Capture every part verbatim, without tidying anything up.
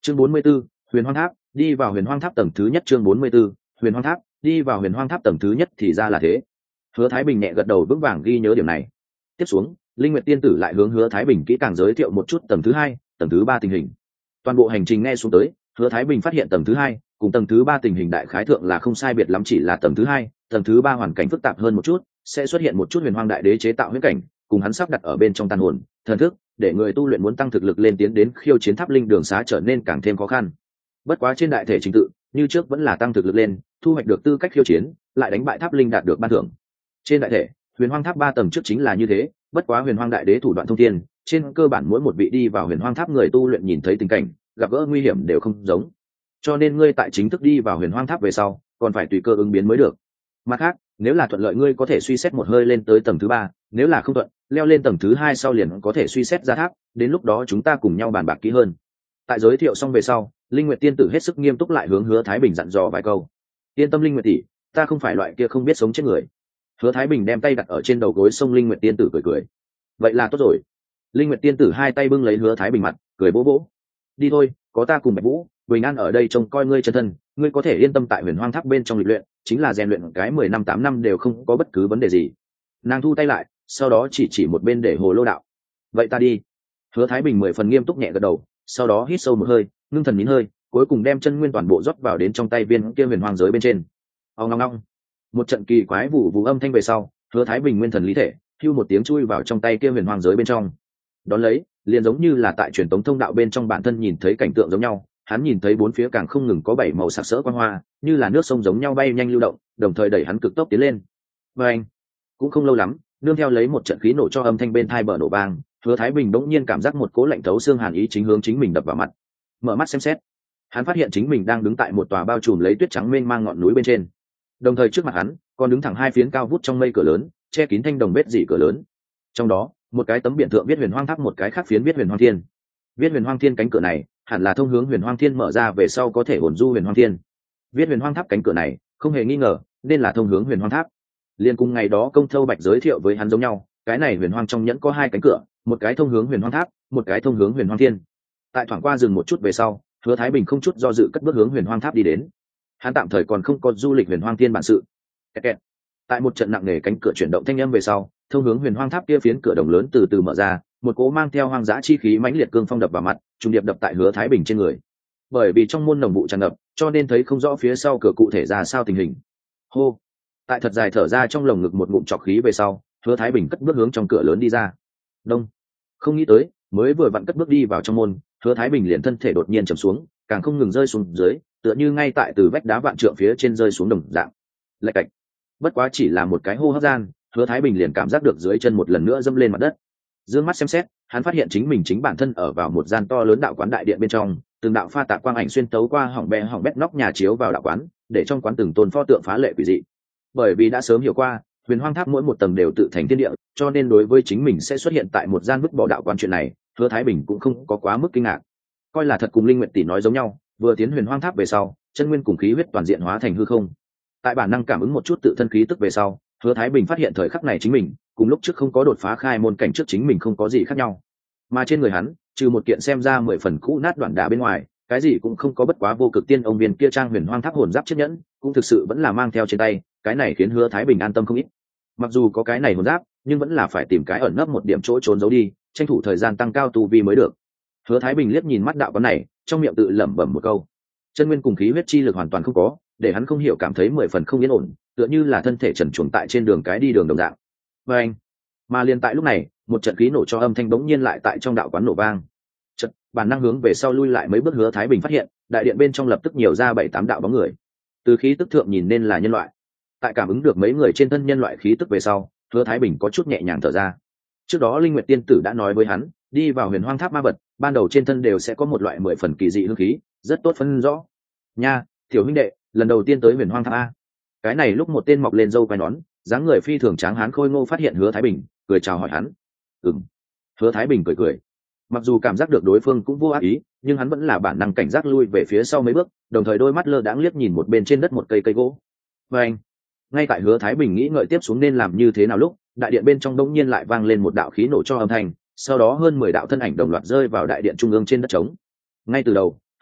chương bốn mươi 44, huyền hoang tháp. Đi vào huyền hoang tháp tầng thứ nhất. Chương bốn mươi 44, huyền hoang tháp. Đi vào huyền hoang tháp tầng thứ nhất. Thì ra là thế. Hứa Thái Bình nhẹ gật đầu vững vàng ghi nhớ điểm này. Tiếp xuống, Linh Nguyệt tiên tử lại hướng Hứa Thái Bình kỹ càng giới thiệu một chút tầng thứ hai, tầng thứ ba tình hình. Toàn bộ hành trình nghe xuống tới, Hứa Thái Bình phát hiện tầng thứ hai cùng tầng thứ ba tình hình đại khái thượng là không sai biệt lắm, chỉ là tầng thứ hai, tầng thứ ba hoàn cảnh phức tạp hơn một chút, sẽ xuất hiện một chút huyền hoang đại đế chế tạo huyễn cảnh, cùng hắn sắp đặt ở bên trong tàn hồn, thần thức, để người tu luyện muốn tăng thực lực lên tiến đến khiêu chiến tháp linh đường xá trở nên càng thêm khó khăn. Bất quá trên đại thể trình tự, như trước vẫn là tăng thực lực lên, thu hoạch được tư cách khiêu chiến, lại đánh bại tháp linh đạt được ban thưởng. Trên đại thể, huyền hoang tháp ba tầng trước chính là như thế, bất quá huyền hoang đại đế thủ đoạn thông thiên, trên cơ bản mỗi một vị đi vào huyền hoang tháp người tu luyện nhìn thấy tình cảnh, gặp gỡ nguy hiểm đều không giống. Cho nên ngươi tại chính thức đi vào huyền hoang tháp về sau, còn phải tùy cơ ứng biến mới được. Mặt khác, nếu là thuận lợi ngươi có thể suy xét một hơi lên tới tầng thứ ba, nếu là không thuận, leo lên tầng thứ hai sau liền có thể suy xét ra tháp, đến lúc đó chúng ta cùng nhau bàn bạc kỹ hơn. Tại giới thiệu xong về sau, Linh Nguyệt tiên tử hết sức nghiêm túc lại hướng Hứa Thái Bình dặn dò vài câu. Yên tâm Linh Nguyệt tỷ, ta không phải loại kia không biết sống chết người. Hứa Thái Bình đem tay đặt ở trên đầu gối xông Linh Nguyệt tiên tử cười cười. Vậy là tốt rồi. Linh Nguyệt tiên tử hai tay bưng lấy Hứa Thái Bình mặt, cười vỗ vỗ. Đi thôi, có ta cùng Bạch Vũ, Bình An ở đây trông coi ngươi chân thân, ngươi có thể yên tâm tại huyền hoang tháp bên trong lịch luyện, chính là rèn luyện cái mười năm tám năm đều không có bất cứ vấn đề gì. Nàng thu tay lại, sau đó chỉ chỉ một bên để hồ lô đạo. Vậy ta đi. Hứa Thái Bình mười phần nghiêm túc nhẹ gật đầu, sau đó hít sâu một hơi, ngưng thần nín hơi, cuối cùng đem chân nguyên toàn bộ rót vào đến trong tay viên kia huyền hoang giới bên trên. Ong ong ong. Một trận kỳ quái vụ vụ âm thanh về sau, Hứa Thái Bình nguyên thần lý thể, hưu một tiếng chui vào trong tay kia huyền hoang giới bên trong. Đón lấy, liền giống như là tại truyền tống thông đạo bên trong bản thân nhìn thấy cảnh tượng giống nhau, hắn nhìn thấy bốn phía càng không ngừng có bảy màu sặc sỡ quang hoa, như là nước sông giống nhau bay nhanh lưu động, đồng thời đẩy hắn cực tốc tiến lên. Và anh, cũng không lâu lắm, nương theo lấy một trận khí nổ cho âm thanh bên tai bờ nổ vang, Hứa Thái Bình đống nhiên cảm giác một cố lạnh thấu xương hàn ý chính hướng chính mình đập vào mặt. Mở mắt xem xét, hắn phát hiện chính mình đang đứng tại một tòa bao trùm lấy tuyết trắng mênh mang ngọn núi bên trên. Đồng thời trước mặt hắn, còn đứng thẳng hai phiến cao vút trong mây cửa lớn, che kín thanh đồng vết dỉ cửa lớn. Trong đó, một cái tấm biển thượng viết huyền hoang tháp, một cái khác phiến viết huyền hoang thiên. Viết huyền hoang thiên cánh cửa này, hẳn là thông hướng huyền hoang thiên mở ra về sau có thể hồn du huyền hoang thiên. Viết huyền hoang tháp cánh cửa này, không hề nghi ngờ, nên là thông hướng huyền hoang tháp. Liên cùng ngày đó Công Thâu Bạch giới thiệu với hắn giống nhau, cái này huyền hoang trong nhẫn có hai cánh cửa, một cái thông hướng huyền hoang tháp, một cái thông hướng huyền hoang thiên. Tại thoảng qua dừng một chút về sau, Hứa Thái Bình không chút do dự cất bước hướng huyền hoang tháp đi đến. Hắn tạm thời còn không có du lịch huyền hoang thiên bản sự. Kẹt kẹt. Tại một trận nặng nề cánh cửa chuyển động thanh âm về sau, thông hướng huyền hoang tháp kia phiến cửa đồng lớn từ từ mở ra, một cỗ mang theo hoang dã chi khí mãnh liệt cương phong đập vào mặt, trùng điệp đập tại Hứa Thái Bình trên người. Bởi vì trong môn nồng vụ tràn ngập, cho nên thấy không rõ phía sau cửa cụ thể ra sao tình hình. Hô. Tại thật dài thở ra trong lồng ngực một ngụm trọc khí về sau, Hứa Thái Bình cất bước hướng trong cửa lớn đi ra. Đông. Không nghĩ tới, mới vừa vặn cất bước đi vào trong môn, Hứa Thái Bình liền thân thể đột nhiên trầm xuống, càng không ngừng rơi xuống dưới, tựa như ngay tại từ vách đá vạn trượng phía trên rơi xuống đồng dạng. Lạch cạch. Bất quá chỉ là một cái hô hấp gian, Hứa Thái Bình liền cảm giác được dưới chân một lần nữa dâm lên mặt đất. Dương mắt xem xét, hắn phát hiện chính mình chính bản thân ở vào một gian to lớn đạo quán đại điện bên trong, từng đạo pha tạ quang ảnh xuyên tấu qua hỏng bè hỏng bét nóc nhà chiếu vào đạo quán, để trong quán từng tôn pho tượng phá lệ quỷ dị. Bởi vì đã sớm hiểu qua, huyền hoang tháp mỗi một tầng đều tự thành thiên địa, cho nên đối với chính mình sẽ xuất hiện tại một gian vứt bỏ đạo quán chuyện này, Hứa Thái Bình cũng không có quá mức kinh ngạc. Coi là thật cùng Linh Nguyệt tỷ nói giống nhau, vừa tiến huyền hoang tháp về sau, chân nguyên cùng khí huyết toàn diện hóa thành hư không. Tại bản năng cảm ứng một chút tự thân khí tức về sau, Hứa Thái Bình phát hiện thời khắc này chính mình cùng lúc trước không có đột phá khai môn cảnh trước chính mình không có gì khác nhau, mà trên người hắn trừ một kiện xem ra mười phần cũ nát đoạn đá bên ngoài, cái gì cũng không có. Bất quá vô cực tiên ông viên kia trang huyền hoang tháp hồn giáp chiếc nhẫn cũng thực sự vẫn là mang theo trên tay, cái này khiến Hứa Thái Bình an tâm không ít. Mặc dù có cái này hồn giáp, nhưng vẫn là phải tìm cái ẩn nấp một điểm chỗ trốn giấu đi, tranh thủ thời gian tăng cao tu vi mới được. Hứa Thái Bình liếc nhìn mắt đạo quán này, trong miệng tự lẩm bẩm một câu. Chân nguyên cùng khí huyết chi lực hoàn toàn không có, để hắn không hiểu cảm thấy mười phần không yên ổn, tựa như là thân thể trần truồng tại trên đường cái đi đường đồng dạng. Và anh, mà liền tại lúc này, một trận khí nổ cho âm thanh bỗng nhiên lại tại trong đạo quán nổ vang. Trận bản năng hướng về sau lui lại mấy bước, Hứa Thái Bình phát hiện đại điện bên trong lập tức nhiều ra bảy tám đạo bóng người, từ khí tức thượng nhìn nên là nhân loại. Tại cảm ứng được mấy người trên thân nhân loại khí tức về sau, Hứa Thái Bình có chút nhẹ nhàng thở ra. Trước đó Linh Nguyệt tiên tử đã nói với hắn, đi vào huyền hoang tháp ma vật ban đầu trên thân đều sẽ có một loại mười phần kỳ dị hương khí, rất tốt phân rõ. Nha, tiểu huynh đệ, lần đầu tiên tới huyền hoang tháp a. Cái này lúc một tên mọc lên râu quai nón, dáng người phi thường tráng hán khôi ngô phát hiện Hứa Thái Bình, cười chào hỏi hắn. Ừm. Hứa Thái Bình cười cười. Mặc dù cảm giác được đối phương cũng vô ác ý, nhưng hắn vẫn là bản năng cảnh giác lui về phía sau mấy bước, đồng thời đôi mắt lơ đãng liếc nhìn một bên trên đất một cây cây gỗ. Và anh, ngay tại Hứa Thái Bình nghĩ ngợi tiếp xuống nên làm như thế nào lúc, đại điện bên trong đống nhiên lại vang lên một đạo khí nổ cho âm thanh, sau đó hơn mười đạo thân ảnh đồng loạt rơi vào đại điện trung ương trên đất trống. Ngay từ đầu,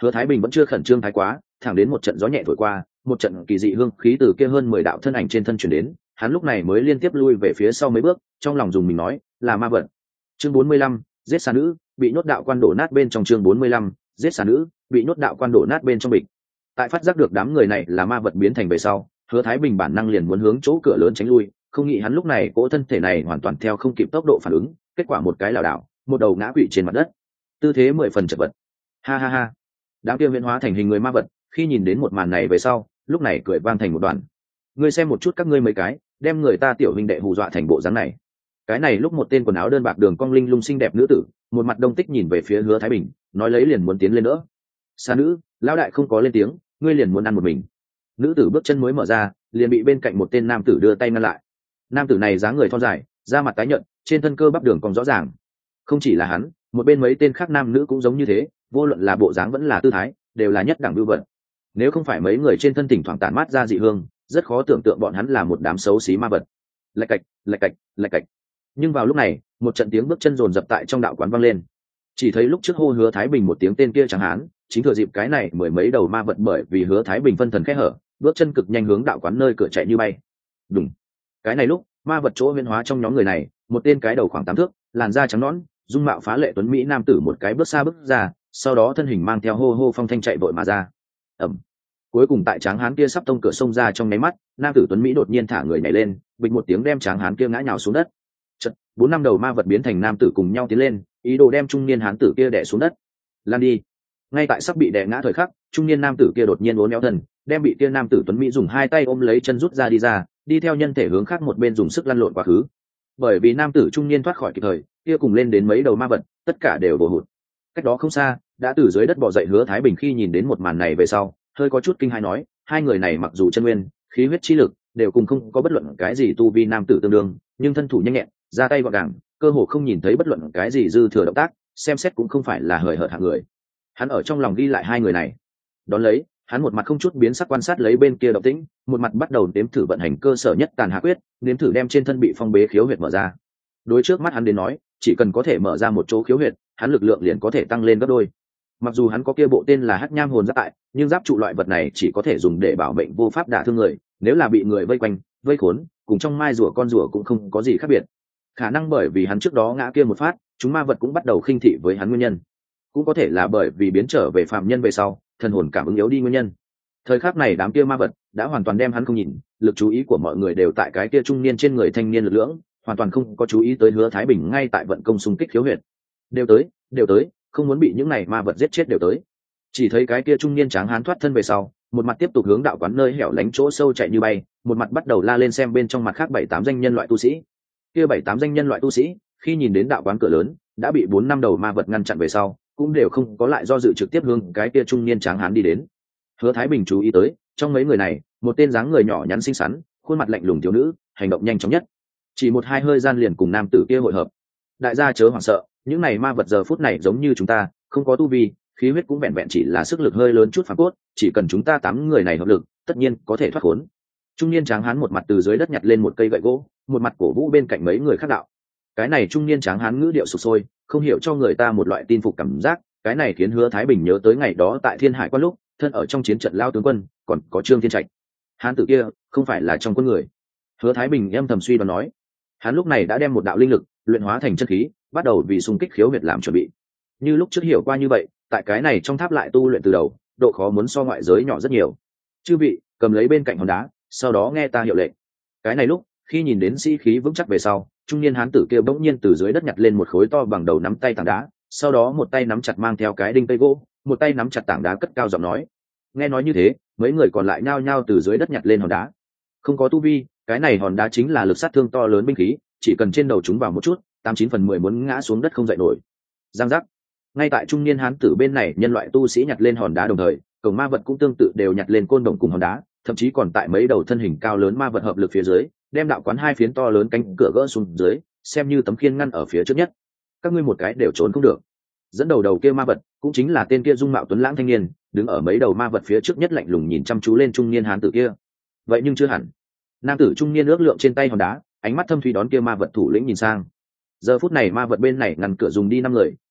Hứa Thái Bình vẫn chưa khẩn trương thái quá, thẳng đến một trận gió nhẹ thổi qua, một trận kỳ dị hương khí từ kia hơn mười đạo thân ảnh trên thân truyền đến, hắn lúc này mới liên tiếp lui về phía sau mấy bước, trong lòng dùng mình nói, là ma vật. Chương bốn mươi lăm, giết xà nữ, bị nhốt đạo quan đổ nát bên trong. Chương bốn mươi lăm, giết xà nữ, bị nhốt đạo quan đổ nát bên trong bịch. Tại phát giác được đám người này là ma vật biến thành về sau, Hứa Thái Bình bản năng liền muốn hướng chỗ cửa lớn tránh lui, không nghĩ hắn lúc này cỗ thân thể này hoàn toàn theo không kịp tốc độ phản ứng, kết quả một cái lảo đảo, một đầu ngã quỵ trên mặt đất, tư thế mười phần chật vật. Ha ha ha. Đám kia huyễn hóa thành hình người ma vật, khi nhìn đến một màn này về sau, lúc này cười vang thành một đoàn. Ngươi xem một chút các ngươi mấy cái, đem người ta tiểu huynh đệ hù dọa thành bộ dáng này. Cái này lúc một tên quần áo đơn bạc đường cong linh lung xinh đẹp nữ tử, một mặt đông tích nhìn về phía Hứa Thái Bình, nói lấy liền muốn tiến lên nữa. Xa nữ, lão đại không có lên tiếng, ngươi liền muốn ăn một mình. Nữ tử bước chân mới mở ra, liền bị bên cạnh một tên nam tử đưa tay ngăn lại. Nam tử này dáng người thon dài, da mặt tái nhợt, trên thân cơ bắp đường cong rõ ràng. Không chỉ là hắn, một bên mấy tên khác nam nữ cũng giống như thế, vô luận là bộ dáng vẫn là tư thái, đều là nhất đẳng vưu vật. Nếu không phải mấy người trên thân thỉnh thoảng tản mát ra dị hương, rất khó tưởng tượng bọn hắn là một đám xấu xí ma vật. Lạch cạch, lạch cạch, lạch cạch. Nhưng vào lúc này, một trận tiếng bước chân rồn rập tại trong đạo quán vang lên. Chỉ thấy lúc trước hô Hứa Thái Bình một tiếng tên kia chẳng hán, chính thừa dịp cái này mười mấy đầu ma vật bởi vì Hứa Thái Bình phân thần khẽ hở, bước chân cực nhanh hướng đạo quán nơi cửa chạy như bay. Đùng. Cái này lúc, ma vật chỗ huyễn hóa trong nhóm người này, một tên cái đầu khoảng tám thước, làn da trắng nõn, dung mạo phá lệ tuấn mỹ nam tử một cái bước xa bước ra, sau đó thân hình mang theo hô hô phong thanh chạy vội mà ra. Ầm. Cuối cùng tại tráng hán kia sắp tông cửa sông ra trong nháy mắt, nam tử tuấn mỹ đột nhiên thả người nhảy lên, bịch một tiếng đem tráng hán kia ngã nhào xuống đất. Chật, bốn năm đầu ma vật biến thành nam tử cùng nhau tiến lên, ý đồ đem trung niên hán tử kia đè xuống đất. Lan đi. Ngay tại sắp bị đè ngã thời khắc, trung niên nam tử kia đột nhiên uốn éo thân, đem bị kia nam tử tuấn mỹ dùng hai tay ôm lấy chân rút ra đi ra, đi theo nhân thể hướng khác một bên dùng sức lăn lộn quá khứ. Bởi vì nam tử trung niên thoát khỏi kịp thời, kia cùng lên đến mấy đầu ma vật, tất cả đều bổ hụt. Cách đó không xa, đã từ dưới đất bò dậy Hứa Thái Bình khi nhìn đến một màn này về sau, hơi có chút kinh hãi nói, hai người này mặc dù chân nguyên, khí huyết chi lực đều cùng không có bất luận cái gì tu vi nam tử tương đương, nhưng thân thủ nhanh nhẹn, ra tay gọn gàng, cơ hồ không nhìn thấy bất luận cái gì dư thừa động tác, xem xét cũng không phải là hời hợt hạng người. Hắn ở trong lòng ghi lại hai người này. Đón lấy, hắn một mặt không chút biến sắc quan sát lấy bên kia động tĩnh, một mặt bắt đầu nếm thử vận hành cơ sở nhất Tàn Hạ Quyết, nếm thử đem trên thân bị phong bế khiếu huyệt mở ra. Đối trước mắt hắn đến nói, chỉ cần có thể mở ra một chỗ khiếu huyệt, hắn lực lượng liền có thể tăng lên gấp đôi. Mặc dù hắn có kia bộ tên là Hắc Nham hồn giáp tại, nhưng giáp trụ loại vật này chỉ có thể dùng để bảo mệnh vô pháp đả thương người, nếu là bị người vây quanh, vây khốn, cùng trong mai rùa con rùa cũng không có gì khác biệt. Khả năng bởi vì hắn trước đó ngã kia một phát, chúng ma vật cũng bắt đầu khinh thị với hắn nguyên nhân. Cũng có thể là bởi vì biến trở về phàm nhân về sau, thần hồn cảm ứng yếu đi nguyên nhân. Thời khắc này đám kia ma vật đã hoàn toàn đem hắn không nhìn, lực chú ý của mọi người đều tại cái kia trung niên trên người thanh niên lực lượng, hoàn toàn không có chú ý tới Hứa Thái Bình ngay tại vận công xung kích khiếu huyệt. Đều tới, đều tới, không muốn bị những này ma vật giết chết đều tới. Chỉ thấy cái kia trung niên tráng hán thoát thân về sau, một mặt tiếp tục hướng đạo quán nơi hẻo lánh chỗ sâu chạy như bay, một mặt bắt đầu la lên xem bên trong mặt khác bảy tám danh nhân loại tu sĩ. Kia bảy tám danh nhân loại tu sĩ, khi nhìn đến đạo quán cửa lớn đã bị bốn năm đầu ma vật ngăn chặn về sau, cũng đều không có lại do dự trực tiếp hướng cái kia trung niên tráng hán đi đến. Hứa Thái Bình chú ý tới, trong mấy người này, một tên dáng người nhỏ nhắn xinh xắn, khuôn mặt lạnh lùng thiếu nữ, hành động nhanh chóng nhất. Chỉ một hai hơi gian liền cùng nam tử kia hội hợp. Đại gia chớ hoảng sợ, những này ma vật giờ phút này giống như chúng ta, không có tu vi, khí huyết cũng vẹn vẹn chỉ là sức lực hơi lớn chút phàm cốt, chỉ cần chúng ta tám người này hợp lực, tất nhiên có thể thoát khốn. Trung niên tráng hán một mặt từ dưới đất nhặt lên một cây gậy gỗ, một mặt cổ vũ bên cạnh mấy người khác đạo. Cái này trung niên tráng hán ngữ điệu sục sôi, không hiểu cho người ta một loại tin phục cảm giác, cái này khiến Hứa Thái Bình nhớ tới ngày đó tại Thiên Hải Quan lúc, thân ở trong chiến trận lao tướng quân, còn có Trương Thiên Trạch. Hán tử kia, không phải là trong quân người. Hứa Thái Bình em thầm suy đoán nói, hắn lúc này đã đem một đạo linh lực luyện hóa thành chân khí, bắt đầu vì xung kích khiếu huyệt làm chuẩn bị. Như lúc trước hiểu qua như vậy, tại cái này trong tháp lại tu luyện từ đầu, độ khó muốn so ngoại giới nhỏ rất nhiều. Chư vị, cầm lấy bên cạnh hòn đá, sau đó nghe ta hiệu lệnh. Cái này lúc, khi nhìn đến sĩ khí vững chắc về sau, trung niên hán tử kia bỗng nhiên từ dưới đất nhặt lên một khối to bằng đầu nắm tay tảng đá, sau đó một tay nắm chặt mang theo cái đinh tây gỗ, một tay nắm chặt tảng đá cất cao giọng nói. Nghe nói như thế, mấy người còn lại nhao nhao từ dưới đất nhặt lên hòn đá. Không có tu vi, cái này hòn đá chính là lực sát thương to lớn binh khí, chỉ cần trên đầu chúng vào một chút, tám chín phần mười muốn ngã xuống đất không dậy nổi. Giang giác. Ngay tại trung niên hán tử bên này, nhân loại tu sĩ nhặt lên hòn đá đồng thời, cổng ma vật cũng tương tự đều nhặt lên côn đồng cùng hòn đá, thậm chí còn tại mấy đầu thân hình cao lớn ma vật hợp lực phía dưới, đem đạo quán hai phiến to lớn cánh cửa gỡ xuống dưới, xem như tấm khiên ngăn ở phía trước nhất. Các ngươi một cái đều trốn không được. Dẫn đầu đầu kia ma vật, cũng chính là tên kia dung mạo tuấn lãng thanh niên, đứng ở mấy đầu ma vật phía trước nhất lạnh lùng nhìn chăm chú lên trung niên hán tử kia. Vậy nhưng chưa hẳn. Nam tử trung niên ước lượng trên tay hòn đá, ánh mắt thâm thúy đón kia ma vật thủ lĩnh nhìn sang. Giờ phút này ma vật bên này ngăn cửa dùng đi năm người,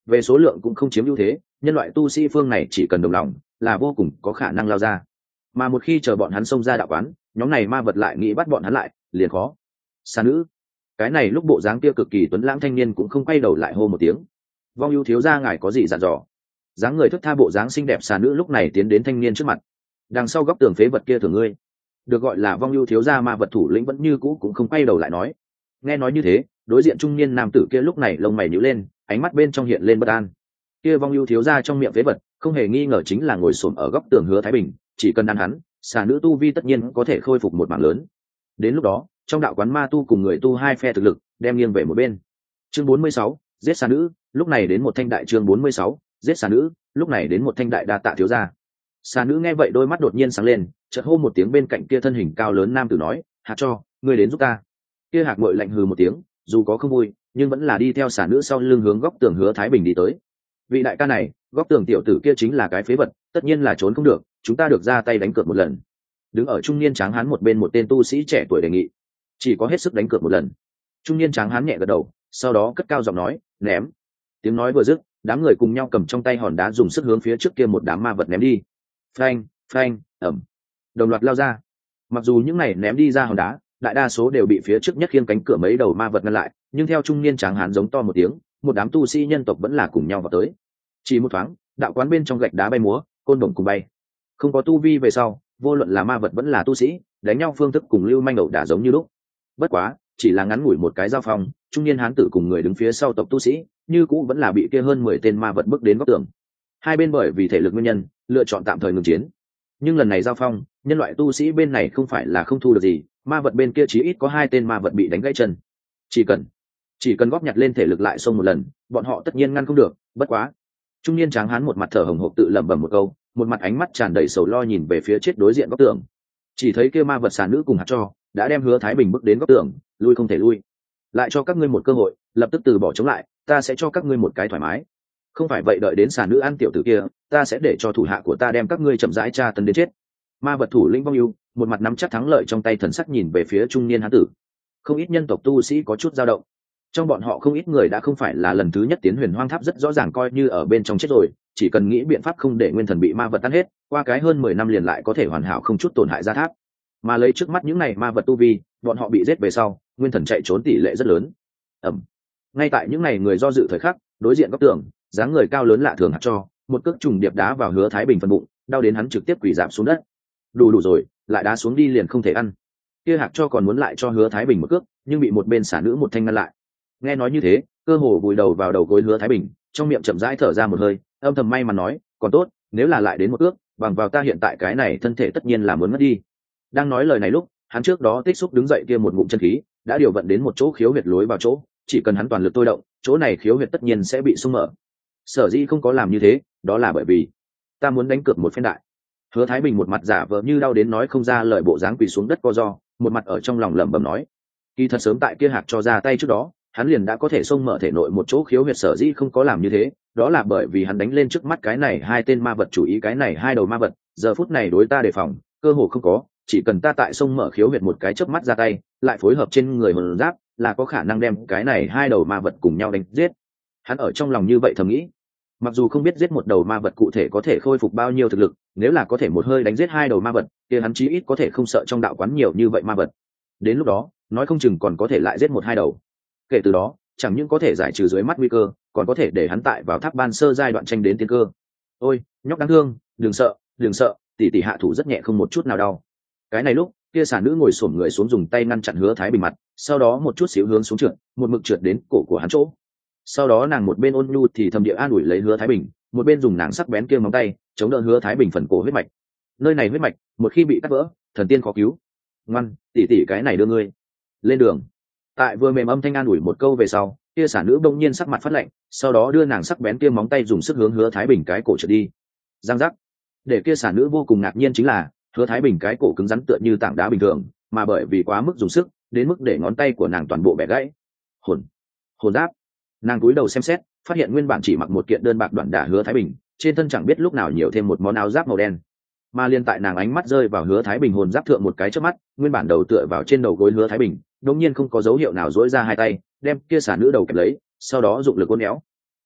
về số lượng cũng không chiếm ưu thế, nhân loại tu sĩ phương này chỉ cần đồng lòng là vô cùng có khả năng lao ra. Mà một khi chờ bọn hắn xông ra đạo quán, nhóm này ma vật lại nghĩ bắt bọn hắn lại liền khó. Xà nữ, cái này lúc bộ dáng kia cực kỳ tuấn lãng thanh niên cũng không quay đầu lại hô một tiếng. Vong ưu thiếu gia ngài có gì dặn dò? Dáng người thức tha bộ dáng xinh đẹp xà nữ lúc này tiến đến thanh niên trước mặt. Đằng sau góc tường phế vật kia thường ngươi, được gọi là vong ưu thiếu gia ma vật thủ lĩnh vẫn như cũ cũng không quay đầu lại nói. Nghe nói như thế, đối diện trung niên nam tử kia lúc này lông mày nhíu lên, ánh mắt bên trong hiện lên bất an. Kia vong ưu thiếu gia trong miệng phế vật, không hề nghi ngờ chính là ngồi xổm ở góc tường Hứa Thái Bình, chỉ cần ăn hắn, xà nữ tu vi tất nhiên có thể khôi phục một mảng lớn. Đến lúc đó, trong đạo quán ma tu cùng người tu hai phe thực lực, đem nghiêng về một bên. Chương bốn mươi sáu, giết xà nữ, lúc này đến một thanh đại chương bốn mươi sáu, giết xà nữ, lúc này đến một thanh đại đa tạ thiếu gia. Xà nữ nghe vậy đôi mắt đột nhiên sáng lên, chợt hô một tiếng bên cạnh kia thân hình cao lớn nam tử nói, "Hạc cho, ngươi đến giúp ta." Kia Hạc ngội lạnh hừ một tiếng, dù có không vui, nhưng vẫn là đi theo xà nữ sau lưng hướng góc tường Hứa Thái Bình đi tới. Vị đại ca này, góc tường tiểu tử kia chính là cái phế vật, tất nhiên là trốn không được, chúng ta được ra tay đánh cược một lần. Đứng ở trung niên tráng hán một bên một tên tu sĩ trẻ tuổi đề nghị, chỉ có hết sức đánh cược một lần. Trung niên tráng hán nhẹ gật đầu, sau đó cất cao giọng nói, ném. Tiếng nói vừa dứt, đám người cùng nhau cầm trong tay hòn đá dùng sức hướng phía trước kia một đám ma vật ném đi. Phanh, phanh, ầm, đồng loạt lao ra. Mặc dù những này ném đi ra hòn đá, đại đa số đều bị phía trước nhất khiêng cánh cửa mấy đầu ma vật ngăn lại, nhưng theo trung niên tráng hán giống to một tiếng, một đám tu sĩ nhân tộc vẫn là cùng nhau vào tới. Chỉ một thoáng, đạo quán bên trong gạch đá bay múa, côn đồng cùng bay. Không có tu vi về sau, vô luận là ma vật vẫn là tu sĩ, đánh nhau phương thức cùng lưu manh ẩu đả giống như lúc. Bất quá, chỉ là ngắn ngủi một cái giao phong, trung niên hán tử cùng người đứng phía sau tộc tu sĩ, như cũ vẫn là bị kia hơn mười tên ma vật bước đến góc tường. Hai bên bởi vì thể lực nguyên nhân, lựa chọn tạm thời ngừng chiến. Nhưng lần này giao phong, nhân loại tu sĩ bên này không phải là không thu được gì, ma vật bên kia chí ít có hai tên ma vật bị đánh gãy chân. Chỉ cần, chỉ cần góp nhặt lên thể lực lại xông một lần, bọn họ tất nhiên ngăn không được. Bất quá, trung niên tráng hán một mặt thở hổn hộc tự lẩm bẩm một câu, một mặt ánh mắt tràn đầy sầu lo nhìn về phía chết đối diện góc tường. Chỉ thấy kia ma vật xà nữ cùng Hạt cho đã đem Hứa Thái Bình bước đến góc tường, lui không thể lui. Lại cho các ngươi một cơ hội, lập tức từ bỏ chống lại, ta sẽ cho các ngươi một cái thoải mái. Không phải vậy đợi đến xà nữ ăn tiểu tử kia, ta sẽ để cho thủ hạ của ta đem các ngươi chậm rãi tra tấn đến chết. Ma vật thủ lĩnh Vong Ưu, một mặt nắm chắc thắng lợi trong tay thần sắc nhìn về phía trung niên hán tử. Không ít nhân tộc tu sĩ có chút dao động. Trong bọn họ không ít người đã không phải là lần thứ nhất tiến Huyền Hoang Tháp, rất rõ ràng coi như ở bên trong chết rồi, chỉ cần nghĩ biện pháp không để nguyên thần bị ma vật tan hết, qua cái hơn mười năm liền lại có thể hoàn hảo không chút tổn hại ra tháp. Mà lấy trước mắt những này ma vật tu vi, bọn họ bị giết về sau, nguyên thần chạy trốn tỷ lệ rất lớn. Ẩm. Ngay tại những này người do dự thời khắc, đối diện góc tường, dáng người cao lớn lạ thường Hạt cho, một cước trùng điệp đá vào Hứa Thái Bình phần bụng, đau đến hắn trực tiếp quỳ rạp xuống đất. Đủ đủ rồi, lại đá xuống đi liền không thể ăn. Kia Hạt cho còn muốn lại cho Hứa Thái Bình một cước, nhưng bị một bên xả nữ một thanh ngăn lại. Nghe nói như thế, cơ hồ vùi đầu vào đầu gối Hứa Thái Bình, trong miệng chậm rãi thở ra một hơi, âm thầm may mắn nói, còn tốt, nếu là lại đến một ước, bằng vào ta hiện tại cái này thân thể tất nhiên là muốn mất đi. Đang nói lời này lúc, hắn trước đó tích xúc đứng dậy kia một ngụm chân khí, đã điều vận đến một chỗ khiếu huyệt lối vào chỗ, chỉ cần hắn toàn lực tôi động, chỗ này khiếu huyệt tất nhiên sẽ bị xung mở. Sở dĩ không có làm như thế, đó là bởi vì ta muốn đánh cược một phen đại. Hứa Thái Bình một mặt giả vờ như đau đến nói không ra lời bộ dáng quỳ xuống đất co ro, một mặt ở trong lòng lẩm bẩm nói, kỳ thật sớm tại kia Hạt cho ra tay trước đó, hắn liền đã có thể xông mở thể nội một chỗ khiếu huyệt, sở dĩ không có làm như thế, đó là bởi vì hắn đánh lên trước mắt cái này hai tên ma vật, chủ ý cái này hai đầu ma vật, giờ phút này đối ta đề phòng, cơ hồ không có, chỉ cần ta tại xông mở khiếu huyệt một cái chớp mắt ra tay, lại phối hợp trên người hồn giáp, là có khả năng đem cái này hai đầu ma vật cùng nhau đánh giết. Hắn ở trong lòng như vậy thầm nghĩ. Mặc dù không biết giết một đầu ma vật cụ thể có thể khôi phục bao nhiêu thực lực, nếu là có thể một hơi đánh giết hai đầu ma vật, thì hắn chí ít có thể không sợ trong đạo quán nhiều như vậy ma vật. Đến lúc đó, nói không chừng còn có thể lại giết một hai đầu. Kể từ đó, chẳng những có thể giải trừ dưới mắt nguy cơ, còn có thể để hắn tại vào tháp ban sơ giai đoạn tranh đến tiên cơ. Ôi, nhóc đáng thương, đừng sợ, đừng sợ, tỷ tỷ hạ thủ rất nhẹ không một chút nào đau. Cái này lúc, kia xà nữ ngồi xổm người xuống dùng tay ngăn chặn Hứa Thái Bình mặt, sau đó một chút xíu hướng xuống trượt, một mực trượt đến cổ của hắn chỗ. Sau đó nàng một bên ôn nhu thì thầm địa an ủi lấy Hứa Thái Bình, một bên dùng nàng sắc bén kia móng tay chống đỡ Hứa Thái Bình phần cổ huyết mạch. Nơi này huyết mạch, một khi bị cắt vỡ, thần tiên khó cứu. Ngoan, tỷ tỷ cái này đưa ngươi lên đường. Tại vừa mềm âm thanh an ủi một câu về sau, kia xà nữ bỗng nhiên sắc mặt phát lạnh, sau đó đưa nàng sắc bén kia móng tay dùng sức hướng Hứa Thái Bình cái cổ trượt đi. Giang giác. Để kia xà nữ vô cùng ngạc nhiên chính là, Hứa Thái Bình cái cổ cứng rắn tựa như tảng đá bình thường, mà bởi vì quá mức dùng sức, đến mức để ngón tay của nàng toàn bộ bẻ gãy. Hồn, hồn giáp. Nàng cúi đầu xem xét, phát hiện nguyên bản chỉ mặc một kiện đơn bạc đoạn đả Hứa Thái Bình, trên thân chẳng biết lúc nào nhiều thêm một món áo giáp màu đen. Mà liên tại nàng ánh mắt rơi vào Hứa Thái Bình hồn giáp thượng một cái chớp mắt, nguyên bản đầu tựa vào trên đầu gối Hứa Thái Bình, đột nhiên không có dấu hiệu nào duỗi ra hai tay, đem kia xà nữ đầu kẹp lấy, sau đó dụng lực uốn éo.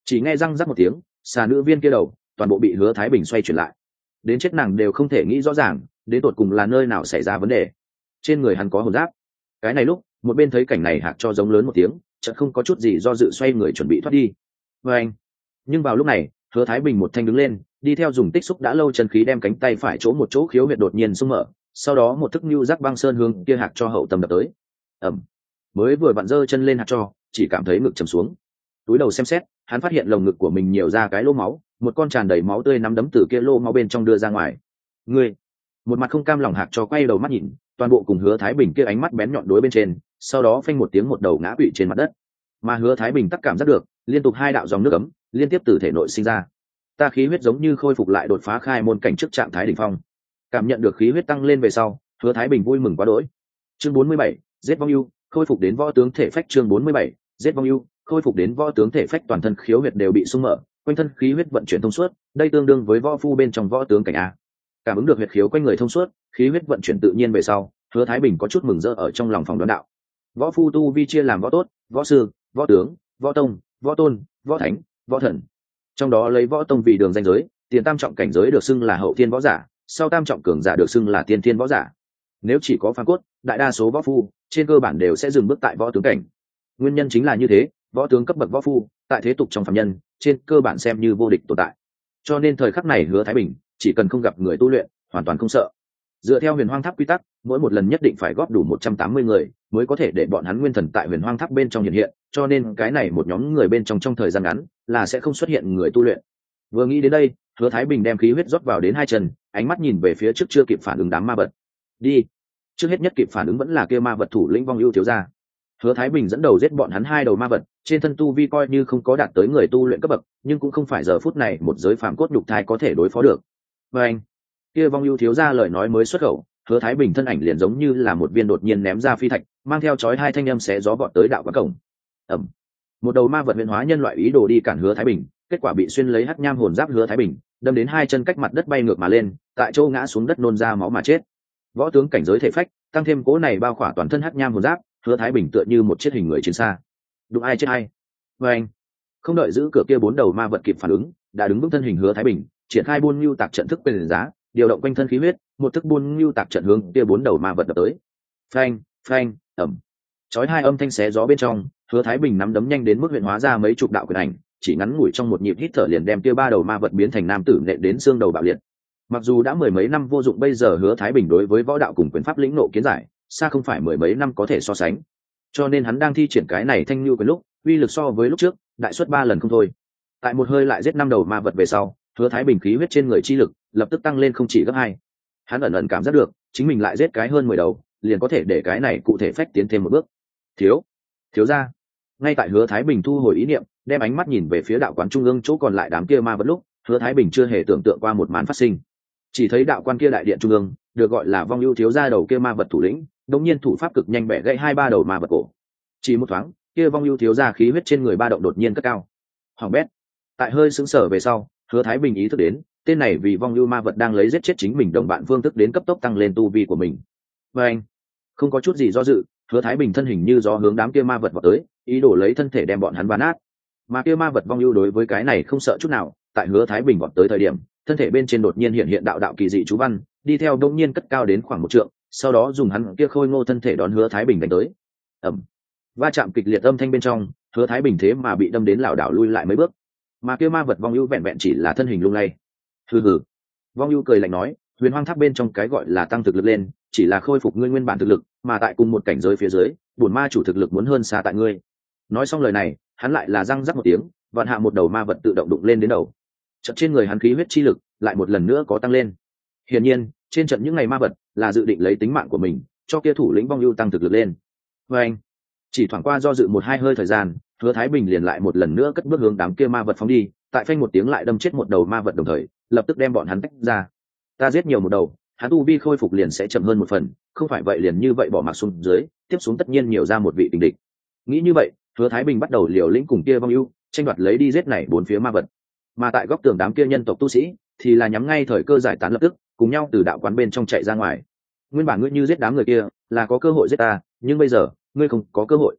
Chỉ nghe răng rắc một tiếng, xà nữ viên kia đầu toàn bộ bị Hứa Thái Bình xoay chuyển lại, đến chết nàng đều không thể nghĩ rõ ràng đến tột cùng là nơi nào xảy ra vấn đề. Trên người hắn có hồn giáp. Cái này lúc một bên thấy cảnh này Hạc Cho giống lớn một tiếng, chợt không có chút gì do dự xoay người chuẩn bị thoát đi. Và anh nhưng vào lúc này Hứa Thái Bình một thanh đứng lên, đi theo dùng tích xúc đã lâu chân khí đem cánh tay phải chỗ một chỗ khiếu huyệt đột nhiên xung mở, sau đó một thức nhu giác băng sơn hướng kia Hạc Cho hậu tâm đập tới. Ẩm. Mới vừa vặn giơ chân lên Hạc Cho chỉ cảm thấy ngực trầm xuống, túi đầu xem xét, hắn phát hiện lồng ngực của mình nhiều ra cái lỗ máu, một con tràn đầy máu tươi nắm đấm từ kia lỗ máu bên trong đưa ra ngoài. Ngươi! Một mặt không cam lòng Hạc Cho quay đầu mắt nhìn, toàn bộ cùng Hứa Thái Bình kia ánh mắt bén nhọn đối bên trên, sau đó phanh một tiếng một đầu ngã quỵ trên mặt đất. Mà Hứa Thái Bình tất cảm giác được, liên tục hai đạo dòng nước ấm liên tiếp từ thể nội sinh ra. Ta khí huyết giống như khôi phục lại đột phá khai môn cảnh trước trạng thái đỉnh phong. Cảm nhận được khí huyết tăng lên về sau, Hứa Thái Bình vui mừng quá đỗi. Chương bốn mươi bảy, giết vong ưu, khôi phục đến võ tướng thể phách. Chương bốn mươi bảy, giết vong ưu, khôi phục đến võ tướng thể phách, toàn thân khiếu huyệt đều bị sung mở, quanh thân khí huyết vận chuyển thông suốt, đây tương đương với võ phu bên trong võ tướng cảnh a. Cảm ứng được huyệt khiếu quanh người thông suốt, khí huyết vận chuyển tự nhiên về sau, Hứa Thái Bình có chút mừng rỡ ở trong lòng phòng đoán đạo. Võ phu tu vi chia làm võ tốt, võ sư, võ tướng, võ tông, võ tôn, võ thánh, võ thần. Trong đó lấy võ tông vì đường danh giới, tiền tam trọng cảnh giới được xưng là hậu thiên võ giả, sau tam trọng cường giả được xưng là tiên thiên võ giả. Nếu chỉ có phàm cốt, đại đa số võ phu trên cơ bản đều sẽ dừng bước tại võ tướng cảnh. Nguyên nhân chính là như thế, võ tướng cấp bậc võ phu tại thế tục trong phàm nhân trên cơ bản xem như vô địch tồn tại. Cho nên thời khắc này Hứa Thái Bình chỉ cần không gặp người tu luyện, hoàn toàn không sợ. Dựa theo Huyền Hoang Tháp quy tắc, mỗi một lần nhất định phải góp đủ một trăm tám mươi người mới có thể để bọn hắn nguyên thần tại Huyền Hoang Tháp bên trong hiện hiện, cho nên cái này một nhóm người bên trong trong thời gian ngắn là sẽ không xuất hiện người tu luyện. Vừa nghĩ đến đây, Hứa Thái Bình đem khí huyết rót vào đến hai chân, ánh mắt nhìn về phía trước chưa kịp phản ứng đám ma vật. Đi. Trước hết nhất kịp phản ứng vẫn là kia ma vật thủ lĩnh Vong Ưu thiếu gia. Hứa Thái Bình dẫn đầu giết bọn hắn hai đầu ma vật, trên thân tu vi coi như không có đạt tới người tu luyện cấp bậc, nhưng cũng không phải giờ phút này một giới phàm cốt nhục thai có thể đối phó được. Và anh, kia Vong Ưu thiếu gia lời nói mới xuất khẩu, Hứa Thái Bình thân ảnh liền giống như là một viên đột nhiên ném ra phi thạch, mang theo chói hai thanh âm xé gió vọt tới đạo quán cổng. Ầm. Một đầu ma vật huyền hóa nhân loại ý đồ đi cản Hứa Thái Bình, kết quả bị xuyên lấy hắc nham hồn giáp Hứa Thái Bình đâm đến hai chân cách mặt đất bay ngược mà lên, tại chỗ ngã xuống đất nôn ra máu mà chết. Võ tướng cảnh giới thể phách, tăng thêm cố này bao khỏa toàn thân hắc nham hồn giáp, Hứa Thái Bình tựa như một chiếc hình người chiến xa. Đụng ai chết ai. Và anh, không đợi giữ cửa kia bốn đầu ma vật kịp phản ứng, đã đứng vững thân hình Hứa Thái Bình, triển khai buôn nhu tạc trận thức quyền giá, điều động quanh thân khí huyết, một thức buôn nhu tạc trận hướng kia bốn đầu ma vật đập tới. Phanh, phanh, ầm. Chói hai âm thanh xé gió bên trong, Hứa Thái Bình nắm đấm nhanh đến mức huyện hóa ra mấy chục đạo quyền ảnh, chỉ ngắn ngủi trong một nhịp hít thở liền đem kia ba đầu ma vật biến thành nam tử nện đến xương đầu bạo liệt. Mặc dù đã mười mấy năm vô dụng, bây giờ Hứa Thái Bình đối với võ đạo cùng quyền pháp lĩnh nộ kiến giải, xa không phải mười mấy năm có thể so sánh. Cho nên hắn đang thi triển cái này thanh lưu quyền lúc, uy lực so với lúc trước, đại suất ba lần không thôi. Tại một hơi lại giết năm đầu ma vật về sau, Hứa Thái Bình khí huyết trên người chi lực lập tức tăng lên không chỉ gấp hai. Hắn ẩn ẩn cảm giác được, chính mình lại giết cái hơn mười đầu, liền có thể để cái này cụ thể phách tiến thêm một bước. Thiếu, thiếu gia. Ngay tại Hứa Thái Bình thu hồi ý niệm, đem ánh mắt nhìn về phía đạo quán trung ương chỗ còn lại đám kia ma vật lúc, Hứa Thái Bình chưa hề tưởng tượng qua một màn phát sinh. Chỉ thấy đạo quan kia đại điện trung ương, được gọi là Vong Ưu thiếu gia đầu kia ma vật thủ lĩnh, đột nhiên thủ pháp cực nhanh bẻ gãy hai ba đầu ma vật cổ. Chỉ một thoáng, kia Vong Ưu thiếu gia khí huyết trên người ba động đột nhiên cất cao. Hoàng bét. Tại hơi sững sờ về sau, Hứa Thái Bình ý thức đến, tên này vì Vong Ưu ma vật đang lấy giết chết chính mình đồng bạn phương thức đến cấp tốc tăng lên tu vi của mình. Và anh, không có chút gì do dự, Hứa Thái Bình thân hình như gió hướng đám kia ma vật vọt tới, ý đồ lấy thân thể đem bọn hắn ván nát. Mà kia ma vật Vong Ưu đối với cái này không sợ chút nào, tại Hứa Thái Bình vọt tới thời điểm, thân thể bên trên đột nhiên hiện hiện đạo đạo kỳ dị chú văn, đi theo đột nhiên cất cao đến khoảng một trượng, sau đó dùng hắn kia khôi ngô thân thể đón Hứa Thái Bình đánh tới. Ầm. Va chạm kịch liệt âm thanh bên trong, Hứa Thái Bình thế mà bị đâm đến lảo đảo lui lại mấy bước. Mà kia ma vật Vong Ưu vẹn vẹn chỉ là thân hình lung lay. Hừ hừ. Vong Ưu cười lạnh nói, Huyền Hoang Tháp bên trong cái gọi là tăng thực lực lên, chỉ là khôi phục ngươi nguyên bản thực lực, mà tại cùng một cảnh giới phía dưới, bổn ma chủ thực lực muốn hơn xa tại ngươi. Nói xong lời này, hắn lại là răng rắc một tiếng, vạn hạ một đầu ma vật tự động đụng lên đến đầu. Trận trên người hắn khí huyết chi lực lại một lần nữa có tăng lên. Hiển nhiên, trên trận những ngày ma vật là dự định lấy tính mạng của mình, cho kia thủ lĩnh Vong Ưu tăng thực lực lên. Và anh, chỉ thoảng qua do dự một hai hơi thời gian, Hứa Thái Bình liền lại một lần nữa cất bước hướng đám kia ma vật phóng đi, tại phanh một tiếng lại đâm chết một đầu ma vật đồng thời, lập tức đem bọn hắn tách ra. Ta giết nhiều một đầu, hắn tu vi khôi phục liền sẽ chậm hơn một phần, không phải vậy liền như vậy bỏ mặc xuống dưới, tiếp xuống tất nhiên nhiều ra một vị tình địch. Nghĩ như vậy, Hứa Thái Bình bắt đầu liều lĩnh cùng kia Vong Ưu, tranh đoạt lấy đi giết này bốn phía ma vật. Mà tại góc tường đám kia nhân tộc tu sĩ thì là nhắm ngay thời cơ giải tán lập tức, cùng nhau từ đạo quán bên trong chạy ra ngoài. Nguyên bản ngươi như giết đám người kia, là có cơ hội giết ta, nhưng bây giờ, ngươi không có cơ hội.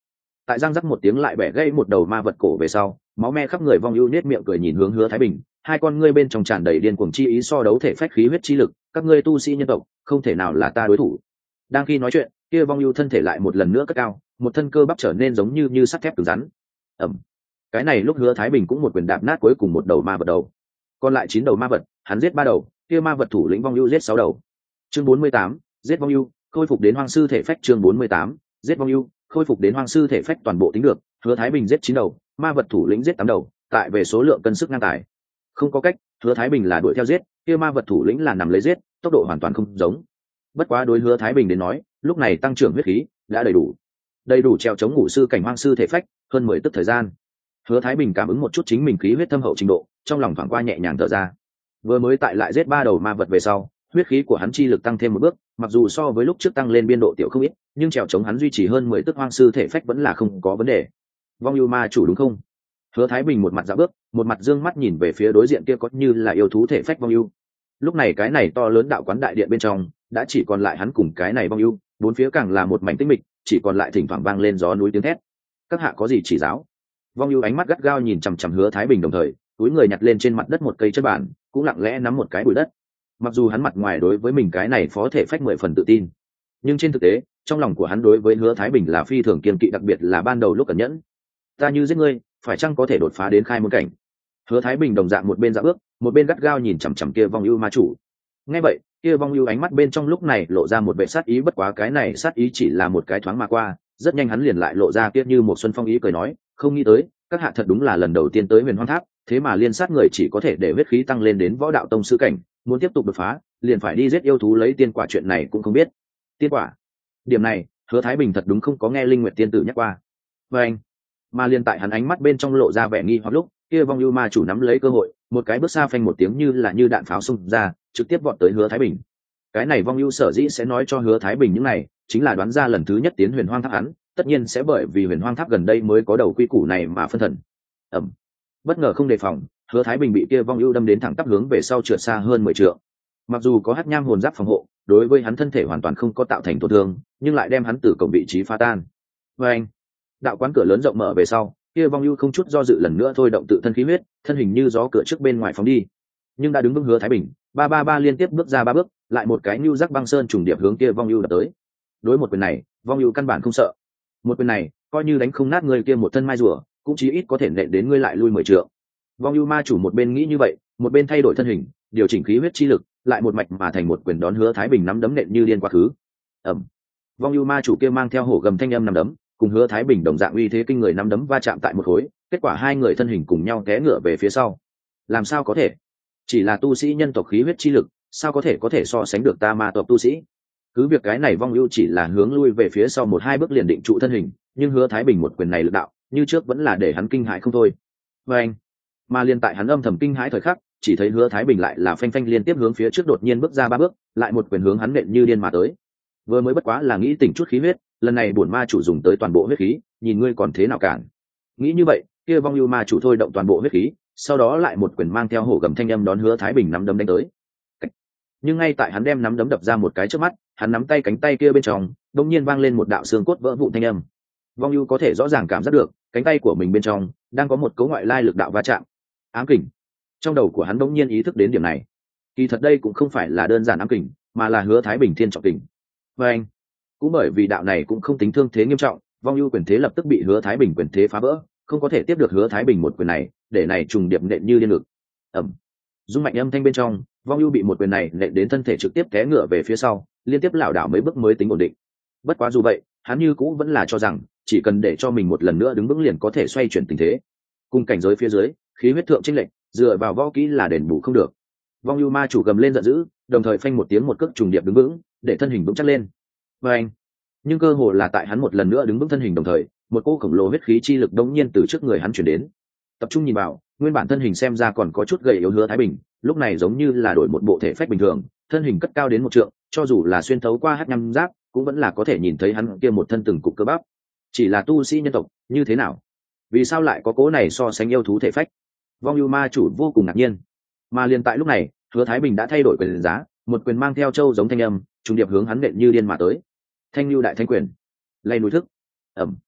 tại răng rắc một tiếng lại bẻ gãy một đầu ma vật cổ về sau, máu me khắp người. Vong ưu nết miệng cười nhìn hướng Hứa Thái Bình, hai con ngươi bên trong tràn đầy điên cuồng chi ý so đấu thể phách khí huyết chi lực, các ngươi tu sĩ nhân tộc không thể nào là ta đối thủ. Đang khi nói chuyện, kia Vong ưu thân thể lại một lần nữa cất cao, một thân cơ bắp trở nên giống như như sắt thép cứng rắn. Ầm. Cái này lúc Hứa Thái Bình cũng một quyền đạp nát cuối cùng một đầu ma vật đầu, còn lại chín đầu ma vật hắn giết ba đầu, kia ma vật thủ lĩnh Vong ưu giết sáu đầu. Chương bốn mươi tám, giết Vong ưu, khôi phục đến hoang sư thể phách. Chương bốn mươi tám, giết Vong ưu, khôi phục đến hoang sư thể phách. Toàn bộ tính được, Hứa Thái Bình giết chín đầu, ma vật thủ lĩnh giết tám đầu, tại về số lượng cân sức ngang tài. Không có cách, Hứa Thái Bình là đuổi theo giết, kia ma vật thủ lĩnh là nằm lấy giết, tốc độ hoàn toàn không giống. Bất quá đối Hứa Thái Bình đến nói, lúc này tăng trưởng huyết khí đã đầy đủ, đầy đủ treo chống ngủ sư cảnh hoang sư thể phách hơn mười tức thời gian. Hứa Thái Bình cảm ứng một chút chính mình khí huyết thâm hậu trình độ, trong lòng thoáng qua nhẹ nhàng thở ra. Vừa mới tại lại giết ba đầu ma vật về sau, huyết khí của hắn chi lực tăng thêm một bước, mặc dù so với lúc trước tăng lên biên độ tiểu không ít, nhưng trèo chống hắn duy trì hơn mười tức hoang sư thể phách vẫn là không có vấn đề. Vong ưu ma chủ đúng không? Hứa Thái Bình một mặt dạo bước, một mặt dương mắt nhìn về phía đối diện kia có như là yêu thú thể phách Vong ưu. Lúc này cái này to lớn đạo quán đại điện bên trong đã chỉ còn lại hắn cùng cái này Vong ưu, bốn phía càng là một mảnh tĩnh mịch, chỉ còn lại thỉnh thoảng vang lên gió núi tiếng thét. Các hạ có gì chỉ giáo? Vong ưu ánh mắt gắt gao nhìn chằm chằm Hứa Thái Bình, đồng thời túi người nhặt lên trên mặt đất một cây chân bản, cũng lặng lẽ nắm một cái bụi đất. Mặc dù hắn mặt ngoài đối với mình cái này phó thể phách mười phần tự tin, nhưng trên thực tế trong lòng của hắn đối với Hứa Thái Bình là phi thường kiên kỵ, đặc biệt là ban đầu lúc cẩn nhẫn. Ta như giết ngươi, phải chăng có thể đột phá đến khai môn cảnh? Hứa Thái Bình đồng dạng một bên dạo bước, một bên gắt gao nhìn chằm chằm kia Vong ưu ma chủ. Nghe vậy, kia Vong ưu ánh mắt bên trong lúc này lộ ra một vẻ sát ý, bất quá cái này sát ý chỉ là một cái thoáng mà qua, rất nhanh hắn liền lại lộ ra kia như một xuân phong ý cười nói, không nghĩ tới các hạ thật đúng là lần đầu tiên tới Huyền Hoang Tháp, thế mà liên sát người chỉ có thể để huyết khí tăng lên đến võ đạo tông sư cảnh, muốn tiếp tục đột phá liền phải đi giết yêu thú lấy tiên quả, chuyện này cũng không biết. Tiên quả? Điểm này Hứa Thái Bình thật đúng không có nghe Linh Nguyệt tiên tử nhắc qua. Và anh, mà liên tại hắn ánh mắt bên trong lộ ra vẻ nghi hoặc lúc, kia Vong ưu ma chủ nắm lấy cơ hội, một cái bước xa phanh một tiếng như là như đạn pháo xung ra, trực tiếp vọt tới Hứa Thái Bình. Cái này Vong ưu sở dĩ sẽ nói cho Hứa Thái Bình những này, chính là đoán ra lần thứ nhất tiến Huyền Hoang Tháp hắn, tất nhiên sẽ bởi vì Huyền Hoang Tháp gần đây mới có đầu quy củ này mà phân thần. Ẩm. Bất ngờ không đề phòng, Hứa Thái Bình bị kia Vong ưu đâm đến thẳng tắp hướng về sau trượt xa hơn mười trượng. Mặc dù có hắc nham hồn giáp phòng hộ, đối với hắn thân thể hoàn toàn không có tạo thành tổn thương, nhưng lại đem hắn từ cổng vị trí phá tan. Và anh, đạo quán cửa lớn rộng mở về sau, kia Vong ưu không chút do dự lần nữa thôi động tự thân khí huyết, thân hình như gió cửa trước bên ngoài phóng đi. Nhưng đã đứng vững Hứa Thái Bình, ba ba ba liên tiếp bước ra ba bước, lại một cái nưu giác băng sơn trùng điệp hướng kia Vong ưu đập tới. Đối một quyền này, Vong ưu căn bản không sợ. Một quyền này, coi như đánh không nát người kia một thân mai rùa, cũng chí ít có thể nện đến ngươi lại lui mười trượng. Vong ưu ma chủ một bên nghĩ như vậy, một bên thay đổi thân hình, điều chỉnh khí huyết chi lực, lại một mạch mà thành một quyền đón Hứa Thái Bình nắm đấm nện như điên quá khứ. Ầm. Vong ưu ma chủ kia mang theo hổ gầm thanh âm nắm đấm, cùng Hứa Thái Bình đồng dạng uy thế kinh người nắm đấm va chạm tại một khối, kết quả hai người thân hình cùng nhau té ngửa về phía sau. Làm sao có thể? Chỉ là tu sĩ nhân tộc khí huyết chi lực, sao có thể có thể so sánh được ta ma tộc tu sĩ? Cứ việc cái này Vong ưu chỉ là hướng lui về phía sau một hai bước liền định trụ thân hình, nhưng Hứa Thái Bình một quyền này lực đạo, như trước vẫn là để hắn kinh hãi không thôi. Và anh, mà liên tại hắn âm thầm kinh hãi thời khắc, chỉ thấy Hứa Thái Bình lại là phanh phanh liên tiếp hướng phía trước đột nhiên bước ra ba bước, lại một quyền hướng hắn nện như điên mà tới. Vừa mới bất quá là nghĩ tỉnh chút khí huyết, lần này bổn ma chủ dùng tới toàn bộ huyết khí, nhìn ngươi còn thế nào cản. Nghĩ như vậy, kia Vong ưu ma chủ thôi động toàn bộ huyết khí, sau đó lại một quyền mang theo hổ gầm thanh âm đón Hứa Thái Bình nắm đấm đánh tới. Nhưng ngay tại hắn đem nắm đấm đập ra một cái trước mắt, hắn nắm tay cánh tay kia bên trong, đột nhiên vang lên một đạo xương cốt vỡ vụn thanh âm. Vong ưu có thể rõ ràng cảm giác được, cánh tay của mình bên trong đang có một cấu ngoại lai lực đạo va chạm. Ám kình. Trong đầu của hắn đột nhiên ý thức đến điểm này. Kỳ thật đây cũng không phải là đơn giản ám kình, mà là Hứa Thái Bình thiên trọng kình. Và anh, cũng bởi vì đạo này cũng không tính thương thế nghiêm trọng, Vong ưu quyền thế lập tức bị Hứa Thái Bình quyền thế phá vỡ, không có thể tiếp được Hứa Thái Bình một quyền này, để này trùng điệp nện như điên lực. Ầm. Dung mạnh âm thanh bên trong, Vong ưu bị một quyền này nện đến thân thể trực tiếp té ngửa về phía sau, liên tiếp lảo đảo mấy bước mới tính ổn định. Bất quá dù vậy, hắn như cũ vẫn là cho rằng chỉ cần để cho mình một lần nữa đứng vững liền có thể xoay chuyển tình thế. Cùng cảnh giới phía dưới, khí huyết thượng chênh lệch, dựa vào võ kỹ là đền bù không được. Vong ưu ma chủ gầm lên giận dữ, đồng thời phanh một tiếng một cước trùng điệp đứng vững, để thân hình vững chắc lên. Và anh, nhưng cơ hồ là tại hắn một lần nữa đứng vững thân hình đồng thời, một cỗ khổng lồ huyết khí chi lực đống nhiên từ trước người hắn chuyển đến. Tập trung nhìn vào, nguyên bản thân hình xem ra còn có chút gầy yếu Hứa Thái Bình, lúc này giống như là đổi một bộ thể phách bình thường, thân hình cất cao đến một trượng, cho dù là xuyên thấu qua hắc nham giáp, cũng vẫn là có thể nhìn thấy hắn kia một thân từng cục cơ bắp. Chỉ là tu sĩ nhân tộc, như thế nào? Vì sao lại có cố này so sánh yêu thú thể phách? Vong ưu ma chủ vô cùng ngạc nhiên. Mà liền tại lúc này, Hứa Thái Bình đã thay đổi quyền giá, một quyền mang theo châu giống thanh âm, trùng điệp hướng hắn nện như điên mà tới. Thanh lưu đại thanh quyền, lay núi thức. Ẩm.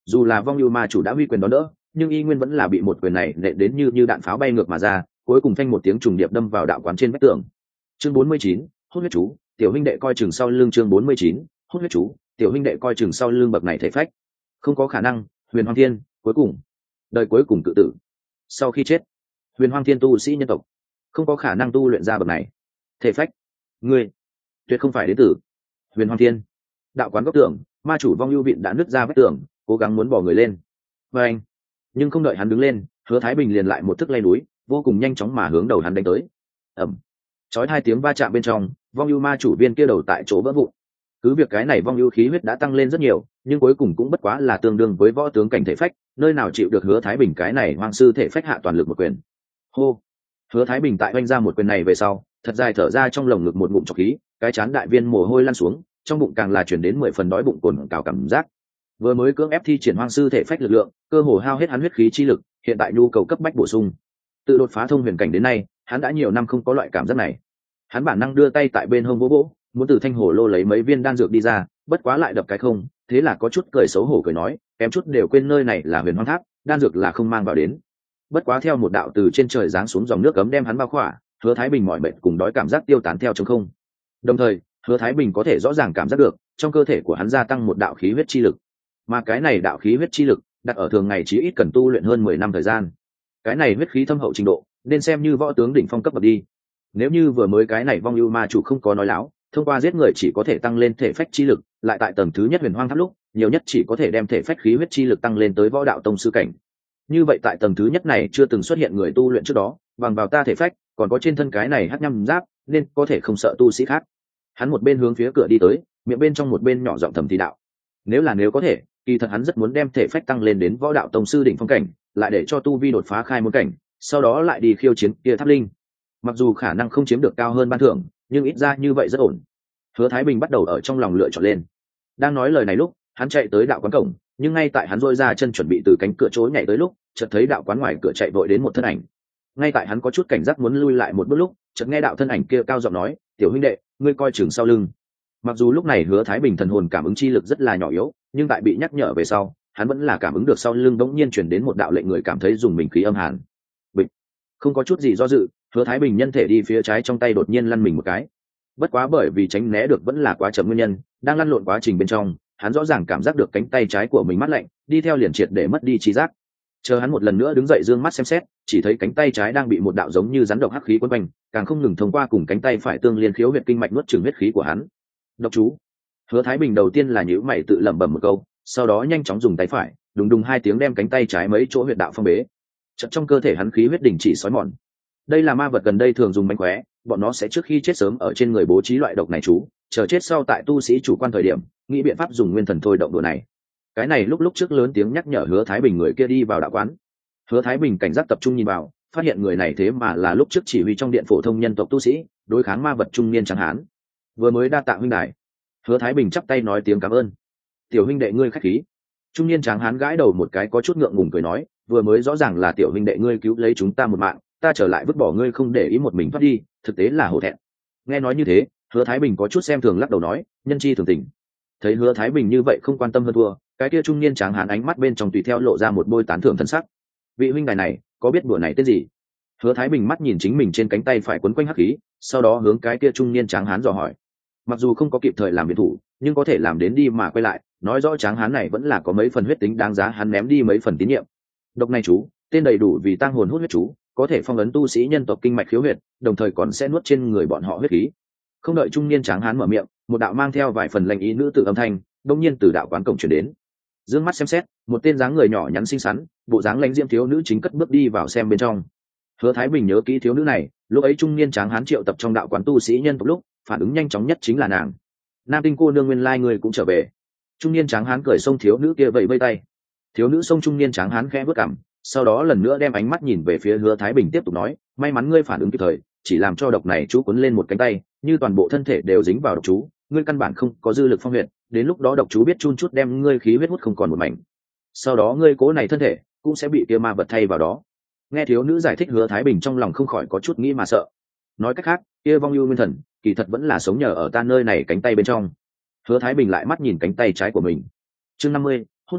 dù là vong ưu ma chủ đã huy quyền đón đỡ, nhưng y nguyên vẫn là bị một quyền này nện đến như như đạn pháo bay ngược mà ra, cuối cùng phanh một tiếng trùng điệp đâm vào đạo quán trên vách tường. Chương bốn mươi chín, hốt huyết chú, tiểu huynh đệ coi chừng sau lưng. Chương bốn mươi chín, hốt huyết chú, tiểu huynh đệ coi chừng sau lưng. Bậc này thể phách không có khả năng. Huyền Hoang Thiên cuối cùng đời cuối cùng tự tử. Sau khi chết, Huyền Hoang Thiên tu sĩ nhân tộc không có khả năng tu luyện ra bậc này thể phách. Ngươi tuyệt không phải đến từ Huyền Hoang Thiên. Đạo quán góc tường, ma chủ vong ưu vịn đã nứt ra vách tường, cố gắng muốn bỏ người lên, và anh nhưng không đợi hắn đứng lên, Hứa Thái Bình liền lại một thức lay núi, vô cùng nhanh chóng mà hướng đầu hắn đánh tới. Ầm, chói hai tiếng va chạm bên trong, vong ưu ma chủ viên kia đầu tại chỗ vỡ vụn. Cứ việc cái này vong ưu khí huyết đã tăng lên rất nhiều, nhưng cuối cùng cũng bất quá là tương đương với võ tướng cảnh thể phách, nơi nào chịu được Hứa Thái Bình cái này hoang sư thể phách hạ toàn lực một quyền. Hô. Hứa Thái Bình tại oanh ra một quyền này về sau, thật dài thở ra trong lồng ngực một ngụm trọc khí, cái chán đại viên mồ hôi lăn xuống, trong bụng càng là chuyển đến mười phần đói bụng cồn cào cảm giác. Vừa mới cưỡng ép thi triển hoang sư thể phách lực lượng, cơ hồ hao hết hắn huyết khí chi lực, hiện tại nhu cầu cấp bách bổ sung. Tự đột phá thông huyền cảnh đến nay, hắn đã nhiều năm không có loại cảm giác này. Hắn bản năng đưa tay tại bên hông vỗ vỗ, muốn từ thanh hồ lô lấy mấy viên đan dược đi ra, bất quá lại đập cái không, thế là có chút cười xấu hổ cười nói, kém chút đều quên nơi này là Huyền Hoang Tháp, đan dược là không mang vào đến. Bất quá theo một đạo từ trên trời giáng xuống dòng nước cấm đem hắn bao khỏa, Hứa Thái Bình mỏi mệt cùng đói cảm giác tiêu tán theo trong không. Đồng thời, Hứa Thái Bình có thể rõ ràng cảm giác được, trong cơ thể của hắn gia tăng một đạo khí huyết chi lực. Mà cái này đạo khí huyết chi lực, đặt ở thường ngày chí ít cần tu luyện hơn mười năm thời gian. Cái này huyết khí thâm hậu trình độ, nên xem như võ tướng đỉnh phong cấp bậc đi. Nếu như vừa mới cái này vong ưu ma chủ không có nói láo, thông qua giết người chỉ có thể tăng lên thể phách chi lực, lại tại tầng thứ nhất Huyền Hoang Tháp lúc, nhiều nhất chỉ có thể đem thể phách khí huyết chi lực tăng lên tới võ đạo tông sư cảnh. Như vậy tại tầng thứ nhất này chưa từng xuất hiện người tu luyện trước đó, bằng vào ta thể phách, còn có trên thân cái này hắc nhâm giáp, nên có thể không sợ tu sĩ khác. Hắn một bên hướng phía cửa đi tới, miệng bên trong một bên nhỏ giọng thầm thì đạo. Nếu là nếu có thể, kỳ thật hắn rất muốn đem thể phách tăng lên đến võ đạo tông sư đỉnh phong cảnh, lại để cho tu vi đột phá khai môn cảnh, sau đó lại đi khiêu chiến kia tháp linh. Mặc dù khả năng không chiếm được cao hơn ban thưởng, nhưng ít ra như vậy rất ổn. Hứa Thái Bình bắt đầu ở trong lòng lựa chọn lên. Đang nói lời này lúc, hắn chạy tới đạo quán cổng, nhưng ngay tại hắn rôi ra chân chuẩn bị từ cánh cửa chối nhảy tới lúc, chợt thấy đạo quán ngoài cửa chạy vội đến một thân ảnh. Ngay tại hắn có chút cảnh giác muốn lui lại một bước lúc, chợt nghe đạo thân ảnh kia cao giọng nói, "Tiểu huynh đệ, ngươi coi chừng sau lưng." Mặc dù lúc này Hứa Thái Bình thần hồn cảm ứng chi lực rất là nhỏ yếu, nhưng tại bị nhắc nhở về sau, hắn vẫn là cảm ứng được sau lưng bỗng nhiên truyền đến một đạo lệnh người cảm thấy dùng mình khí âm hàn. Bịch. Không có chút gì do dự, Hứa Thái Bình nhân thể đi phía trái trong tay đột nhiên lăn mình một cái. Bất quá bởi vì tránh né được vẫn là quá chậm nguyên nhân, đang lăn lộn quá trình bên trong, hắn rõ ràng cảm giác được cánh tay trái của mình mát lạnh, đi theo liền triệt để mất đi trí giác. Chờ hắn một lần nữa đứng dậy dương mắt xem xét, chỉ thấy cánh tay trái đang bị một đạo giống như rắn độc hắc khí quấn quanh, càng không ngừng thông qua cùng cánh tay phải tương liên khiếu huyệt kinh mạch nuốt chửng huyết khí của hắn. Độc chú. Hứa Thái Bình đầu tiên là nhíu mày tự lẩm bẩm một câu, sau đó nhanh chóng dùng tay phải, đùng đùng hai tiếng đem cánh tay trái mấy chỗ huyệt đạo phong bế. Chợt trong cơ thể hắn khí huyết đình chỉ xói mòn. Đây là ma vật gần đây thường dùng mánh khóe, bọn nó sẽ trước khi chết sớm ở trên người bố trí loại độc này chú, chờ chết sau tại tu sĩ chủ quan thời điểm, nghĩ biện pháp dùng nguyên thần thôi động đùa này. Cái này lúc lúc trước lớn tiếng nhắc nhở Hứa Thái Bình người kia đi vào đạo quán. Hứa Thái Bình cảnh giác tập trung nhìn vào, phát hiện người này thế mà là lúc trước chỉ huy trong điện phổ thông nhân tộc tu sĩ, đối kháng ma vật trung niên trắng hán. Vừa mới đa tạ huynh đài. Hứa Thái Bình chắp tay nói tiếng cảm ơn. Tiểu huynh đệ ngươi khách khí. Trung niên tráng hán gãi đầu một cái có chút ngượng ngùng cười nói, vừa mới rõ ràng là tiểu huynh đệ ngươi cứu lấy chúng ta một mạng, ta trở lại vứt bỏ ngươi không để ý một mình thoát đi, thực tế là hổ thẹn. Nghe nói như thế, Hứa Thái Bình có chút xem thường lắc đầu nói, nhân chi thường tình. Thấy Hứa Thái Bình như vậy không quan tâm hơn thua, cái kia trung niên tráng hán ánh mắt bên trong tùy theo lộ ra một bôi tán thưởng thân sắc. Vị huynh đài này, có biết đùa này tên gì? Hứa Thái Bình mắt nhìn chính mình trên cánh tay phải quấn quanh hắc khí, sau đó hướng cái kia trung niên tráng hán dò hỏi. Mặc dù không có kịp thời làm biệt thủ, nhưng có thể làm đến đi mà quay lại, nói rõ tráng hán này vẫn là có mấy phần huyết tính đáng giá hắn ném đi mấy phần tín nhiệm. Độc này chú, tên đầy đủ vì tang hồn hút huyết chú, có thể phong ấn tu sĩ nhân tộc kinh mạch khiếu huyệt, đồng thời còn sẽ nuốt trên người bọn họ huyết khí. Không đợi trung niên tráng hán mở miệng, một đạo mang theo vài phần lệnh ý nữ tử âm thanh, đông nhiên từ đạo quán cổng truyền đến. Dương mắt xem xét, một tên dáng người nhỏ nhắn xinh xắn, bộ dáng lãnh diễm thiếu nữ chính cất bước đi vào xem bên trong. Hứa Thái Bình nhớ kỹ thiếu nữ này, lúc ấy trung niên tráng hán triệu tập trong đạo quán tu sĩ nhân tộc lúc, phản ứng nhanh chóng nhất chính là nàng. Nam Tinh cô nương nguyên lai người cũng trở về. Trung niên tráng hán cười xông thiếu nữ kia vẫy vây tay. Thiếu nữ xông trung niên tráng hán khẽ bước cằm, sau đó lần nữa đem ánh mắt nhìn về phía Hứa Thái Bình tiếp tục nói, may mắn ngươi phản ứng kịp thời, chỉ làm cho độc này chú cuốn lên một cánh tay, như toàn bộ thân thể đều dính vào độc chú, ngươi căn bản không có dư lực phong huyệt, đến lúc đó độc chú biết chun chút đem ngươi khí huyết hút không còn một mảnh. Sau đó ngươi cố này thân thể cũng sẽ bị kia ma vật thay vào đó. Nghe thiếu nữ giải thích, Hứa Thái Bình trong lòng không khỏi có chút nghĩ mà sợ. Nói cách khác, kia vong ưu nguyên thần kỳ thật vẫn là sống nhờ ở ta nơi này cánh tay bên trong. Hứa Thái Bình lại mắt nhìn cánh tay trái của mình. Chương năm mươi, hút huyết chú,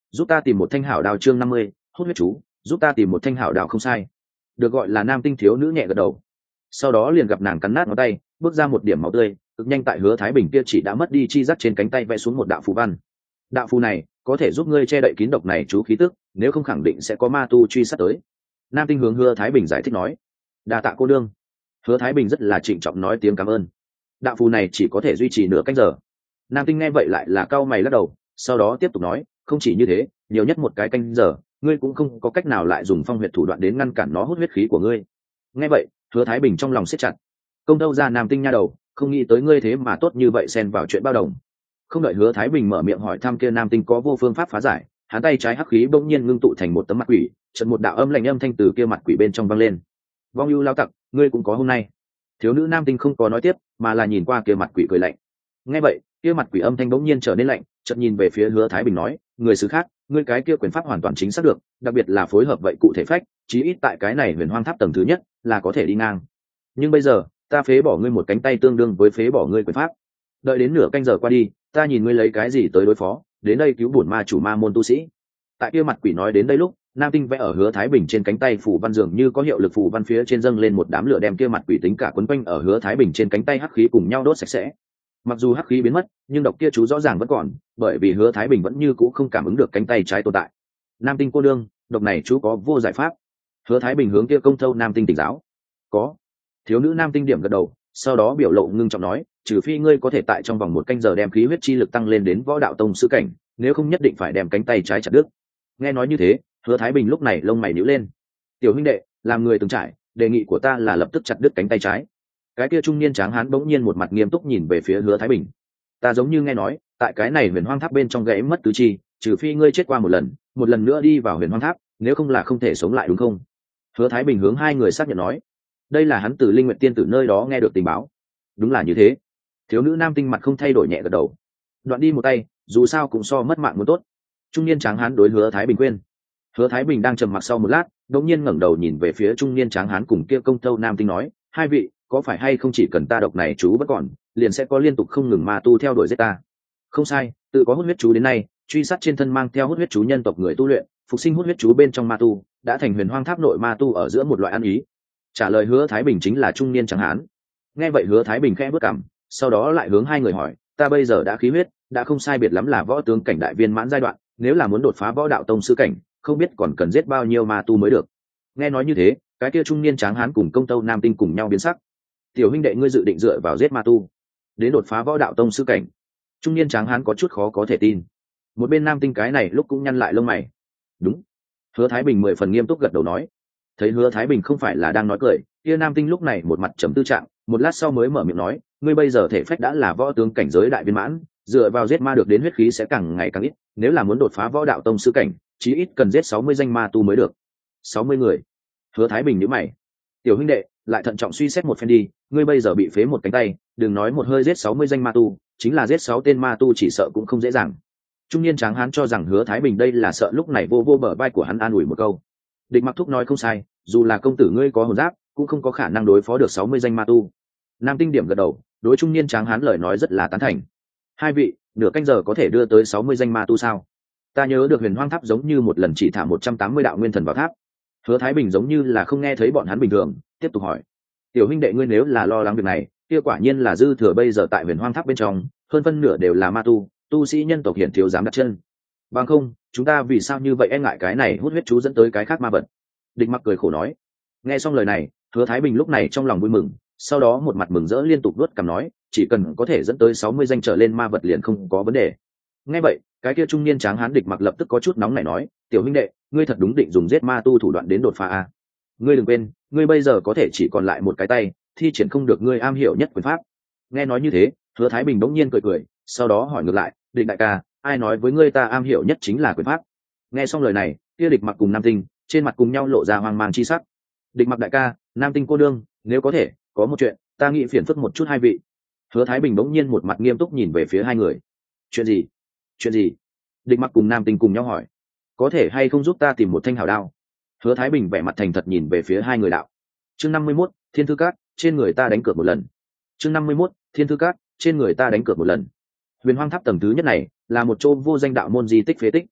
giúp ta tìm một thanh hảo đao. Chương năm mươi, hút huyết chú, giúp ta tìm một thanh hảo đao. Không sai, được gọi là nam tinh thiếu nữ nhẹ gật đầu, sau đó liền gặp nàng cắn nát ngón tay, bước ra một điểm máu tươi, cực nhanh tại Hứa Thái Bình kia chỉ đã mất đi chi giác trên cánh tay vẽ xuống một đạo phù văn. Đạo phù này có thể giúp ngươi che đậy kín độc này chú khí tức, nếu không khẳng định sẽ có ma tu truy sát tới. Nam tinh hướng Hứa Thái Bình giải thích nói. Đa tạ cô đương. Hứa Thái Bình rất là trịnh trọng nói tiếng cảm ơn. Đạo phù này chỉ có thể duy trì nửa canh giờ. Nam tinh nghe vậy lại là cau mày lắc đầu, sau đó tiếp tục nói, không chỉ như thế, nhiều nhất một cái canh giờ, ngươi cũng không có cách nào lại dùng phong huyệt thủ đoạn đến ngăn cản nó hút huyết khí của ngươi. Nghe vậy, Hứa Thái Bình trong lòng siết chặt. Công đâu ra Nam tinh nha đầu, không nghĩ tới ngươi thế mà tốt như vậy xen vào chuyện bao đồng. Không đợi Hứa Thái Bình mở miệng hỏi thăm kia Nam tinh có vô phương pháp phá giải, hắn tay trái hắc khí bỗng nhiên ngưng tụ thành một tấm mặt quỷ, chợt một đạo âm lạnh âm thanh từ kia mặt quỷ bên trong vang lên. Vong ưu lao tặc, ngươi cũng có hôm nay. Thiếu nữ Nam tinh không có nói tiếp, mà là nhìn qua kia mặt quỷ cười lạnh. Nghe vậy, kia mặt quỷ âm thanh bỗng nhiên trở nên lạnh, chợt nhìn về phía Hứa Thái Bình nói, người xứ khác, ngươi cái kia quyền pháp hoàn toàn chính xác được, đặc biệt là phối hợp vậy cụ thể phách, chí ít tại cái này huyền hoang tháp tầng thứ nhất là có thể đi ngang. Nhưng bây giờ, ta phế bỏ ngươi một cánh tay tương đương với phế bỏ ngươi quyền pháp. Đợi đến nửa canh giờ qua đi, ta nhìn ngươi lấy cái gì tới đối phó, đến đây cứu bổn ma chủ ma môn tu sĩ. Tại kia mặt quỷ nói đến đây lúc, Nam tinh vẽ ở Hứa Thái Bình trên cánh tay phủ văn dường như có hiệu lực, phủ văn phía trên dâng lên một đám lửa đem kia mặt quỷ tính cả quấn quanh ở Hứa Thái Bình trên cánh tay hắc khí cùng nhau đốt sạch sẽ. Mặc dù hắc khí biến mất, nhưng độc kia chú rõ ràng vẫn còn, bởi vì Hứa Thái Bình vẫn như cũ không cảm ứng được cánh tay trái tồn tại. Nam tinh cô đương, độc này chú có vô giải pháp? Hứa Thái Bình hướng kia công thâu Nam tinh tỉnh giáo. Có. Thiếu nữ Nam tinh điểm gật đầu, sau đó biểu lộ ngưng trọng nói, trừ phi ngươi có thể tại trong vòng một canh giờ đem khí huyết chi lực tăng lên đến võ đạo tông sư cảnh, nếu không nhất định phải đem cánh tay trái chặt đứt. Nghe nói như thế, Hứa Thái Bình lúc này lông mày nhíu lên. Tiểu huynh đệ, làm người từng trải, đề nghị của ta là lập tức chặt đứt cánh tay trái. Cái kia trung niên tráng hán bỗng nhiên một mặt nghiêm túc nhìn về phía Hứa Thái Bình. Ta giống như nghe nói, tại cái này huyền hoang tháp bên trong gãy mất tứ chi, trừ phi ngươi chết qua một lần, một lần nữa đi vào huyền hoang tháp, nếu không là không thể sống lại, đúng không? Hứa Thái Bình hướng hai người xác nhận nói. Đây là hắn từ Linh Nguyệt Tiên tử nơi đó nghe được tình báo. Đúng là như thế. Thiếu nữ Nam tinh mặt không thay đổi nhẹ gật đầu. Đoạn đi một tay, dù sao cũng so mất mạng muốn tốt. Trung niên tráng hán đối Hứa Thái Bình khuyên. Hứa Thái Bình đang trầm mặc sau một lát, đột nhiên ngẩng đầu nhìn về phía trung niên tráng hán cùng kia công tâu Nam tinh nói, hai vị, có phải hay không chỉ cần ta độc này chú vẫn còn, liền sẽ có liên tục không ngừng ma tu theo đuổi giết ta? Không sai, tự có hút huyết chú đến nay, truy sát trên thân mang theo hút huyết chú nhân tộc người tu luyện, phục sinh hút huyết chú bên trong ma tu, đã thành huyền hoang tháp nội ma tu ở giữa một loại ăn ý. Trả lời Hứa Thái Bình chính là trung niên tráng hán. Nghe vậy Hứa Thái Bình khẽ bước cằm, sau đó lại hướng hai người hỏi, ta bây giờ đã khí huyết, đã không sai biệt lắm là võ tướng cảnh đại viên mãn giai đoạn, nếu là muốn đột phá võ đạo tông sư cảnh, không biết còn cần giết bao nhiêu ma tu mới được. Nghe nói như thế, cái kia trung niên tráng hán cùng công tâu Nam tinh cùng nhau biến sắc. Tiểu huynh đệ, ngươi dự định dựa vào giết ma tu đến đột phá võ đạo tông sư cảnh? Trung niên tráng hán có chút khó có thể tin. Một bên Nam tinh cái này lúc cũng nhăn lại lông mày. Đúng. Hứa Thái Bình mười phần nghiêm túc gật đầu nói. Thấy Hứa Thái Bình không phải là đang nói cười, kia Nam tinh lúc này một mặt trầm tư trạng, một lát sau mới mở miệng nói, ngươi bây giờ thể phách đã là võ tướng cảnh giới đại viên mãn, dựa vào giết ma được đến huyết khí sẽ càng ngày càng ít, nếu là muốn đột phá võ đạo tông sư cảnh, chí ít cần giết sáu mươi danh ma tu mới được. sáu mươi người? Hứa Thái Bình nhíu mày. Tiểu huynh đệ, lại thận trọng suy xét một phen đi, ngươi bây giờ bị phế một cánh tay, đừng nói một hơi giết sáu mươi danh ma tu, chính là giết sáu tên ma tu chỉ sợ cũng không dễ dàng. Trung niên tráng hán cho rằng Hứa Thái Bình đây là sợ lúc này vô vô bờ vai của hắn an ủi một câu. Địch Mặc Thúc nói không sai, dù là công tử ngươi có hồn giáp, cũng không có khả năng đối phó được sáu mươi danh ma tu. Nam tinh điểm gật đầu, đối trung niên tráng hán lời nói rất là tán thành. Hai vị, nửa canh giờ có thể đưa tới sáu mươi danh ma tu sao? Ta nhớ được huyền hoang tháp giống như một lần chỉ thả một trăm tám mươi đạo nguyên thần vào tháp. Hứa Thái Bình giống như là không nghe thấy bọn hắn bình thường, tiếp tục hỏi. Tiểu huynh đệ, ngươi nếu là lo lắng việc này, kia quả nhiên là dư thừa, bây giờ tại huyền hoang tháp bên trong, hơn phân nửa đều là ma tu, tu sĩ nhân tộc hiển thiếu dám đặt chân. Bằng không, chúng ta vì sao như vậy e ngại cái này hút huyết chú dẫn tới cái khác ma vật? Địch Mặc cười khổ nói. Nghe xong lời này, Hứa Thái Bình lúc này trong lòng vui mừng, sau đó một mặt mừng rỡ liên tục đuốt cằm nói, chỉ cần có thể dẫn tới sáu mươi danh trở lên ma vật liền không có vấn đề. Nghe vậy, cái kia trung niên tráng hán Địch Mặc lập tức có chút nóng nảy nói, tiểu huynh đệ, ngươi thật đúng định dùng giết ma tu thủ đoạn đến đột phá à? Ngươi đừng quên, ngươi bây giờ có thể chỉ còn lại một cái tay, thi triển không được ngươi am hiểu nhất quyền pháp. Nghe nói như thế, Hứa Thái Bình bỗng nhiên cười cười, sau đó hỏi ngược lại, Địch đại ca, ai nói với ngươi ta am hiểu nhất chính là quyền pháp? Nghe xong lời này, kia Địch Mặc cùng Nam tinh trên mặt cùng nhau lộ ra hoang mang chi sắc. Địch Mặc đại ca, Nam tinh cô đương, nếu có thể, có một chuyện, ta nghĩ phiền phức một chút hai vị. Hứa Thái Bình bỗng nhiên một mặt nghiêm túc nhìn về phía hai người. Chuyện gì? Chuyện gì? Địch Mặc cùng Nam tinh cùng nhau hỏi. Có thể hay không giúp ta tìm một thanh hảo đao? Hứa Thái Bình vẻ mặt thành thật nhìn về phía hai người đạo. Chương năm mươi mốt, Thiên Thư Các, trên người ta đánh cược một lần. Chương năm mươi mốt, Thiên Thư Các, trên người ta đánh cược một lần. Huyền Hoang Tháp tầng thứ nhất này là một chỗ vô danh đạo môn di tích phế tích.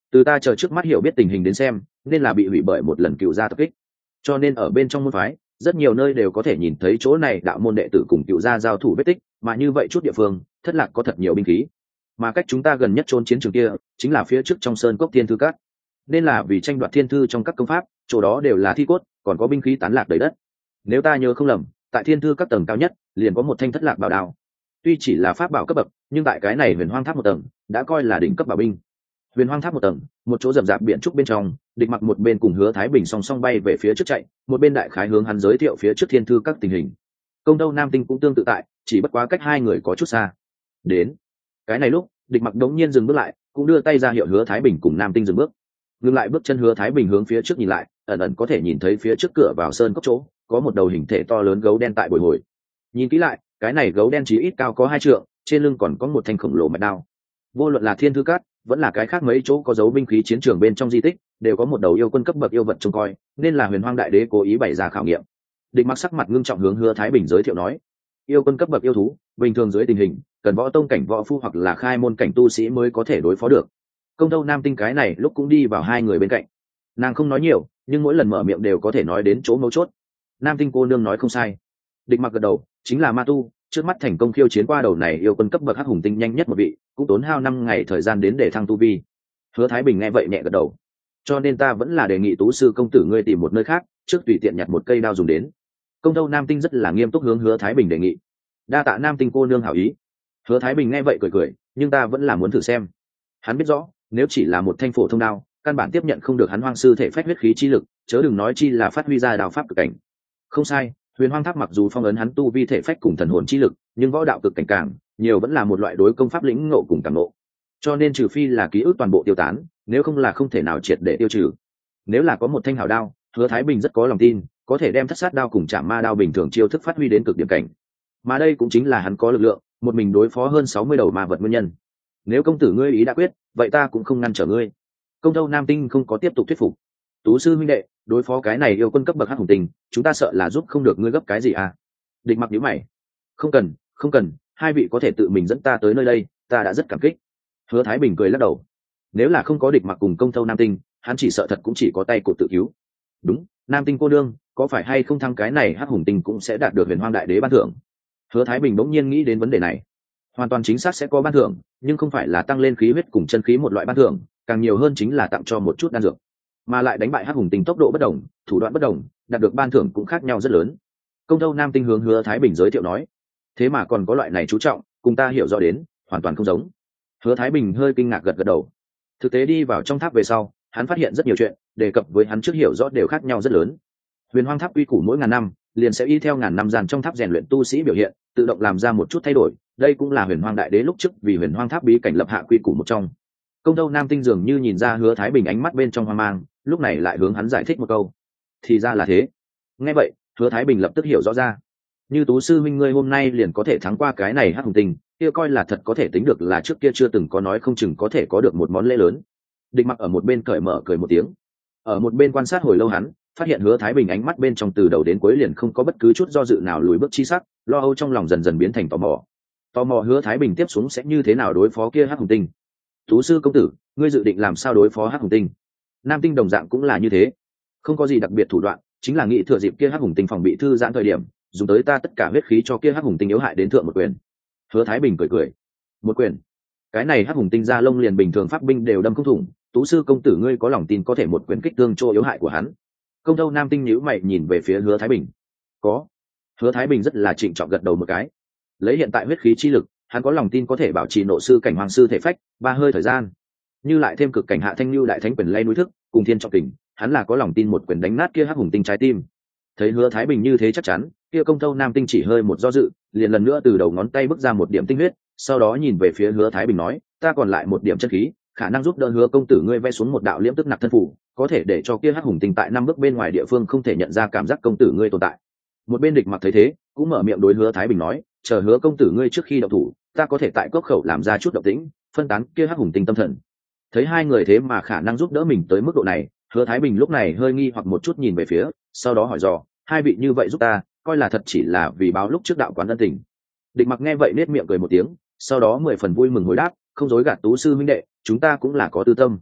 Từ ta chờ trước mắt hiểu biết tình hình đến xem, nên là bị hủy bởi một lần cựu gia tập kích, cho nên ở bên trong môn phái rất nhiều nơi đều có thể nhìn thấy chỗ này đạo môn đệ tử cùng cựu gia giao thủ vết tích, mà như vậy chút địa phương thất lạc có thật nhiều binh khí, mà cách chúng ta gần nhất chôn chiến trường kia chính là phía trước trong sơn cốc thiên thư các, nên là vì tranh đoạt thiên thư trong các công pháp, chỗ đó đều là thi cốt, còn có binh khí tán lạc đầy đất. Nếu ta nhớ không lầm, tại thiên thư các tầng cao nhất liền có một thanh thất lạc bảo đao, tuy chỉ là pháp bảo cấp bậc, nhưng tại cái này huyền hoang tháp một tầng đã coi là đỉnh cấp bảo binh. Huyền hoang tháp một tầng, một chỗ rậm rạp biển trúc bên trong, Địch Mặc một bên cùng Hứa Thái Bình song song bay về phía trước chạy, một bên đại khái hướng hắn giới thiệu phía trước thiên thư các tình hình. Công Tâu Nam Tinh cũng tương tự tại, chỉ bất quá cách hai người có chút xa. Đến cái này lúc, Địch Mặc đống nhiên dừng bước lại, cũng đưa tay ra hiệu Hứa Thái Bình cùng Nam Tinh dừng bước. Ngừng lại bước chân, Hứa Thái Bình hướng phía trước nhìn lại, ẩn ẩn có thể nhìn thấy phía trước cửa vào sơn cốc chỗ có một đầu hình thể to lớn gấu đen tại bồi hồi. Nhìn kỹ lại, cái này gấu đen chỉ ít cao có hai trượng, trên lưng còn có một thanh khổng lồ mạch đao. Vô luận là thiên thư cát vẫn là cái khác mấy chỗ có dấu binh khí chiến trường bên trong di tích, đều có một đầu yêu quân cấp bậc yêu vật trông coi, nên là huyền hoang đại đế cố ý bày ra khảo nghiệm. Địch Mặc sắc mặt ngưng trọng hướng Hứa Thái Bình giới thiệu nói, yêu quân cấp bậc yêu thú bình thường dưới tình hình cần võ tông cảnh võ phu hoặc là khai môn cảnh tu sĩ mới có thể đối phó được. Công Tâu Nam Tinh cái này lúc cũng đi vào hai người bên cạnh, nàng không nói nhiều, nhưng mỗi lần mở miệng đều có thể nói đến chỗ mấu chốt. Nam Tinh cô nương nói không sai. Địch Mặc gật đầu, chính là ma tu, trước mắt thành công khiêu chiến qua đầu này yêu quân cấp bậc hắc hùng tinh nhanh nhất một vị, cũng tốn hao năm ngày thời gian đến để thăng tu vi. Hứa Thái Bình nghe vậy nhẹ gật đầu, cho nên ta vẫn là đề nghị Tú sư công tử ngươi tìm một nơi khác, trước tùy tiện nhặt một cây đao dùng đến. Công Tâu Nam Tinh rất là nghiêm túc hướng Hứa Thái Bình đề nghị. Đa tạ Nam Tinh cô nương hảo ý. Hứa Thái Bình nghe vậy cười cười, nhưng ta vẫn là muốn thử xem. Hắn biết rõ, nếu chỉ là một thanh phổ thông đao, căn bản tiếp nhận không được hắn hoang sư thể phách huyết khí chi lực, chớ đừng nói chi là phát huy ra đao pháp cực cảnh. Không sai, huyền hoang tháp mặc dù phong ấn hắn tu vi thể phách cùng thần hồn chi lực, nhưng võ đạo cực cảnh càng nhiều vẫn là một loại đối công pháp lĩnh ngộ cùng cảm ngộ, cho nên trừ phi là ký ức toàn bộ tiêu tán, nếu không là không thể nào triệt để tiêu trừ. Nếu là có một thanh hảo đao, Hứa Thái Bình rất có lòng tin có thể đem thất sát đao cùng chạm ma đao bình thường chiêu thức phát huy đến cực điểm cảnh, mà đây cũng chính là hắn có lực lượng một mình đối phó hơn sáu mươi đầu ma vật nguyên nhân. Nếu công tử ngươi ý đã quyết, vậy ta cũng không ngăn trở ngươi. Công Tâu Nam Tinh không có tiếp tục thuyết phục. Tú sư huynh đệ, đối phó cái này yêu quân cấp bậc hắc hùng tinh, chúng ta sợ là giúp không được ngươi gấp cái gì à? Địch Mặc nhíu mày. Không cần, không cần, hai vị có thể tự mình dẫn ta tới nơi đây, ta đã rất cảm kích. Hứa Thái Bình cười lắc đầu. Nếu là không có Địch Mặc cùng Công Tâu Nam Tinh, hắn chỉ sợ thật cũng chỉ có tay cụt tự cứu. Đúng, Nam Tinh cô đương, có phải hay không thăng cái này hắc hùng tinh cũng sẽ đạt được huyền hoang đại đế ban thưởng? Hứa Thái Bình bỗng nhiên nghĩ đến vấn đề này. Hoàn toàn chính xác sẽ có ban thưởng, nhưng không phải là tăng lên khí huyết cùng chân khí một loại ban thưởng, càng nhiều hơn chính là tặng cho một chút đan dược, mà lại đánh bại hắc hùng tinh tốc độ bất đồng, thủ đoạn bất đồng, đạt được ban thưởng cũng khác nhau rất lớn. Công Tâu Nam Tinh hướng Hứa Thái Bình giới thiệu nói, thế mà còn có loại này chú trọng, cùng ta hiểu rõ đến hoàn toàn không giống. Hứa Thái Bình hơi kinh ngạc gật gật đầu. Thực tế đi vào trong tháp về sau, hắn phát hiện rất nhiều chuyện đề cập với hắn trước hiểu rõ đều khác nhau rất lớn. Huyền hoang tháp quy củ mỗi ngàn năm liền sẽ y theo ngàn năm gian trong tháp rèn luyện tu sĩ biểu hiện, tự động làm ra một chút thay đổi, đây cũng là huyền hoang đại đế lúc trước vì huyền hoang tháp bí cảnh lập hạ quy củ một trong. Công Tâu Nam Tinh dường như nhìn ra Hứa Thái Bình ánh mắt bên trong hoang mang, lúc này lại hướng hắn giải thích một câu. Thì ra là thế. Nghe vậy, Hứa Thái Bình lập tức hiểu rõ ra. Như Tú sư huynh ngươi hôm nay liền có thể thắng qua cái này hắc hùng tinh, kia coi là thật có thể tính được là trước kia chưa từng có nói không chừng có thể có được một món lễ lớn. Địch Mặc ở một bên cởi mở cười một tiếng. Ở một bên quan sát hồi lâu, hắn phát hiện Hứa Thái Bình ánh mắt bên trong từ đầu đến cuối liền không có bất cứ chút do dự nào lùi bước chi sắc, lo âu trong lòng dần dần biến thành tò mò. Tò mò Hứa Thái Bình tiếp xuống sẽ như thế nào đối phó kia hắc hùng tinh. Tú sư công tử, ngươi dự định làm sao đối phó hắc hùng tinh? Nam Tinh đồng dạng cũng là như thế, không có gì đặc biệt thủ đoạn, chính là nghĩ thừa dịp kia hắc hùng tinh phòng bị thư giãn thời điểm, dùng tới ta tất cả huyết khí cho kia hắc hùng tinh yếu hại đến thượng một quyền. Hứa Thái Bình cười cười. Một quyền? Cái này hắc hùng tinh da lông liền bình thường pháp binh đều đâm không thủng, Tú sư công tử ngươi có lòng tin có thể một quyền kích thương chỗ yếu hại của hắn? Công Tâu Nam Tinh nhíu mày nhìn về phía Hứa Thái Bình. Có. Hứa Thái Bình rất là trịnh trọng gật đầu một cái. Lấy hiện tại huyết khí chi lực, hắn có lòng tin có thể bảo trì nộ sư cảnh hoàng sư thể phách ba hơi thời gian, như lại thêm cực cảnh hạ thanh lưu đại thánh quyền lay núi thức cùng thiên trọng kình, hắn là có lòng tin một quyền đánh nát kia hắc hùng tinh trái tim. Thấy Hứa Thái Bình như thế chắc chắn, kia Công Tâu Nam Tinh chỉ hơi một do dự, liền lần nữa từ đầu ngón tay bước ra một điểm tinh huyết, sau đó nhìn về phía Hứa Thái Bình nói, ta còn lại một điểm chân khí, khả năng giúp đỡ Hứa công tử ngươi vẽ xuống một đạo liễm tức nặc thân phủ, có thể để cho kia hắc hùng tinh tại năm bước bên ngoài địa phương không thể nhận ra cảm giác công tử ngươi tồn tại. Một bên Địch Mặc thấy thế, cũng mở miệng đối Hứa Thái Bình nói, chờ Hứa công tử ngươi trước khi động thủ, ta có thể tại cốc khẩu làm ra chút động tĩnh, phân tán kia hắc hùng tinh tâm thần. Thấy hai người thế mà khả năng giúp đỡ mình tới mức độ này, Hứa Thái Bình lúc này hơi nghi hoặc một chút nhìn về phía, sau đó hỏi dò, hai vị như vậy giúp ta, coi là thật chỉ là vì báo lúc trước đạo quán ân tình. Địch Mặc nghe vậy nết miệng cười một tiếng, sau đó mười phần vui mừng hồi đáp, không dối gạt Tú sư huynh đệ, chúng ta cũng là có tư tâm.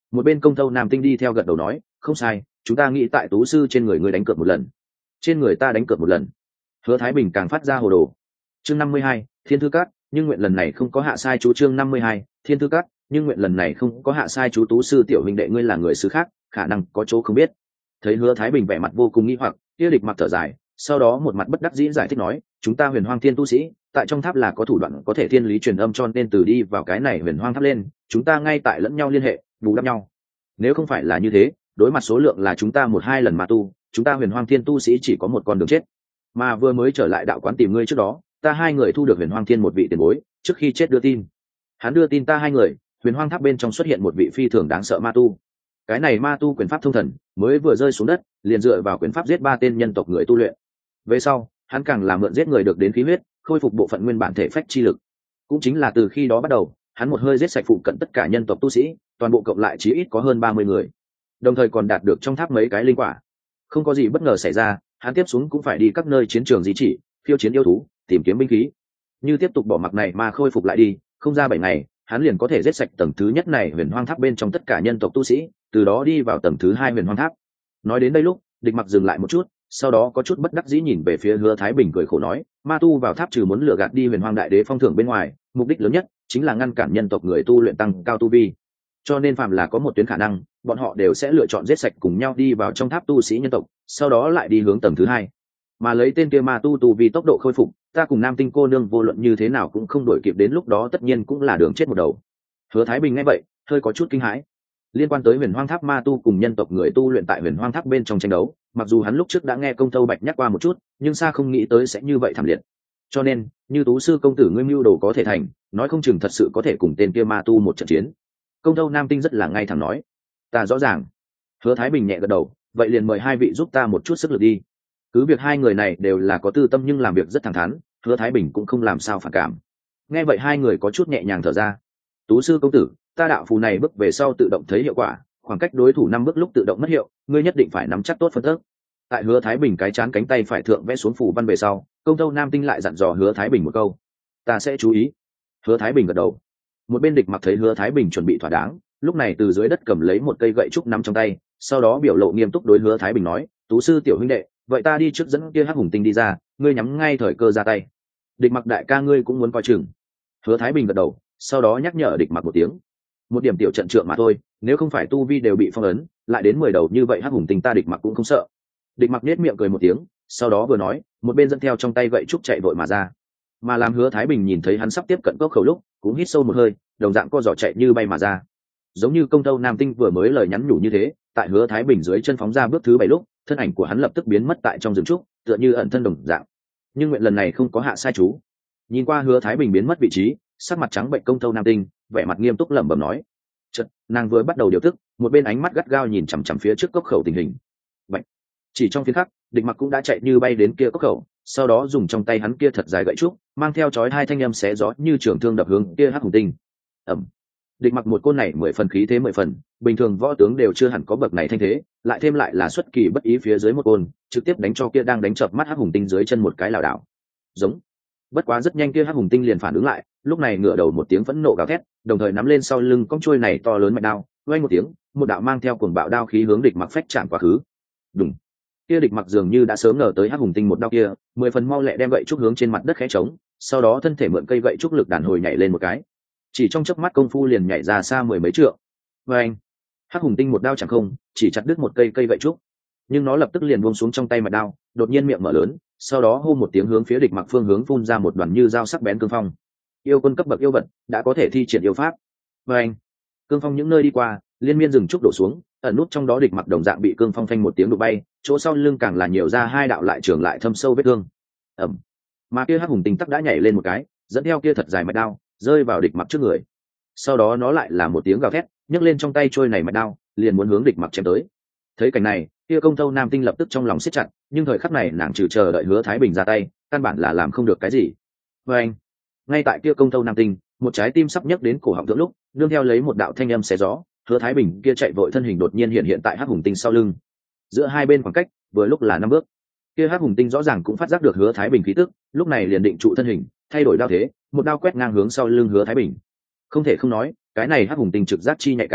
Một bên công tâu nam tinh đi theo gật đầu nói, không sai, chúng ta nghĩ tại tú sư trên người ngươi đánh cược một lần. Trên người ta đánh cược một lần. Hứa Thái Bình càng phát ra hồ đồ. Chương năm mươi hai, Thiên Thư Các, nhưng nguyện lần này không có hạ sai chú. Chương năm mươi hai, Thiên Thư Các, nhưng nguyện lần này không có hạ sai chú. Tú sư tiểu huynh đệ ngươi là người xứ khác, khả năng có chỗ không biết. Thấy Hứa Thái Bình vẻ mặt vô cùng nghi hoặc, kia Địch Mặc thở dài, sau đó một mặt bất đắc dĩ giải thích nói, chúng ta Huyền Hoang Thiên tu sĩ, tại trong tháp là có thủ đoạn có thể thiên lý truyền âm, cho nên từ đi vào cái này Huyền Hoang tháp lên, chúng ta ngay tại lẫn nhau liên hệ, bù đắp nhau. Nếu không phải là như thế, đối mặt số lượng là chúng ta một hai lần mà tu, chúng ta Huyền Hoang Thiên tu sĩ chỉ có một con đường chết. Mà vừa mới trở lại đạo quán tìm ngươi trước đó, ta hai người thu được Huyền Hoang Thiên một vị tiền bối, trước khi chết đưa tin. Hắn đưa tin ta hai người, Huyền Hoang tháp bên trong xuất hiện một vị phi thường đáng sợ ma tu. Cái này ma tu quyền pháp thông thần, mới vừa rơi xuống đất, liền dựa vào quyền pháp giết ba tên nhân tộc người tu luyện. Về sau, hắn càng làm mượn giết người được đến khí huyết, khôi phục bộ phận nguyên bản thể phách chi lực. Cũng chính là từ khi đó bắt đầu, hắn một hơi giết sạch phụ cận tất cả nhân tộc tu sĩ, toàn bộ cộng lại chí ít có hơn ba mươi người. Đồng thời còn đạt được trong tháp mấy cái linh quả. Không có gì bất ngờ xảy ra, hắn tiếp xuống cũng phải đi các nơi chiến trường di chỉ, khiêu chiến yêu thú, tìm kiếm binh khí. Như tiếp tục bỏ mặc này mà khôi phục lại đi, không ra bảy ngày, hắn liền có thể giết sạch tầng thứ nhất này Huyền Hoang tháp bên trong tất cả nhân tộc tu sĩ, từ đó đi vào tầng thứ hai Huyền Hoang tháp. Nói đến đây lúc, Địch Mặc dừng lại một chút, sau đó có chút bất đắc dĩ nhìn về phía Hứa Thái Bình cười khổ nói, ma tu vào tháp trừ muốn lừa gạt đi Huyền Hoang đại đế phong thưởng bên ngoài, mục đích lớn nhất chính là ngăn cản nhân tộc người tu luyện tăng cao tu vi. Cho nên phàm là có một tuyến khả năng, bọn họ đều sẽ lựa chọn giết sạch cùng nhau đi vào trong tháp tu sĩ nhân tộc, sau đó lại đi hướng tầng thứ hai. Mà lấy tên kia ma tu tu vì tốc độ khôi phục, ta cùng Nam Tinh cô nương vô luận như thế nào cũng không đổi kịp, đến lúc đó tất nhiên cũng là đường chết một đầu. Hứa Thái Bình nghe vậy, hơi có chút kinh hãi. Liên quan tới Huyền Hoang tháp ma tu cùng nhân tộc người tu luyện tại Huyền Hoang tháp bên trong tranh đấu, mặc dù hắn lúc trước đã nghe Công Tâu Bạch nhắc qua một chút, nhưng xa không nghĩ tới sẽ như vậy thảm liệt. Cho nên, như Tú sư công tử ngươi mưu đồ có thể thành, nói không chừng thật sự có thể cùng tên kia ma tu một trận chiến. Công Tâu Nam Tinh rất là ngay thẳng nói, ta rõ ràng. Hứa Thái Bình nhẹ gật đầu, vậy liền mời hai vị giúp ta một chút sức lực đi. Cứ việc hai người này đều là có tư tâm nhưng làm việc rất thẳng thắn, Hứa Thái Bình cũng không làm sao phản cảm. Nghe vậy hai người có chút nhẹ nhàng thở ra. Tú sư công tử, ta đạo phù này bước về sau tự động thấy hiệu quả, khoảng cách đối thủ năm bước lúc tự động mất hiệu, ngươi nhất định phải nắm chắc tốt phân tức. Tại Hứa Thái Bình cái chán cánh tay phải thượng vẽ xuống phù văn về sau, Công Tâu Nam Tinh lại dặn dò Hứa Thái Bình một câu, ta sẽ chú ý. Hứa Thái Bình gật đầu. Một bên Địch Mặc thấy Hứa Thái Bình chuẩn bị thỏa đáng, lúc này từ dưới đất cầm lấy một cây gậy trúc nắm trong tay, sau đó biểu lộ nghiêm túc đối Hứa Thái Bình nói, Tú sư tiểu huynh đệ, vậy ta đi trước dẫn kia Hắc Hùng Tinh đi ra, ngươi nhắm ngay thời cơ ra tay. Địch Mặc đại ca ngươi cũng muốn coi chừng. Hứa Thái Bình gật đầu, sau đó nhắc nhở Địch Mặc một tiếng, một điểm tiểu trận trượng mà thôi, nếu không phải tu vi đều bị phong ấn, lại đến mười đầu như vậy Hắc Hùng Tinh ta Địch Mặc cũng không sợ. Địch Mặc nhếch miệng cười một tiếng, sau đó vừa nói, một bên dẫn theo trong tay gậy trúc chạy vội mà ra. Mà làm Hứa Thái Bình nhìn thấy hắn sắp tiếp cận cốc khẩu lúc, cũng hít sâu một hơi, đồng dạng co giò chạy như bay mà ra. Giống như Công Tâu Nam Tinh vừa mới lời nhắn nhủ như thế, tại Hứa Thái Bình dưới chân phóng ra bước thứ bảy lúc, thân ảnh của hắn lập tức biến mất tại trong rừng trúc, tựa như ẩn thân đồng dạng. Nhưng nguyện lần này không có hạ sai chú. Nhìn qua Hứa Thái Bình biến mất vị trí, sắc mặt trắng bệnh Công Tâu Nam Tinh, vẻ mặt nghiêm túc lẩm bẩm nói. Chợt, nàng vừa bắt đầu điều tức, một bên ánh mắt gắt gao nhìn chằm chằm phía trước cốc khẩu tình hình. Bạch. Chỉ trong phiến khắc, Địch Mặc cũng đã chạy như bay đến kia cốc khẩu, sau đó dùng trong tay hắn kia thật dài gậy trúc, mang theo chói hai thanh âm xé gió như trường thương đập hướng kia Hắc Hùng Tinh. Ầm. Địch Mặc một côn này mười phần khí thế mười phần, bình thường võ tướng đều chưa hẳn có bậc này thanh thế, lại thêm lại là xuất kỳ bất ý phía dưới một côn, trực tiếp đánh cho kia đang đánh chợp mắt Hắc Hùng Tinh dưới chân một cái lảo đảo. Giống. Bất quá rất nhanh kia Hắc Hùng Tinh liền phản ứng lại, lúc này ngửa đầu một tiếng phẫn nộ gào thét, đồng thời nắm lên sau lưng con chuôi này to lớn mạnh đao, oanh một tiếng, một đạo mang theo cuồng bạo đao khí hướng Địch Mặc phách chạm quá khứ. Đùng. Kia Địch Mặc dường như đã sớm ngờ tới Hắc Hùng Tinh một đao kia, mười phần mau lẹ đem gậy trúc hướng trên mặt đất khẽ trống, sau đó thân thể mượn cây gậy trúc lực đàn hồi nhảy lên một cái, chỉ trong chớp mắt công phu liền nhảy ra xa mười mấy trượng. Và anh, Hắc Hùng Tinh một đao chẳng không, chỉ chặt đứt một cây cây gậy trúc, nhưng nó lập tức liền buông xuống trong tay mạch đao, đột nhiên miệng mở lớn, sau đó hô một tiếng hướng phía Địch Mặc phương hướng phun ra một đoàn như dao sắc bén cương phong. Yêu quân cấp bậc yêu vật đã có thể thi triển yêu pháp. Và anh, cương phong những nơi đi qua, liên miên rừng trúc đổ xuống, ẩn nút trong đó Địch Mặc đồng dạng bị cương phong phanh một tiếng đụng bay, chỗ sau lưng càng là nhiều ra hai đạo lại trường lại thâm sâu vết thương. Ầm. Mà kia Hắc Hùng Tinh tắc đã nhảy lên một cái, dẫn theo kia thật dài mạch đao, rơi vào Địch Mặc trước người. Sau đó nó lại là một tiếng gào thét, nhấc lên trong tay trôi này mạch đao, liền muốn hướng Địch Mặc chém tới. Thấy cảnh này, kia Công Tâu Nam Tinh lập tức trong lòng siết chặt, nhưng thời khắc này nàng trừ chờ đợi Hứa Thái Bình ra tay, căn bản là làm không được cái gì. Và anh, ngay tại kia Công Tâu Nam Tinh, một trái tim sắp nhấc đến cổ họng thượng lúc, nương theo lấy một đạo thanh âm xé gió, Hứa Thái Bình kia chạy vội thân hình đột nhiên hiện hiện tại Hắc Hùng Tinh sau lưng. Giữa hai bên khoảng cách vừa lúc là năm bước. Kia Hắc Hùng Tinh rõ ràng cũng phát giác được Hứa Thái Bình khí tức, lúc này liền định trụ thân hình, thay đổi đao thế, một đao quét ngang hướng sau lưng Hứa Thái Bình. Không thể không nói, cái này Hắc Hùng Tinh trực giác chi nhạy cảm,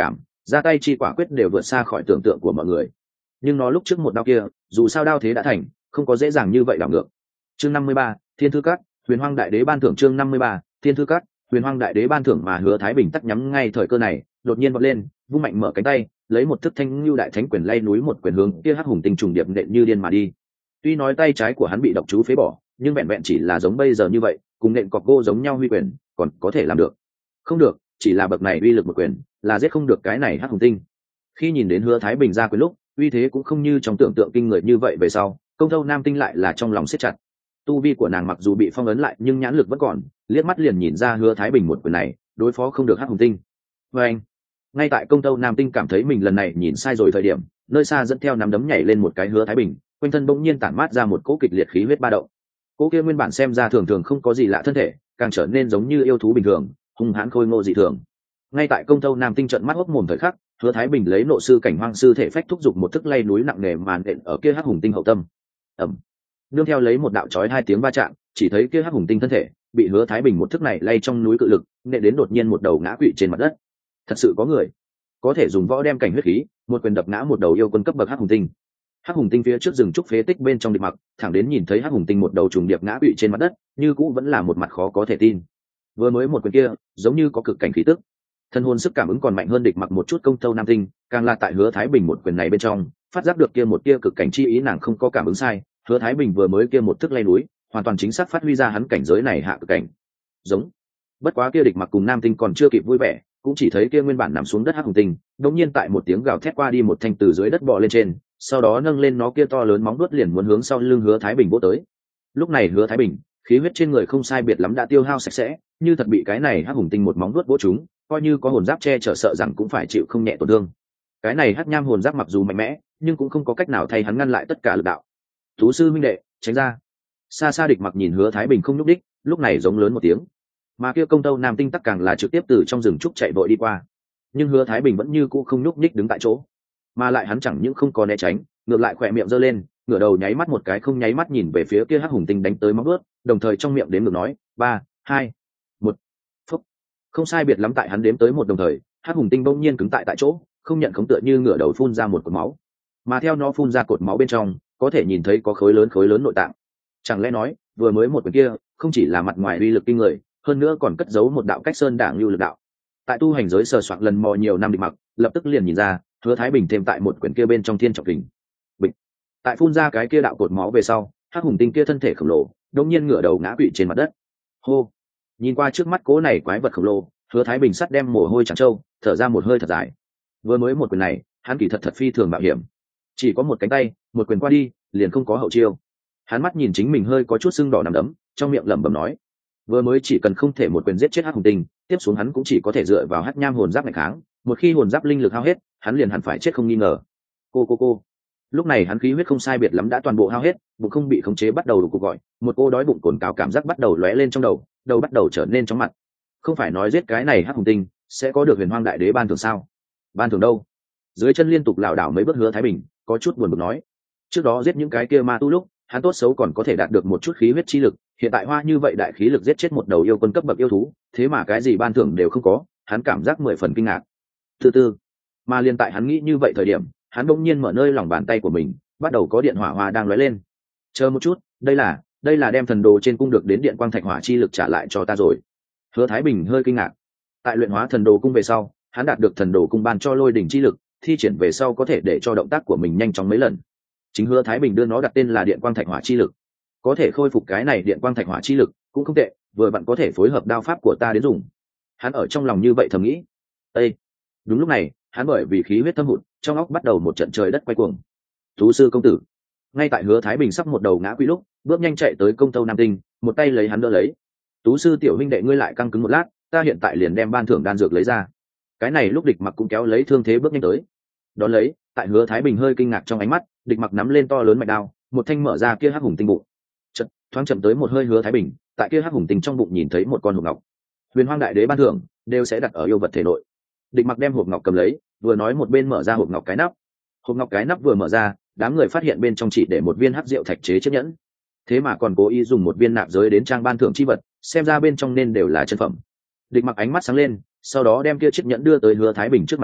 ra tay chi quả quyết đều vượt xa khỏi tưởng tượng của mọi người. Nhưng nó lúc trước một đao kia, dù sao đao thế đã thành, không có dễ dàng như vậy đảo ngược. Chương năm mươi ba, Thiên Thư Các, Huyền Hoang Đại Đế ban thưởng. Chương năm mươi ba, Thiên Thư Các, Huyền Hoang Đại Đế ban thưởng. Mà Hứa Thái Bình tắt nhắm ngay thời cơ này, đột nhiên vọt lên, vung mạnh mở cánh tay, lấy một thức thanh lưu đại thánh quyền lay núi một quyền hướng kia hắc hùng tinh trùng điệp nện như điên mà đi. Tuy nói tay trái của hắn bị độc chú phế bỏ, nhưng vẹn vẹn chỉ là giống bây giờ như vậy, cùng nện cọc gô giống nhau huy quyền, còn có thể làm được. Không được, chỉ là bậc này uy lực một quyền, là giết không được cái này hắc hùng tinh. Khi nhìn đến Hứa Thái Bình ra quyền lúc, uy thế cũng không như trong tưởng tượng kinh người như vậy. Về sau, Công Thâu Nam Tinh lại là trong lòng siết chặt. Tu vi của nàng mặc dù bị phong ấn lại, nhưng nhãn lực vẫn còn, liếc mắt liền nhìn ra Hứa Thái Bình một quyền này đối phó không được hắc hùng tinh. Và anh, ngay tại Công Thâu Nam Tinh cảm thấy mình lần này nhìn sai rồi thời điểm, nơi xa dẫn theo nắm đấm nhảy lên một cái Hứa Thái Bình, quanh thân bỗng nhiên tản mát ra một cỗ kịch liệt khí huyết ba động. Cỗ kia nguyên bản xem ra thường thường không có gì lạ thân thể, càng trở nên giống như yêu thú bình thường, hung hãn khôi ngô dị thường. Ngay tại Công Thâu Nam Tinh trợn mắt hốc mồm thời khắc, Hứa Thái Bình lấy nộ sư cảnh hoang sư thể phách thúc giục một thức lay núi nặng nề màn đện ở kia hắc hùng tinh hậu tâm. Ầm. Nương theo lấy một đạo chói hai tiếng va chạm, chỉ thấy kia hắc hùng tinh thân thể bị Hứa Thái Bình một thức này lay trong núi cự lực, nện đến đột nhiên một đầu ngã quỵ trên mặt đất. Thật sự có người có thể dùng võ đem cảnh huyết khí, một quyền đập ngã một đầu yêu quân cấp bậc hắc hùng tinh. Hắc hùng tinh phía trước rừng trúc phế tích bên trong Địch Mặc, thẳng đến nhìn thấy hắc hùng tinh một đầu trùng điệp ngã quỵ trên mặt đất, như cũ vẫn là một mặt khó có thể tin. Vừa mới một quyền kia, giống như có cực cảnh khí tức. Thân hồn sức cảm ứng còn mạnh hơn Địch Mặc một chút. Công Thâu Nam Tinh, càng là tại Hứa Thái Bình một quyền này bên trong, phát giác được kia một kia cực cảnh chi ý. Nàng không có cảm ứng sai, Hứa Thái Bình vừa mới kia một thức lay núi, hoàn toàn chính xác phát huy ra hắn cảnh giới này hạ cực cảnh. Giống. Bất quá kia Địch Mặc cùng Nam Tinh còn chưa kịp vui vẻ, cũng chỉ thấy kia nguyên bản nằm xuống đất hắc hùng tinh, đột nhiên tại một tiếng gào thét qua đi một thanh từ dưới đất bò lên trên, sau đó nâng lên nó kia to lớn móng vuốt liền muốn hướng sau lưng Hứa Thái Bình vỗ tới. Lúc này Hứa Thái Bình, khí huyết trên người không sai biệt lắm đã tiêu hao sạch sẽ, như thật bị cái này hắc hùng tinh một móng vuốt vỗ trúng, coi như có hồn giáp che chở sợ rằng cũng phải chịu không nhẹ tổn thương. Cái này hắc nham hồn giáp mặc dù mạnh mẽ, nhưng cũng không có cách nào thay hắn ngăn lại tất cả lực đạo. Thú sư minh đệ, tránh ra. Xa xa Địch Mặc nhìn Hứa Thái Bình không nhúc đích, lúc này giống lớn một tiếng. Mà kia Công Thâu Nam Tinh tắc càng là trực tiếp từ trong rừng trúc chạy vội đi qua. Nhưng Hứa Thái Bình vẫn như cũ không nhúc nhích đứng tại chỗ, mà lại hắn chẳng những không có né tránh, ngược lại khỏe miệng giơ lên, ngửa đầu nháy mắt một cái không nháy mắt nhìn về phía kia hắc hùng tinh đánh tới móng vuốt, đồng thời trong miệng đếm ngược nói ba hai một. Phúc. Không sai biệt lắm tại hắn đếm tới một đồng thời, hắc hùng tinh bỗng nhiên cứng tại tại chỗ, không nhận khống tựa như ngửa đầu phun ra một cột máu, mà theo nó phun ra cột máu bên trong có thể nhìn thấy có khối lớn khối lớn nội tạng. Chẳng lẽ nói vừa mới một quyền kia không chỉ là mặt ngoài uy lực kinh người, hơn nữa còn cất giấu một đạo cách sơn đảng lưu lực đạo. Tại tu hành giới sờ soạn lần mò nhiều năm Địch Mặc lập tức liền nhìn ra, Hứa Thái Bình thêm tại một quyển kia bên trong thiên trọng kình. Bịch. Tại phun ra cái kia đạo cột máu về sau, hắc hùng tinh kia thân thể khổng lồ đột nhiên ngửa đầu ngã quỵ trên mặt đất. Hô. Nhìn qua trước mắt cố này quái vật khổng lồ, Hứa Thái Bình sắt đem mồ hôi trắng trâu, thở ra một hơi thật dài. Vừa mới một quyền này, hắn kỳ thật thật phi thường mạo hiểm. Chỉ có một cánh tay, một quyền qua đi, liền không có hậu chiêu. Hắn mắt nhìn chính mình hơi có chút sưng đỏ nằm đấm, trong miệng lẩm bẩm nói: vừa mới chỉ cần không thể một quyền giết chết hắc hùng tinh, tiếp xuống hắn cũng chỉ có thể dựa vào hắc nham hồn giáp ngày kháng, một khi hồn giáp linh lực hao hết, hắn liền hẳn phải chết không nghi ngờ. Cô cô cô. Lúc này hắn khí huyết không sai biệt lắm đã toàn bộ hao hết, bụng không bị khống chế bắt đầu đục cuộc gọi, một cô đói bụng cồn cào cảm giác bắt đầu lóe lên trong đầu, đầu bắt đầu trở nên chóng mặt. Không phải nói giết cái này hắc hùng tinh sẽ có được Huyền Hoang Đại Đế ban thưởng sao? Ban thưởng đâu? Dưới chân liên tục lảo đảo mấy bước Hứa Thái Bình có chút buồn bực nói. Trước đó giết những cái kia ma tu lúc, hắn tốt xấu còn có thể đạt được một chút khí huyết chi lực, hiện tại hoa như vậy đại khí lực giết chết một đầu yêu quân cấp bậc yêu thú, thế mà cái gì ban thưởng đều không có, hắn cảm giác mười phần kinh ngạc. Thứ tư, mà liên tại hắn nghĩ như vậy thời điểm, hắn bỗng nhiên mở nơi lòng bàn tay của mình, bắt đầu có điện hỏa hoa đang lóe lên. Chờ một chút, đây là, đây là đem thần đồ trên cung được đến điện quang thạch hỏa chi lực trả lại cho ta rồi. Hứa Thái Bình hơi kinh ngạc. Tại luyện hóa thần đồ cung về sau, hắn đạt được thần đồ cung ban cho lôi đỉnh chi lực, thi triển về sau có thể để cho động tác của mình nhanh chóng mấy lần. Chính Hứa Thái Bình đưa nó đặt tên là điện quang thạch hỏa chi lực. Có thể khôi phục cái này điện quang thạch hỏa chi lực cũng không tệ, vừa vặn có thể phối hợp đao pháp của ta đến dùng. Hắn ở trong lòng như vậy thầm nghĩ. Ê! Đúng lúc này, hắn bởi vì khí huyết thâm hụt, trong óc bắt đầu một trận trời đất quay cuồng. Thú sư công tử. Ngay tại Hứa Thái Bình sắp một đầu ngã quỵ lúc, bước nhanh chạy tới Công Thâu Nam Tinh, một tay lấy hắn đỡ lấy. Tú sư tiểu huynh đệ ngươi lại căng cứng một lát, ta hiện tại liền đem ban thưởng đan dược lấy ra. Cái này lúc Địch Mặc cũng kéo lấy thương thế bước nhanh tới. Đón lấy, tại Hứa Thái Bình hơi kinh ngạc trong ánh mắt, Địch Mặc nắm lên to lớn mạch đao, một thanh mở ra kia hắc hùng tinh bụng. Chợt, thoáng chậm tới một hơi Hứa Thái Bình, tại kia hắc hùng tinh trong bụng nhìn thấy một con hộp ngọc. Huyền Hoang Đại Đế ban thưởng đều sẽ đặt ở yêu vật thể nội. Địch Mặc đem hộp ngọc cầm lấy, vừa nói một bên mở ra hộp ngọc cái nắp. Hộp ngọc cái nắp vừa mở ra, đám người phát hiện bên trong chỉ để một viên hắc rượu thạch chế chiếc nhẫn. Thế mà còn cố ý dùng một viên nạp giới đến trang ban thưởng chi vật, xem ra bên trong nên đều là chân phẩm. Địch Mặc ánh mắt sáng lên, sau đó đem kia chiếc nhẫn đưa tới Hứa Thái Bình trước mặt nói: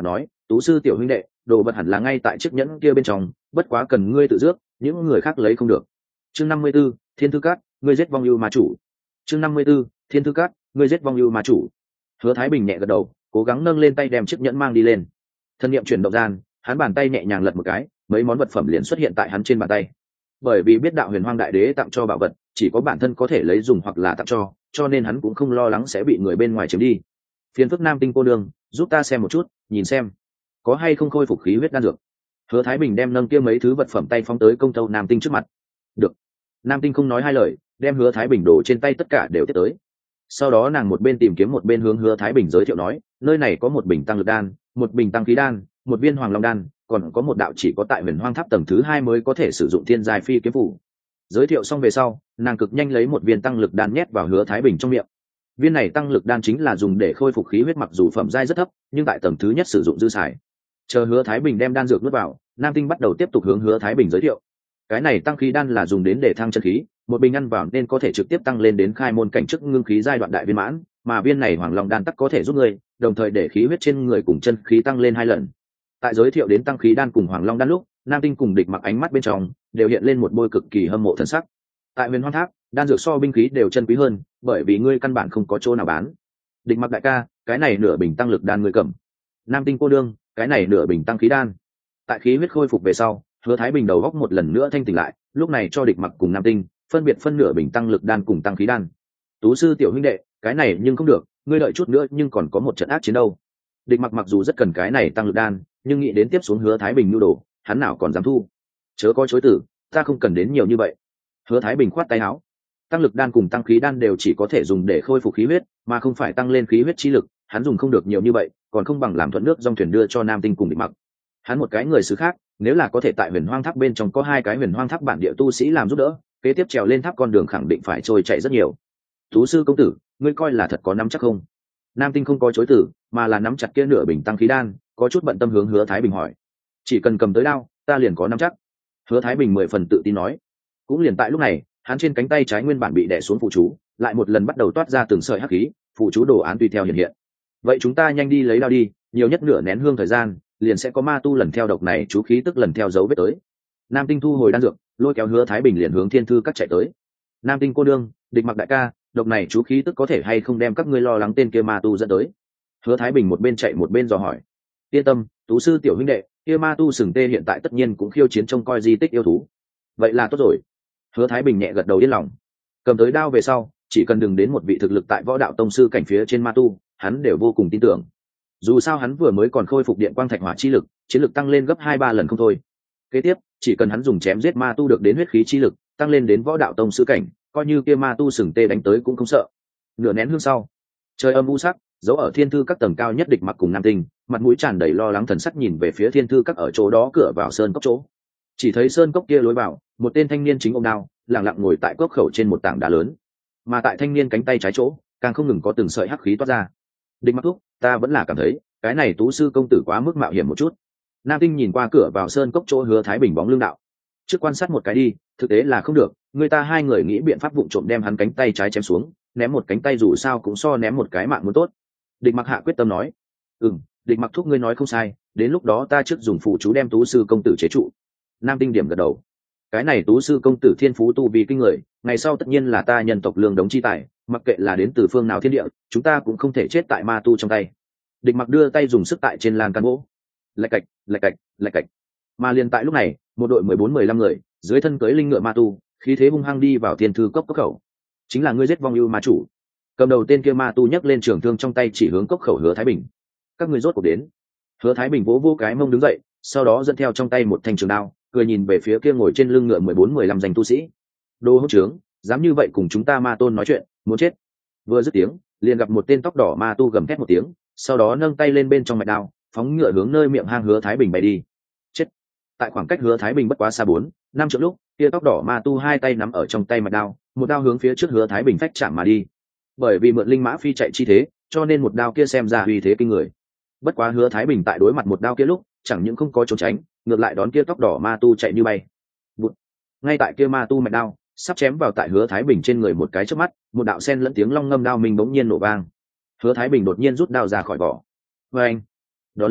Tú sư tiểu huynh đệ, đồ vật hẳn là ngay tại chiếc nhẫn kia bên trong, bất quá cần ngươi tự rước, những người khác lấy không được. Chương năm mươi 54, Thiên Thư Cát, ngươi giết vong ưu ma chủ. Chương năm mươi 54, Thiên Thư Cát, ngươi giết vong ưu ma chủ. Hứa Thái Bình nhẹ gật đầu, cố gắng nâng lên tay đem chiếc nhẫn mang đi lên. Thân niệm chuyển động gian, hắn bàn tay nhẹ nhàng lật một cái, mấy món vật phẩm liền xuất hiện tại hắn trên bàn tay. Bởi vì biết đạo Huyền Hoang Đại Đế tặng cho bảo vật, chỉ có bản thân có thể lấy dùng hoặc là tặng cho, cho nên hắn cũng không lo lắng sẽ bị người bên ngoài chiếm đi. Phiền phức Nam Tinh cô nương, giúp ta xem một chút, nhìn xem có hay không khôi phục khí huyết đan dược. Hứa Thái Bình đem nâng kia mấy thứ vật phẩm tay phóng tới công tâu Nam Tinh trước mặt. Được. Nam Tinh không nói hai lời, đem Hứa Thái Bình đổ trên tay tất cả đều tiếp tới. Sau đó nàng một bên tìm kiếm một bên hướng Hứa Thái Bình giới thiệu nói, nơi này có một bình tăng lực đan, một bình tăng khí đan, một viên hoàng long đan, còn có một đạo chỉ có tại Huyền Hoang Tháp tầng thứ hai mới có thể sử dụng thiên giai phi kiếm phủ. Giới thiệu xong về sau, nàng cực nhanh lấy một viên tăng lực đan nhét vào Hứa Thái Bình trong miệng. Viên này tăng lực đan chính là dùng để khôi phục khí huyết, mặc dù phẩm giai rất thấp, nhưng tại tầng thứ nhất sử dụng dư xài. Chờ Hứa Thái Bình đem đan dược nuốt vào, Nam Tinh bắt đầu tiếp tục hướng Hứa Thái Bình giới thiệu. Cái này tăng khí đan là dùng đến để thăng chân khí, một bình ăn vào nên có thể trực tiếp tăng lên đến khai môn cảnh chức ngưng khí giai đoạn đại viên mãn, mà viên này hoàng long đan tắc có thể giúp người, đồng thời để khí huyết trên người cùng chân khí tăng lên hai lần. Tại giới thiệu đến tăng khí đan cùng hoàng long đan lúc, Nam Tinh cùng Địch Mặc ánh mắt bên trong đều hiện lên một bôi cực kỳ hâm mộ thần sắc. Tại Huyền Hoang Tháp, đan dược so binh khí đều chân quý hơn, bởi vì ngươi căn bản không có chỗ nào bán. Địch Mặc đại ca, cái này nửa bình tăng lực đan ngươi cầm. Nam Tinh cô đương, cái này nửa bình tăng khí đan. Tại khí huyết khôi phục về sau, Hứa Thái Bình đầu góc một lần nữa thanh tỉnh lại, lúc này cho Địch Mặc cùng Nam Tinh phân biệt phân nửa bình tăng lực đan cùng tăng khí đan. Tú sư tiểu huynh đệ, cái này nhưng không được, ngươi đợi chút nữa nhưng còn có một trận ác chiến đâu. Địch Mặc mặc dù rất cần cái này tăng lực đan, nhưng nghĩ đến tiếp xuống Hứa Thái Bình nhu đồ, hắn nào còn dám thu. Chớ có chối từ, ta không cần đến nhiều như vậy. Hứa Thái Bình khoát tay áo. Tăng lực đan cùng tăng khí đan đều chỉ có thể dùng để khôi phục khí huyết, mà không phải tăng lên khí huyết chi lực, hắn dùng không được nhiều như vậy, còn không bằng làm thuận nước dòng thuyền đưa cho Nam Tinh cùng Địch Mặc. Hắn một cái người xứ khác, nếu là có thể tại Huyền Hoang Tháp bên trong có hai cái Huyền Hoang Tháp bản địa tu sĩ làm giúp đỡ, kế tiếp trèo lên tháp con đường khẳng định phải trôi chạy rất nhiều. Tú sư công tử, ngươi coi là thật có nắm chắc không? Nam Tinh không có chối từ, mà là nắm chặt kia nửa bình tăng khí đan, có chút bận tâm hướng Hứa Thái Bình hỏi. Chỉ cần cầm tới đao, ta liền có nắm chắc. Hứa Thái Bình mười phần tự tin nói. Cũng liền tại lúc này, hắn trên cánh tay trái nguyên bản bị đè xuống phụ chú, lại một lần bắt đầu toát ra từng sợi hắc khí, phụ chú đồ án tùy theo hiện hiện. Vậy chúng ta nhanh đi lấy đao đi, nhiều nhất nửa nén hương thời gian, liền sẽ có ma tu lần theo độc này chú khí tức lần theo dấu vết tới. Nam Tinh thu hồi đan dược, lôi kéo Hứa Thái Bình liền hướng Thiên Thư Các chạy tới. Nam Tinh cô đương, Địch Mặc đại ca, độc này chú khí tức có thể hay không đem các ngươi lo lắng tên kia ma tu dẫn tới? Hứa Thái Bình một bên chạy một bên dò hỏi. Yên tâm, Tú sư tiểu huynh đệ, kia ma tu sừng tê hiện tại tất nhiên cũng khiêu chiến trông coi di tích yêu thú. Vậy là tốt rồi. Hứa Thái Bình nhẹ gật đầu yên lòng. Cầm tới đao về sau, chỉ cần đừng đến một vị thực lực tại võ đạo tông sư cảnh phía trên ma tu, hắn đều vô cùng tin tưởng. Dù sao hắn vừa mới còn khôi phục điện quang thạch hỏa chi lực, chiến lực tăng lên gấp hai ba lần không thôi. Kế tiếp, chỉ cần hắn dùng chém giết ma tu được đến huyết khí chi lực, tăng lên đến võ đạo tông sư cảnh, coi như kia ma tu sừng tê đánh tới cũng không sợ. Nửa nén hương sau, trời âm u sắc, giấu ở Thiên Thư Các tầng cao nhất Địch Mặc cùng Nam Tinh, mặt mũi tràn đầy lo lắng thần sắc nhìn về phía Thiên Thư Các ở chỗ đó cửa vào sơn cốc chỗ. Chỉ thấy sơn cốc kia lối vào, một tên thanh niên chính ôm đao, lặng lặng ngồi tại cốc khẩu trên một tảng đá lớn. Mà tại thanh niên cánh tay trái chỗ, càng không ngừng có từng sợi hắc khí toát ra. Địch Mặc thúc, ta vẫn là cảm thấy, cái này Tú sư công tử quá mức mạo hiểm một chút. Nam Tinh nhìn qua cửa vào sơn cốc chỗ Hứa Thái Bình bóng lưng đạo. Trước quan sát một cái đi, thực tế là không được, người ta hai người nghĩ biện pháp vụng trộm đem hắn cánh tay trái chém xuống, ném một cánh tay dù sao cũng so ném một cái mạng muốn tốt. Địch Mặc hạ quyết tâm nói. Ừm, Địch Mặc thúc ngươi nói không sai, đến lúc đó ta trước dùng phụ chú đem Tú sư công tử chế trụ. Nam Tinh điểm gật đầu. Cái này Tú sư công tử thiên phú tu vi kinh người, ngày sau tất nhiên là ta nhân tộc lương đống chi tài, mặc kệ là đến từ phương nào thiên địa, chúng ta cũng không thể chết tại ma tu trong tay. Địch Mặc đưa tay dùng sức tại trên lan can gỗ. Lạch cạch, lạch cạch, lạch cạch. Mà liền tại lúc này, một đội mười bốn mười lăm người, dưới thân cưỡi linh ngựa ma tu, khí thế hung hăng đi vào Thiên Thư Cốc cốc khẩu. Chính là ngươi giết vong ưu ma chủ. Cầm đầu tên kia ma tu nhấc lên trường thương trong tay chỉ hướng cốc khẩu Hứa Thái Bình. Các ngươi rốt cuộc đến. Hứa Thái Bình vỗ vỗ cái mông đứng dậy, sau đó dẫn theo trong tay một thanh trường đao, cười nhìn về phía kia ngồi trên lưng ngựa mười bốn mười lăm danh tu sĩ. Đồ hỗn trướng, dám như vậy cùng chúng ta ma tôn nói chuyện, muốn chết. Vừa dứt tiếng, liền gặp một tên tóc đỏ ma tu gầm thét một tiếng, sau đó nâng tay lên bên trong mạch đao, phóng ngựa hướng nơi miệng hang Hứa Thái Bình bay đi. Chết. Tại khoảng cách Hứa Thái Bình bất quá xa bốn năm trượng lúc, kia tóc đỏ ma tu hai tay nắm ở trong tay mạch đao, một đao hướng phía trước Hứa Thái Bình phách chạm mà đi. Bởi vì mượn linh mã phi chạy chi thế, cho nên một đao kia xem ra uy thế kinh người. Bất quá Hứa Thái Bình tại đối mặt một đao kia lúc, chẳng những không có trốn tránh, ngược lại đón kia tóc đỏ ma tu chạy như bay. Bụt. Ngay tại kia ma tu mạch đao sắp chém vào tại Hứa Thái Bình trên người một cái chớp mắt, một đạo sen lẫn tiếng long ngâm đao mình bỗng nhiên nổ vang. Hứa Thái Bình đột nhiên rút đao ra khỏi vỏ. Và anh, đó lấy,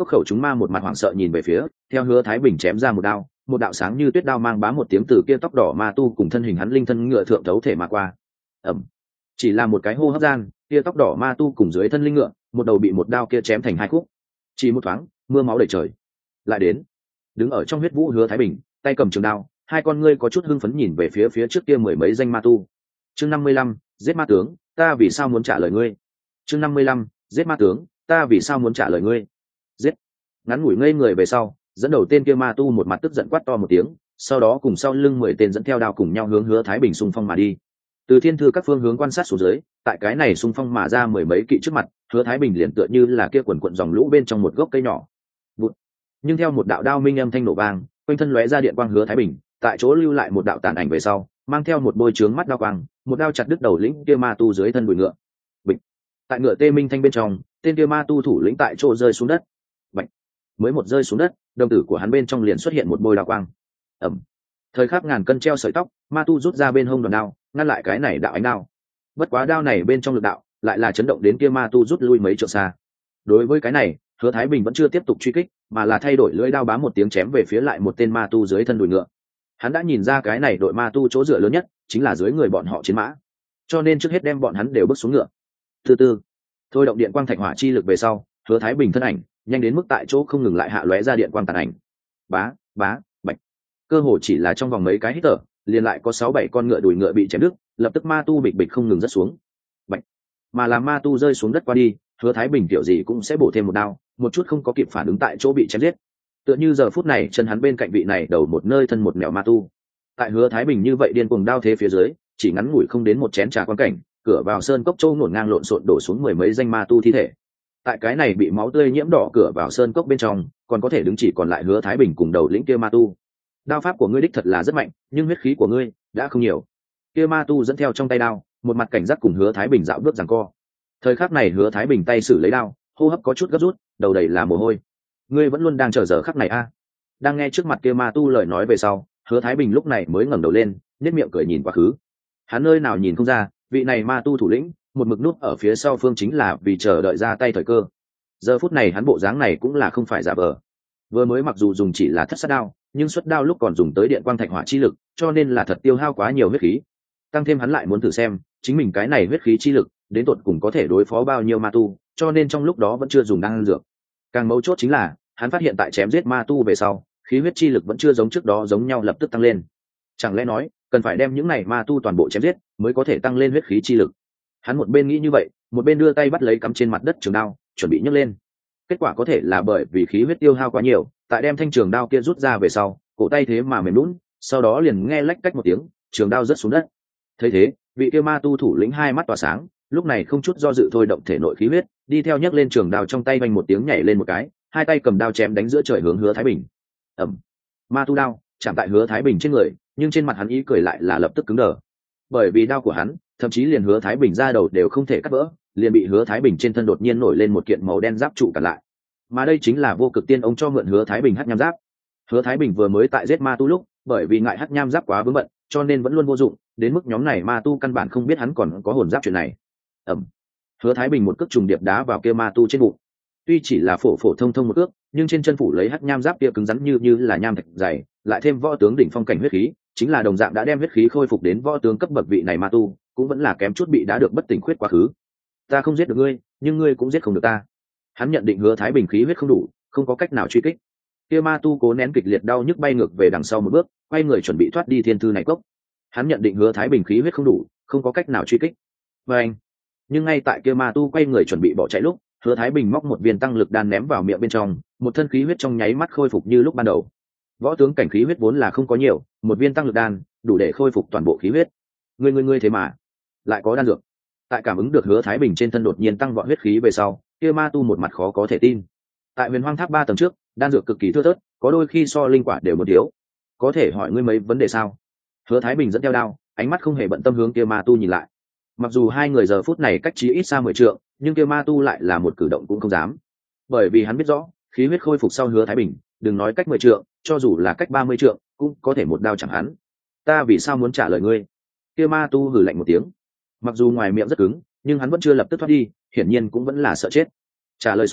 cốc khẩu chúng ma một mặt hoảng sợ nhìn về phía, theo Hứa Thái Bình chém ra một đao, một đạo sáng như tuyết đao mang bá một tiếng từ kia tóc đỏ ma tu cùng thân hình hắn linh thân ngựa thượng thấu thể mà qua. Ầm. Chỉ là một cái hô hấp gian, kia tóc đỏ ma tu cùng dưới thân linh ngựa, một đầu bị một đao kia chém thành hai khúc. Chỉ một thoáng, mưa máu đầy trời. Lại đến, đứng ở trong huyết vũ Hứa Thái Bình, tay cầm trường đao, hai con ngươi có chút hưng phấn nhìn về phía phía trước kia mười mấy danh ma tu. Chương năm mươi lăm, giết ma tướng, ta vì sao muốn trả lời ngươi? Chương năm mươi lăm, giết ma tướng, ta vì sao muốn trả lời ngươi? Giết. Ngắn ngủi ngây người về sau, dẫn đầu tên kia ma tu một mặt tức giận quát to một tiếng, sau đó cùng sau lưng mười tên dẫn theo đao cùng nhau hướng Hứa Thái Bình xung phong mà đi. Từ thiên thư các phương hướng quan sát xuống dưới, tại cái này xung phong mà ra mười mấy kỵ trước mặt, Hứa Thái Bình liền tựa như là kia quần quần dòng lũ bên trong một gốc cây nhỏ. Bụt. Nhưng theo một đạo đao minh âm thanh nổ vang, quanh thân lóe ra điện quang Hứa Thái Bình, tại chỗ lưu lại một đạo tàn ảnh về sau, mang theo một bôi trướng mắt đao quang, một đao chặt đứt đầu lĩnh kia ma tu dưới thân đùi ngựa. Bịch. Tại ngựa tê minh thanh bên trong, tên kia ma tu thủ lĩnh tại chỗ rơi xuống đất. Bạch. Mới một rơi xuống đất, đồng tử của hắn bên trong liền xuất hiện một bôi đao quang. Ẩm. Thời khắc ngàn cân treo sợi tóc, ma tu rút ra bên hông đòn đao, ngăn lại cái này đạo ánh đao. Bất quá đao này bên trong lực đạo, lại là chấn động đến kia ma tu rút lui mấy trượng xa. Đối với cái này, Hứa Thái Bình vẫn chưa tiếp tục truy kích, mà là thay đổi lưỡi đao bám một tiếng chém về phía lại một tên ma tu dưới thân đùi ngựa. Hắn đã nhìn ra cái này đội ma tu chỗ dựa lớn nhất chính là dưới người bọn họ chiến mã, cho nên trước hết đem bọn hắn đều bước xuống ngựa. Từ từ, thôi động điện quang thạch hỏa chi lực về sau, Hứa Thái Bình thân ảnh nhanh đến mức tại chỗ không ngừng lại hạ lóe ra điện quang tàn ảnh. Bá, bá, bạch. Cơ hồ chỉ là trong vòng mấy cái hít thở, liền lại có sáu bảy con ngựa đùi ngựa bị chém đứt, lập tức ma tu bịch bịch không ngừng rớt xuống. Bạch. Mà làm ma tu rơi xuống đất qua đi, Hứa Thái Bình tiểu gì cũng sẽ bổ thêm một đao, một chút không có kịp phản ứng tại chỗ bị chém giết. Tựa như giờ phút này chân hắn bên cạnh vị này đầu một nơi thân một mèo ma tu. Tại Hứa Thái Bình như vậy điên cuồng đao thế phía dưới, chỉ ngắn ngủi không đến một chén trà quan cảnh, cửa vào sơn cốc châu ngổn ngang lộn xộn đổ xuống mười mấy danh ma tu thi thể. Tại cái này bị máu tươi nhiễm đỏ cửa vào sơn cốc bên trong, còn có thể đứng chỉ còn lại Hứa Thái Bình cùng đầu lĩnh kia ma tu. Đao pháp của ngươi đích thật là rất mạnh, nhưng huyết khí của ngươi đã không nhiều. Kia ma tu dẫn theo trong tay đao, một mặt cảnh giác cùng Hứa Thái Bình dạo bước giằng co. Thời khắc này Hứa Thái Bình tay xử lấy đao, hô hấp có chút gấp rút, đầu đầy là mồ hôi. Ngươi vẫn luôn đang chờ giờ khắc này a? À? Đang nghe trước mặt kia ma tu lời nói về sau, Hứa Thái Bình lúc này mới ngẩng đầu lên, nhếch miệng cười nhìn quá khứ. Hắn nơi nào nhìn không ra, vị này ma tu thủ lĩnh, một mực núp ở phía sau phương chính là vì chờ đợi ra tay thời cơ. Giờ phút này hắn bộ dáng này cũng là không phải giả vờ. Vừa mới mặc dù dùng chỉ là thất sát đao, nhưng xuất đao lúc còn dùng tới điện quang thạch hỏa chi lực, cho nên là thật tiêu hao quá nhiều huyết khí. Tăng thêm hắn lại muốn thử xem, chính mình cái này huyết khí chi lực, đến tột cùng có thể đối phó bao nhiêu ma tu, cho nên trong lúc đó vẫn chưa dùng đan dược. Càng mấu chốt chính là, hắn phát hiện tại chém giết ma tu về sau, khí huyết chi lực vẫn chưa giống trước đó giống nhau lập tức tăng lên. Chẳng lẽ nói, cần phải đem những này ma tu toàn bộ chém giết, mới có thể tăng lên huyết khí chi lực. Hắn một bên nghĩ như vậy, một bên đưa tay bắt lấy cắm trên mặt đất trường đao, chuẩn bị nhấc lên. Kết quả có thể là bởi vì khí huyết tiêu hao quá nhiều, tại đem thanh trường đao kia rút ra về sau, cổ tay thế mà mềm lún, sau đó liền nghe lách cách một tiếng, trường đao rớt xuống đất. Thấy thế, vị kia ma tu thủ lĩnh hai mắt tỏa sáng, lúc này không chút do dự thôi động thể nội khí huyết, đi theo nhấc lên trường đao trong tay vang một tiếng nhảy lên một cái, hai tay cầm đao chém đánh giữa trời hướng Hứa Thái Bình. Ầm. Ma tu đao chạm tại Hứa Thái Bình trên người, nhưng trên mặt hắn ý cười lại là lập tức cứng đờ. Bởi vì đao của hắn, thậm chí liền Hứa Thái Bình ra đầu đều không thể cắt vỡ, liền bị Hứa Thái Bình trên thân đột nhiên nổi lên một kiện màu đen giáp trụ cản lại. Mà đây chính là Vô Cực Tiên ông cho mượn Hứa Thái Bình hắc nham giáp. Hứa Thái Bình vừa mới tại giết ma tu lúc, bởi vì ngại hắc nham giáp quá vướng bận, cho nên vẫn luôn vô dụng, đến mức nhóm này ma tu căn bản không biết hắn còn có hồn giáp chuyện này. Ầm. Hứa Thái Bình một cước trùng điệp đá vào kia ma tu trên bụng. Tuy chỉ là phổ phổ thông thông một cước, nhưng trên chân phủ lấy hắc nham giáp kia cứng rắn như như là nham thạch dày, lại thêm võ tướng đỉnh phong cảnh huyết khí, chính là đồng dạng đã đem huyết khí khôi phục đến võ tướng cấp bậc vị này ma tu, cũng vẫn là kém chút bị đá được bất tỉnh khuyết quá khứ. Ta không giết được ngươi, nhưng ngươi cũng giết không được ta. Hắn nhận định Hứa Thái Bình khí huyết không đủ, không có cách nào truy kích. Kia ma tu cố nén kịch liệt đau nhức bay ngược về đằng sau một bước, quay người chuẩn bị thoát đi thiên thư này cốc. Hắn nhận định Hứa Thái Bình khí huyết không đủ, không có cách nào truy kích. Và anh, nhưng ngay tại kia ma tu quay người chuẩn bị bỏ chạy lúc, Hứa Thái Bình móc một viên tăng lực đan ném vào miệng bên trong, một thân khí huyết trong nháy mắt khôi phục như lúc ban đầu. Võ tướng cảnh khí huyết vốn là không có nhiều, một viên tăng lực đan đủ để khôi phục toàn bộ khí huyết. Ngươi ngươi ngươi thế mà lại có đan dược. Tại cảm ứng được Hứa Thái Bình trên thân đột nhiên tăng vọt huyết khí về sau, kia ma tu một mặt khó có thể tin. Tại Huyền Hoang Tháp ba tầng trước, đan dược cực kỳ thưa thớt, có đôi khi so linh quả đều một thiếu. Có thể hỏi ngươi mấy vấn đề sao? Hứa Thái Bình dẫn theo đao, ánh mắt không hề bận tâm hướng kia ma tu nhìn lại. Mặc dù hai người giờ phút này cách chí ít xa mười trượng, nhưng kia ma tu lại là một cử động cũng không dám. Bởi vì hắn biết rõ, khí huyết khôi phục sau Hứa Thái Bình, đừng nói cách mười trượng, cho dù là cách ba mươi trượng, cũng có thể một đao chẳng hắn. Ta vì sao muốn trả lời ngươi? Kia ma tu hừ lạnh một tiếng. Mặc dù ngoài miệng rất cứng, nhưng hắn vẫn chưa lập tức thoát đi, hiển nhiên cũng vẫn là sợ chết. Trả lời xong,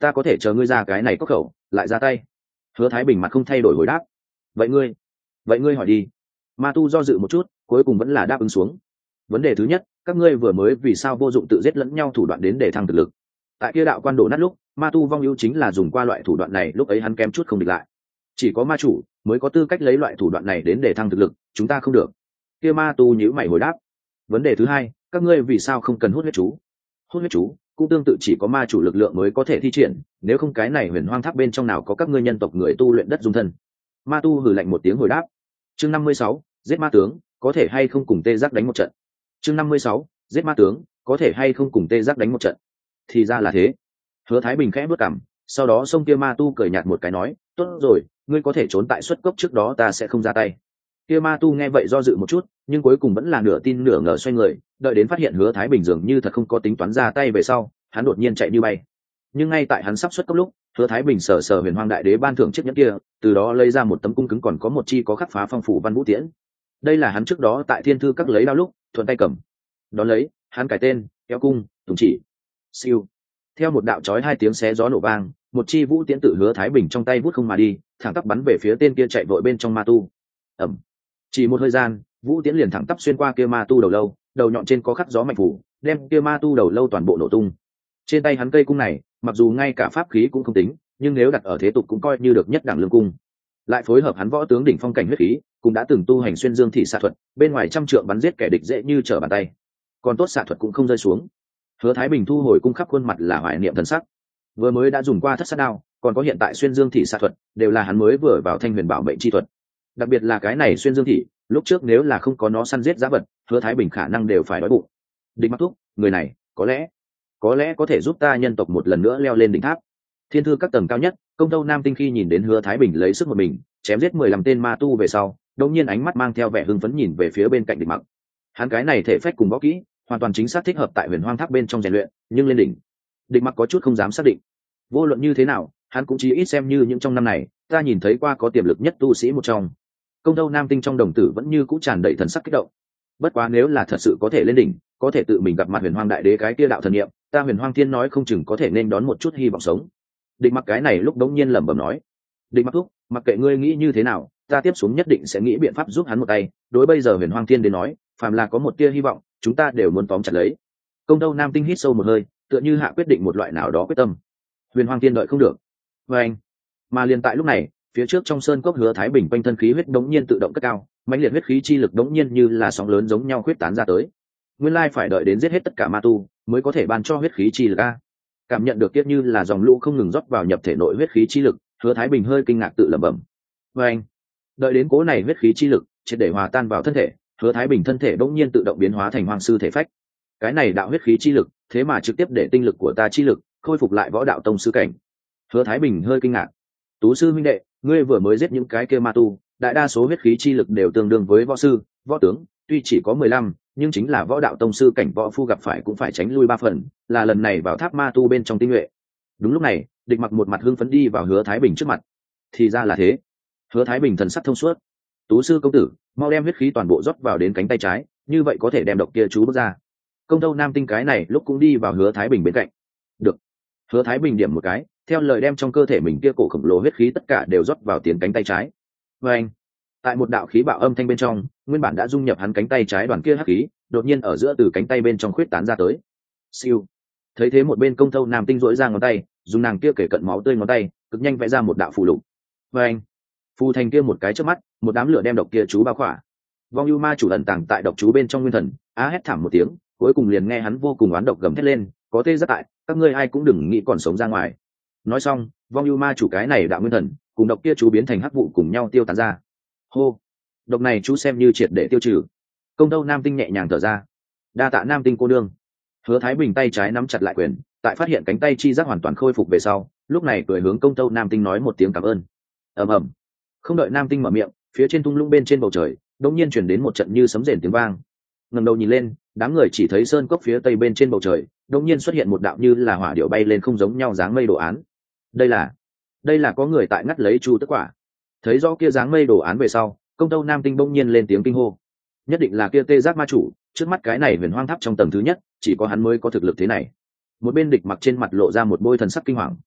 ta có thể chờ ngươi ra cái này cốc khẩu lại ra tay. Hứa Thái Bình mặt không thay đổi hồi đáp. Vậy ngươi vậy ngươi hỏi đi. Ma tu do dự một chút, cuối cùng vẫn là đáp ứng xuống. Vấn đề thứ nhất, các ngươi vừa mới vì sao vô dụng tự giết lẫn nhau thủ đoạn đến để thăng thực lực? Tại kia đạo quan đổ nát lúc, ma tu vong ưu chính là dùng qua loại thủ đoạn này, lúc ấy hắn kém chút không địch lại. Chỉ có ma chủ mới có tư cách lấy loại thủ đoạn này đến để thăng thực lực, chúng ta không được. Kia ma tu nhíu mày hồi đáp. Vấn đề thứ hai, các ngươi vì sao không cần hút huyết chú? Hút huyết chú cũng tương tự chỉ có ma chủ lực lượng mới có thể thi triển, nếu không cái này huyền hoang tháp bên trong nào có các ngươi nhân tộc người tu luyện đất dung thân. Ma tu hừ lạnh một tiếng hồi đáp. Chương năm mươi sáu, giết ma tướng, có thể hay không cùng tê giác đánh một trận? Chương năm mươi sáu, giết ma tướng, có thể hay không cùng tê giác đánh một trận? Thì ra là thế. Hứa Thái Bình khẽ bước cằm, sau đó xông kia ma tu cười nhạt một cái nói, tốt rồi, ngươi có thể trốn tại xuất cốc trước đó, ta sẽ không ra tay. Kia ma tu nghe vậy do dự một chút, nhưng cuối cùng vẫn là nửa tin nửa ngờ xoay người, đợi đến phát hiện Hứa Thái Bình dường như thật không có tính toán ra tay về sau, hắn đột nhiên chạy như bay. Nhưng ngay tại hắn sắp xuất cốc lúc, Hứa Thái Bình sờ sờ huyền hoang đại đế ban thưởng chiếc nhẫn kia, từ đó lấy ra một tấm cung cứng còn có một chi có khắc phá phong phủ văn vũ tiễn. Đây là hắn trước đó tại thiên thư các lấy đao lúc thuận tay cầm. Đón lấy, hắn cải tên, kéo cung, tùng chỉ. Siêu. Theo một đạo chói hai tiếng xé gió nổ vang, một chi vũ tiễn tự Hứa Thái Bình trong tay vút không mà đi, thẳng tắp bắn về phía tên kia chạy vội bên trong ma tu. Ầm. Chỉ một hơi gian, vũ tiễn liền thẳng tắp xuyên qua kia ma tu đầu lâu, đầu nhọn trên có khắc gió mạnh phủ, đem kia ma tu đầu lâu toàn bộ nổ tung. Trên tay hắn cây cung này, mặc dù ngay cả pháp khí cũng không tính, nhưng nếu đặt ở thế tục cũng coi như được nhất đẳng lương cung. Lại phối hợp hắn võ tướng đỉnh phong cảnh huyết khí, cũng đã từng tu hành xuyên dương thị xạ thuật, bên ngoài trăm trượng bắn giết kẻ địch dễ như trở bàn tay. Còn tốt xạ thuật cũng không rơi xuống. Hứa Thái Bình thu hồi cung, khắp khuôn mặt là hoài niệm thần sắc. Vừa mới đã dùng qua thất sát đao, còn có hiện tại xuyên dương thị xạ thuật, đều là hắn mới vừa vào thanh huyền bảo mệnh chi thuật. Đặc biệt là cái này xuyên dương thị, lúc trước nếu là không có nó săn giết giá vật, Hứa Thái Bình khả năng đều phải đói bụng. Địch Mặc Thúc, người này, có lẽ, có lẽ có thể giúp ta nhân tộc một lần nữa leo lên đỉnh tháp. Thiên thư các tầng cao nhất, Công Tâu Nam Tinh khi nhìn đến Hứa Thái Bình lấy sức một mình chém giết mười lăm tên ma tu về sau, đột nhiên ánh mắt mang theo vẻ hưng phấn nhìn về phía bên cạnh Địch Mặc. Hắn cái này thể phách cùng võ kỹ, hoàn toàn chính xác thích hợp tại huyền hoang tháp bên trong rèn luyện, nhưng lên đỉnh, Địch Mặc có chút không dám xác định. Vô luận như thế nào, hắn cũng chỉ ít xem như những trong năm này, ta nhìn thấy qua có tiềm lực nhất tu sĩ một trong. Công Tâu Nam Tinh trong đồng tử vẫn như cũ tràn đầy thần sắc kích động. Bất quá nếu là thật sự có thể lên đỉnh, có thể tự mình gặp mặt huyền hoang đại đế cái kia đạo thần niệm, ta huyền hoang thiên nói không chừng có thể nên đón một chút hy vọng sống. Địch Mặc cái này lúc đống nhiên lẩm bẩm nói, Địch Mặc thúc, mặc kệ ngươi nghĩ như thế nào, ta tiếp xuống nhất định sẽ nghĩ biện pháp giúp hắn một tay. Đối bây giờ huyền hoang thiên đến nói, phàm là có một tia hy vọng, chúng ta đều muốn tóm chặt lấy. Công Tâu Nam Tinh hít sâu một hơi, tựa như hạ quyết định một loại nào đó quyết tâm. Huyền hoang thiên đợi không được. Và anh, mà liền tại lúc này, phía trước trong sơn cốc Hứa Thái Bình quanh thân khí huyết đống nhiên tự động cất cao, mãnh liệt huyết khí chi lực đống nhiên như là sóng lớn giống nhau khuyết tán ra tới. Nguyên lai phải đợi đến giết hết tất cả ma tu mới có thể ban cho huyết khí chi lực a. Cảm nhận được kiếp như là dòng lũ không ngừng rót vào nhập thể nội huyết khí chi lực, Hứa Thái Bình hơi kinh ngạc tự lẩm bẩm. Và anh, đợi đến cố này huyết khí chi lực triệt để hòa tan vào thân thể, Hứa Thái Bình thân thể đống nhiên tự động biến hóa thành hoàng sư thể phách. Cái này đạo huyết khí chi lực, thế mà trực tiếp để tinh lực của ta chi lực khôi phục lại võ đạo tông sư cảnh. Hứa Thái Bình hơi kinh ngạc. Tú sư huynh đệ, ngươi vừa mới giết những cái kia ma tu, đại đa số huyết khí chi lực đều tương đương với võ sư, võ tướng, tuy chỉ có mười lăm, nhưng chính là võ đạo tông sư cảnh võ phu gặp phải cũng phải tránh lui ba phần, là lần này vào tháp ma tu bên trong tinh nhuệ. Đúng lúc này, Địch Mặc một mặt hưng phấn đi vào Hứa Thái Bình trước mặt. Thì ra là thế. Hứa Thái Bình thần sắc thông suốt. Tú sư công tử, mau đem huyết khí toàn bộ rót vào đến cánh tay trái, như vậy có thể đem độc kia chú bước ra. Công Tâu Nam Tinh cái này lúc cũng đi vào Hứa Thái Bình bên cạnh. Được. Hứa Thái Bình điểm một cái, theo lời đem trong cơ thể mình kia cổ khổng lồ huyết khí tất cả đều rót vào tiền cánh tay trái. Và anh, tại một đạo khí bạo âm thanh bên trong, nguyên bản đã dung nhập hắn cánh tay trái đoàn kia hắc khí, đột nhiên ở giữa từ cánh tay bên trong khuyết tán ra tới. Siêu. Thấy thế một bên Công Tâu Nam Tinh rỗi ra ngón tay, dùng nàng kia kể cận máu tươi ngón tay, cực nhanh vẽ ra một đạo phù lục. Và anh, phù thành kia một cái trước mắt, một đám lửa đem độc kia chú bao khỏa. Vong ưu ma chủ ẩn tàng tại độc chú bên trong nguyên thần, á hét thảm một tiếng, cuối cùng liền nghe hắn vô cùng oán độc gầm thét lên, có tê rất tại, các ngươi ai cũng đừng nghĩ còn sống ra ngoài. Nói xong, vong ưu ma chủ cái này đạo nguyên thần cùng độc kia chú biến thành hắc vụ cùng nhau tiêu tán ra. Hô, độc này chú xem như triệt để tiêu trừ. Công Tâu Nam Tinh nhẹ nhàng thở ra. Đa tạ Nam Tinh cô đương. Hứa Thái Bình tay trái nắm chặt lại quyền, tại phát hiện cánh tay chi giác hoàn toàn khôi phục về sau, lúc này cười hướng Công Tâu Nam Tinh nói một tiếng cảm ơn. Ầm ầm. Không đợi Nam Tinh mở miệng, phía trên thung lũng bên trên bầu trời đột nhiên truyền đến một trận như sấm rền tiếng vang. Ngẩng đầu nhìn lên, đám người chỉ thấy sơn cốc phía tây bên trên bầu trời đột nhiên xuất hiện một đạo như là hỏa điệu bay lên không giống nhau dáng mây đồ án. Đây là, đây là có người tại ngắt lấy chu tức quả. Thấy rõ kia dáng mây đồ án về sau, Công Tâu Nam Tinh bỗng nhiên lên tiếng kinh hô. Nhất định là kia tê giác ma chủ, trước mắt cái này huyền hoang tháp trong tầng thứ nhất, chỉ có hắn mới có thực lực thế này. Một bên Địch Mặc trên mặt lộ ra một bôi thần sắc kinh hoàng.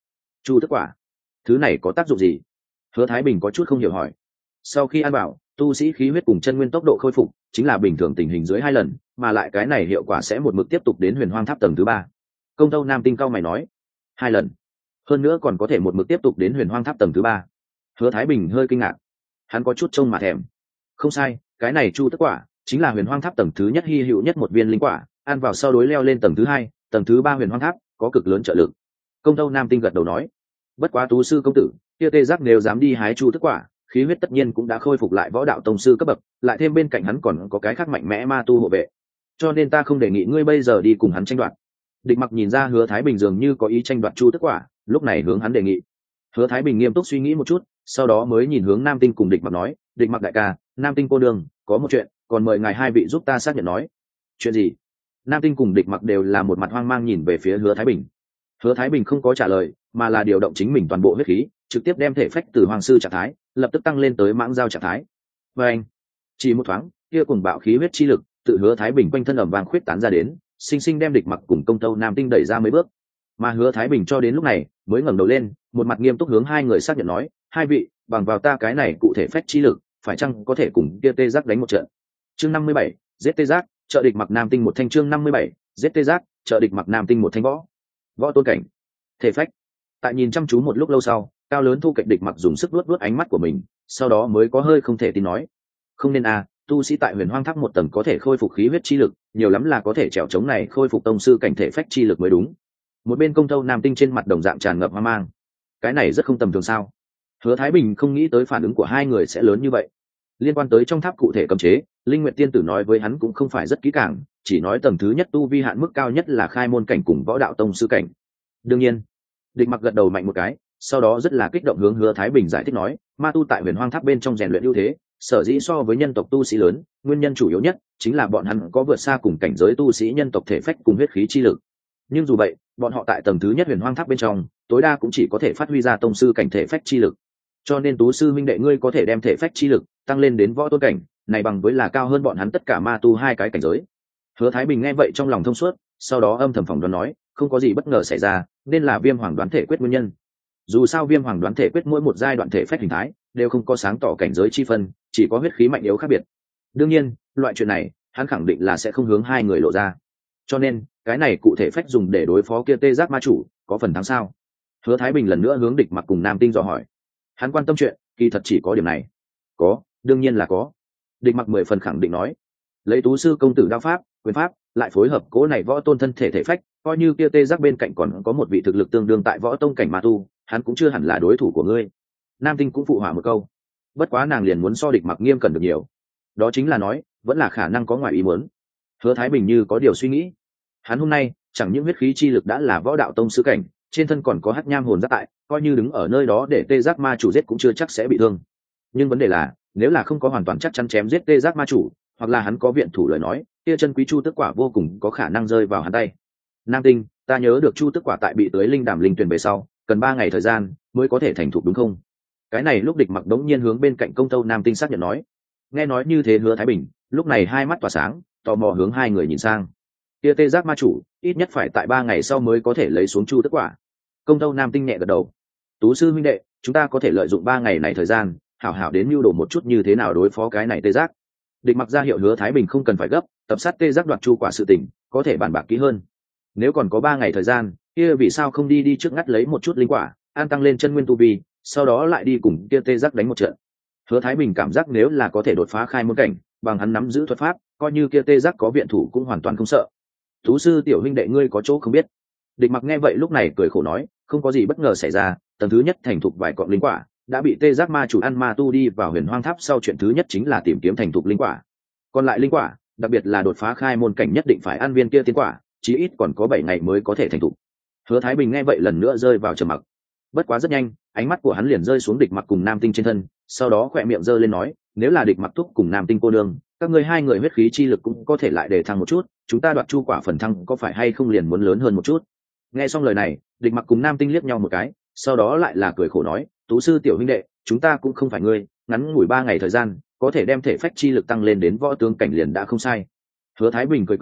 chu tức quả thứ này có tác dụng gì? Hứa Thái Bình có chút không hiểu hỏi. Sau khi ăn vào, tu sĩ khí huyết cùng chân nguyên tốc độ khôi phục chính là bình thường tình hình dưới hai lần, mà lại cái này hiệu quả sẽ một mực tiếp tục đến huyền hoang tháp tầng thứ ba. Công Tâu Nam Tinh cao mày nói, hai lần, hơn nữa còn có thể một mực tiếp tục đến huyền hoang tháp tầng thứ ba. Hứa Thái Bình hơi kinh ngạc, hắn có chút trông mà thèm. Không sai, cái này chu tức quả chính là huyền hoang tháp tầng thứ nhất hy hữu nhất một viên linh quả, ăn vào sau đối leo lên tầng thứ hai, tầng thứ ba huyền hoang tháp có cực lớn trợ lực. Công Tâu Nam Tinh gật đầu nói, bất quá tú sư công tử, kia tê giác nếu dám đi hái chu tức quả, khí huyết tất nhiên cũng đã khôi phục lại võ đạo tông sư cấp bậc, lại thêm bên cạnh hắn còn có cái khác mạnh mẽ ma tu hộ vệ, cho nên ta không đề nghị ngươi bây giờ đi cùng hắn tranh đoạt. Địch Mặc nhìn ra Hứa Thái Bình dường như có ý tranh đoạt chu tức quả, lúc này hướng hắn đề nghị. Hứa Thái Bình nghiêm túc suy nghĩ một chút, sau đó mới nhìn hướng Nam Tinh cùng Địch Mặc nói, Địch Mặc đại ca, Nam Tinh cô đường, có một chuyện, còn mời ngài hai vị giúp ta xác nhận nói. Chuyện gì? Nam Tinh cùng Địch Mặc đều là một mặt hoang mang nhìn về phía Hứa Thái Bình. Hứa Thái Bình không có trả lời, mà là điều động chính mình toàn bộ huyết khí, trực tiếp đem thể phách từ hoàng sư trạng thái lập tức tăng lên tới mãng giao trạng thái. Và anh, chỉ một thoáng, kia cùng bạo khí huyết chi lực tự Hứa Thái Bình quanh thân ẩm vàng khuyết tán ra đến, sinh sinh đem Địch Mặc cùng Công Tâu Nam Tinh đẩy ra mấy bước. Mà Hứa Thái Bình cho đến lúc này mới ngẩng đầu lên, một mặt nghiêm túc hướng hai người xác nhận nói, hai vị, bằng vào ta cái này cụ thể phách chi lực, phải chăng có thể cùng kia tê giác đánh một trận? Chương năm mươi bảy, giết tê giác, trợ Địch Mặc Nam Tinh một thanh. Chương năm mươi bảy, giết tê giác, trợ Địch Mặc Nam Tinh một thanh võ. Võ tôn cảnh, thể phách. Tại nhìn chăm chú một lúc lâu sau, cao lớn Thu Cạnh Địch Mặc dùng sức luốt luốt ánh mắt của mình, sau đó mới có hơi không thể tin nói, không nên à, tu sĩ tại huyền hoang tháp một tầng có thể khôi phục khí huyết chi lực, nhiều lắm là có thể trèo chống này khôi phục tông sư cảnh thể phách chi lực mới đúng. Một bên Công Tâu Nam Tinh trên mặt đồng dạng tràn ngập hoang mang, cái này rất không tầm thường sao? Hứa Thái Bình không nghĩ tới phản ứng của hai người sẽ lớn như vậy. Liên quan tới trong tháp cụ thể cấm chế, Linh Nguyệt Tiên tử nói với hắn cũng không phải rất kỹ càng, chỉ nói tầng thứ nhất tu vi hạn mức cao nhất là khai môn cảnh cùng võ đạo tông sư cảnh. Đương nhiên, Địch Mặc gật đầu mạnh một cái, sau đó rất là kích động hướng Hứa Thái Bình giải thích nói, ma tu tại huyền hoang tháp bên trong rèn luyện ưu thế, sở dĩ so với nhân tộc tu sĩ lớn, nguyên nhân chủ yếu nhất chính là bọn hắn có vượt xa cùng cảnh giới tu sĩ nhân tộc thể phách cùng huyết khí chi lực. Nhưng dù vậy, bọn họ tại tầng thứ nhất huyền hoang tháp bên trong, tối đa cũng chỉ có thể phát huy ra tông sư cảnh thể phách chi lực. Cho nên Tú sư minh đệ ngươi có thể đem thể phách chi lực tăng lên đến võ tôn cảnh, này bằng với là cao hơn bọn hắn tất cả ma tu hai cái cảnh giới. Hứa Thái Bình nghe vậy trong lòng thông suốt, sau đó âm thầm phỏng đoán nói, không có gì bất ngờ xảy ra, nên là Viêm Hoàng đoán thể quyết nguyên nhân. Dù sao Viêm Hoàng đoán thể quyết mỗi một giai đoạn thể phách hình thái đều không có sáng tỏ cảnh giới chi phân, chỉ có huyết khí mạnh yếu khác biệt. Đương nhiên, loại chuyện này, hắn khẳng định là sẽ không hướng hai người lộ ra. Cho nên, cái này cụ thể phách dùng để đối phó kia tê giác ma chủ, có phần thắng sao? Hứa Thái Bình lần nữa hướng Địch Mặc cùng Nam Tinh dò hỏi. Hắn quan tâm chuyện, kỳ thật chỉ có điểm này. Có, đương nhiên là có. Địch Mặc mười phần khẳng định nói. Lấy Tú sư công tử đao pháp, quyền pháp, lại phối hợp cố này võ tôn thân thể thể phách, coi như kia tê giác bên cạnh còn có một vị thực lực tương đương tại võ tông cảnh ma tu, hắn cũng chưa hẳn là đối thủ của ngươi. Nam Tinh cũng phụ họa một câu. Bất quá nàng liền muốn so Địch Mặc nghiêm cẩn được nhiều. Đó chính là nói, vẫn là khả năng có ngoài ý muốn. Hứa Thái Bình như có điều suy nghĩ. Hắn hôm nay, chẳng những huyết khí chi lực đã là võ đạo tông sư cảnh, trên thân còn có hắc nham hồn giáp tại, coi như đứng ở nơi đó để tê giác ma chủ giết cũng chưa chắc sẽ bị thương. Nhưng vấn đề là, nếu là không có hoàn toàn chắc chắn chém giết tê giác ma chủ, hoặc là hắn có viện thủ lời nói, kia chân quý chu tức quả vô cùng có khả năng rơi vào hắn tay. Nam Tinh, ta nhớ được chu tức quả tại bị tưới linh đàm linh tuyển về sau, cần ba ngày thời gian mới có thể thành thục đúng không? Cái này lúc Địch Mặc đống nhiên hướng bên cạnh Công Tâu Nam Tinh xác nhận nói. Nghe nói như thế Hứa Thái Bình lúc này hai mắt tỏa sáng, tò mò hướng hai người nhìn sang. Kia tê giác ma chủ ít nhất phải tại ba ngày sau mới có thể lấy xuống chu tức quả. Công Tâu Nam Tinh nhẹ gật đầu. Tú sư huynh đệ, chúng ta có thể lợi dụng ba ngày này thời gian, hảo hảo đến mưu đồ một chút như thế nào đối phó cái này tê giác. Địch Mặc ra hiệu Hứa Thái Bình không cần phải gấp, tập sát tê giác đoạt chu quả sự tình, có thể bàn bạc kỹ hơn. Nếu còn có ba ngày thời gian, kia vì sao không đi đi trước ngắt lấy một chút linh quả, an tăng lên chân nguyên tu vi, sau đó lại đi cùng kia tê giác đánh một trận. Hứa Thái Bình cảm giác nếu là có thể đột phá khai môn cảnh, bằng hắn nắm giữ thuật pháp, coi như kia tê giác có viện thủ cũng hoàn toàn không sợ. Tú sư tiểu huynh đệ ngươi có chỗ không biết. Địch Mặc nghe vậy lúc này cười khổ nói, không có gì bất ngờ xảy ra, tầng thứ nhất thành thục vài cọng linh quả, đã bị tê giác ma chủ ăn ma tu đi vào huyền hoang tháp sau chuyện thứ nhất chính là tìm kiếm thành thục linh quả. Còn lại linh quả, đặc biệt là đột phá khai môn cảnh nhất định phải ăn viên kia tiến quả, chí ít còn có bảy ngày mới có thể thành thục. Hứa Thái Bình nghe vậy lần nữa rơi vào trầm mặc. Bất quá rất nhanh, ánh mắt của hắn liền rơi xuống Địch Mặc cùng Nam Tinh trên thân, sau đó khỏe miệng giơ lên nói, nếu là Địch Mặc thúc cùng Nam Tinh cô đương, các ngươi hai người huyết khí chi lực cũng có thể lại để thăng một chút, chúng ta đoạt chu quả phần thăng có phải hay không liền muốn lớn hơn một chút. Nghe xong lời này, Địch Mặc cùng Nam Tinh liếc nhau một cái, sau đó lại là cười khổ nói, Tú sư tiểu huynh đệ, chúng ta cũng không phải ngươi, ngắn ngủi ba ngày thời gian, có thể đem thể phách chi lực tăng lên đến võ tướng cảnh liền đã không sai. Hứa Thái Bình cười cười,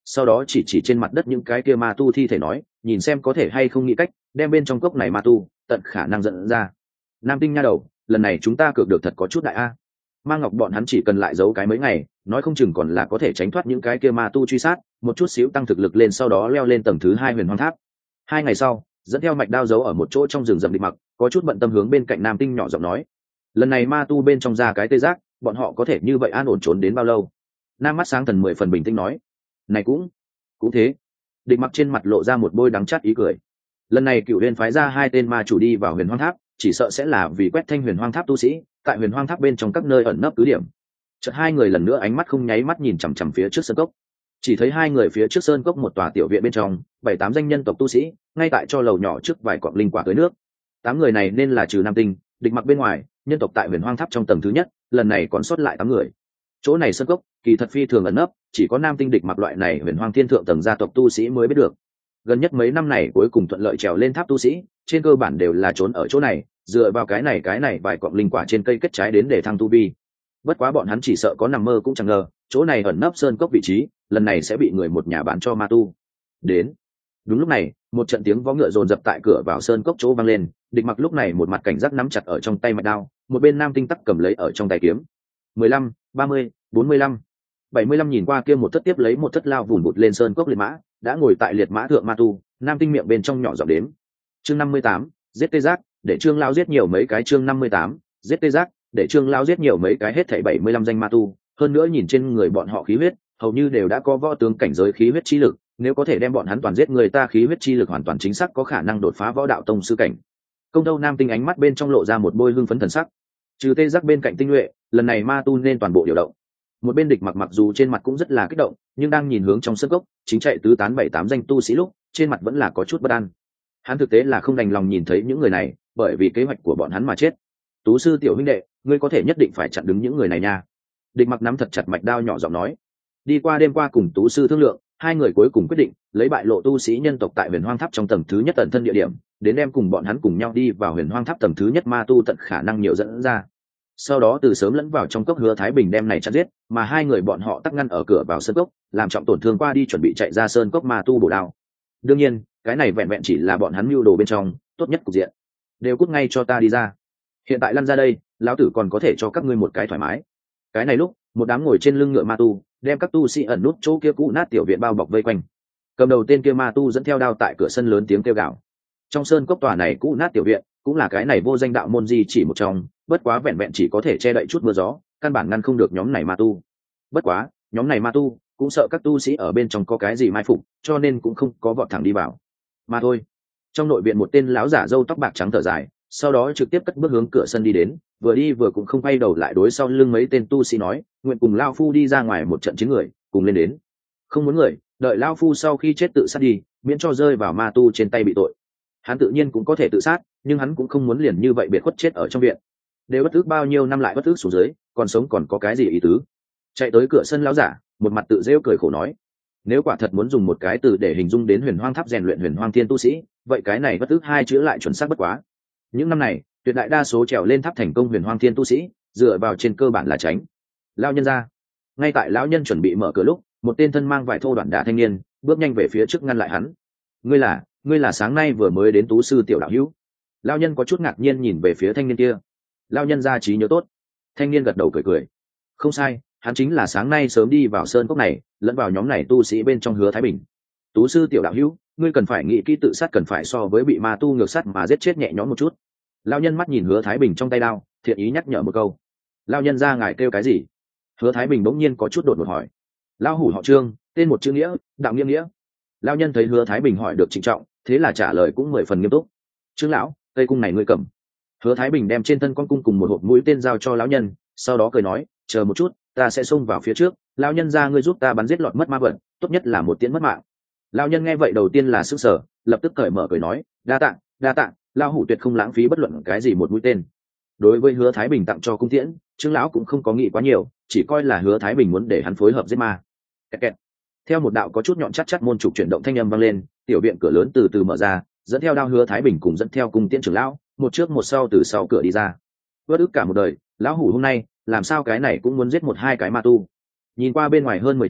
sau đó chỉ chỉ trên mặt đất những cái kia ma tu thi thể nói, nhìn xem có thể hay không nghĩ cách đem bên trong cốc này ma tu tận khả năng dẫn ra. Nam Tinh nha đầu, lần này chúng ta cược được thật có chút đại a. Ma Ngọc bọn hắn chỉ cần lại giấu cái mấy ngày, nói không chừng còn là có thể tránh thoát những cái kia ma tu truy sát, một chút xíu tăng thực lực lên, sau đó leo lên tầng thứ hai huyền hoang tháp. Hai ngày sau, dẫn theo mạch đao giấu ở một chỗ trong rừng rậm Địch Mặc có chút bận tâm hướng bên cạnh Nam Tinh nhỏ giọng nói, lần này ma tu bên trong ra cái tê giác, bọn họ có thể như vậy an ổn trốn đến bao lâu? Nam mắt sáng thần mười phần bình tĩnh nói, này cũng cũng thế. Địch Mặc trên mặt lộ ra một bôi đắng chát ý cười. Lần này Cựu Huyền phái ra hai tên ma chủ đi vào huyền hoang tháp, chỉ sợ sẽ là vì quét thanh huyền hoang tháp tu sĩ tại huyền hoang tháp bên trong các nơi ẩn nấp cứ điểm. Chợt hai người lần nữa ánh mắt không nháy mắt nhìn chằm chằm phía trước sơn cốc, chỉ thấy hai người phía trước sơn cốc một tòa tiểu viện bên trong, bảy tám danh nhân tộc tu sĩ ngay tại cho lầu nhỏ trước vài cọng linh quả tưới nước. Tám người này nên là trừ Nam Tinh, Địch Mặc bên ngoài, nhân tộc tại huyền hoang tháp trong tầng thứ nhất, lần này còn sót lại tám người. Chỗ này sơn cốc kỳ thật phi thường ẩn nấp, chỉ có Nam Tinh Địch Mặc loại này huyền hoang thiên thượng tầng gia tộc tu sĩ mới biết được. Gần nhất mấy năm này cuối cùng thuận lợi trèo lên tháp tu sĩ, trên cơ bản đều là trốn ở chỗ này, dựa vào cái này cái này vài cọng linh quả trên cây kết trái đến để thăng tu vi. Bất quá bọn hắn chỉ sợ có nằm mơ cũng chẳng ngờ, chỗ này ẩn nấp sơn cốc vị trí, lần này sẽ bị người một nhà bán cho ma tu. Đến. Đúng lúc này, một trận tiếng vó ngựa dồn dập tại cửa vào sơn cốc chỗ vang lên, Địch Mặc lúc này một mặt cảnh giác nắm chặt ở trong tay mạch đao, một bên Nam Tinh tắc cầm lấy ở trong tay kiếm. mười lăm, ba mươi, bốn mươi lăm, bảy mươi lăm nhìn qua kia một thất tiếp lấy một thất lao vùn vụt lên sơn cốc liệt mã, đã ngồi tại liệt mã thượng ma tu, Nam Tinh miệng bên trong nhỏ giọng đếm. Chương năm mươi tám, giết tê giác, để Trương lão giết nhiều mấy cái. Chương năm mươi tám, giết tê giác, để Trương lão giết nhiều mấy cái. Hết thảy bảy mươi lăm danh ma tu, hơn nữa nhìn trên người bọn họ khí huyết, hầu như đều đã có võ tướng cảnh giới khí huyết chi lực, nếu có thể đem bọn hắn toàn giết, người ta khí huyết chi lực hoàn toàn chính xác có khả năng đột phá võ đạo tông sư cảnh. Công Đâu Nam Tinh ánh mắt bên trong lộ ra một bôi hưng phấn thần sắc. Trừ tê giác bên cạnh tinh nhuệ, lần này ma tu nên toàn bộ điều động. Một bên Địch Mặc mặc dù trên mặt cũng rất là kích động, nhưng đang nhìn hướng trong sân cốc chính chạy tứ tán bảy tám danh tu sĩ lúc, trên mặt vẫn là có chút bất an. Hắn thực tế là không đành lòng nhìn thấy những người này, bởi vì kế hoạch của bọn hắn mà chết. Tú sư tiểu huynh đệ, ngươi có thể nhất định phải chặn đứng những người này nha. Địch Mặc nắm thật chặt mạch đao nhỏ giọng nói. Đi qua đêm qua cùng Tú sư thương lượng, hai người cuối cùng quyết định lấy bại lộ tu sĩ nhân tộc tại huyền hoang tháp trong tầng thứ nhất tận thân địa điểm, đến đem cùng bọn hắn cùng nhau đi vào huyền hoang tháp tầng thứ nhất ma tu tận khả năng nhiều dẫn ra. Sau đó từ sớm lẫn vào trong cốc Hứa Thái Bình đem này chặn giết, mà hai người bọn họ tắc ngăn ở cửa vào sơn cốc, làm trọng tổn thương qua đi chuẩn bị chạy ra sơn cốc ma tu bổ đao. Đương nhiên, cái này vẹn vẹn chỉ là bọn hắn mưu đồ bên trong, tốt nhất cục diện. Đều cút ngay cho ta đi ra. Hiện tại lăn ra đây, lão tử còn có thể cho các ngươi một cái thoải mái. Cái này lúc, một đám ngồi trên lưng ngựa ma tu, đem các tu sĩ ẩn nút chỗ kia cũ nát tiểu viện bao bọc vây quanh. Cầm đầu tên kia ma tu dẫn theo đao tại cửa sân lớn tiếng kêu gào. Trong sơn cốc tòa này cũ nát tiểu viện, cũng là cái này vô danh đạo môn di chỉ một trong, bất quá vẹn vẹn chỉ có thể che đậy chút mưa gió, căn bản ngăn không được nhóm này ma tu. Bất quá, nhóm này ma tu cũng sợ các tu sĩ ở bên trong có cái gì mai phục, cho nên cũng không có vọt thẳng đi vào. Mà thôi. Trong nội viện một tên lão giả râu tóc bạc trắng thở dài, sau đó trực tiếp cất bước hướng cửa sân đi đến, vừa đi vừa cũng không quay đầu lại đối sau lưng mấy tên tu sĩ nói, nguyện cùng lao phu đi ra ngoài một trận chiến người, cùng lên đến. Không muốn người, đợi lao phu sau khi chết tự sát đi, miễn cho rơi vào ma tu trên tay bị tội. Hắn tự nhiên cũng có thể tự sát, nhưng hắn cũng không muốn liền như vậy biệt khuất chết ở trong viện. Đều bất ức bao nhiêu năm lại bất ức xuống dưới, còn sống còn có cái gì ý tứ? Chạy tới cửa sân lão giả, một mặt tự rêu cười khổ nói, nếu quả thật muốn dùng một cái từ để hình dung đến huyền hoang tháp rèn luyện huyền hoang thiên tu sĩ, vậy cái này bất ức hai chữ lại chuẩn xác bất quá. Những năm này, tuyệt đại đa số trèo lên tháp thành công huyền hoang thiên tu sĩ, dựa vào trên cơ bản là tránh. Lão nhân ra. Ngay tại lão nhân chuẩn bị mở cửa lúc, một tên thân mang vải thô đoạn đả thanh niên bước nhanh về phía trước ngăn lại hắn. Ngươi là, ngươi là sáng nay vừa mới đến Tú sư tiểu đạo hữu? Lão nhân có chút ngạc nhiên nhìn về phía thanh niên kia. Lão nhân ra trí nhớ tốt. Thanh niên gật đầu cười cười. Không sai, hắn chính là sáng nay sớm đi vào sơn cốc này, lẫn vào nhóm này tu sĩ bên trong Hứa Thái Bình. Tú sư tiểu đạo hữu, ngươi cần phải nghĩ kỹ tự sát cần phải so với bị ma tu ngược sát mà giết chết nhẹ nhõm một chút. Lão nhân mắt nhìn Hứa Thái Bình trong tay đao, thiện ý nhắc nhở một câu. Lão nhân ra ngài kêu cái gì? Hứa Thái Bình bỗng nhiên có chút đột ngột hỏi. Lão hủ họ Trương, tên một chữ nghĩa, đạo nghĩa nghĩa. Lão nhân thấy Hứa Thái Bình hỏi được trịnh trọng, thế là trả lời cũng mười phần nghiêm túc. Trương lão, cây cung này ngươi cầm. Hứa Thái Bình đem trên thân con cung cùng một hộp mũi tên giao cho lão nhân, sau đó cười nói, chờ một chút, ta sẽ xông vào phía trước, lão nhân ra ngươi giúp ta bắn giết lọt mất ma vật, tốt nhất là một tiễn mất mạng. Lão nhân nghe vậy đầu tiên là sững sờ, lập tức cởi mở cười nói, đa tạ, đa tạ, lão hủ tuyệt không lãng phí bất luận cái gì một mũi tên. Đối với Hứa Thái Bình tặng cho cung tiễn, Trương lão cũng không có nghĩ quá nhiều, chỉ coi là Hứa Thái Bình muốn để hắn phối hợp giết ma. Kẹt kẹt. Theo một đạo có chút nhọn chắc chắc môn trục chuyển động thanh âm vang lên, tiểu viện cửa lớn từ từ mở ra, dẫn theo đao Hứa Thái Bình cùng dẫn theo cung tiễn trưởng lão, một trước một sau từ sau cửa đi ra. Vất ức cả một đời, lão hủ hôm nay làm sao cái này cũng muốn giết một hai cái ma tu. Nhìn qua bên ngoài hơn mười trượng,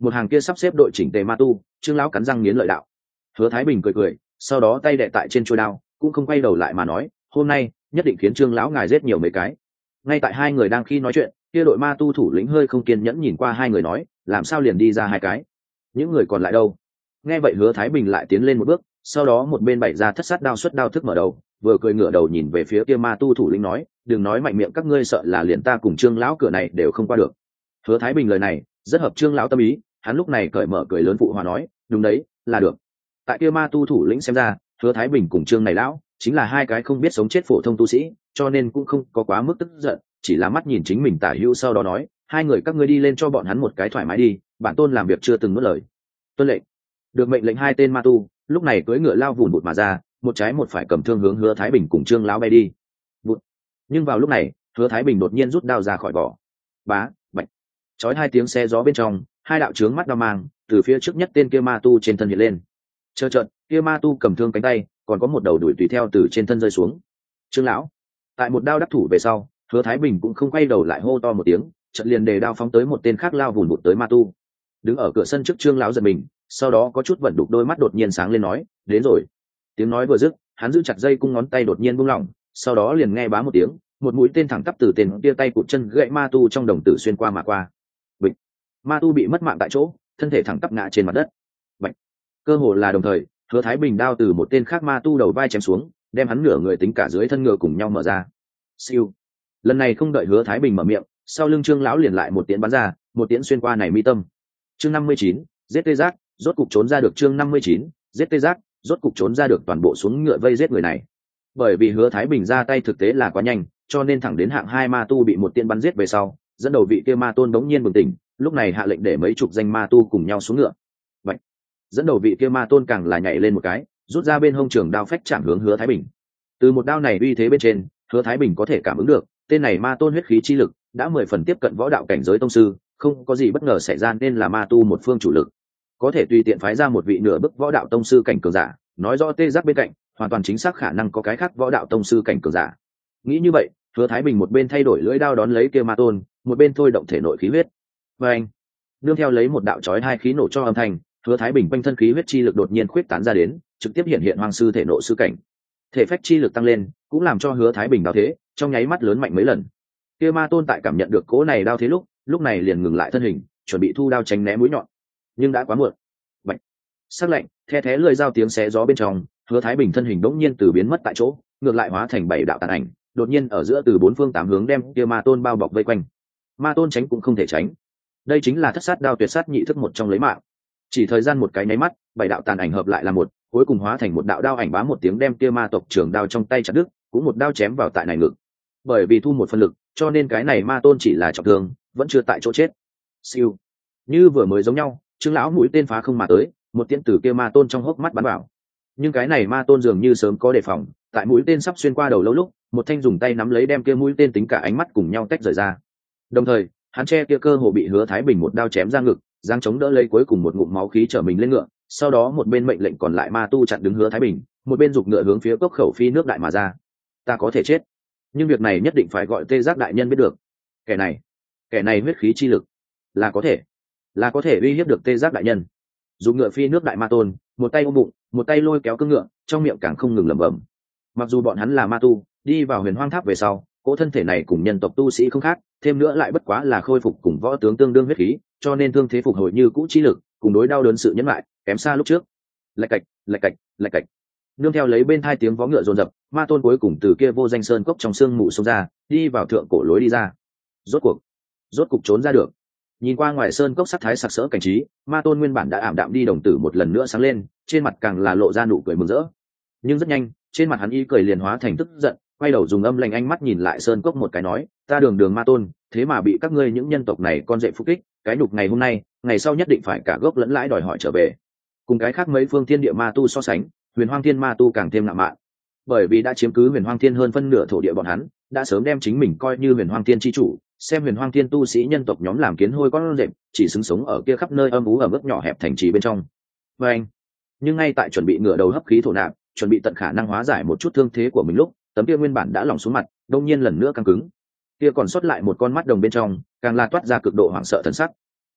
một hàng kia sắp xếp đội chỉnh tề ma tu. Trương lão cắn răng nghiến lợi đạo. Hứa Thái Bình cười cười, sau đó tay đè tại trên chuôi đao, cũng không quay đầu lại mà nói, hôm nay nhất định khiến Trương lão ngài giết nhiều mấy cái. Ngay tại hai người đang khi nói chuyện, kia đội ma tu thủ lĩnh hơi không kiên nhẫn nhìn qua hai người nói, làm sao liền đi ra hai cái, những người còn lại đâu? Nghe vậy Hứa Thái Bình lại tiến lên một bước, sau đó một bên bày ra thất sát đao xuất đao thức mở đầu, vừa cười ngửa đầu nhìn về phía kia ma tu thủ lĩnh nói, đừng nói mạnh miệng các ngươi, sợ là liền ta cùng Trương lão cửa này đều không qua được. Hứa Thái Bình lời này rất hợp Trương lão tâm ý, hắn lúc này cởi mở cười lớn phụ hòa nói, đúng đấy, là được. Tại kia ma tu thủ lĩnh xem ra, Hứa Thái Bình cùng Trương này lão chính là hai cái không biết sống chết phổ thông tu sĩ, cho nên cũng không có quá mức tức giận, chỉ là mắt nhìn chính mình tả hữu, sau đó nói, hai người các ngươi đi lên cho bọn hắn một cái thoải mái đi, bản tôn làm việc chưa từng nuốt lời. Tuân lệnh. Được mệnh lệnh, hai tên ma tu lúc này cưỡi ngựa lao vùn vụt mà ra, một trái một phải cầm thương hướng Hứa Thái Bình cùng Trương lão bay đi. Vụt. Nhưng vào lúc này, Hứa Thái Bình đột nhiên rút đao ra khỏi vỏ. Bá, bạch. Chói hai tiếng xe gió bên trong, hai đạo trướng mắt đao mang từ phía trước nhất tên kia ma tu trên thân hiện lên. Chờ trận, kia ma tu cầm thương cánh tay, còn có một đầu đuổi tùy theo từ trên thân rơi xuống. Trương lão. Tại một đao đắc thủ về sau, Hứa Thái Bình cũng không quay đầu lại hô to một tiếng, trận liền đề đao phóng tới một tên khác lao vùn vụt tới ma tu. Đứng ở cửa sân trước Trương lão giật mình, sau đó có chút vận đục đôi mắt đột nhiên sáng lên nói, đến rồi. Tiếng nói vừa dứt, hắn giữ chặt dây cung ngón tay đột nhiên buông lỏng, sau đó liền nghe bá một tiếng, một mũi tên thẳng tắp từ tên kia tay cụt chân gãy ma tu trong đồng tử xuyên qua mà qua. Bịch. Ma tu bị mất mạng tại chỗ, thân thể thẳng tắp ngã trên mặt đất. Bạch. Cơ hồ là đồng thời, Hứa Thái Bình đao từ một tên khác ma tu đầu vai chém xuống, đem hắn nửa người tính cả dưới thân ngựa cùng nhau mở ra. Siêu. Lần này không đợi Hứa Thái Bình mở miệng, sau lưng Trương lão liền lại một tiễn bắn ra, một tiễn xuyên qua này mi tâm. Chương năm mươi chín, giết tê giác, rốt cục trốn ra được. Chương năm mươi chín, giết tê giác, rốt cục trốn ra được, toàn bộ xuống ngựa vây giết người này. Bởi vì Hứa Thái Bình ra tay thực tế là quá nhanh, cho nên thẳng đến hạng hai ma tu bị một tiễn bắn giết về sau, dẫn đầu vị kia ma tôn đống nhiên bừng tỉnh, lúc này hạ lệnh để mấy chục danh ma tu cùng nhau xuống ngựa. Bạch. Dẫn đầu vị kia ma tôn càng là nhảy lên một cái, rút ra bên hông trường đao phách chạm hướng Hứa Thái Bình. Từ một đao này uy thế bên trên, Hứa Thái Bình có thể cảm ứng được, tên này ma tôn huyết khí chi lực đã mười phần tiếp cận võ đạo cảnh giới tông sư, không có gì bất ngờ xảy ra, nên là ma tu một phương chủ lực, có thể tùy tiện phái ra một vị nửa bức võ đạo tông sư cảnh cường giả, nói rõ tê giác bên cạnh hoàn toàn chính xác khả năng có cái khác võ đạo tông sư cảnh cường giả. Nghĩ như vậy, Hứa Thái Bình một bên thay đổi lưỡi đao đón lấy kia ma tôn, một bên thôi động thể nội khí huyết. Và anh, nương theo lấy một đạo chói hai khí nổ cho âm thanh, Hứa Thái Bình quanh thân khí huyết chi lực đột nhiên khuyết tán ra đến, trực tiếp hiện hiện hoàng sư thể nội sư cảnh. Thể phách chi lực tăng lên, cũng làm cho Hứa Thái Bình đao thế trong nháy mắt lớn mạnh mấy lần. Kia ma tôn tại cảm nhận được cỗ này đao thế lúc, lúc này liền ngừng lại thân hình, chuẩn bị thu đao tránh né mũi nhọn, nhưng đã quá muộn. Bạch. Sắc lạnh, the thé lưỡi dao tiếng xé gió bên trong, Hứa Thái Bình thân hình đống nhiên từ biến mất tại chỗ, ngược lại hóa thành bảy đạo tàn ảnh, đột nhiên ở giữa từ bốn phương tám hướng đem kia ma tôn bao bọc vây quanh. Ma tôn tránh cũng không thể tránh. Đây chính là thất sát đao tuyệt sát nhị thức một trong lấy mạng. Chỉ thời gian một cái nháy mắt, bảy đạo tàn ảnh hợp lại là một, cuối cùng hóa thành một đạo đao ảnh bá một tiếng đem kia ma tộc trưởng đao trong tay chặt đứt, cũng một đao chém vào tại này ngực. Bởi vì thu một phần lực, cho nên cái này ma tôn chỉ là trọng thương, vẫn chưa tại chỗ chết. Siêu. Như vừa mới giống nhau, Trương lão mũi tên phá không mà tới, một tiễn từ kia ma tôn trong hốc mắt bắn vào. Nhưng cái này ma tôn dường như sớm có đề phòng, tại mũi tên sắp xuyên qua đầu lâu lúc, một thanh dùng tay nắm lấy đem kia mũi tên tính cả ánh mắt cùng nhau tách rời ra. Đồng thời, hắn che kia cơ hồ bị Hứa Thái Bình một đao chém ra ngực, giang chống đỡ lấy cuối cùng một ngụm máu khí trở mình lên ngựa, sau đó một bên mệnh lệnh còn lại ma tu chặn đứng Hứa Thái Bình, một bên giục ngựa hướng phía cốc khẩu phi nước đại mà ra. Ta có thể chết, nhưng việc này nhất định phải gọi Tê Giác đại nhân biết được. Kẻ này, kẻ này huyết khí chi lực là có thể, là có thể uy hiếp được Tê Giác đại nhân. Dùng ngựa phi nước đại ma tôn, một tay ôm bụng, một tay lôi kéo cương ngựa, trong miệng càng không ngừng lẩm bẩm. Mặc dù bọn hắn là ma tu, đi vào Huyền Hoang Tháp về sau, cỗ thân thể này cùng nhân tộc tu sĩ không khác, thêm nữa lại bất quá là khôi phục cùng võ tướng tương đương huyết khí, cho nên thương thế phục hồi như cũ chi lực, cùng đối đau đớn sự nhẫn lại, kém xa lúc trước. Lạch cạch, lạch cạch, lạch cạch. Nương theo lấy bên hai tiếng vó ngựa dồn dập, ma tôn cuối cùng từ kia vô danh sơn cốc trong sương mù xông ra, đi vào thượng cổ lối đi ra. Rốt cuộc, rốt cục trốn ra được. Nhìn qua ngoài sơn cốc sắc thái sặc sỡ cảnh trí, ma tôn nguyên bản đã ảm đạm đi đồng tử một lần nữa sáng lên, trên mặt càng là lộ ra nụ cười mừng rỡ. Nhưng rất nhanh, trên mặt hắn y cười liền hóa thành tức giận, quay đầu dùng âm lạnh ánh mắt nhìn lại sơn cốc một cái nói, ta đường đường ma tôn, thế mà bị các ngươi những nhân tộc này con dậy phục kích, cái nhục ngày hôm nay, ngày sau nhất định phải cả gốc lẫn lãi đòi hỏi trở về. Cùng cái khác mấy phương thiên địa ma tu so sánh, Huyền Hoang Thiên ma tu càng thêm ngạo mạn, bởi vì đã chiếm cứ Huyền Hoang Thiên hơn phân nửa thổ địa bọn hắn, đã sớm đem chính mình coi như Huyền Hoang Thiên chi chủ, xem Huyền Hoang Thiên tu sĩ nhân tộc nhóm làm kiến hôi con rệp, chỉ xứng sống ở kia khắp nơi âm ú ở mức nhỏ hẹp thành trì bên trong. Và anh, nhưng ngay tại chuẩn bị ngửa đầu hấp khí thổ nạp, chuẩn bị tận khả năng hóa giải một chút thương thế của mình lúc, tấm kia nguyên bản đã lỏng xuống mặt, đông nhiên lần nữa căng cứng. Kia còn sót lại một con mắt đồng bên trong, càng là toát ra cực độ hoảng sợ thần sắc.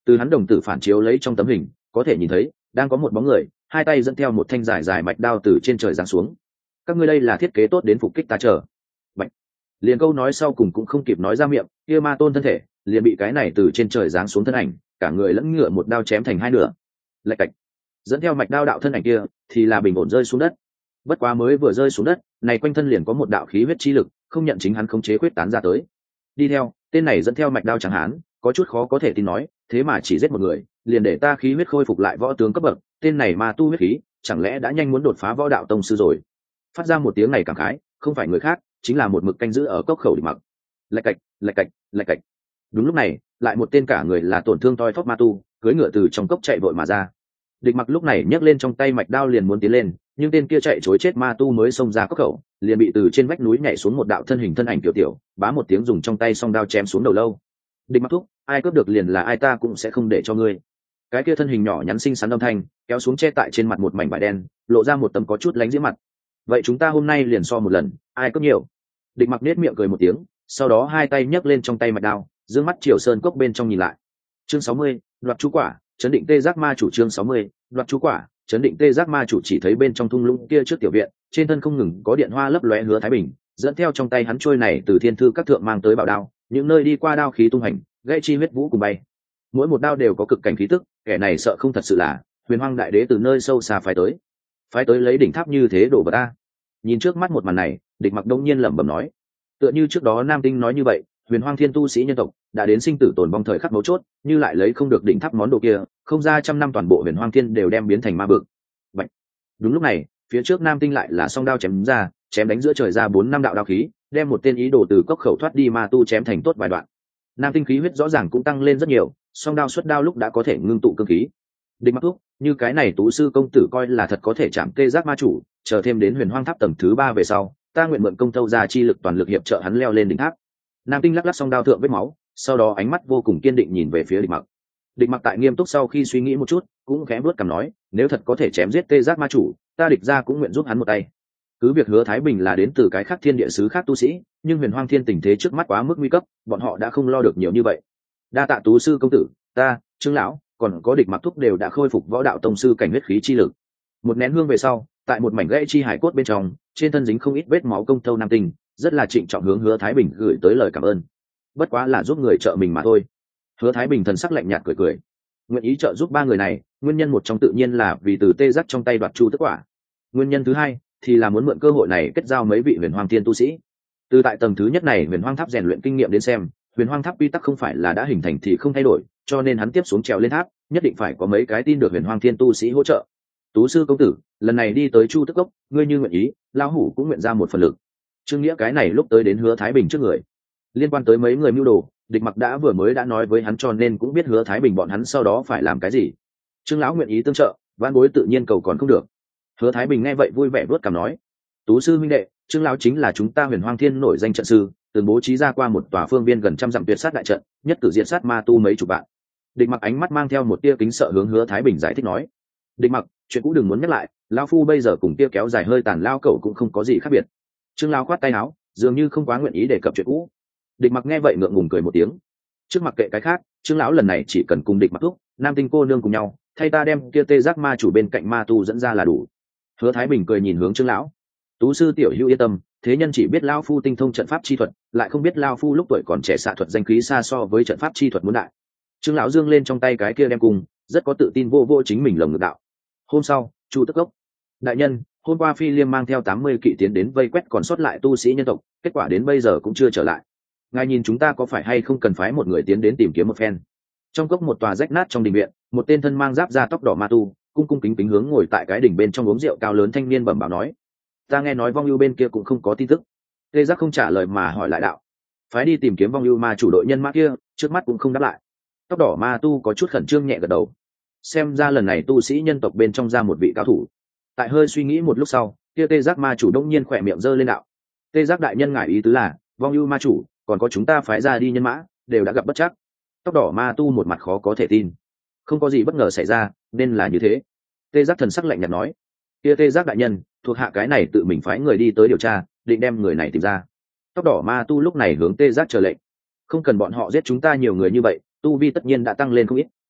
Từ hắn đồng tử phản chiếu lấy trong tấm hình có thể nhìn thấy đang có một bóng người hai tay dẫn theo một thanh dài dài mạch đao từ trên trời giáng xuống. Các ngươi đây là thiết kế tốt đến phục kích ta chờ. Bạch. Liền câu nói sau cùng cũng không kịp nói ra miệng, kia ma tôn thân thể liền bị cái này từ trên trời giáng xuống thân ảnh cả người lẫn ngựa một đao chém thành hai nửa. Lạch cạch. Dẫn theo mạch đao đạo thân ảnh kia thì là bình ổn rơi xuống đất. Bất quá mới vừa rơi xuống đất này quanh thân liền có một đạo khí huyết chi lực không nhận chính hắn khống chế quyết tán ra tới. Đi theo tên này dẫn theo mạch đao chẳng hán có chút khó có thể tin nói, thế mà chỉ giết một người liền để ta khí huyết khôi phục lại võ tướng cấp bậc, tên này ma tu huyết khí chẳng lẽ đã nhanh muốn đột phá võ đạo tông sư rồi. Phát ra một tiếng này cảm khái không phải người khác chính là một mực canh giữ ở cốc khẩu Địch Mặc. Lạch cạch lạch cạch lạch cạch. Đúng lúc này lại một tên cả người là tổn thương toi thóp ma tu cưỡi ngựa từ trong cốc chạy vội mà ra. Địch Mặc lúc này nhấc lên trong tay mạch đao liền muốn tiến lên, nhưng tên kia chạy chối chết ma tu mới xông ra cốc khẩu liền bị từ trên vách núi nhảy xuống một đạo thân hình thân ảnh tiểu tiểu bá một tiếng dùng trong tay song đao chém xuống đầu lâu. Địch Mặc thúc, ai cướp được liền là ai, ta cũng sẽ không để cho ngươi. Cái kia thân hình nhỏ nhắn xinh xắn âm thanh kéo xuống che tại trên mặt một mảnh vải đen, lộ ra một tấm có chút lánh diễm mặt. Vậy chúng ta hôm nay liền so một lần, ai cướp nhiều. Địch Mặc nết miệng cười một tiếng, sau đó hai tay nhấc lên trong tay mạch đao dương mắt chiều sơn cốc bên trong nhìn lại. Chương sáu mươi, đoạt chú quả, chấn định tê giác ma chủ. Chương sáu mươi, đoạt chú quả, chấn định tê giác ma chủ. Chỉ thấy bên trong thung lũng kia trước tiểu viện trên thân không ngừng có điện hoa lấp lóe Hứa Thái Bình dẫn theo trong tay hắn trôi này từ thiên thư các thượng mang tới bảo đao, những nơi đi qua đao khí tung hành, gãy chi huyết vũ cùng bay, mỗi một đao đều có cực cảnh khí tức, kẻ này sợ không thật sự là Huyền Hoang đại đế từ nơi sâu xa phái tới phái tới lấy đỉnh tháp như thế đổ vào ta. Nhìn trước mắt một màn này, Địch Mặc đông nhiên lẩm bẩm nói, tựa như trước đó Nam Tinh nói như vậy, Huyền Hoang thiên tu sĩ nhân tộc đã đến sinh tử tồn vong thời khắc mấu chốt, như lại lấy không được đỉnh tháp món đồ kia, không ra trăm năm toàn bộ Huyền Hoang thiên đều đem biến thành ma bực. Vậy đúng lúc này phía trước Nam Tinh lại là song đao chém ra, chém đánh giữa trời ra bốn năm đạo đao khí, đem một tên ý đồ từ cốc khẩu thoát đi ma tu chém thành tốt vài đoạn. Nam Tinh khí huyết rõ ràng cũng tăng lên rất nhiều, song đao xuất đao lúc đã có thể ngưng tụ cương khí. Địch Mặc thúc, như cái này tú sư công tử coi là thật có thể chạm tê giác ma chủ, chờ thêm đến Huyền Hoang tháp tầng thứ ba về sau, ta nguyện mượn công tâu ra chi lực toàn lực hiệp trợ hắn leo lên đỉnh tháp. Nam Tinh lắc lắc song đao thượng vết máu, sau đó ánh mắt vô cùng kiên định nhìn về phía Địch Mặc. Địch Mặc tại nghiêm túc sau khi suy nghĩ một chút, cũng khẽ bước cằm nói, nếu thật có thể chém giết tê giác ma chủ, ta Địch ra cũng nguyện giúp hắn một tay. Cứ việc Hứa Thái Bình là đến từ cái khác thiên địa xứ khác tu sĩ, nhưng Huyền Hoang thiên tình thế trước mắt quá mức nguy cấp, bọn họ đã không lo được nhiều như vậy. Đa tạ tú sư công tử, ta, Trương lão, còn có Địch Mặc thúc đều đã khôi phục võ đạo tông sư cảnh huyết khí chi lực. Một nén hương về sau, tại một mảnh gãy chi hải cốt bên trong, trên thân dính không ít vết máu công tâu Nam Tinh, rất là trịnh trọng hướng Hứa Thái Bình gửi tới lời cảm ơn. Bất quá là giúp người trợ mình mà thôi. Hứa Thái Bình thần sắc lạnh nhạt cười cười, nguyện ý trợ giúp ba người này, nguyên nhân một trong tự nhiên là vì từ tê giác trong tay đoạt chu tức quả. Nguyên nhân thứ hai thì là muốn mượn cơ hội này kết giao mấy vị Huyền Hoang thiên tu sĩ. Từ tại tầng thứ nhất này Huyền Hoang tháp rèn luyện kinh nghiệm đến xem, Huyền Hoang tháp quy tắc không phải là đã hình thành thì không thay đổi, cho nên hắn tiếp xuống trèo lên tháp, nhất định phải có mấy cái tin được Huyền Hoang thiên tu sĩ hỗ trợ. Tú sư công tử, lần này đi tới Chu Tức Cốc, ngươi như nguyện ý, lão hủ cũng nguyện ra một phần lực. Trương Nghĩa cái này lúc tới đến Hứa Thái Bình trước người. Liên quan tới mấy người mưu đồ, Địch Mặc đã vừa mới đã nói với hắn, cho nên cũng biết Hứa Thái Bình bọn hắn sau đó phải làm cái gì. Trương lão nguyện ý tương trợ, vãn bối tự nhiên cầu còn không được. Hứa Thái Bình nghe vậy vui vẻ vuốt cằm nói, tú sư huynh đệ, Trương lão chính là chúng ta Huyền Hoang thiên nổi danh trận sư, từng bố trí ra qua một tòa phương viên gần trăm dặm tuyệt sát đại trận, nhất cử diệt sát ma tu mấy chục vạn. Địch Mặc ánh mắt mang theo một tia kính sợ hướng Hứa Thái Bình giải thích nói, Địch Mặc, chuyện cũ đừng muốn nhắc lại, lão phu bây giờ cùng tia kéo dài hơi tàn lao cẩu cũng không có gì khác biệt. Trương lão khoát tay áo, dường như không quá nguyện ý đề cập chuyện cũ. Địch Mặc nghe vậy ngượng ngùng cười một tiếng, trước mặc kệ cái khác, Trương lão lần này chỉ cần cùng Địch Mặc thúc, Nam Tinh cô nương cùng nhau, thay ta đem kia tê giác ma chủ bên cạnh ma tu dẫn ra là đủ. Hứa Thái Bình cười nhìn hướng Trương lão, tú sư tiểu hữu yên tâm, thế nhân chỉ biết lão phu tinh thông trận pháp chi thuật, lại không biết lão phu lúc tuổi còn trẻ xạ thuật danh khí xa so với trận pháp chi thuật muốn đại. Trương lão dương lên trong tay cái kia đem cung, rất có tự tin vô vô chính mình lồng ngực đạo. Hôm sau, Chu Tức Cốc, đại nhân, hôm qua Phi Liêm mang theo tám mươi kỵ tiến đến vây quét còn sót lại tu sĩ nhân tộc, kết quả đến bây giờ cũng chưa trở lại. Ngài nhìn chúng ta có phải hay không cần phái một người tiến đến tìm kiếm một phen. Trong cốc một tòa rách nát trong đình viện, một tên thân mang giáp da tóc đỏ ma tu, cung cung kính kính hướng ngồi tại cái đỉnh bên trong uống rượu cao lớn thanh niên bẩm báo nói, ta nghe nói Vong Ưu bên kia cũng không có tin tức. Tê Giác không trả lời mà hỏi lại đạo, phái đi tìm kiếm Vong Ưu ma chủ đội nhân mã kia, trước mắt cũng không đáp lại. Tóc đỏ ma tu có chút khẩn trương nhẹ gật đầu, xem ra lần này tu sĩ nhân tộc bên trong ra một vị cao thủ. Tại hơi suy nghĩ một lúc sau, kia Tê Giác ma chủ đông nhiên khỏe miệng giơ lên đạo, Tê Giác đại nhân ngại ý tứ là Vong Ưu ma chủ còn có chúng ta phái ra đi nhân mã đều đã gặp bất chắc. Tóc đỏ ma tu một mặt khó có thể tin, không có gì bất ngờ xảy ra nên là như thế. Tê Giác thần sắc lạnh nhạt nói, kia Tê Giác đại nhân thuộc hạ cái này tự mình phái người đi tới điều tra, định đem người này tìm ra. Tóc đỏ ma tu lúc này hướng Tê Giác chờ lệnh, không cần bọn họ giết chúng ta nhiều người như vậy, tu vi tất nhiên đã tăng lên không ít,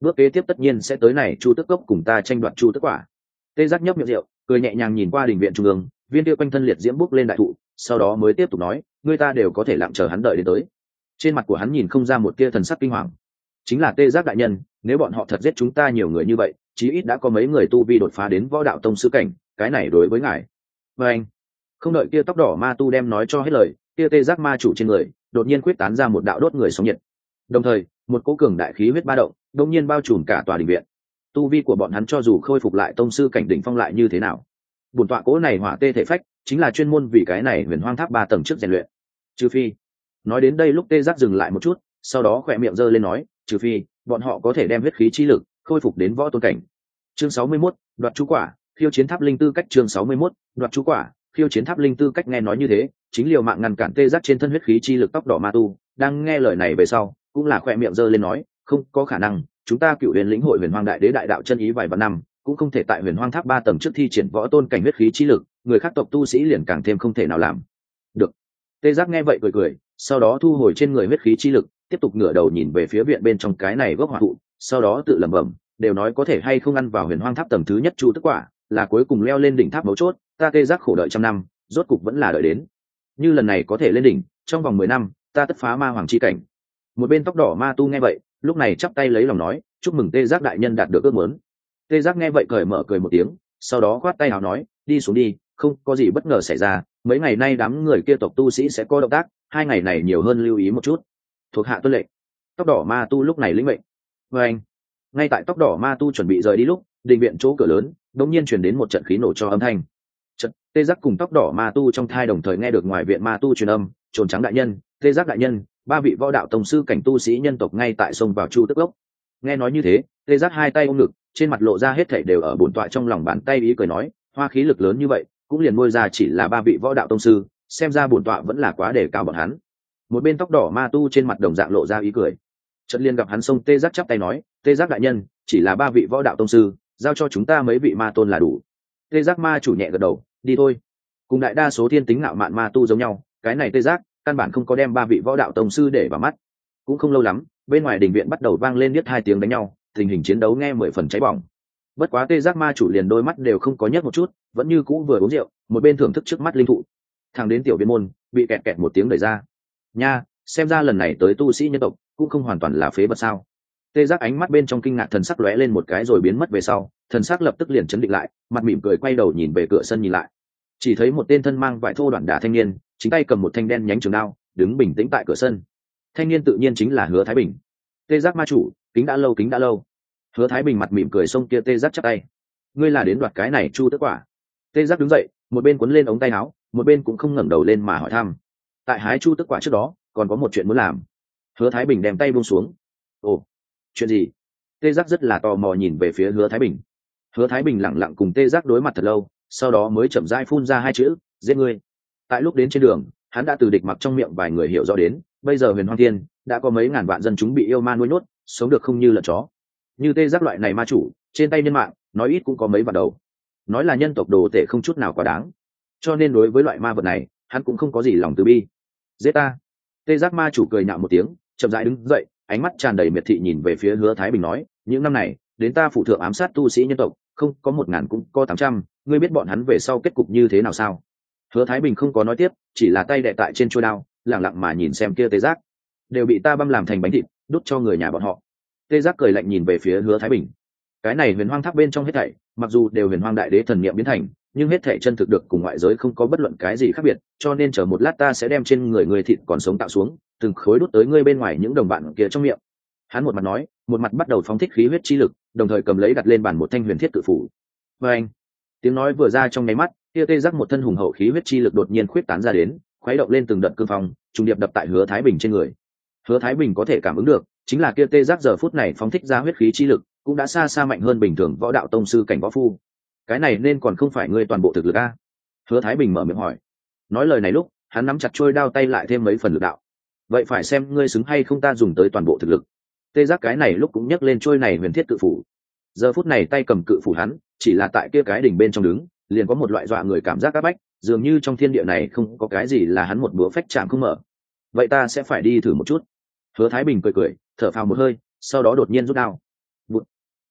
bước kế tiếp tất nhiên sẽ tới này chu tước cốc cùng ta tranh đoạt chu tước quả. Tê giác nhấp miệng rượu, cười nhẹ nhàng nhìn qua đình viện trung ương, viên kia quanh thân liệt diễm bốc lên đại thụ, sau đó mới tiếp tục nói, người ta đều có thể lặng chờ hắn đợi đến tới. Trên mặt của hắn nhìn không ra một tia thần sắc kinh hoàng. Chính là Tê giác đại nhân, nếu bọn họ thật giết chúng ta nhiều người như vậy, chí ít đã có mấy người tu vi đột phá đến võ đạo tông sư cảnh, cái này đối với ngài. Và anh, không đợi kia tóc đỏ ma tu đem nói cho hết lời, kia Tê giác ma chủ trên người đột nhiên quyết tán ra một đạo đốt người sóng nhiệt. Đồng thời, một cỗ cường đại khí huyết ba động, đột nhiên bao trùm cả tòa đình viện. Tu vi của bọn hắn cho dù khôi phục lại tông sư cảnh đỉnh phong lại như thế nào, bổn tọa cỗ này hỏa tê thể phách chính là chuyên môn vì cái này huyền hoang tháp ba tầng trước rèn luyện. Trừ phi, nói đến đây lúc Tê giác dừng lại một chút, sau đó khỏe miệng giơ lên nói, trừ phi bọn họ có thể đem huyết khí chi lực khôi phục đến võ tôn cảnh. Chương sáu mươi mốt, đoạt chú quả, khiêu chiến tháp linh tư cách. Chương sáu mươi mốt, đoạt chú quả, khiêu chiến tháp linh tư cách. Nghe nói như thế, chính liều mạng ngăn cản Tê giác trên thân huyết khí chi lực tóc đỏ ma tu, đang nghe lời này về sau, cũng là khỏe miệng giơ lên nói, không có khả năng, chúng ta cựu huyền lĩnh hội huyền hoang đại đế đại đạo chân ý vài vạn năm, cũng không thể tại huyền hoang tháp ba tầng trước thi triển võ tôn cảnh huyết khí chi lực, người khác tộc tu sĩ liền càng thêm không thể nào làm được. Tê giác nghe vậy cười cười, sau đó thu hồi trên người huyết khí chi lực, tiếp tục ngửa đầu nhìn về phía viện bên trong cái này gốc hỏa thụ, sau đó tự lẩm bẩm, đều nói có thể hay không ăn vào huyền hoang tháp tầng thứ nhất chu tức quả, là cuối cùng leo lên đỉnh tháp mấu chốt, ta Tê giác khổ đợi trăm năm, rốt cục vẫn là đợi đến. Như lần này có thể lên đỉnh, trong vòng mười năm, ta tất phá ma hoàng chi cảnh. Một bên tóc đỏ ma tu nghe vậy, lúc này chắp tay lấy lòng nói, chúc mừng Tê giác đại nhân đạt được ước muốn. Tê giác nghe vậy cởi mở cười một tiếng, sau đó khoát tay áo nói, đi xuống đi, không có gì bất ngờ xảy ra, mấy ngày nay đám người kia tộc tu sĩ sẽ có động tác, hai ngày này nhiều hơn lưu ý một chút. Thuộc hạ tuân lệnh. Tóc đỏ ma tu lúc này lĩnh mệnh. Và anh, ngay tại tóc đỏ ma tu chuẩn bị rời đi lúc, đình viện chỗ cửa lớn đột nhiên truyền đến một trận khí nổ cho âm thanh. Trận Tê giác cùng tóc đỏ ma tu trong thai đồng thời nghe được ngoài viện ma tu truyền âm, trồn trắng đại nhân, Tê giác đại nhân, ba vị võ đạo tông sư cảnh tu sĩ nhân tộc ngay tại sông vào chu tức gốc. Nghe nói như thế, Tê giác hai tay ôm ngực, trên mặt lộ ra hết thảy đều ở bổn tọa trong lòng bàn tay, ý cười nói, hoa khí lực lớn như vậy cũng liền nuôi ra chỉ là ba vị võ đạo tông sư, xem ra bổn tọa vẫn là quá đề cao bọn hắn. Một bên tóc đỏ ma tu trên mặt đồng dạng lộ ra ý cười. Trận liên gặp hắn xông Tê giác chắp tay nói, Tê giác đại nhân, chỉ là ba vị võ đạo tông sư, giao cho chúng ta mấy vị ma tôn là đủ. Tê giác ma chủ nhẹ gật đầu, đi thôi. Cùng đại đa số thiên tính ngạo mạn ma tu giống nhau, cái này Tê giác căn bản không có đem ba vị võ đạo tông sư để vào mắt. Cũng không lâu lắm, bên ngoài đình viện bắt đầu vang lên biết hai tiếng đánh nhau, tình hình chiến đấu nghe mười phần cháy bỏng. Bất quá Tê giác ma chủ liền đôi mắt đều không có nhấc một chút, vẫn như cũ vừa uống rượu, một bên thưởng thức trước mắt linh thụ. Thằng đến tiểu viên môn bị kẹt kẹt một tiếng đẩy ra. Nha, xem ra lần này tới tu sĩ nhân tộc cũng không hoàn toàn là phế vật sao. Tê giác ánh mắt bên trong kinh ngạc thần sắc lóe lên một cái rồi biến mất về sau, thần sắc lập tức liền chấn định lại, mặt mỉm cười quay đầu nhìn về cửa sân nhìn lại. Chỉ thấy một tên thân mang vải thô đoạn đả thanh niên, chính tay cầm một thanh đen nhánh trường đao, đứng bình tĩnh tại cửa sân. Thanh niên tự nhiên chính là Hứa Thái Bình. Tê giác ma chủ, kính đã lâu kính đã lâu. Hứa Thái Bình mặt mỉm cười xông kia Tê giác chắp tay. Ngươi là đến đoạt cái này chu tức quả? Tê giác đứng dậy, một bên quấn lên ống tay áo, một bên cũng không ngẩng đầu lên mà hỏi thăm. Tại hái chu tức quả trước đó, còn có một chuyện muốn làm. Hứa Thái Bình đem tay buông xuống. Ồ, chuyện gì? Tê giác rất là tò mò nhìn về phía Hứa Thái Bình. Hứa Thái Bình lặng lặng cùng Tê giác đối mặt thật lâu, sau đó mới chậm rãi phun ra hai chữ, giết ngươi. Tại lúc đến trên đường, hắn đã từ địch mặc trong miệng vài người hiểu rõ đến, bây giờ Huyền Hoang Thiên đã có mấy ngàn vạn dân chúng bị yêu ma nuôi nhốt, sống được không như lợn chó. Như Tê giác loại này ma chủ, trên tay nhân mạng, nói ít cũng có mấy vạn đầu. Nói là nhân tộc đồ tể không chút nào quá đáng. Cho nên đối với loại ma vật này, hắn cũng không có gì lòng từ bi. Giết ta. Tê giác ma chủ cười nhạo một tiếng, chậm rãi đứng dậy, ánh mắt tràn đầy miệt thị nhìn về phía Hứa Thái Bình nói, những năm này, đến ta phụ thượng ám sát tu sĩ nhân tộc, không có một ngàn cũng có tám trăm, ngươi biết bọn hắn về sau kết cục như thế nào sao? Hứa Thái Bình không có nói tiếp, chỉ là tay đè tại trên chuôi đao, lặng lặng mà nhìn xem kia Tê giác, đều bị ta băm làm thành bánh thịt, đút cho người nhà bọn họ. Tê giác cười lạnh nhìn về phía Hứa Thái Bình. Cái này huyền hoang tháp bên trong hết thảy, mặc dù đều huyền hoang đại đế thần niệm biến thành, nhưng hết thảy chân thực được cùng ngoại giới không có bất luận cái gì khác biệt, cho nên chờ một lát ta sẽ đem trên người người thịt còn sống tạo xuống, từng khối đút tới ngươi bên ngoài những đồng bạn kia trong miệng. Hắn một mặt nói, một mặt bắt đầu phóng thích khí huyết chi lực, đồng thời cầm lấy đặt lên bàn một thanh huyền thiết cự phủ. Và anh, tiếng nói vừa ra trong nháy mắt, kia Tê giác một thân hùng hậu khí huyết chi lực đột nhiên khuyết tán ra đến, khuấy động lên từng đợt cương phong, trùng điệp đập tại Hứa Thái Bình trên người. Hứa Thái Bình có thể cảm ứng được, chính là kia Tê giác giờ phút này phóng thích ra huyết khí chi lực, cũng đã xa xa mạnh hơn bình thường võ đạo tông sư cảnh võ phu. Cái này nên còn không phải ngươi toàn bộ thực lực a? Hứa Thái Bình mở miệng hỏi. Nói lời này lúc, hắn nắm chặt chuôi đao tay lại thêm mấy phần lực đạo. Vậy phải xem ngươi xứng hay không ta dùng tới toàn bộ thực lực. Tê giác cái này lúc cũng nhấc lên chuôi này huyền thiết cự phủ. Giờ phút này tay cầm cự phủ hắn, chỉ là tại kia cái đỉnh bên trong đứng, liền có một loại dọa người cảm giác áp bách, dường như trong thiên địa này không có cái gì là hắn một búa phách chạm không mở. Vậy ta sẽ phải đi thử một chút. Hứa Thái Bình cười cười, thở phào một hơi, sau đó đột nhiên rút đao. Vụt.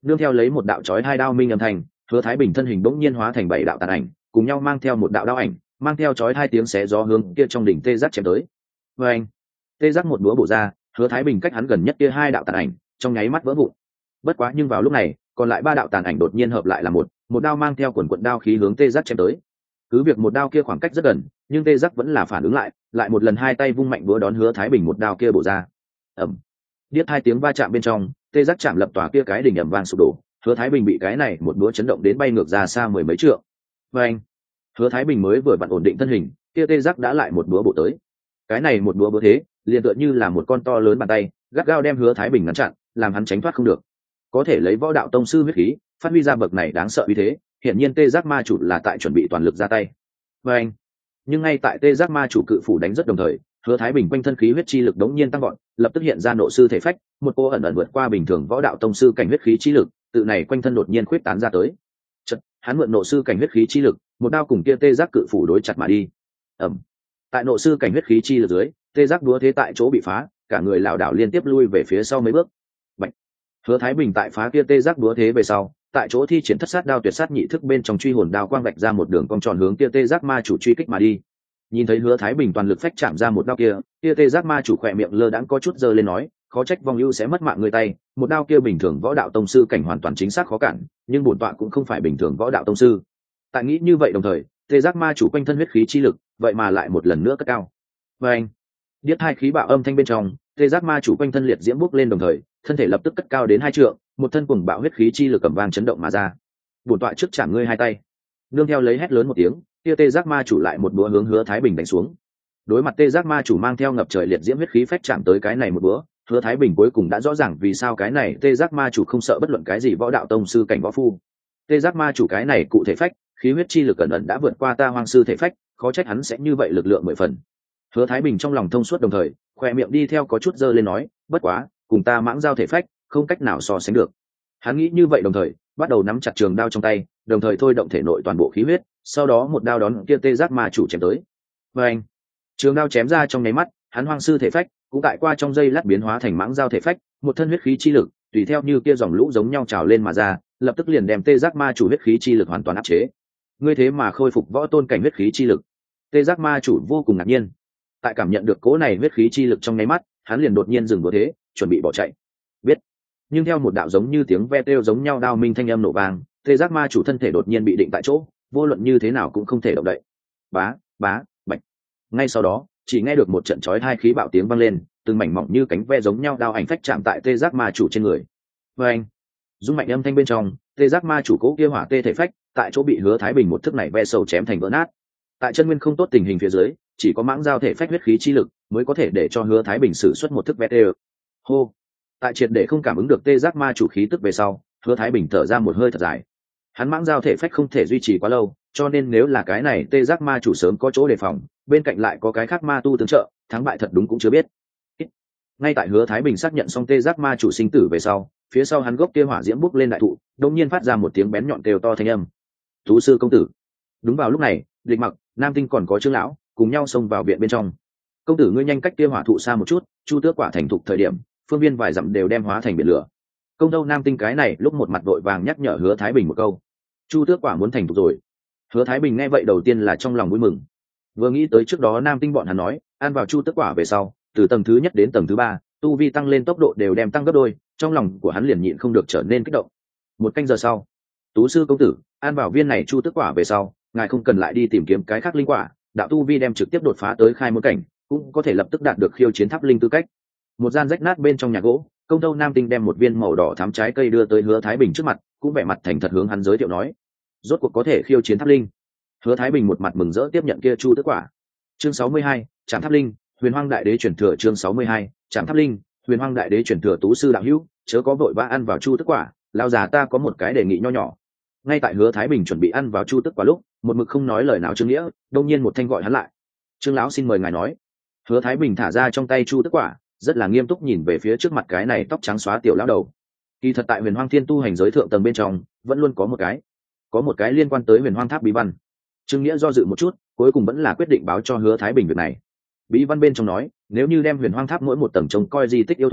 nương theo lấy một đạo chói hai đao minh âm thanh, Hứa Thái Bình thân hình bỗng nhiên hóa thành bảy đạo tàn ảnh, cùng nhau mang theo một đạo đao ảnh, mang theo chói hai tiếng xé gió hướng kia trong đỉnh tê giác chém tới. Và anh, tê giác một búa bổ ra, Hứa Thái Bình cách hắn gần nhất kia hai đạo tàn ảnh, trong nháy mắt vỡ vụn. Bất quá nhưng vào lúc này, còn lại ba đạo tàn ảnh đột nhiên hợp lại là một, một đao mang theo quần quần đao khí hướng tê giác chém tới. Cứ việc một đao kia khoảng cách rất gần, nhưng tê giác vẫn là phản ứng lại, lại một lần hai tay vung mạnh búa đón Hứa Thái Bình một đao kia bổ ra. Ầm. Điếc hai tiếng va chạm bên trong, tê giác chạm lập tòa kia cái đỉnh ầm vang sụp đổ, Hứa Thái Bình bị cái này một búa chấn động đến bay ngược ra xa mười mấy trượng. Và anh, Hứa Thái Bình mới vừa vặn ổn định thân hình, kia tê giác đã lại một búa bổ tới. Cái này một búa búa thế, liền tựa như là một con to lớn bàn tay, gắt gao đem Hứa Thái Bình ngăn chặn, làm hắn tránh thoát không được. Có thể lấy võ đạo tông sư huyết khí, phát huy ra bậc này đáng sợ uy thế, hiển nhiên tê giác ma chủ là tại chuẩn bị toàn lực ra tay. Và anh, nhưng ngay tại tê giác ma chủ cự phủ đánh rất đồng thời, Hứa Thái Bình quanh thân khí huyết chi lực đống nhiên tăng vọt, lập tức hiện ra nộ sư thể phách, một cô ẩn ẩn vượt qua bình thường võ đạo tông sư cảnh huyết khí chi lực, tự này quanh thân đột nhiên khuyết tán ra tới. Chợt, hắn mượn nộ sư cảnh huyết khí chi lực, một đao cùng kia tê giác cự phủ đối chặt mà đi. Ầm. Tại nộ sư cảnh huyết khí chi lực dưới, tê giác đúa thế tại chỗ bị phá, cả người lảo đảo liên tiếp lui về phía sau mấy bước. Bạch. Hứa Thái Bình tại phá kia tê giác đúa thế về sau, tại chỗ thi triển thất sát đao tuyệt sát nhị thức bên trong truy hồn đao quang vạch ra một đường cong tròn hướng kia tê giác ma chủ truy kích mà đi. Nhìn thấy Hứa Thái Bình toàn lực phách chạm ra một đao kia, kia tê giác ma chủ khỏe miệng lơ đãng có chút giơ lên nói, khó trách vong ưu sẽ mất mạng người tay, một đao kia bình thường võ đạo tông sư cảnh hoàn toàn chính xác khó cản, nhưng bổn tọa cũng không phải bình thường võ đạo tông sư. Tại nghĩ như vậy đồng thời, tê giác ma chủ quanh thân huyết khí chi lực, vậy mà lại một lần nữa cất cao. Và anh, điếc hai khí bạo âm thanh bên trong, tê giác ma chủ quanh thân liệt diễm bốc lên đồng thời, thân thể lập tức cất cao đến hai trượng, một thân cuồng bạo huyết khí chi lực cầm vang chấn động mà ra. Bổn tọa trước chạm ngươi hai tay. Nương theo lấy hét lớn một tiếng, kia tê giác ma chủ lại một búa hướng Hứa Thái Bình đánh xuống. Đối mặt tê giác ma chủ mang theo ngập trời liệt diễm huyết khí phách chạm tới cái này một búa, Hứa Thái Bình cuối cùng đã rõ ràng vì sao cái này tê giác ma chủ không sợ bất luận cái gì võ đạo tông sư cảnh võ phu. Tê giác ma chủ cái này cụ thể phách, khí huyết chi lực cẩn ẩn đã vượt qua ta hoang sư thể phách, khó trách hắn sẽ như vậy lực lượng mười phần. Hứa Thái Bình trong lòng thông suốt đồng thời, khoe miệng đi theo có chút dơ lên nói, bất quá, cùng ta mãng giao thể phách, không cách nào so sánh được. Hắn nghĩ như vậy đồng thời, bắt đầu nắm chặt trường đao trong tay, đồng thời thôi động thể nội toàn bộ khí huyết, sau đó một đao đón kia tê giác ma chủ chém tới. Và anh, trường đao chém ra trong nháy mắt, hắn hoang sư thể phách cũng tại qua trong giây lát biến hóa thành mãng giao thể phách, một thân huyết khí chi lực, tùy theo như kia dòng lũ giống nhau trào lên mà ra, lập tức liền đem tê giác ma chủ huyết khí chi lực hoàn toàn áp chế. Ngươi thế mà khôi phục võ tôn cảnh huyết khí chi lực. Tê giác ma chủ vô cùng ngạc nhiên. Tại cảm nhận được cỗ này huyết khí chi lực trong nháy mắt, hắn liền đột nhiên dừng đũa thế, chuẩn bị bỏ chạy. Biết. Nhưng theo một đạo giống như tiếng ve kêu giống nhau đao minh thanh âm nổ vang, tê giác ma chủ thân thể đột nhiên bị định tại chỗ, vô luận như thế nào cũng không thể động đậy. Bá, bá, bạch. Ngay sau đó, chỉ nghe được một trận chói hai khí bạo tiếng vang lên, từng mảnh mỏng như cánh ve giống nhau đao ảnh phách chạm tại tê giác ma chủ trên người. Và anh, rung mạnh âm thanh bên trong, tê giác ma chủ cố kia hỏa tê thể phách, tại chỗ bị Hứa Thái Bình một thức này ve sâu chém thành vỡ nát. Tại chân nguyên không tốt tình hình phía dưới, chỉ có mãng giao thể phách huyết khí chi lực mới có thể để cho Hứa Thái Bình sử xuất một thức ve tê. Hô. Tại triệt để không cảm ứng được tê giác ma chủ khí tức về sau, Hứa Thái Bình thở ra một hơi thật dài. Hắn mãng giao thể phách không thể duy trì quá lâu, cho nên nếu là cái này tê giác ma chủ sớm có chỗ đề phòng, bên cạnh lại có cái khác ma tu tương trợ, thắng bại thật đúng cũng chưa biết. Ngay tại Hứa Thái Bình xác nhận xong tê giác ma chủ sinh tử về sau, phía sau hắn gốc kia hỏa diễm bốc lên đại thụ, đột nhiên phát ra một tiếng bén nhọn kêu to thanh âm. Tú sư công tử. Đúng vào lúc này, Lịch Mặc, Nam Tinh còn có Trương lão cùng nhau xông vào viện bên trong. Công tử ngươi nhanh cách kia hỏa thụ xa một chút, chu tước quả thành thục thời điểm, phương viên vài dặm đều đem hóa thành biển lửa. Công đâu Nam Tinh cái này lúc một mặt đội vàng nhắc nhở Hứa Thái Bình một câu. Chu tước quả muốn thành thục rồi. Hứa Thái Bình nghe vậy đầu tiên là trong lòng vui mừng. Vừa nghĩ tới trước đó Nam Tinh bọn hắn nói, ăn vào chu tước quả về sau, từ tầng thứ nhất đến tầng thứ ba, tu vi tăng lên tốc độ đều đem tăng gấp đôi, trong lòng của hắn liền nhịn không được trở nên kích động. Một canh giờ sau, Tú sư công tử, ăn vào viên này chu tước quả về sau, ngài không cần lại đi tìm kiếm cái khác linh quả, đạo tu vi đem trực tiếp đột phá tới khai môn cảnh, cũng có thể lập tức đạt được khiêu chiến tháp linh tư cách. Một gian rách nát bên trong nhà gỗ, công tâu Nam Tinh đem một viên màu đỏ thắm trái cây đưa tới Hứa Thái Bình trước mặt, cũng vẻ mặt thành thật hướng hắn giới thiệu nói, rốt cuộc có thể khiêu chiến tháp linh. Hứa Thái Bình một mặt mừng rỡ tiếp nhận kia chu tước quả. Chương sáu mươi hai, Trảm Tháp Linh, Huyền Hoang Đại Đế truyền thừa. Chương sáu mươi hai, Trảm Tháp Linh, Huyền Hoang Đại Đế truyền thừa. Tú sư đạo hữu, chớ có vội vã ăn vào chu tước quả, lão già ta có một cái đề nghị nho nhỏ. Ngay tại Hứa Thái Bình chuẩn bị ăn vào chu tước quả lúc, một mực không nói lời nào Trương Nghĩa, đột nhiên một thanh gọi hắn lại. Trương lão xin mời ngài nói. Hứa Thái Bình thả ra trong tay chu tước quả, rất là nghiêm túc nhìn về phía trước mặt cái này tóc trắng xóa tiểu lão đầu. Kỳ thật tại Huyền Hoang Thiên tu hành giới thượng tầng bên trong, vẫn luôn có một cái, có một cái liên quan tới Huyền Hoang Tháp bí văn. Trương Nghĩa do dự một chút, cuối cùng vẫn là quyết định báo cho Hứa Thái Bình việc này. Bí văn bên trong nói, nếu như đem Huyền Hoang Tháp mỗi một tầng trông coi di tích yêu thú,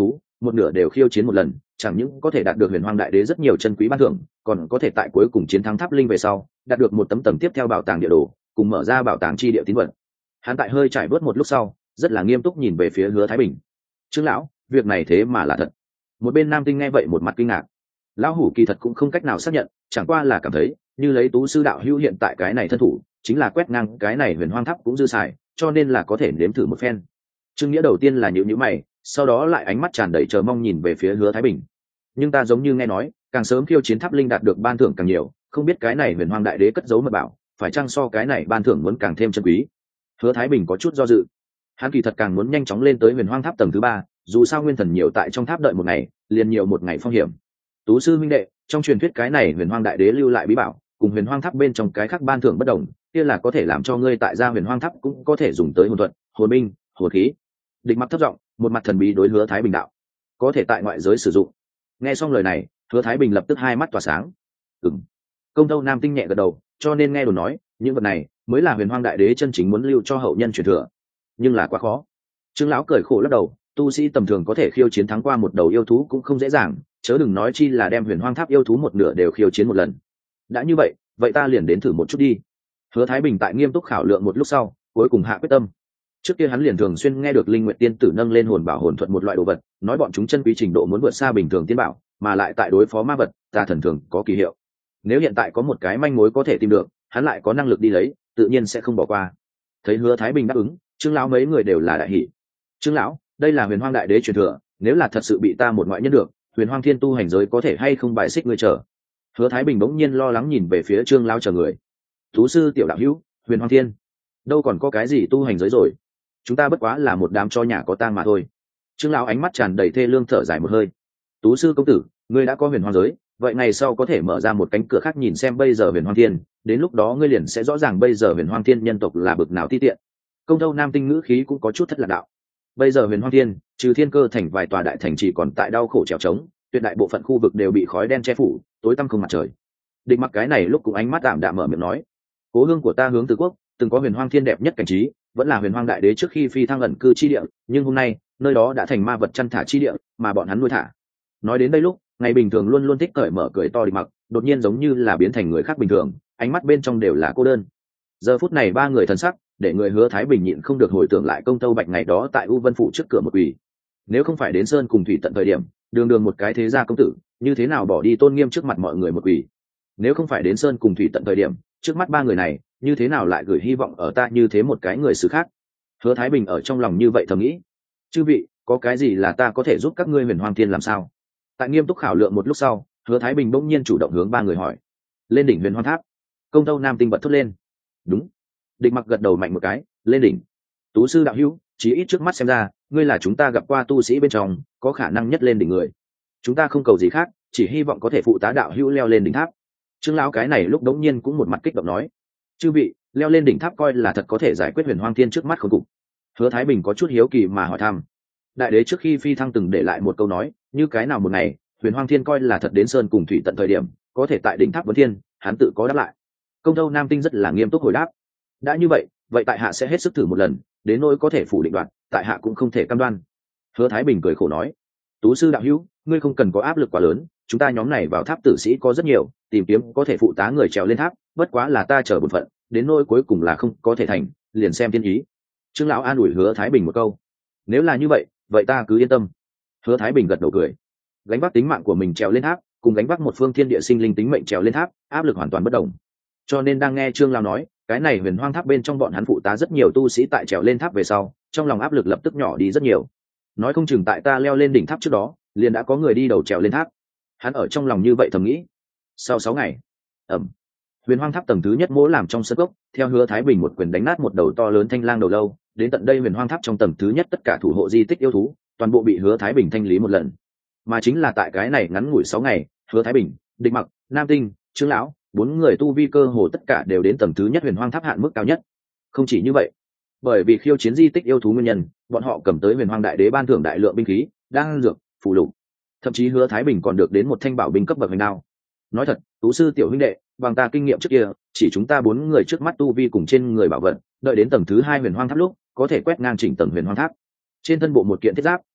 một nửa đều khiêu chiến một lần, chẳng những có thể đạt được huyền hoang đại đế rất nhiều chân quý ban thưởng, còn có thể tại cuối cùng chiến thắng tháp linh về sau đạt được một tấm tầng tiếp theo bảo tàng địa đồ, cùng mở ra bảo tàng chi địa tín vật. Hắn tại hơi trải bớt một lúc sau rất là nghiêm túc nhìn về phía Hứa Thái Bình. Trương lão, việc này thế mà là thật? Một bên nam tinh nghe vậy một mặt kinh ngạc. Lão hủ kỳ thật cũng không cách nào xác nhận, chẳng qua là cảm thấy như lấy Tú sư đạo hữu hiện tại cái này thân thủ, chính là quét ngang cái này huyền hoang tháp cũng dư xài, cho nên là có thể nếm thử một phen. Trương Nghĩa đầu tiên là nhíu nhíu mày, sau đó lại ánh mắt tràn đầy chờ mong nhìn về phía Hứa Thái Bình. Nhưng ta giống như nghe nói, càng sớm khiêu chiến tháp linh đạt được ban thưởng càng nhiều, không biết cái này huyền hoang đại đế cất giấu mật bảo, phải chăng so cái này ban thưởng muốn càng thêm chân quý? Hứa Thái Bình có chút do dự. Hắn kỳ thật càng muốn nhanh chóng lên tới huyền hoang tháp tầng thứ ba, dù sao nguyên thần nhiều tại trong tháp đợi một ngày, liền nhiều một ngày phong hiểm. Tú sư minh đệ, trong truyền thuyết cái này huyền hoang đại đế lưu lại bí bảo, cùng huyền hoang tháp bên trong cái khác ban thưởng bất đồng, kia là có thể làm cho ngươi tại gia huyền hoang tháp cũng có thể dùng tới hồn thuật, hồn binh, hồn khí. Địch Mặc thấp giọng, một mặt thần bí đối Hứa Thái Bình đạo, có thể tại ngoại giới sử dụng. Nghe xong lời này, Hứa Thái Bình lập tức hai mắt tỏa sáng. Ừm. Công Tâu Nam Tinh nhẹ gật đầu, cho nên nghe đồn nói, những vật này mới là huyền hoang đại đế chân chính muốn lưu cho hậu nhân truyền thừa. Nhưng là quá khó. Trương lão cười khổ lắc đầu, tu sĩ tầm thường có thể khiêu chiến thắng qua một đầu yêu thú cũng không dễ dàng, chớ đừng nói chi là đem huyền hoang tháp yêu thú một nửa đều khiêu chiến một lần. Đã như vậy, vậy ta liền đến thử một chút đi. Hứa Thái Bình tại nghiêm túc khảo lượng một lúc sau, cuối cùng hạ quyết tâm. Trước kia hắn liền thường xuyên nghe được Linh Nguyệt Tiên tử nâng lên hồn bảo hồn thuật một loại đồ vật, nói bọn chúng chân quý trình độ muốn vượt xa bình thường tiên bảo, mà lại tại đối phó ma vật, ta thần thường có kỳ hiệu. Nếu hiện tại có một cái manh mối có thể tìm được, hắn lại có năng lực đi lấy, tự nhiên sẽ không bỏ qua. Thấy Hứa Thái Bình đáp ứng, Trương lão mấy người đều là đại hỉ. Trương lão, đây là huyền hoang đại đế truyền thừa, nếu là thật sự bị ta một ngoại nhân được, huyền hoang thiên tu hành giới có thể hay không bài xích ngươi chờ? Hứa Thái Bình bỗng nhiên lo lắng nhìn về phía Trương lão chờ người. Tú sư tiểu đạo hữu, huyền hoang thiên đâu còn có cái gì tu hành giới rồi, chúng ta bất quá là một đám cho nhà có tang mà thôi. Trương lão ánh mắt tràn đầy thê lương thở dài một hơi. Tú sư công tử, ngươi đã có huyền hoang giới, vậy ngày sau có thể mở ra một cánh cửa khác nhìn xem bây giờ huyền hoang thiên, đến lúc đó ngươi liền sẽ rõ ràng bây giờ huyền hoang thiên nhân tộc là bực nào ti tiện. Công Tâu Nam Tinh ngữ khí cũng có chút thất lạc đạo. Bây giờ huyền hoang thiên, trừ thiên cơ thành vài tòa đại thành chỉ còn tại đau khổ trèo trống, tuyệt đại bộ phận khu vực đều bị khói đen che phủ, tối tăm không mặt trời. Địch Mặc cái này lúc cũng ánh mắt đạm đạm mở miệng nói, cố hương của ta hướng Từ Quốc, từng có huyền hoang thiên đẹp nhất cảnh trí, vẫn là huyền hoang đại đế trước khi phi thăng ẩn cư chi địa, nhưng hôm nay nơi đó đã thành ma vật chăn thả chi địa, mà bọn hắn nuôi thả. Nói đến đây lúc, ngày bình thường luôn luôn thích cởi mở cười to Địch Mặc, đột nhiên giống như là biến thành người khác bình thường, ánh mắt bên trong đều là cô đơn. Giờ phút này ba người thần sắc, để người Hứa Thái Bình nhịn không được hồi tưởng lại Công Tâu Bạch ngày đó tại U Vân phủ trước cửa một quỷ. Nếu không phải đến sơn cùng thủy tận thời điểm, đường đường một cái thế gia công tử, như thế nào bỏ đi tôn nghiêm trước mặt mọi người một quỷ? Nếu không phải đến sơn cùng thủy tận thời điểm, trước mắt ba người này, như thế nào lại gửi hy vọng ở ta như thế một cái người xứ khác? Hứa Thái Bình ở trong lòng như vậy thầm nghĩ. Chư vị, có cái gì là ta có thể giúp các ngươi huyền hoang thiên làm sao? Tại nghiêm túc khảo lượng một lúc sau, Hứa Thái Bình bỗng nhiên chủ động hướng ba người hỏi. Lên đỉnh huyền hoang tháp. Công Tâu Nam Tinh bật thốt lên. Đúng. Địch Mặc gật đầu mạnh một cái, lên đỉnh. Tú sư đạo hữu, chí ít trước mắt xem ra, ngươi là chúng ta gặp qua tu sĩ bên trong có khả năng nhất lên đỉnh người. Chúng ta không cầu gì khác, chỉ hy vọng có thể phụ tá đạo hữu leo lên đỉnh tháp. Trương lão cái này lúc đống nhiên cũng một mặt kích động nói, chư vị, leo lên đỉnh tháp coi là thật có thể giải quyết huyền hoang thiên trước mắt khốn cục. Hứa Thái Bình có chút hiếu kỳ mà hỏi thăm. Đại đế trước khi phi thăng từng để lại một câu nói, như cái nào một ngày huyền hoang thiên coi là thật đến sơn cùng thủy tận thời điểm, có thể tại đỉnh tháp vấn thiên, hắn tự có đáp lại. Công Tâu Nam Tinh rất là nghiêm túc hồi đáp. Đã như vậy, vậy tại hạ sẽ hết sức thử một lần, đến nỗi có thể phủ định đoạt, tại hạ cũng không thể cam đoan. Hứa Thái Bình cười khổ nói, Tú sư đạo hữu, ngươi không cần có áp lực quá lớn, chúng ta nhóm này vào tháp tử sĩ có rất nhiều, tìm kiếm có thể phụ tá người trèo lên tháp, bất quá là ta chờ bổn phận, đến nỗi cuối cùng là không có thể thành, liền xem thiên ý. Trương lão an ủi Hứa Thái Bình một câu. Nếu là như vậy, vậy ta cứ yên tâm. Hứa Thái Bình gật đầu cười. Gánh vác tính mạng của mình trèo lên tháp, cùng gánh vác một phương thiên địa sinh linh tính mệnh trèo lên tháp, áp lực hoàn toàn bất đồng. Cho nên đang nghe Trương lão nói, cái này huyền hoang tháp bên trong bọn hắn phụ tá rất nhiều tu sĩ tại trèo lên tháp về sau, trong lòng áp lực lập tức nhỏ đi rất nhiều. Nói không chừng tại ta leo lên đỉnh tháp trước đó, liền đã có người đi đầu trèo lên tháp. Hắn ở trong lòng như vậy thầm nghĩ. Sau sáu ngày, ẩm, huyền hoang tháp tầng thứ nhất mỗ làm trong sân gốc, theo Hứa Thái Bình một quyền đánh nát một đầu to lớn thanh lang đầu lâu, đến tận đây huyền hoang tháp trong tầng thứ nhất tất cả thủ hộ di tích yêu thú, toàn bộ bị Hứa Thái Bình thanh lý một lần. Mà chính là tại cái này ngắn ngủi sáu ngày, Hứa Thái Bình, Địch Mặc, Nam Tinh, Trương lão, bốn người tu vi cơ hồ tất cả đều đến tầng thứ nhất huyền hoang tháp hạn mức cao nhất. Không chỉ như vậy, bởi vì khiêu chiến di tích yêu thú nguyên nhân, bọn họ cầm tới huyền hoang đại đế ban thưởng đại lượng binh khí, đan dược, phù lục, thậm chí Hứa Thái Bình còn được đến một thanh bảo binh cấp bậc huyền đao. Nói thật, Tú sư tiểu huynh đệ, bằng ta kinh nghiệm trước kia, chỉ chúng ta bốn người trước mắt tu vi cùng trên người bảo vật, đợi đến tầng thứ hai huyền hoang tháp lúc, có thể quét ngang chỉnh tầng huyền hoang tháp. Trên thân bộ một kiện thiết giáp,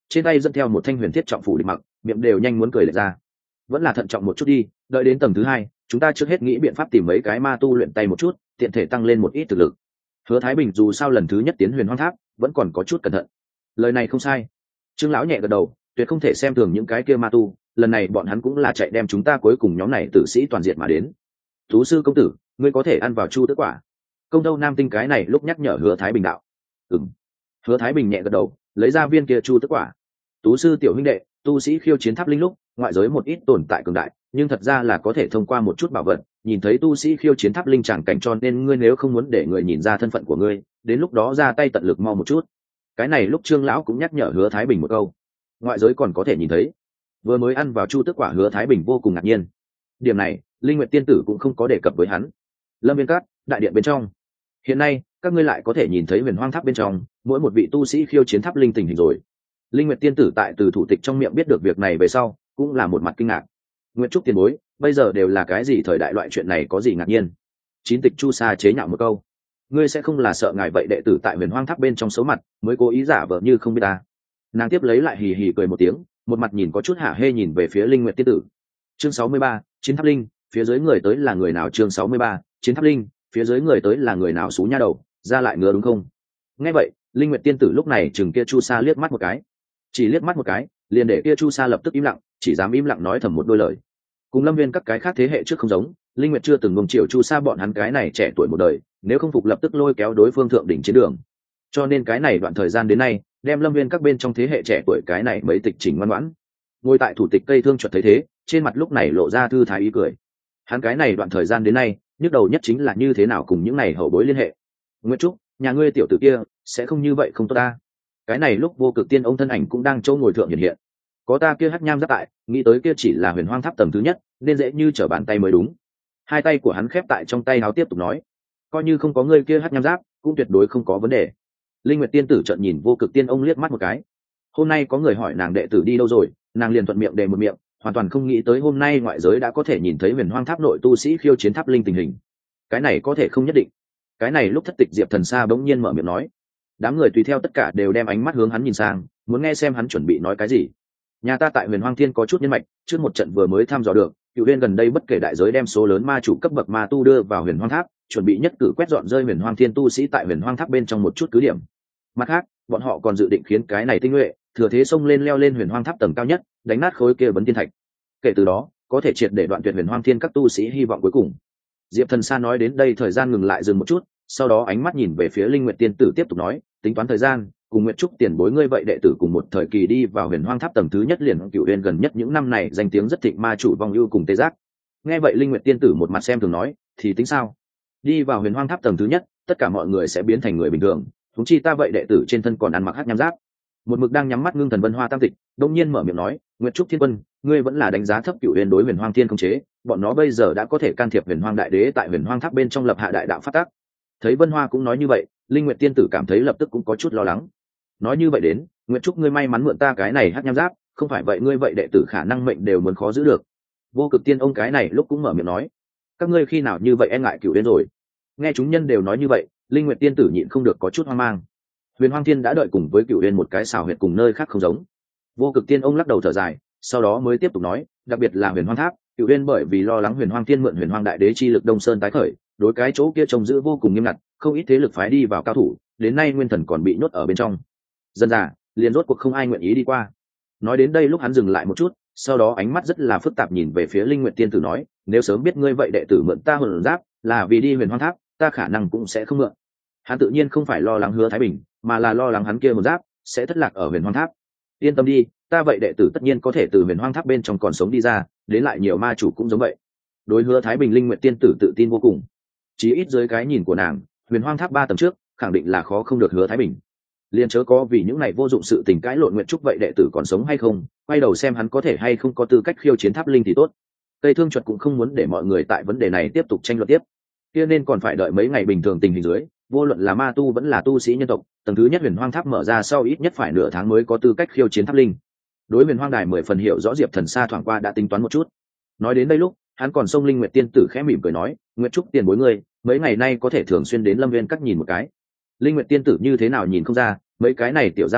trên tay dẫn theo một thanh huyền thiết trọng phủ địch mặc, miệng đều nhanh muốn cười lệch ra. Vẫn là thận trọng một chút đi, đợi đến tầng thứ hai chúng ta trước hết nghĩ biện pháp tìm mấy cái ma tu luyện tay một chút, tiện thể tăng lên một ít thực lực. Hứa Thái Bình dù sao lần thứ nhất tiến Huyền Hoang Tháp vẫn còn có chút cẩn thận. Lời này không sai. Trương lão nhẹ gật đầu, tuyệt không thể xem thường những cái kia ma tu, lần này bọn hắn cũng là chạy đem chúng ta cuối cùng nhóm này tử sĩ toàn diện mà đến. Tú sư công tử, ngươi có thể ăn vào chu tước quả. Công Đâu Nam Tinh cái này lúc nhắc nhở Hứa Thái Bình đạo. Ừm. Hứa Thái Bình nhẹ gật đầu, lấy ra viên kia chu tước quả. Tú sư tiểu huynh đệ, tu sĩ khiêu chiến tháp linh lúc, ngoại giới một ít tồn tại cường đại, nhưng thật ra là có thể thông qua một chút bảo vật nhìn thấy tu sĩ khiêu chiến tháp linh chẳng cảnh, cho nên ngươi nếu không muốn để người nhìn ra thân phận của ngươi, đến lúc đó ra tay tận lực mau một chút. Cái này lúc Trương lão cũng nhắc nhở Hứa Thái Bình một câu, ngoại giới còn có thể nhìn thấy. Vừa mới ăn vào chu tước quả, Hứa Thái Bình vô cùng ngạc nhiên. Điểm này Linh Nguyệt tiên tử cũng không có đề cập với hắn. Lâm Viên Cát, đại điện bên trong, hiện nay các ngươi lại có thể nhìn thấy Huyền Hoang Tháp bên trong mỗi một vị tu sĩ khiêu chiến tháp linh tình hình rồi. Linh Nguyệt tiên tử tại từ thủ tịch trong miệng biết được việc này về sau cũng là một mặt kinh ngạc. Nguyệt Trúc tiền bối, bây giờ đều là cái gì thời đại, loại chuyện này có gì ngạc nhiên? Chín tịch Chu Sa chế nhạo một câu, ngươi sẽ không là sợ ngài vậy đệ tử tại Huyền Hoang Tháp bên trong xấu mặt mới cố ý giả vờ như không biết ta? Nàng tiếp lấy lại hì hì cười một tiếng, một mặt nhìn có chút hả hê nhìn về phía Linh Nguyệt tiên tử. Chương sáu mươi ba, Chiến Tháp Linh, phía dưới người tới là người nào? Chương sáu mươi ba, Chiến Tháp Linh, phía dưới người tới là người nào? Xú nha đầu, ra lại ngứa đúng không? Nghe vậy, Linh Nguyệt tiên tử lúc này chừng kia Chu Sa liếc mắt một cái, chỉ liếc mắt một cái, liền để kia Chu Sa lập tức im lặng, chỉ dám im lặng nói thầm một đôi lời. Cùng Lâm Viên các cái khác thế hệ trước không giống, Linh Nguyệt chưa từng ngông chiều Chu Sa bọn hắn cái này trẻ tuổi một đời, nếu không phục lập tức lôi kéo đối phương thượng đỉnh chiến đường. Cho nên cái này đoạn thời gian đến nay, đem Lâm Viên các bên trong thế hệ trẻ tuổi cái này mấy tịch chỉnh ngoan ngoãn. Ngồi tại thủ tịch cây thương chuột thấy thế, trên mặt lúc này lộ ra thư thái ý cười. Hắn cái này đoạn thời gian đến nay, nhức đầu nhất chính là như thế nào cùng những này hậu bối liên hệ. Nguyệt Trúc, nhà ngươi tiểu tử kia sẽ không như vậy không tốt ta. Cái này lúc Vô Cực Tiên ông thân ảnh cũng đang chỗ ngồi thượng hiện hiện. Có ta kia hắc nham giáp tại, nghĩ tới kia chỉ là Huyền Hoang Tháp tầng thứ nhất, nên dễ như trở bàn tay mới đúng. Hai tay của hắn khép tại trong tay áo tiếp tục nói, coi như không có ngươi kia hắc nham giáp cũng tuyệt đối không có vấn đề. Linh Nguyệt tiên tử trợn nhìn Vô Cực Tiên ông liếc mắt một cái. Hôm nay có người hỏi nàng đệ tử đi đâu rồi, nàng liền thuận miệng đề một miệng, hoàn toàn không nghĩ tới hôm nay ngoại giới đã có thể nhìn thấy Huyền Hoang Tháp nội tu sĩ khiêu chiến tháp linh tình hình. Cái này có thể không nhất định. Cái này lúc thất tịch Diệp Thần Sa bỗng nhiên mở miệng nói. Đám người tùy theo tất cả đều đem ánh mắt hướng hắn nhìn sang, muốn nghe xem hắn chuẩn bị nói cái gì. Nhà ta tại Huyền Hoang Thiên có chút nhân mạch, trước một trận vừa mới tham dò được, Cửu Uyên gần đây bất kể đại giới đem số lớn ma chủ cấp bậc ma tu đưa vào Huyền Hoang Tháp, chuẩn bị nhất cử quét dọn rơi Huyền Hoang Thiên tu sĩ tại Huyền Hoang Tháp bên trong một chút cứ điểm. Mặt khác, bọn họ còn dự định khiến cái này tinh nhuệ thừa thế xông lên leo lên Huyền Hoang Tháp tầng cao nhất, đánh nát khối kia vấn thiên thạch. Kể từ đó, có thể triệt để đoạn tuyệt Huyền Hoang Thiên các tu sĩ hy vọng cuối cùng. Diệp Thần Sa nói đến đây thời gian ngừng lại dừng một chút, sau đó ánh mắt nhìn về phía Linh Nguyệt tiên tử tiếp tục nói, tính toán thời gian, cùng Nguyệt Trúc tiền bối ngươi vậy đệ tử cùng một thời kỳ đi vào Huyền Hoang Tháp tầng thứ nhất liền Cửu Uyên gần nhất những năm này danh tiếng rất thịnh ma chủ vong ưu cùng tê giác. Nghe vậy Linh Nguyệt tiên tử một mặt xem thường nói, thì tính sao? Đi vào Huyền Hoang Tháp tầng thứ nhất, tất cả mọi người sẽ biến thành người bình thường, huống chi ta vậy đệ tử trên thân còn ăn mặc hắc nham giáp. Một mực đang nhắm mắt ngưng thần Vân Hoa Tam Tịch, đột nhiên mở miệng nói, Nguyệt Trúc Thiên Quân, ngươi vẫn là đánh giá thấp Cửu Uyên đối Huyền Hoang Thiên không chế, bọn nó bây giờ đã có thể can thiệp Huyền Hoang Đại Đế tại Huyền Hoang Tháp bên trong lập hạ đại đạo pháp tắc. Thấy Vân Hoa cũng nói như vậy, Linh Nguyệt tiên tử cảm thấy lập tức cũng có chút lo lắng. Nói như vậy đến, Nguyệt Trúc ngươi may mắn mượn ta cái này hắc nham giáp, không phải vậy ngươi vậy đệ tử khả năng mệnh đều muốn khó giữ được. Vô Cực Tiên ông cái này lúc cũng mở miệng nói, các ngươi khi nào như vậy e ngại Cửu Uyên rồi? Nghe chúng nhân đều nói như vậy, Linh Nguyệt tiên tử nhịn không được có chút hoang mang. Huyền Hoang Thiên đã đợi cùng với Cửu Uyên một cái xào huyệt cùng nơi khác không giống. Vô Cực Tiên ông lắc đầu thở dài, sau đó mới tiếp tục nói, đặc biệt là Huyền Hoang Tháp, Cửu Uyên bởi vì lo lắng Huyền Hoang Thiên mượn Huyền Hoang Đại Đế chi lực Đông Sơn tái khởi, đối cái chỗ kia trông giữ vô cùng nghiêm ngặt, không ít thế lực phái đi vào cao thủ, đến nay nguyên thần còn bị nhốt ở bên trong. Dân già, liền rốt cuộc không ai nguyện ý đi qua. Nói đến đây lúc hắn dừng lại một chút, sau đó ánh mắt rất là phức tạp nhìn về phía Linh Nguyệt tiên tử nói, nếu sớm biết ngươi vậy đệ tử mượn ta hồn giáp là vì đi Huyền Hoang Tháp, ta khả năng cũng sẽ không mượn. Hắn tự nhiên không phải lo lắng Hứa Thái Bình, mà là lo lắng hắn kia hồn giáp sẽ thất lạc ở Huyền Hoang Tháp. Yên tâm đi, ta vậy đệ tử tất nhiên có thể từ Huyền Hoang Tháp bên trong còn sống đi ra, đến lại nhiều ma chủ cũng giống vậy. Đối Hứa Thái Bình, Linh Nguyệt tiên tử tự tin vô cùng. Chí ít dưới cái nhìn của nàng, Huyền Hoang Tháp ba tầng trước khẳng định là khó không được Hứa Thái Bình. Liên chớ có vì những này vô dụng sự tình cãi lộn Nguyệt Trúc vậy đệ tử còn sống hay không, quay đầu xem hắn có thể hay không có tư cách khiêu chiến tháp linh thì tốt. Tây Thương Chuột cũng không muốn để mọi người tại vấn đề này tiếp tục tranh luận tiếp. Kia nên còn phải đợi mấy ngày bình thường tình hình dưới, vô luận là ma tu vẫn là tu sĩ nhân tộc, tầng thứ nhất Huyền Hoang Tháp mở ra sau ít nhất phải nửa tháng mới có tư cách khiêu chiến tháp linh. Đối Huyền Hoang Đài mười phần hiểu rõ Diệp Thần Sa thoảng qua đã tính toán một chút. Nói đến đây lúc, hắn còn xông Linh Nguyệt tiên tử khẽ mỉm cười nói, Nguyệt Trúc tiền bối ngươi, mấy ngày nay có thể thường xuyên đến Lâm Viên các nhìn một cái. Linh Nguyệt tiên tử như thế nào nhìn không ra, mấy cái này tiểu gia hỏa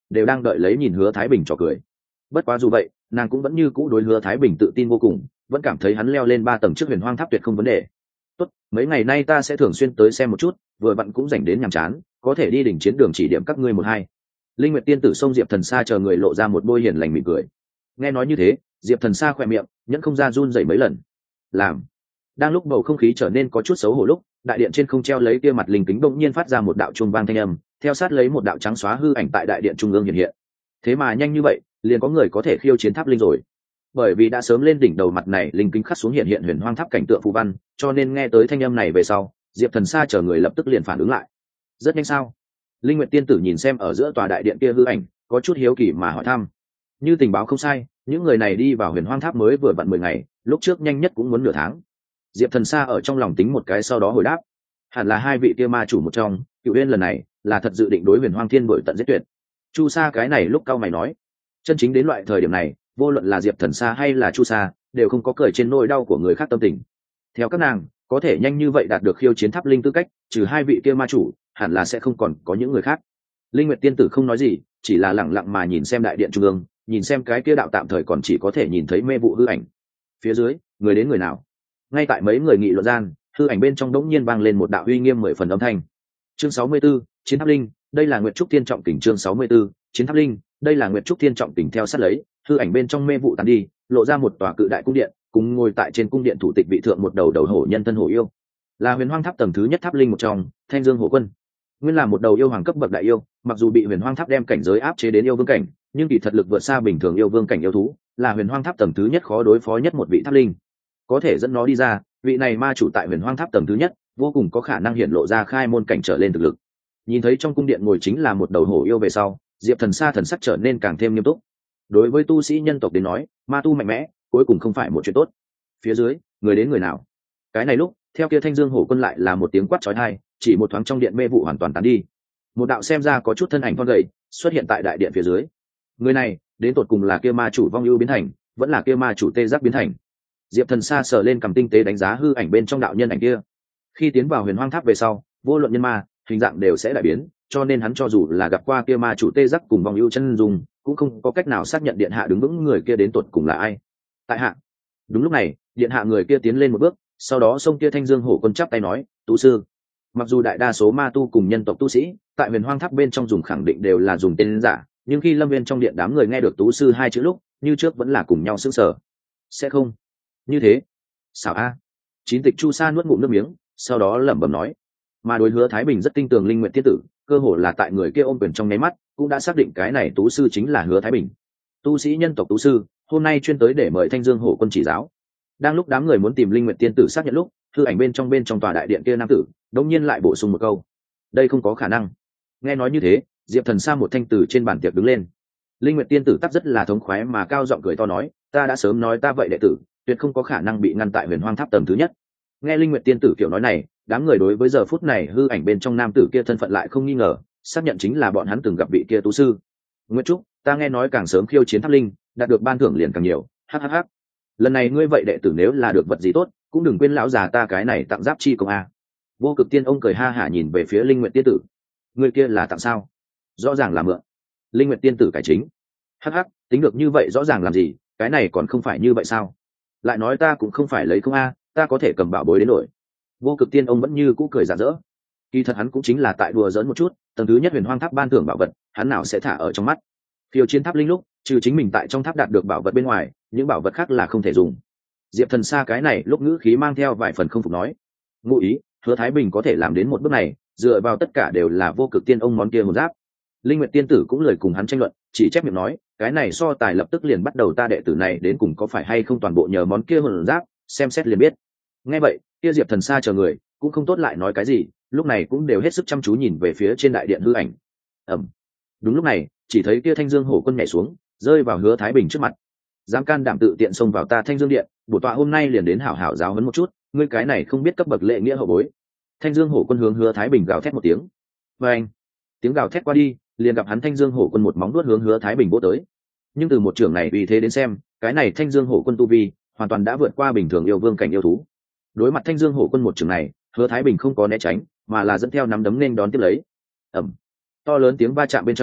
đều đang đợi lấy nhìn Hứa Thái Bình trò cười. Bất quá dù vậy, nàng cũng vẫn như cũ đối Hứa Thái Bình tự tin vô cùng, vẫn cảm thấy hắn leo lên ba tầng trước Huyền Hoang Tháp tuyệt không vấn đề. Tốt, mấy ngày nay ta sẽ thường xuyên tới xem một chút, vừa vặn cũng dành đến nhàm chán, có thể đi đỉnh chiến đường chỉ điểm các ngươi một hai. Linh Nguyệt tiên tử xông Diệp Thần Sa chờ người lộ ra một bôi hiền lành mỉm cười. Nghe nói như thế, Diệp Thần Sa khỏe miệng nhẫn không ra run rẩy mấy lần. Làm. Đang lúc bầu không khí trở nên có chút xấu hổ lúc, đại điện trên không treo lấy kia mặt linh kính bỗng nhiên phát ra một đạo chuông vang thanh âm, theo sát lấy một đạo trắng xóa hư ảnh tại đại điện trung ương hiện hiện. Thế mà nhanh như vậy, liền có người có thể khiêu chiến tháp linh rồi. Bởi vì đã sớm lên đỉnh đầu mặt này linh kính khắc xuống hiện hiện huyền hoang tháp cảnh tượng phù văn, cho nên nghe tới thanh âm này về sau, Diệp Thần Sa chờ người lập tức liền phản ứng lại. Rất nhanh sao? Linh Nguyệt tiên tử nhìn xem ở giữa tòa đại điện kia hư ảnh, có chút hiếu kỳ mà hỏi thăm. Như tình báo không sai, những người này đi vào huyền hoang tháp mới vừa vặn mười ngày, lúc trước nhanh nhất cũng muốn nửa tháng. Diệp Thần Sa ở trong lòng tính một cái sau đó hồi đáp, hẳn là hai vị kia ma chủ một trong, Cửu Uyên lần này là thật dự định đối huyền hoang thiên đổi tận giết tuyệt. Chu Sa cái này lúc cao mày nói, chân chính đến loại thời điểm này, vô luận là Diệp Thần Sa hay là Chu Sa, đều không có cười trên nỗi đau của người khác tâm tình. Theo các nàng, có thể nhanh như vậy đạt được khiêu chiến tháp linh tư cách, trừ hai vị kia ma chủ, hẳn là sẽ không còn có những người khác. Linh Nguyệt tiên tử không nói gì, chỉ là lặng lặng mà nhìn xem đại điện trung ương, nhìn xem cái kia đạo tạm thời còn chỉ có thể nhìn thấy mê vụ hư ảnh. Phía dưới, người đến người nào? Ngay tại mấy người nghị luận gian, hư ảnh bên trong đống nhiên vang lên một đạo uy nghiêm mười phần âm thanh. Chương sáu mươi 64, Chiến Tháp Linh, đây là Nguyệt Trúc Thiên trọng kình. Chương sáu mươi 64, Chiến Tháp Linh, đây là Nguyệt Trúc Thiên trọng kình. Theo sát lấy, hư ảnh bên trong mê vụ tán đi, lộ ra một tòa cự đại cung điện, cùng ngồi tại trên cung điện thủ tịch vị thượng một đầu đầu hổ nhân thân hổ yêu, là huyền hoang tháp tầng thứ nhất tháp linh một trong, Thanh Dương Hổ Quân. Nguyên là một đầu yêu hoàng cấp bậc đại yêu, mặc dù bị huyền hoang tháp đem cảnh giới áp chế đến yêu vương cảnh, nhưng kỳ thật lực vượt xa bình thường yêu vương cảnh yêu thú, là huyền hoang tháp tầng thứ nhất khó đối phó nhất một vị tháp linh. Có thể dẫn nó đi ra, vị này ma chủ tại huyền hoang tháp tầng thứ nhất, vô cùng có khả năng hiện lộ ra khai môn cảnh trở lên thực lực. Nhìn thấy trong cung điện ngồi chính là một đầu hổ yêu về sau, Diệp Thần Sa thần sắc trở nên càng thêm nghiêm túc. Đối với tu sĩ nhân tộc đến nói, ma tu mạnh mẽ cuối cùng không phải một chuyện tốt. Phía dưới, người đến người nào? Cái này lúc, theo kia Thanh Dương Hổ Quân lại là một tiếng quát chói tai, chỉ một thoáng trong điện mê vụ hoàn toàn tán đi. Một đạo xem ra có chút thân ảnh thon gầy xuất hiện tại đại điện phía dưới. Người này, đến tột cùng là kia ma chủ Vong Ưu biến thành, vẫn là kia ma chủ Tê Giác biến thành? Diệp Thần Sa sờ lên cầm tinh tế đánh giá hư ảnh bên trong đạo nhân ảnh kia. Khi tiến vào huyền hoang tháp về sau, vô luận nhân ma, hình dạng đều sẽ đại biến, cho nên hắn cho dù là gặp qua kia ma chủ Tê Giác cùng Vong Ưu chân dung, cũng không có cách nào xác nhận điện hạ đứng vững người kia đến tột cùng là ai. Tại hạ. Đúng lúc này, điện hạ người kia tiến lên một bước, sau đó xông kia Thanh Dương Hổ Quân chắp tay nói, tú sư. Mặc dù đại đa số ma tu cùng nhân tộc tu sĩ tại huyền hoang tháp bên trong dùng khẳng định đều là dùng tên giả, nhưng khi lâm viên trong điện đám người nghe được tú sư hai chữ lúc, như trước vẫn là cùng nhau sững sờ. Sẽ không như thế xảo a. Chín tịch Chu Sa nuốt ngụm nước miếng, sau đó lẩm bẩm nói. Mà đối Hứa Thái Bình rất tin tưởng Linh Nguyệt tiên tử, cơ hồ là tại người kia ôm quyền trong nháy mắt cũng đã xác định cái này tú sư chính là Hứa Thái Bình. Tu sĩ nhân tộc tú sư hôm nay chuyên tới để mời Thanh Dương Hổ Quân chỉ giáo. Đang lúc đám người muốn tìm Linh Nguyệt tiên tử xác nhận lúc, hư ảnh bên trong bên trong tòa đại điện kia nam tử đống nhiên lại bổ sung một câu, đây không có khả năng. Nghe nói như thế, Diệp Thần Sa một thanh tử trên bàn tiệc đứng lên. Linh Nguyệt tiên tử tắc rất là thống khoái mà cao giọng cười to nói, ta đã sớm nói ta vậy đệ tử tuyệt không có khả năng bị ngăn tại huyền hoang tháp tầng thứ nhất. Nghe Linh Nguyệt tiên tử kiểu nói này, đám người đối với giờ phút này hư ảnh bên trong nam tử kia thân phận lại không nghi ngờ, xác nhận chính là bọn hắn từng gặp vị kia tú sư. Nguyệt Trúc, ta nghe nói càng sớm khiêu chiến tháp linh, đạt được ban thưởng liền càng nhiều. Hhh. Lần này ngươi vậy đệ tử nếu là được vật gì tốt, cũng đừng quên lão già ta cái này tặng giáp chi công a. Vô Cực Tiên ông cười ha hả nhìn về phía Linh Nguyệt tiên tử. Người kia là tặng sao? Rõ ràng là mượn. Linh Nguyệt tiên tử cải chính. Hắc hắc, tính được như vậy rõ ràng làm gì, cái này còn không phải như vậy sao? Lại nói ta cũng không phải lấy không a, ta có thể cầm bảo bối đến đổi. Vô Cực Tiên ông vẫn như cũ cười rạng rỡ. Kỳ thật hắn cũng chính là tại đùa giỡn một chút, tầng thứ nhất huyền hoang tháp ban thưởng bảo vật, hắn nào sẽ thả ở trong mắt. Phiêu chiến tháp linh lúc, trừ chính mình tại trong tháp đạt được bảo vật bên ngoài, những bảo vật khác là không thể dùng. Diệp Thần Sa cái này lúc ngữ khí mang theo vài phần không phục nói, ngụ ý Hứa Thái Bình có thể làm đến một bước này, dựa vào tất cả đều là Vô Cực Tiên ông món kia hồn giáp. Linh Nguyệt tiên tử cũng lời cùng hắn tranh luận, chỉ chép miệng nói, cái này so tài lập tức liền bắt đầu, ta đệ tử này đến cùng có phải hay không toàn bộ nhờ món kia hồn giáp, xem xét liền biết. Nghe vậy, kia Diệp Thần Sa chờ người cũng không tốt lại nói cái gì, lúc này cũng đều hết sức chăm chú nhìn về phía trên đại điện hư ảnh. Ầm. Đúng lúc này, chỉ thấy kia Thanh Dương Hổ Quân nhảy xuống, rơi vào Hứa Thái Bình trước mặt. Dám can đảm tự tiện xông vào ta Thanh Dương điện, bổn tọa hôm nay liền đến hảo hảo giáo huấn một chút, ngươi cái này không biết cấp bậc lễ nghĩa hậu bối. Thanh Dương Hổ Quân hướng Hứa Thái Bình gào thét một tiếng. Và anh, tiếng gào thét qua đi, liền gặp hắn Thanh Dương Hổ Quân một móng vuốt hướng Hứa Thái Bình vỗ tới. Nhưng từ một trường này vì thế đến xem, cái này Thanh Dương Hổ Quân tu vi hoàn toàn đã vượt qua bình thường yêu vương cảnh yêu thú. Đối mặt Thanh Dương Hổ Quân một trường này, Hứa Thái Bình không có né tránh, mà là dẫn theo nắm đấm nên đón tiếp lấy. Ầm. To lớn tiếng va chạm bên trong,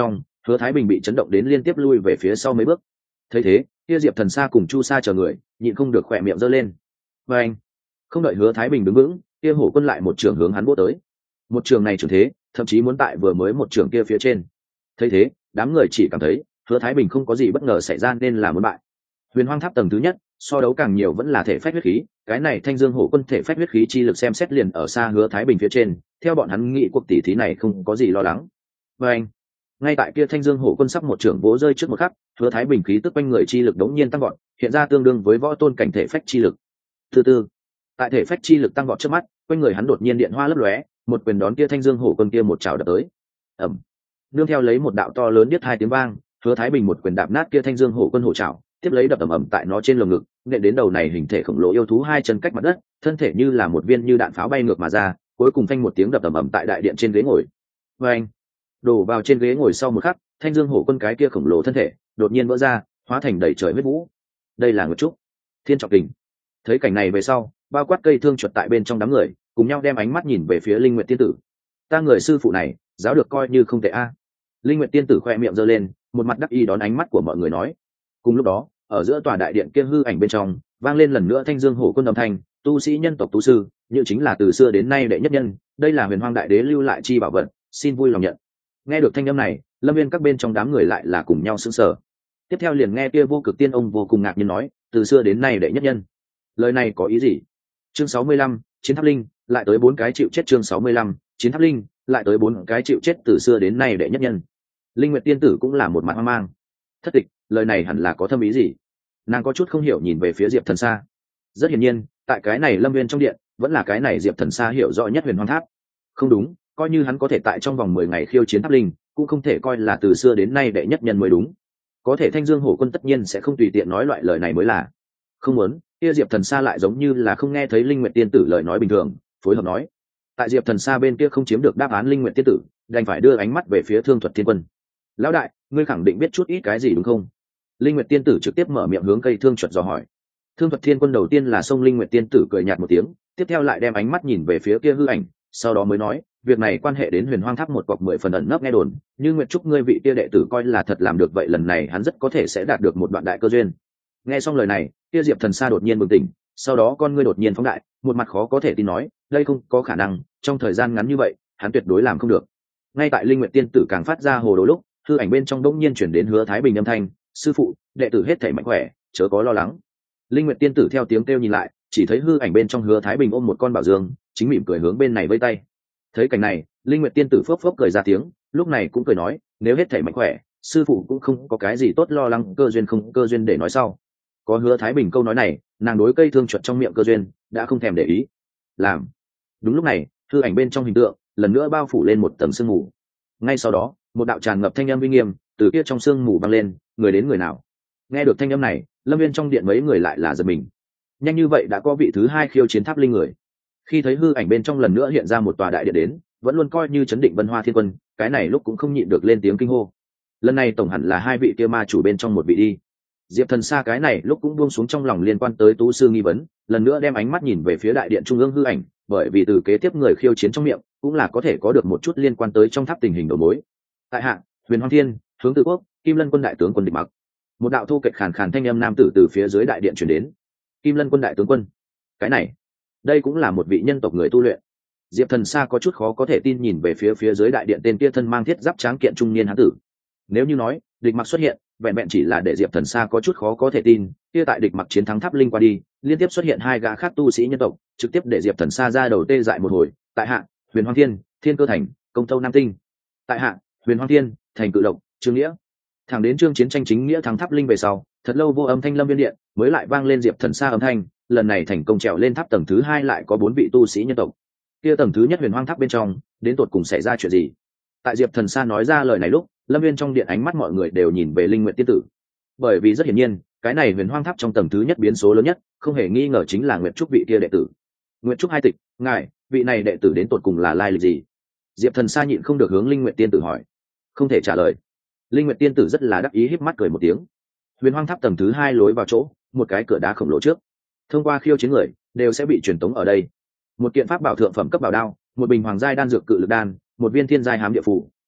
Hứa Thái Bình bị chấn động đến liên tiếp lui về phía sau mấy bước. Thấy thế, kia Diệp Thần Sa cùng Chu Sa chờ người nhịn không được khỏe miệng giơ lên. Và anh, không đợi Hứa Thái Bình đứng vững, kia Hổ Quân lại một trường hướng hắn vỗ tới. Một trường này trường thế, thậm chí muốn tại vừa mới một trường kia phía trên. Thấy thế, đám người chỉ cảm thấy Hứa Thái Bình không có gì bất ngờ xảy ra nên là muốn bại. Huyền Hoang Tháp tầng thứ nhất, so đấu càng nhiều vẫn là thể phách huyết khí, cái này Thanh Dương Hổ Quân thể phách huyết khí chi lực xem xét liền ở xa Hứa Thái Bình phía trên, theo bọn hắn nghĩ cuộc tỷ thí này không có gì lo lắng. Và anh, ngay tại kia Thanh Dương Hổ Quân sắp một trưởng vỗ rơi trước một khắc, Hứa Thái Bình khí tức quanh người chi lực đống nhiên tăng vọt, hiện ra tương đương với võ tôn cảnh thể phách chi lực. Thứ tư, tại thể phách chi lực tăng vọt trước mắt, quanh người hắn đột nhiên điện hoa lấp lóe, một quyền đón kia Thanh Dương Hổ Quân kia một chảo đập tới. Ầm. Nương theo lấy một đạo to lớn biết hai tiếng vang, Hứa Thái Bình một quyền đạp nát kia Thanh Dương Hổ Quân hổ chảo, tiếp lấy đập ầm ầm tại nó trên lồng ngực, nện đến đầu này hình thể khổng lồ yêu thú hai chân cách mặt đất, thân thể như là một viên như đạn pháo bay ngược mà ra, cuối cùng phanh một tiếng đập ầm ầm tại đại điện trên ghế ngồi. Và anh, đổ vào trên ghế ngồi sau một khắc, Thanh Dương Hổ Quân cái kia khổng lồ thân thể đột nhiên vỡ ra, hóa thành đầy trời huyết vũ. Đây là Nguyệt Trúc, Thiên Trọng Kình. Thấy cảnh này về sau, bao quát cây thương chuột tại bên trong đám người, cùng nhau đem ánh mắt nhìn về phía Linh Nguyệt tiên tử. Ta người sư phụ này, giáo được coi như không tệ a. Linh Nguyệt tiên tử khoe miệng giơ lên, một mặt đắc ý đón ánh mắt của mọi người nói. Cùng lúc đó, ở giữa tòa đại điện kia hư ảnh bên trong, vang lên lần nữa Thanh Dương Hổ Quân âm thanh, tu sĩ nhân tộc tú sư, như chính là từ xưa đến nay đệ nhất nhân, đây là Huyền Hoang đại đế lưu lại chi bảo vật, xin vui lòng nhận. Nghe được thanh âm này, Lâm Viên các bên trong đám người lại là cùng nhau sững sờ. Tiếp theo liền nghe kia Vô Cực Tiên ông vô cùng ngạc nhiên nói, từ xưa đến nay đệ nhất nhân. Lời này có ý gì? Chương sáu mươi lăm, Chiến Tháp Linh, lại tới bốn cái chịu chết. Chương sáu mươi lăm, Chiến Tháp Linh, lại tới bốn cái chịu chết, từ xưa đến nay đệ nhất nhân. Linh Nguyệt tiên tử cũng là một mặt hoang mang. Thất tịch, lời này hẳn là có thâm ý gì? Nàng có chút không hiểu nhìn về phía Diệp Thần Sa. Rất hiển nhiên, tại cái này Lâm Viên trong điện, vẫn là cái này Diệp Thần Sa hiểu rõ nhất Huyền Hoang Tháp. Không đúng, coi như hắn có thể tại trong vòng mười ngày khiêu chiến Tháp Linh, cũng không thể coi là từ xưa đến nay đệ nhất nhân mới đúng. Có thể Thanh Dương Hổ Quân tất nhiên sẽ không tùy tiện nói loại lời này mới là. Không muốn, kia Diệp Thần Sa lại giống như là không nghe thấy Linh Nguyệt tiên tử lời nói bình thường, phối hợp nói. Tại Diệp Thần Sa bên kia không chiếm được đáp án Linh Nguyệt tiên tử, đành phải đưa ánh mắt về phía Thương Thuật Thiên Quân. Lão đại, ngươi khẳng định biết chút ít cái gì đúng không? Linh Nguyệt tiên tử trực tiếp mở miệng hướng cây Thương Thuật dò hỏi. Thương Thuật Thiên Quân đầu tiên là xông Linh Nguyệt tiên tử cười nhạt một tiếng, tiếp theo lại đem ánh mắt nhìn về phía kia hư ảnh, sau đó mới nói, việc này quan hệ đến Huyền Hoang Tháp một cọc mười phần ẩn nấp nghe đồn, như Nguyệt Trúc ngươi vị kia đệ tử coi là thật làm được vậy, lần này hắn rất có thể sẽ đạt được một đoạn đại cơ duyên. Nghe xong lời này, kia Diệp Thần Sa đột nhiên bừng tỉnh, sau đó con ngươi đột nhiên phóng đại, một mặt khó có thể tin nói, đây không có khả năng, trong thời gian ngắn như vậy, hắn tuyệt đối làm không được. Ngay tại Linh Nguyệt tiên tử càng phát ra hồ đồ lúc, hư ảnh bên trong đống nhiên chuyển đến Hứa Thái Bình âm thanh, sư phụ, đệ tử hết thảy mạnh khỏe, chớ có lo lắng. Linh Nguyệt tiên tử theo tiếng kêu nhìn lại, chỉ thấy hư ảnh bên trong Hứa Thái Bình ôm một con bảo dương, chính mỉm cười hướng bên này vẫy tay. Thấy cảnh này, Linh Nguyệt tiên tử phốc phốc cười ra tiếng, lúc này cũng cười nói, nếu hết thảy mạnh khỏe, sư phụ cũng không có cái gì tốt lo lắng, cơ duyên không cơ duyên để nói sau. Có Hứa Thái Bình câu nói này, nàng đối cây thương chuột trong miệng cơ duyên đã không thèm để ý. Làm. Đúng lúc này, hư ảnh bên trong hình tượng lần nữa bao phủ lên một tầng sương mù. Ngay sau đó, một đạo tràn ngập thanh âm uy nghiêm từ kia trong sương mù vang lên, người đến người nào? Nghe được thanh âm này, Lâm Viên trong điện mấy người lại là giật mình. Nhanh như vậy đã có vị thứ hai khiêu chiến Tháp Linh người. Khi thấy hư ảnh bên trong lần nữa hiện ra một tòa đại điện đến, vẫn luôn coi như chấn định Vân Hoa Thiên Quân, cái này lúc cũng không nhịn được lên tiếng kinh hô. Lần này tổng hẳn là hai vị kia ma chủ bên trong một vị đi. Diệp Thần Sa cái này lúc cũng buông xuống trong lòng liên quan tới tú sư nghi vấn, lần nữa đem ánh mắt nhìn về phía đại điện trung ương hư ảnh, bởi vì từ kế tiếp người khiêu chiến trong miệng cũng là có thể có được một chút liên quan tới trong tháp tình hình đầu mối. Tại hạ Huyền Hoang Thiên, Hướng Tự Quốc, Kim Lân Quân đại tướng quân Địch Mặc. Một đạo thu kệch khàn khàn thanh âm nam tử từ phía dưới đại điện truyền đến. Kim Lân Quân đại tướng quân? Cái này, đây cũng là một vị nhân tộc người tu luyện. Diệp Thần Sa có chút khó có thể tin nhìn về phía phía dưới đại điện tên kia thân mang thiết giáp tráng kiện trung niên hán tử. Nếu như nói Địch Mặc xuất hiện vẹn vẹn chỉ là để Diệp Thần Sa có chút khó có thể tin, kia tại Địch Mặc chiến thắng Tháp Linh qua đi, liên tiếp xuất hiện hai gã khác tu sĩ nhân tộc, trực tiếp để Diệp Thần Sa ra đầu tê dại một hồi. Tại hạ Huyền Hoang Thiên, Thiên Cơ Thành, Công Thâu Nam Tinh. Tại hạ Huyền Hoang Thiên, Thành Cự Lộc, Trương Nghĩa. Thẳng đến chương chiến tranh chính nghĩa thắng Tháp Linh về sau, thật lâu vô âm thanh Lâm Viên điện mới lại vang lên Diệp Thần Sa âm thanh, lần này thành công trèo lên tháp tầng thứ hai lại có bốn vị tu sĩ nhân tộc. Kia tầng thứ nhất Huyền Hoang Tháp bên trong, đến tột cùng xảy ra chuyện gì? Tại Diệp Thần Sa nói ra lời này lúc, Lâm Viên trong điện ánh mắt mọi người đều nhìn về Linh Nguyệt tiên tử, bởi vì rất hiển nhiên, cái này Huyền Hoang Tháp trong tầng thứ nhất biến số lớn nhất, không hề nghi ngờ chính là Nguyệt Trúc vị kia đệ tử. Nguyệt Trúc hai tịch, ngài, vị này đệ tử đến tột cùng là lai lịch gì? Diệp Thần Sa nhịn không được hướng Linh Nguyệt tiên tử hỏi. Không thể trả lời. Linh Nguyệt tiên tử rất là đắc ý híp mắt cười một tiếng. Huyền Hoang Tháp tầng thứ hai lối vào chỗ, một cái cửa đá khổng lồ trước. Thông qua khiêu chiến người, đều sẽ bị truyền tống ở đây. Một kiện pháp bảo thượng phẩm cấp bảo đao, một bình hoàng giai đan dược cự lực đan, một viên thiên giai hám địa phù,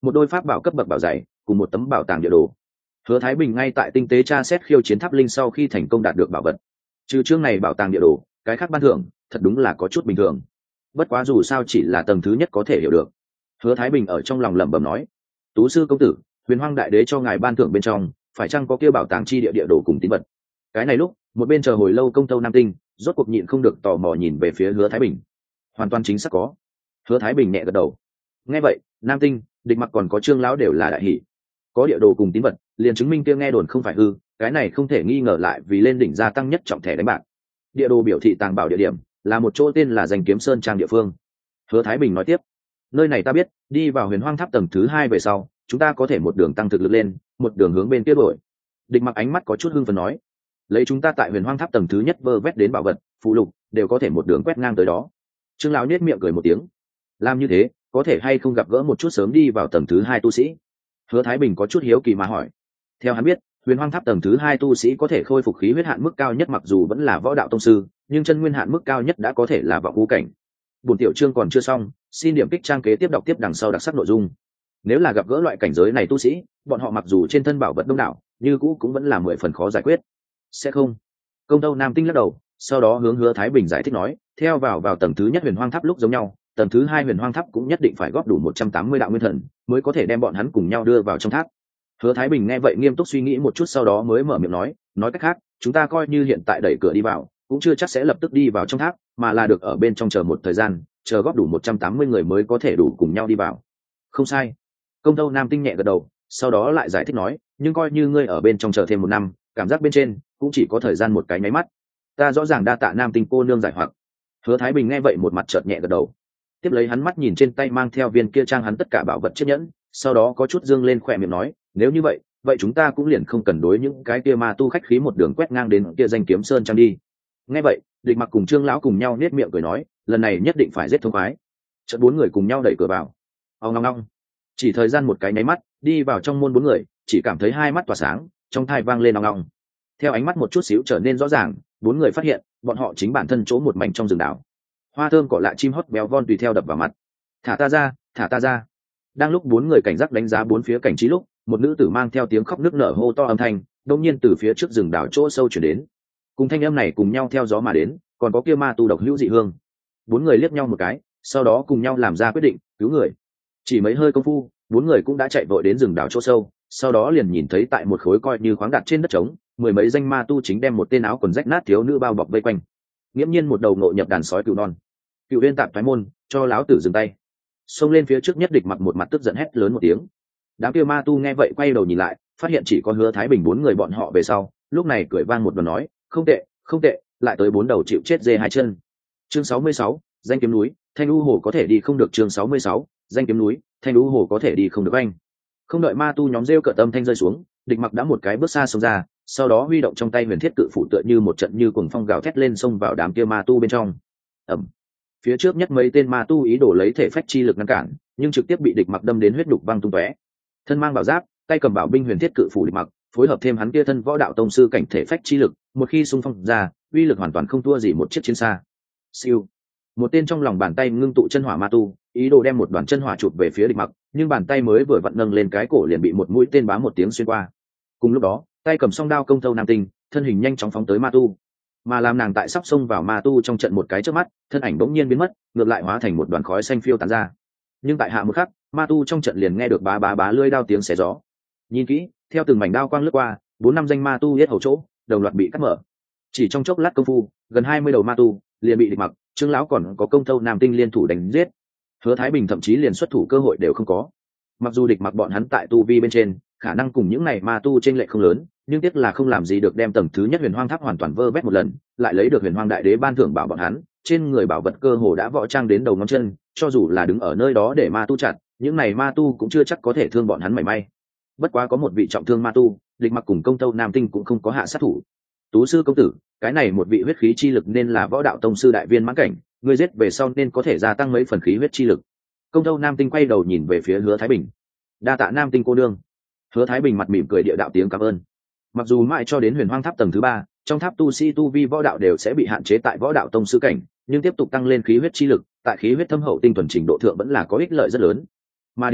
một đôi pháp bảo cấp bậc bảo dày cùng một tấm bảo tàng địa đồ. Hứa Thái Bình ngay tại tinh tế tra xét khiêu chiến tháp linh sau khi thành công đạt được bảo vật. Trừ chương này bảo tàng địa đồ, cái khác ban thưởng thật đúng là có chút bình thường. Bất quá dù sao chỉ là tầng thứ nhất có thể hiểu được. Hứa Thái Bình ở trong lòng lẩm bẩm nói: "Tú sư công tử, Huyền Hoang Đại Đế cho ngài ban thưởng bên trong, phải chăng có kia bảo tàng chi địa địa đồ cùng tín vật?" Cái này lúc, một bên chờ hồi lâu Công Tâu Nam Tinh, rốt cuộc nhịn không được tò mò nhìn về phía Hứa Thái Bình. Hoàn toàn chính xác có. Hứa Thái Bình nhẹ gật đầu. Nghe vậy, Nam Tinh, Địch Mặc còn có Trương lão đều là đại hỉ. Có địa đồ cùng tín vật, liền chứng minh kia nghe đồn không phải hư, cái này không thể nghi ngờ lại vì lên đỉnh gia tăng nhất trọng thẻ đánh bạc. Địa đồ biểu thị tàng bảo địa điểm, là một chỗ tên là Danh Kiếm Sơn Trang địa phương. Hứa Thái Bình nói tiếp: "Nơi này ta biết, đi vào Huyền Hoang Tháp tầng thứ hai về sau, chúng ta có thể một đường tăng thực lực lên, một đường hướng bên kia đổi." Địch Mặc ánh mắt có chút hưng phấn nói: "Lấy chúng ta tại Huyền Hoang Tháp tầng thứ nhất vơ vét đến bảo vật, phụ lục, đều có thể một đường quét ngang tới đó." Trương lão nhếch miệng cười một tiếng: "Làm như thế, có thể hay không gặp gỡ một chút sớm đi vào tầng thứ hai tu sĩ?" Hứa Thái Bình có chút hiếu kỳ mà hỏi. Theo hắn biết, Huyền Hoang Tháp tầng thứ hai tu sĩ có thể khôi phục khí huyết hạn mức cao nhất mặc dù vẫn là võ đạo tông sư, nhưng chân nguyên hạn mức cao nhất đã có thể là vọng ngũ cảnh. Bổn tiểu chương còn chưa xong, xin điểm kích trang kế tiếp đọc tiếp đằng sau đặc sắc nội dung. Nếu là gặp gỡ loại cảnh giới này tu sĩ, bọn họ mặc dù trên thân bảo vật đông đảo, như cũ cũng vẫn là mười phần khó giải quyết. Sẽ không. Công Tâu Nam Tinh lắc đầu, sau đó hướng Hứa Thái Bình giải thích nói, theo vào vào tầng thứ nhất Huyền Hoang Tháp lúc giống nhau, tầng thứ hai Huyền Hoang Tháp cũng nhất định phải góp đủ một trăm tám mươi đạo nguyên thần, mới có thể đem bọn hắn cùng nhau đưa vào trong tháp. Hứa Thái Bình nghe vậy nghiêm túc suy nghĩ một chút sau đó mới mở miệng nói, nói cách khác, chúng ta coi như hiện tại đẩy cửa đi vào, cũng chưa chắc sẽ lập tức đi vào trong tháp, mà là được ở bên trong chờ một thời gian, chờ góp đủ một trăm tám mươi người mới có thể đủ cùng nhau đi vào. Không sai. Công Tâu Nam Tinh nhẹ gật đầu, sau đó lại giải thích nói, nhưng coi như ngươi ở bên trong chờ thêm một năm, cảm giác bên trên cũng chỉ có thời gian một cái nháy mắt. Ta rõ ràng đa tạ Nam Tinh cô nương giải hoặc. Hứa Thái Bình nghe vậy một mặt chợt nhẹ gật đầu. Tiếp lấy hắn mắt nhìn trên tay mang theo viên kia trang hắn tất cả bảo vật chiếc nhẫn, sau đó có chút dương lên khỏe miệng nói, nếu như vậy, vậy chúng ta cũng liền không cần đối những cái kia ma tu khách khí một đường quét ngang đến kia Danh Kiếm Sơn Trang đi. Nghe vậy, Địch Mặc cùng Trương lão cùng nhau nết miệng cười nói, lần này nhất định phải giết thông khoái. Chợt bốn người cùng nhau đẩy cửa vào. Ong ong ong. Chỉ thời gian một cái nháy mắt, đi vào trong môn bốn người, chỉ cảm thấy hai mắt tỏa sáng, trong tai vang lên ong ong. Theo ánh mắt một chút xíu trở nên rõ ràng, bốn người phát hiện, bọn họ chính bản thân chỗ một mảnh trong rừng đảo. Hoa thơm cỏ lạ chim hót béo von tùy theo đập vào mặt. Thả ta ra, thả ta ra. Đang lúc bốn người cảnh giác đánh giá bốn phía cảnh trí lúc, một nữ tử mang theo tiếng khóc nức nở hô to âm thanh, đột nhiên từ phía trước rừng đảo chỗ sâu chuyển đến. Cùng thanh âm này cùng nhau theo gió mà đến, còn có kia ma tu độc hữu dị hương. Bốn người liếc nhau một cái, sau đó cùng nhau làm ra quyết định cứu người. Chỉ mấy hơi công phu, bốn người cũng đã chạy vội đến rừng đảo chỗ sâu, sau đó liền nhìn thấy tại một khối coi như khoáng đặt trên đất trống, mười mấy danh ma tu chính đem một tên áo quần rách nát thiếu nữ bao bọc vây quanh. Nghiễm nhiên một đầu ngộ nhập đàn sói cừu non. Cựu Uyên Tạp Thoái môn, cho láo tử dừng tay. Xông lên phía trước nhất Địch Mặc một mặt tức giận hét lớn một tiếng. Đám kia ma tu nghe vậy quay đầu nhìn lại, phát hiện chỉ có Hứa Thái Bình bốn người bọn họ về sau, lúc này cười vang một đoạn nói, không tệ, không tệ, lại tới bốn đầu chịu chết dê hai chân. Chương sáu mươi sáu, Danh Kiếm núi, Thanh U hồ có thể đi không được. Chương sáu mươi sáu, Danh Kiếm núi, Thanh U hồ có thể đi không được anh. Không đợi ma tu nhóm rêu cợt âm thanh rơi xuống, Địch Mặc đã một cái bước xa xông ra, sau đó huy động trong tay huyền thiết cự phủ tựa như một trận như cuồng phong gào thét lên xông vào đám kia ma tu bên trong. Ầm. Phía trước nhất mấy tên ma tu ý đồ lấy thể phách chi lực ngăn cản, nhưng trực tiếp bị Địch Mặc đâm đến huyết đục văng tung tóe. Thân mang bảo giáp, tay cầm bảo binh huyền thiết cự phủ Địch Mặc, phối hợp thêm hắn kia thân võ đạo tông sư cảnh thể phách chi lực, một khi xung phong ra, uy lực hoàn toàn không thua gì một chiếc chiến xa. Siêu. Một tên trong lòng bàn tay ngưng tụ chân hỏa ma tu, ý đồ đem một đoàn chân hỏa chụp về phía Địch Mặc, nhưng bàn tay mới vừa vặn nâng lên cái cổ liền bị một mũi tên bám một tiếng xuyên qua. Cùng lúc đó, tay cầm song đao Công Tâu Nam Tinh, thân hình nhanh chóng phóng tới ma tu, mà làm nàng tại sắp xông vào ma tu trong trận một cái chớp mắt, thân ảnh bỗng nhiên biến mất, ngược lại hóa thành một đoàn khói xanh phiêu tán ra. Nhưng tại hạ một khắc, ma tu trong trận liền nghe được bá bá bá lưỡi đao tiếng xé gió. Nhìn kỹ, theo từng mảnh đao quang lướt qua, bốn năm danh ma tu yết hầu chỗ, đồng loạt bị cắt mở. Chỉ trong chốc lát công phu, gần hai mươi đầu ma tu liền bị Địch Mặc, Trương lão còn có Công Tâu Nam Tinh liên thủ đánh giết. Hứa Thái Bình thậm chí liền xuất thủ cơ hội đều không có. Mặc dù Địch Mặc bọn hắn tại tu vi bên trên, khả năng cùng những này ma tu trên lệch không lớn, nhưng tiếc là không làm gì được đem tầng thứ nhất Huyền Hoang Tháp hoàn toàn vơ vét một lần, lại lấy được Huyền Hoang Đại Đế ban thưởng bảo bọn hắn, trên người bảo vật cơ hồ đã võ trang đến đầu ngón chân, cho dù là đứng ở nơi đó để ma tu chặt, những này ma tu cũng chưa chắc có thể thương bọn hắn mảy may. Bất quá có một vị trọng thương ma tu, Địch Mặc cùng Công Tâu Nam Tinh cũng không có hạ sát thủ. Tú sư công tử, cái này một vị huyết khí chi lực nên là võ đạo tông sư đại viên mãn cảnh, ngươi giết về sau nên có thể gia tăng mấy phần khí huyết chi lực. Công Tâu Nam Tinh quay đầu nhìn về phía Hứa Thái Bình. Đa tạ Nam Tinh cô nương. Hứa Thái Bình mặt mỉm cười địa đạo tiếng cảm ơn. Mặc dù mãi cho đến Huyền Hoang Tháp tầng thứ ba, trong tháp tu sĩ tu vi võ đạo đều sẽ bị hạn chế tại võ đạo tông sư cảnh, nhưng tiếp tục tăng lên khí huyết chi lực, tại khí huyết thâm hậu tinh thuần trình độ thượng vẫn là có ích lợi rất lớn. Mà điểm này,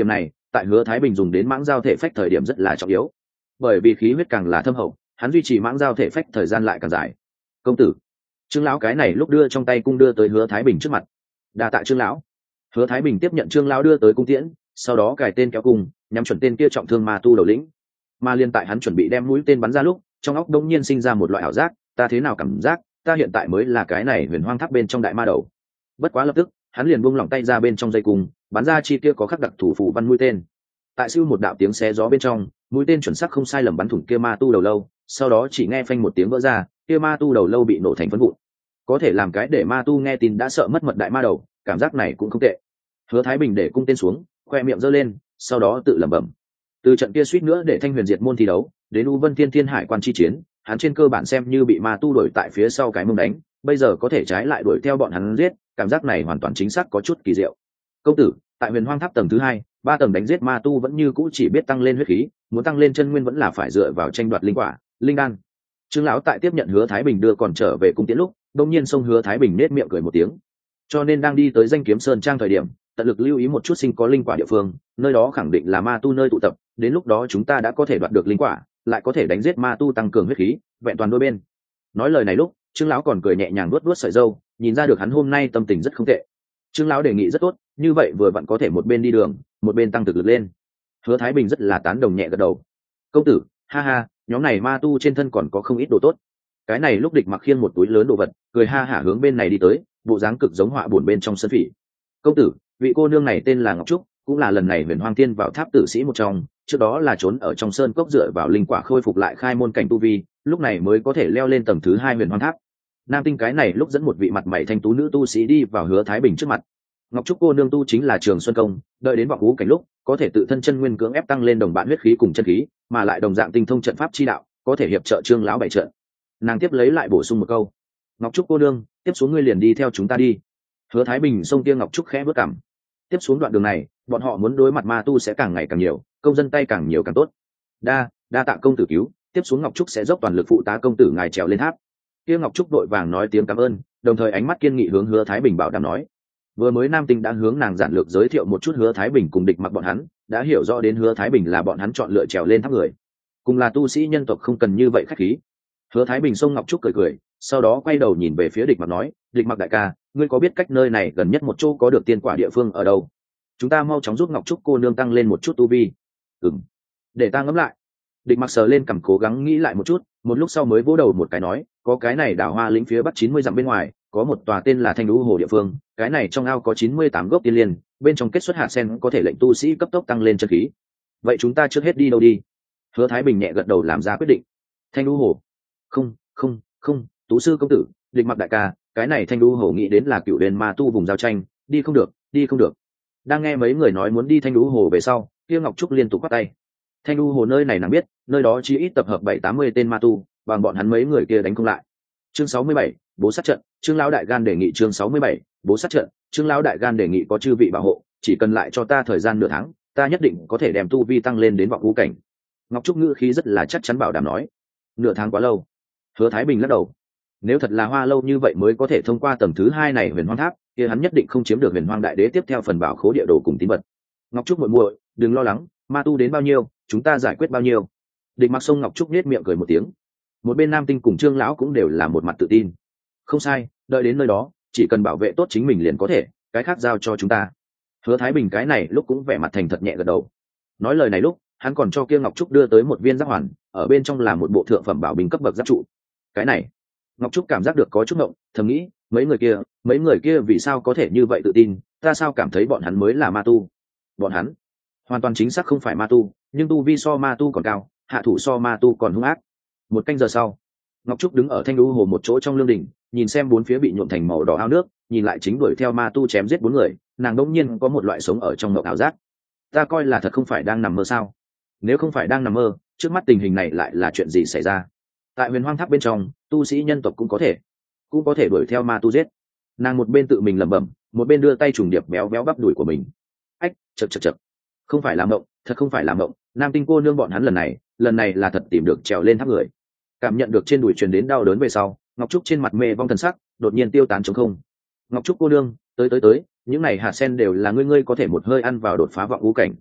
tại Hứa Thái Bình dùng đến mãng giao thể phách thời điểm rất là trọng yếu, bởi vì khí huyết càng là thâm hậu, hắn duy trì mãng giao thể phách thời gian lại càng dài. Công tử, Trương lão cái này lúc đưa trong tay cung đưa tới Hứa Thái Bình trước mặt. Đa tạ Trương lão. Hứa Thái Bình tiếp nhận Trương lão đưa tới cung tiễn, sau đó cài tên kéo cung, nhắm chuẩn tên kia trọng thương ma tu đầu lĩnh. Mà liên tại hắn chuẩn bị đem mũi tên bắn ra lúc, trong óc đông nhiên sinh ra một loại ảo giác, ta thế nào cảm giác, ta hiện tại mới là cái này huyền hoang tháp bên trong đại ma đầu. Bất quá lập tức, hắn liền buông lỏng tay ra bên trong dây cung, bắn ra chi kia có khắc đặc thủ phù văn mũi tên. Tại siêu một đạo tiếng xé gió bên trong, mũi tên chuẩn xác không sai lầm bắn thủng kia ma tu đầu lâu, sau đó chỉ nghe phanh một tiếng vỡ ra, kia ma tu đầu lâu bị nổ thành phấn vụn. Có thể làm cái để ma tu nghe tin đã sợ mất mật đại ma đầu, cảm giác này cũng không tệ. Hứa Thái Bình để cung tên xuống, khoe miệng giơ lên, sau đó tự lẩm bẩm. Từ trận kia suýt nữa để Thanh Huyền diệt môn thi đấu, đến U Vân Thiên Thiên Hải quan chi chiến, hắn trên cơ bản xem như bị ma tu đuổi tại phía sau cái mông đánh, bây giờ có thể trái lại đuổi theo bọn hắn giết, cảm giác này hoàn toàn chính xác có chút kỳ diệu. Công tử, tại Huyền Hoang Tháp tầng thứ hai, ba tầng đánh giết ma tu vẫn như cũ chỉ biết tăng lên huyết khí, muốn tăng lên chân nguyên vẫn là phải dựa vào tranh đoạt linh quả, linh đan. Trương lão tại tiếp nhận Hứa Thái Bình đưa còn trở về cung tiễn lúc, đột nhiên xông Hứa Thái Bình nết miệng cười một tiếng. Cho nên đang đi tới Danh Kiếm Sơn trang thời điểm, tận lực lưu ý một chút sinh có linh quả địa phương, nơi đó khẳng định là ma tu nơi tụ tập, đến lúc đó chúng ta đã có thể đoạt được linh quả, lại có thể đánh giết ma tu tăng cường huyết khí, vẹn toàn đôi bên. Nói lời này lúc, Trương lão còn cười nhẹ nhàng nuốt nuốt sợi râu, nhìn ra được hắn hôm nay tâm tình rất không tệ. Trương lão đề nghị rất tốt, như vậy vừa vặn có thể một bên đi đường, một bên tăng thực lực lên. Hứa Thái Bình rất là tán đồng nhẹ gật đầu. Công tử, ha ha, nhóm này ma tu trên thân còn có không ít đồ tốt. Cái này lúc Địch Mặc khiêng một túi lớn đồ vật, cười ha hả hướng bên này đi tới, bộ dáng cực giống họa buồn bên trong sân phỉ. Công tử, vị cô nương này tên là Ngọc Trúc, cũng là lần này Huyền Hoang Thiên vào tháp tử sĩ một trong, trước đó là trốn ở trong sơn cốc dựa vào linh quả khôi phục lại khai môn cảnh tu vi, lúc này mới có thể leo lên tầng thứ hai Huyền Hoang Tháp. Nam Tinh cái này lúc dẫn một vị mặt mày thanh tú nữ tu sĩ đi vào Hứa Thái Bình trước mặt. Ngọc Trúc cô nương tu chính là Trường Xuân công, đợi đến vọng ngũ cảnh lúc, có thể tự thân chân nguyên cưỡng ép tăng lên đồng bạn huyết khí cùng chân khí, mà lại đồng dạng tinh thông trận pháp chi đạo, có thể hiệp trợ Trương lão bảy trận. Nàng tiếp lấy lại bổ sung một câu: Ngọc Trúc cô nương, tiếp xuống ngươi liền đi theo chúng ta đi. Hứa Thái Bình xông kia Ngọc Trúc khẽ bước cằm. Tiếp xuống đoạn đường này, bọn họ muốn đối mặt ma tu sẽ càng ngày càng nhiều, công dân tay càng nhiều càng tốt. Đa, đa tạ công tử cứu, tiếp xuống Ngọc Trúc sẽ dốc toàn lực phụ tá công tử ngài trèo lên tháp. Kia Ngọc Trúc đội vàng nói tiếng cảm ơn, đồng thời ánh mắt kiên nghị hướng Hứa Thái Bình bảo đảm nói. Vừa mới Nam Tinh đã hướng nàng giản lược giới thiệu một chút Hứa Thái Bình cùng Địch Mặc bọn hắn, đã hiểu rõ đến Hứa Thái Bình là bọn hắn chọn lựa trèo lên tháp người. Cùng là tu sĩ nhân tộc không cần như vậy khách khí. Hứa Thái Bình xông Ngọc Trúc cười cười, sau đó quay đầu nhìn về phía Địch Mặc nói, Địch Mặc đại ca, ngươi có biết cách nơi này gần nhất một chỗ có được tiên quả địa phương ở đâu? Chúng ta mau chóng giúp Ngọc Trúc cô nương tăng lên một chút tu vi. Ừm, để ta ngẫm lại. Địch Mặc sờ lên cằm cố gắng nghĩ lại một chút, một lúc sau mới vỗ đầu một cái nói, có cái này đảo hoa lĩnh phía bắc chín mươi dặm bên ngoài, có một tòa tên là Thanh Đũ Hồ địa phương, cái này trong ao có chín mươi tám gốc tiên liên, bên trong kết xuất hạt sen có thể lệnh tu sĩ cấp tốc tăng lên chân khí. Vậy chúng ta trước hết đi đâu đi? Hứa Thái Bình nhẹ gật đầu làm ra quyết định. Thanh Đũ Hồ? Không, không, không, Tú sư công tử, Địch Mặc đại ca, cái này Thanh Đũ Hồ nghĩ đến là cựu huyền ma tu vùng giao tranh, đi không được, đi không được. Đang nghe mấy người nói muốn đi Thanh Đũ Hồ về sau, kia Ngọc Trúc liên tục bắt tay. Thanh Đũ Hồ nơi này nàng biết, nơi đó chỉ ít tập hợp bảy tám mươi tên ma tu, bằng bọn hắn mấy người kia đánh không lại. Chương sáu mươi bảy, bố sát trận. Trương lão đại gan đề nghị chương sáu mươi bảy, bố sát trận. Trương lão đại gan đề nghị có chư vị bảo hộ, chỉ cần lại cho ta thời gian nửa tháng, ta nhất định có thể đem tu vi tăng lên đến vọng ngũ cảnh. Ngọc Trúc ngữ khí rất là chắc chắn bảo đảm nói. Nửa tháng quá lâu. Hứa Thái Bình lắc đầu. Nếu thật là hoa lâu như vậy mới có thể thông qua tầng thứ hai này Huyền Hoang Tháp, kia hắn nhất định không chiếm được Huyền Hoang Đại Đế tiếp theo phần bảo khố địa đồ cùng tín vật. Ngọc Trúc muội muội, đừng lo lắng, ma tu đến bao nhiêu, chúng ta giải quyết bao nhiêu. Địch Mặc sông Ngọc Trúc nết miệng cười một tiếng. Một bên Nam Tinh cùng Trương lão cũng đều là một mặt tự tin. Không sai, đợi đến nơi đó, chỉ cần bảo vệ tốt chính mình liền có thể, cái khác giao cho chúng ta. Hứa Thái Bình cái này lúc cũng vẻ mặt thành thật nhẹ gật đầu. Nói lời này lúc, hắn còn cho kia Ngọc Trúc đưa tới một viên giáp hoàn, ở bên trong là một bộ thượng phẩm bảo bình cấp bậc giáp trụ. Cái này, Ngọc Trúc cảm giác được có chút ngộng, thầm nghĩ, mấy người kia, mấy người kia vì sao có thể như vậy tự tin, ta sao cảm thấy bọn hắn mới là ma tu? Bọn hắn, hoàn toàn chính xác không phải ma tu, nhưng tu vi so ma tu còn cao, hạ thủ so ma tu còn hung ác. Một canh giờ sau, Ngọc Trúc đứng ở Thanh Đũ Hồ một chỗ trong lương đình, nhìn xem bốn phía bị nhuộm thành màu đỏ ao nước, nhìn lại chính đuổi theo ma tu chém giết bốn người, nàng đột nhiên có một loại sống ở trong mộng ảo giác. Ta coi là thật không phải đang nằm mơ sao? Nếu không phải đang nằm mơ, trước mắt tình hình này lại là chuyện gì xảy ra? Tại Huyền Hoang Tháp bên trong, tu sĩ nhân tộc cũng có thể, cũng có thể đuổi theo ma tu giết. Nàng một bên tự mình lẩm bẩm, một bên đưa tay trùng điệp béo béo bắp đùi của mình. Ách, chậc chậc chậc. Không phải là mộng, thật không phải là mộng, Nam Tinh cô nương bọn hắn lần này, lần này là thật tìm được trèo lên tháp người. Cảm nhận được trên đùi truyền đến đau đớn về sau, Ngọc Trúc trên mặt mê vong thần sắc, đột nhiên tiêu tán trống không. Ngọc Trúc cô nương, tới tới tới, những này hạt sen đều là ngươi ngươi có thể một hơi ăn vào đột phá vọng ngũ cảnh.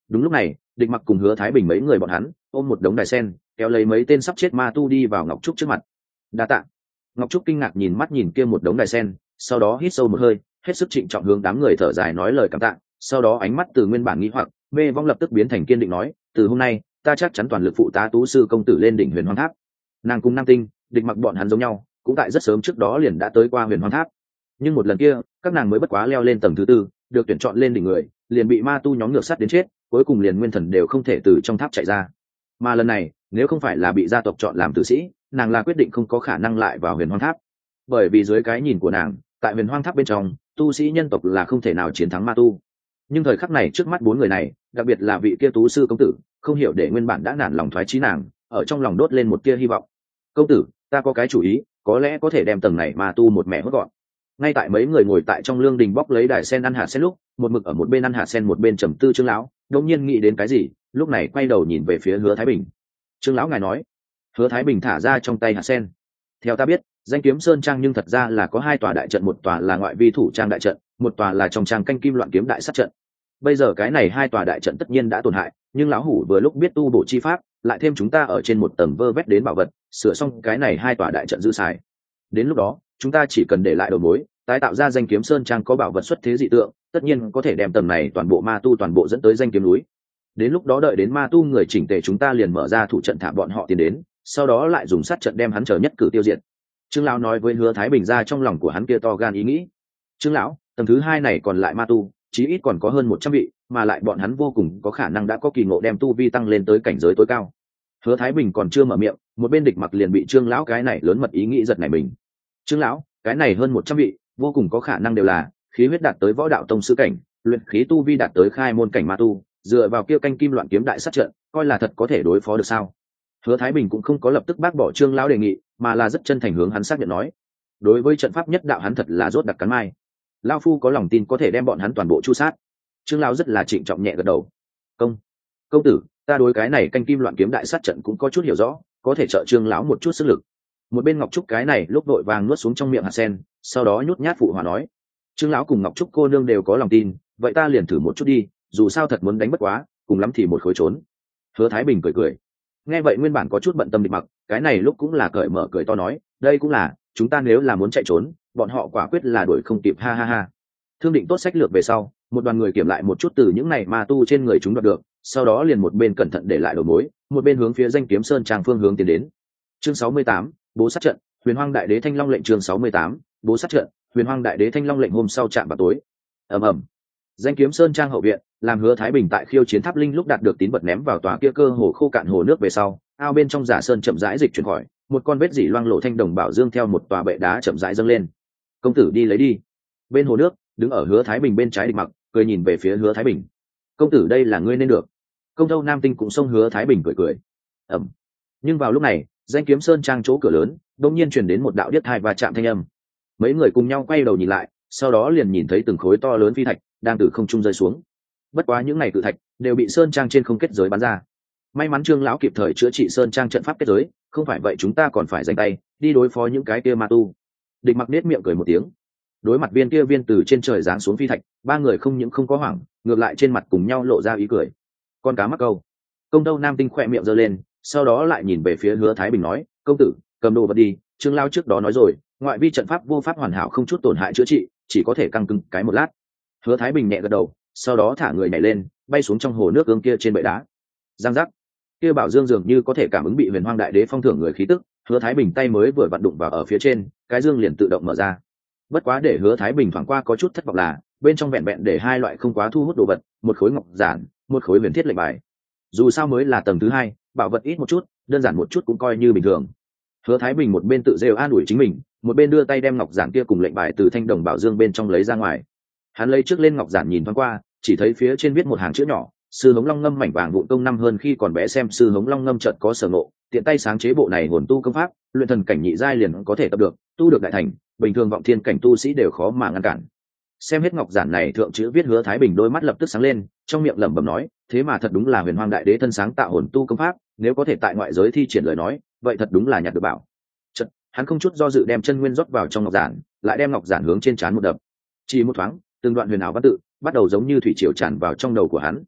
Đúng lúc này Địch Mặc cùng Hứa Thái Bình mấy người bọn hắn ôm một đống đài sen, kéo lấy mấy tên sắp chết ma tu đi vào Ngọc Trúc trước mặt. Đa tạ. Ngọc Trúc kinh ngạc nhìn mắt nhìn kia một đống đài sen, sau đó hít sâu một hơi, hết sức trịnh trọng hướng đám người thở dài nói lời cảm tạ, sau đó ánh mắt từ nguyên bản nghi hoặc mê vong lập tức biến thành kiên định nói, từ hôm nay ta chắc chắn toàn lực phụ tá Tú sư công tử lên đỉnh Huyền Hoang Tháp. Nàng cùng Nam Tinh, Địch Mặc bọn hắn giống nhau, cũng tại rất sớm trước đó liền đã tới qua Huyền Hoang Tháp, nhưng một lần kia các nàng mới bất quá leo lên tầng thứ tư, được tuyển chọn lên đỉnh người liền bị ma tu nhóm ngược sát đến chết, cuối cùng liền nguyên thần đều không thể từ trong tháp chạy ra. Mà lần này nếu không phải là bị gia tộc chọn làm tử sĩ, nàng là quyết định không có khả năng lại vào Huyền Hoang Tháp, bởi vì dưới cái nhìn của nàng, tại Huyền Hoang Tháp bên trong tu sĩ nhân tộc là không thể nào chiến thắng ma tu. Nhưng thời khắc này trước mắt bốn người này, đặc biệt là vị kia Tú sư công tử, không hiểu để nguyên bản đã nản lòng thoái chí nàng ở trong lòng đốt lên một tia hy vọng. Công tử, ta có cái chủ ý, có lẽ có thể đem tầng này ma tu một mẹ hốt gọn. Ngay tại mấy người ngồi tại trong lương đình bóc lấy đài sen ăn hạt sen lúc, một mực ở một bên ăn hạt sen một bên trầm tư Trương lão đột nhiên nghĩ đến cái gì, lúc này quay đầu nhìn về phía Hứa Thái Bình. Trương lão ngài nói. Hứa Thái Bình thả ra trong tay hạt sen. Theo ta biết, Danh Kiếm Sơn trang nhưng thật ra là có hai tòa đại trận, một tòa là ngoại vi thủ trang đại trận, một tòa là trong trang canh kim loạn kiếm đại sát trận. Bây giờ cái này hai tòa đại trận tất nhiên đã tổn hại, nhưng lão hủ vừa lúc biết tu bổ chi pháp, lại thêm chúng ta ở trên một tầng vơ vét đến bảo vật, sửa xong cái này hai tòa đại trận dư xài. Đến lúc đó, chúng ta chỉ cần để lại đầu mối, tái tạo ra Danh Kiếm Sơn trang có bảo vật xuất thế dị tượng, tất nhiên có thể đem tầng này toàn bộ ma tu toàn bộ dẫn tới Danh Kiếm núi. Đến lúc đó đợi đến ma tu người chỉnh tề, chúng ta liền mở ra thủ trận thả bọn họ tiến đến, sau đó lại dùng sát trận đem hắn chờ nhất cử tiêu diệt. Trương lão nói với Hứa Thái Bình ra trong lòng của hắn kia to gan ý nghĩ. Trương lão, tầng thứ hai này còn lại ma tu chí ít còn có hơn một trăm vị, mà lại bọn hắn vô cùng có khả năng đã có kỳ ngộ đem tu vi tăng lên tới cảnh giới tối cao. Hứa Thái Bình còn chưa mở miệng, một bên Địch Mặc liền bị Trương lão cái này lớn mật ý nghĩ giật nảy mình. Trương lão, cái này hơn một trăm vị, vô cùng có khả năng đều là khí huyết đạt tới võ đạo tông sư cảnh, luyện khí tu vi đạt tới khai môn cảnh ma tu, dựa vào kia canh kim loạn kiếm đại sát trận, coi là thật có thể đối phó được sao? Hứa Thái Bình cũng không có lập tức bác bỏ Trương lão đề nghị, mà là rất chân thành hướng hắn xác nhận nói, đối với trận pháp nhất đạo hắn thật là rốt đặc cắn mai, lão phu có lòng tin có thể đem bọn hắn toàn bộ chu sát. Trương lão rất là trịnh trọng nhẹ gật đầu. Công, công tử, ta đối cái này canh kim loạn kiếm đại sát trận cũng có chút hiểu rõ, có thể trợ Trương lão một chút sức lực. Một bên Ngọc Trúc cái này lúc vội vàng nuốt xuống trong miệng hạt sen, sau đó nhút nhát phụ hòa nói, Trương lão cùng Ngọc Trúc cô nương đều có lòng tin, vậy ta liền thử một chút đi, dù sao thật muốn đánh bất quá, cùng lắm thì một khối trốn. Hứa Thái Bình cười cười. Nghe vậy nguyên bản có chút bận tâm Địch Mặc, cái này lúc cũng là cởi mở cười to nói, đây cũng là, chúng ta nếu là muốn chạy trốn, bọn họ quả quyết là đuổi không kịp, ha ha ha. Thương định tốt sách lược về sau, một đoàn người kiểm lại một chút từ những này ma tu trên người chúng đoạt được, sau đó liền một bên cẩn thận để lại đầu mối, một bên hướng phía Danh Kiếm Sơn trang phương hướng tiến đến. Chương sáu mươi tám, bố sát trận, Huyền Hoang Đại Đế Thanh Long lệnh. Chương sáu mươi tám, bố sát trận, Huyền Hoang Đại Đế Thanh Long lệnh. Hôm sau chạm vào tối. Ầm ầm. Danh Kiếm Sơn trang hậu viện, làm Hứa Thái Bình tại khiêu chiến tháp linh lúc đạt được tín vật ném vào tòa kia cơ hồ khô cạn hồ nước về sau, ao bên trong giả sơn chậm rãi dịch chuyển khỏi, một con vết dỉ loang lộ thanh đồng bảo dương theo một tòa bệ đá chậm rãi dâng lên. Công tử đi lấy đi. Bên hồ nước, đứng ở Hứa Thái Bình bên trái Địch Mặc, cười nhìn về phía Hứa Thái Bình. Công tử đây là ngươi nên được. Công Thâu Nam Tinh cũng xông Hứa Thái Bình cười cười. Ẩm. Nhưng vào lúc này, Danh Kiếm Sơn trang chỗ cửa lớn, đột nhiên truyền đến một đạo điếc tai va chạm thanh âm. Mấy người cùng nhau quay đầu nhìn lại, sau đó liền nhìn thấy từng khối to lớn phi thạch đang từ không trung rơi xuống. Bất quá những này cự thạch đều bị sơn trang trên không kết giới bắn ra. May mắn Trương lão kịp thời chữa trị sơn trang trận pháp kết giới, không phải vậy chúng ta còn phải dành tay đi đối phó những cái kia ma tu. Địch Mặc nết miệng cười một tiếng. Đối mặt viên kia viên từ trên trời giáng xuống phi thạch, ba người không những không có hoảng, ngược lại trên mặt cùng nhau lộ ra ý cười. Con cá mắc câu. Công Đâu Nam Tinh khỏe miệng giơ lên, sau đó lại nhìn về phía Hứa Thái Bình nói, công tử, cầm đồ vật đi. Trương lão trước đó nói rồi, ngoại vi trận pháp vô pháp hoàn hảo không chút tổn hại chữa trị, chỉ có thể căng cứng cái một lát. Hứa Thái Bình nhẹ gật đầu, sau đó thả người nhảy lên, bay xuống trong hồ nước gương kia trên bệ đá. Giang giác, kia bảo dương dường như có thể cảm ứng bị Huyền Hoang Đại Đế phong thưởng người khí tức, Hứa Thái Bình tay mới vừa vặn đụng vào ở phía trên, cái dương liền tự động mở ra. Bất quá để Hứa Thái Bình thoáng qua có chút thất vọng là, bên trong vẹn vẹn để hai loại không quá thu hút đồ vật, một khối ngọc giản, một khối huyền thiết lệnh bài. Dù sao mới là tầng thứ hai, bảo vật ít một chút, đơn giản một chút cũng coi như bình thường. Hứa Thái Bình một bên tự rêu an ủi chính mình, một bên đưa tay đem ngọc giản kia cùng lệnh bài từ thanh đồng bảo dương bên trong lấy ra ngoài. Hắn lấy trước lên ngọc giản nhìn thoáng qua, chỉ thấy phía trên viết một hàng chữ nhỏ, sư hống long ngâm mảnh vàng vụn công năm hơn khi còn bé xem sư hống long ngâm chợt có sở ngộ, tiện tay sáng chế bộ này hồn tu công pháp, luyện thần cảnh nhị giai liền có thể tập được, tu được đại thành, bình thường vọng thiên cảnh tu sĩ đều khó mà ngăn cản. Xem hết ngọc giản này thượng chữ viết, Hứa Thái Bình đôi mắt lập tức sáng lên, trong miệng lẩm bẩm nói, thế mà thật đúng là Huyền Hoang Đại Đế thân sáng tạo hồn tu công pháp, nếu có thể tại ngoại giới thi triển lời nói, vậy thật đúng là nhặt được bảo. Chợt, hắn không chút do dự đem chân nguyên rót vào trong ngọc giản, lại đem ngọc giản hướng trên trán một đập. Chỉ một thoáng, từng đoạn huyền ảo văn tự bắt đầu giống như thủy triều tràn vào trong đầu của hắn.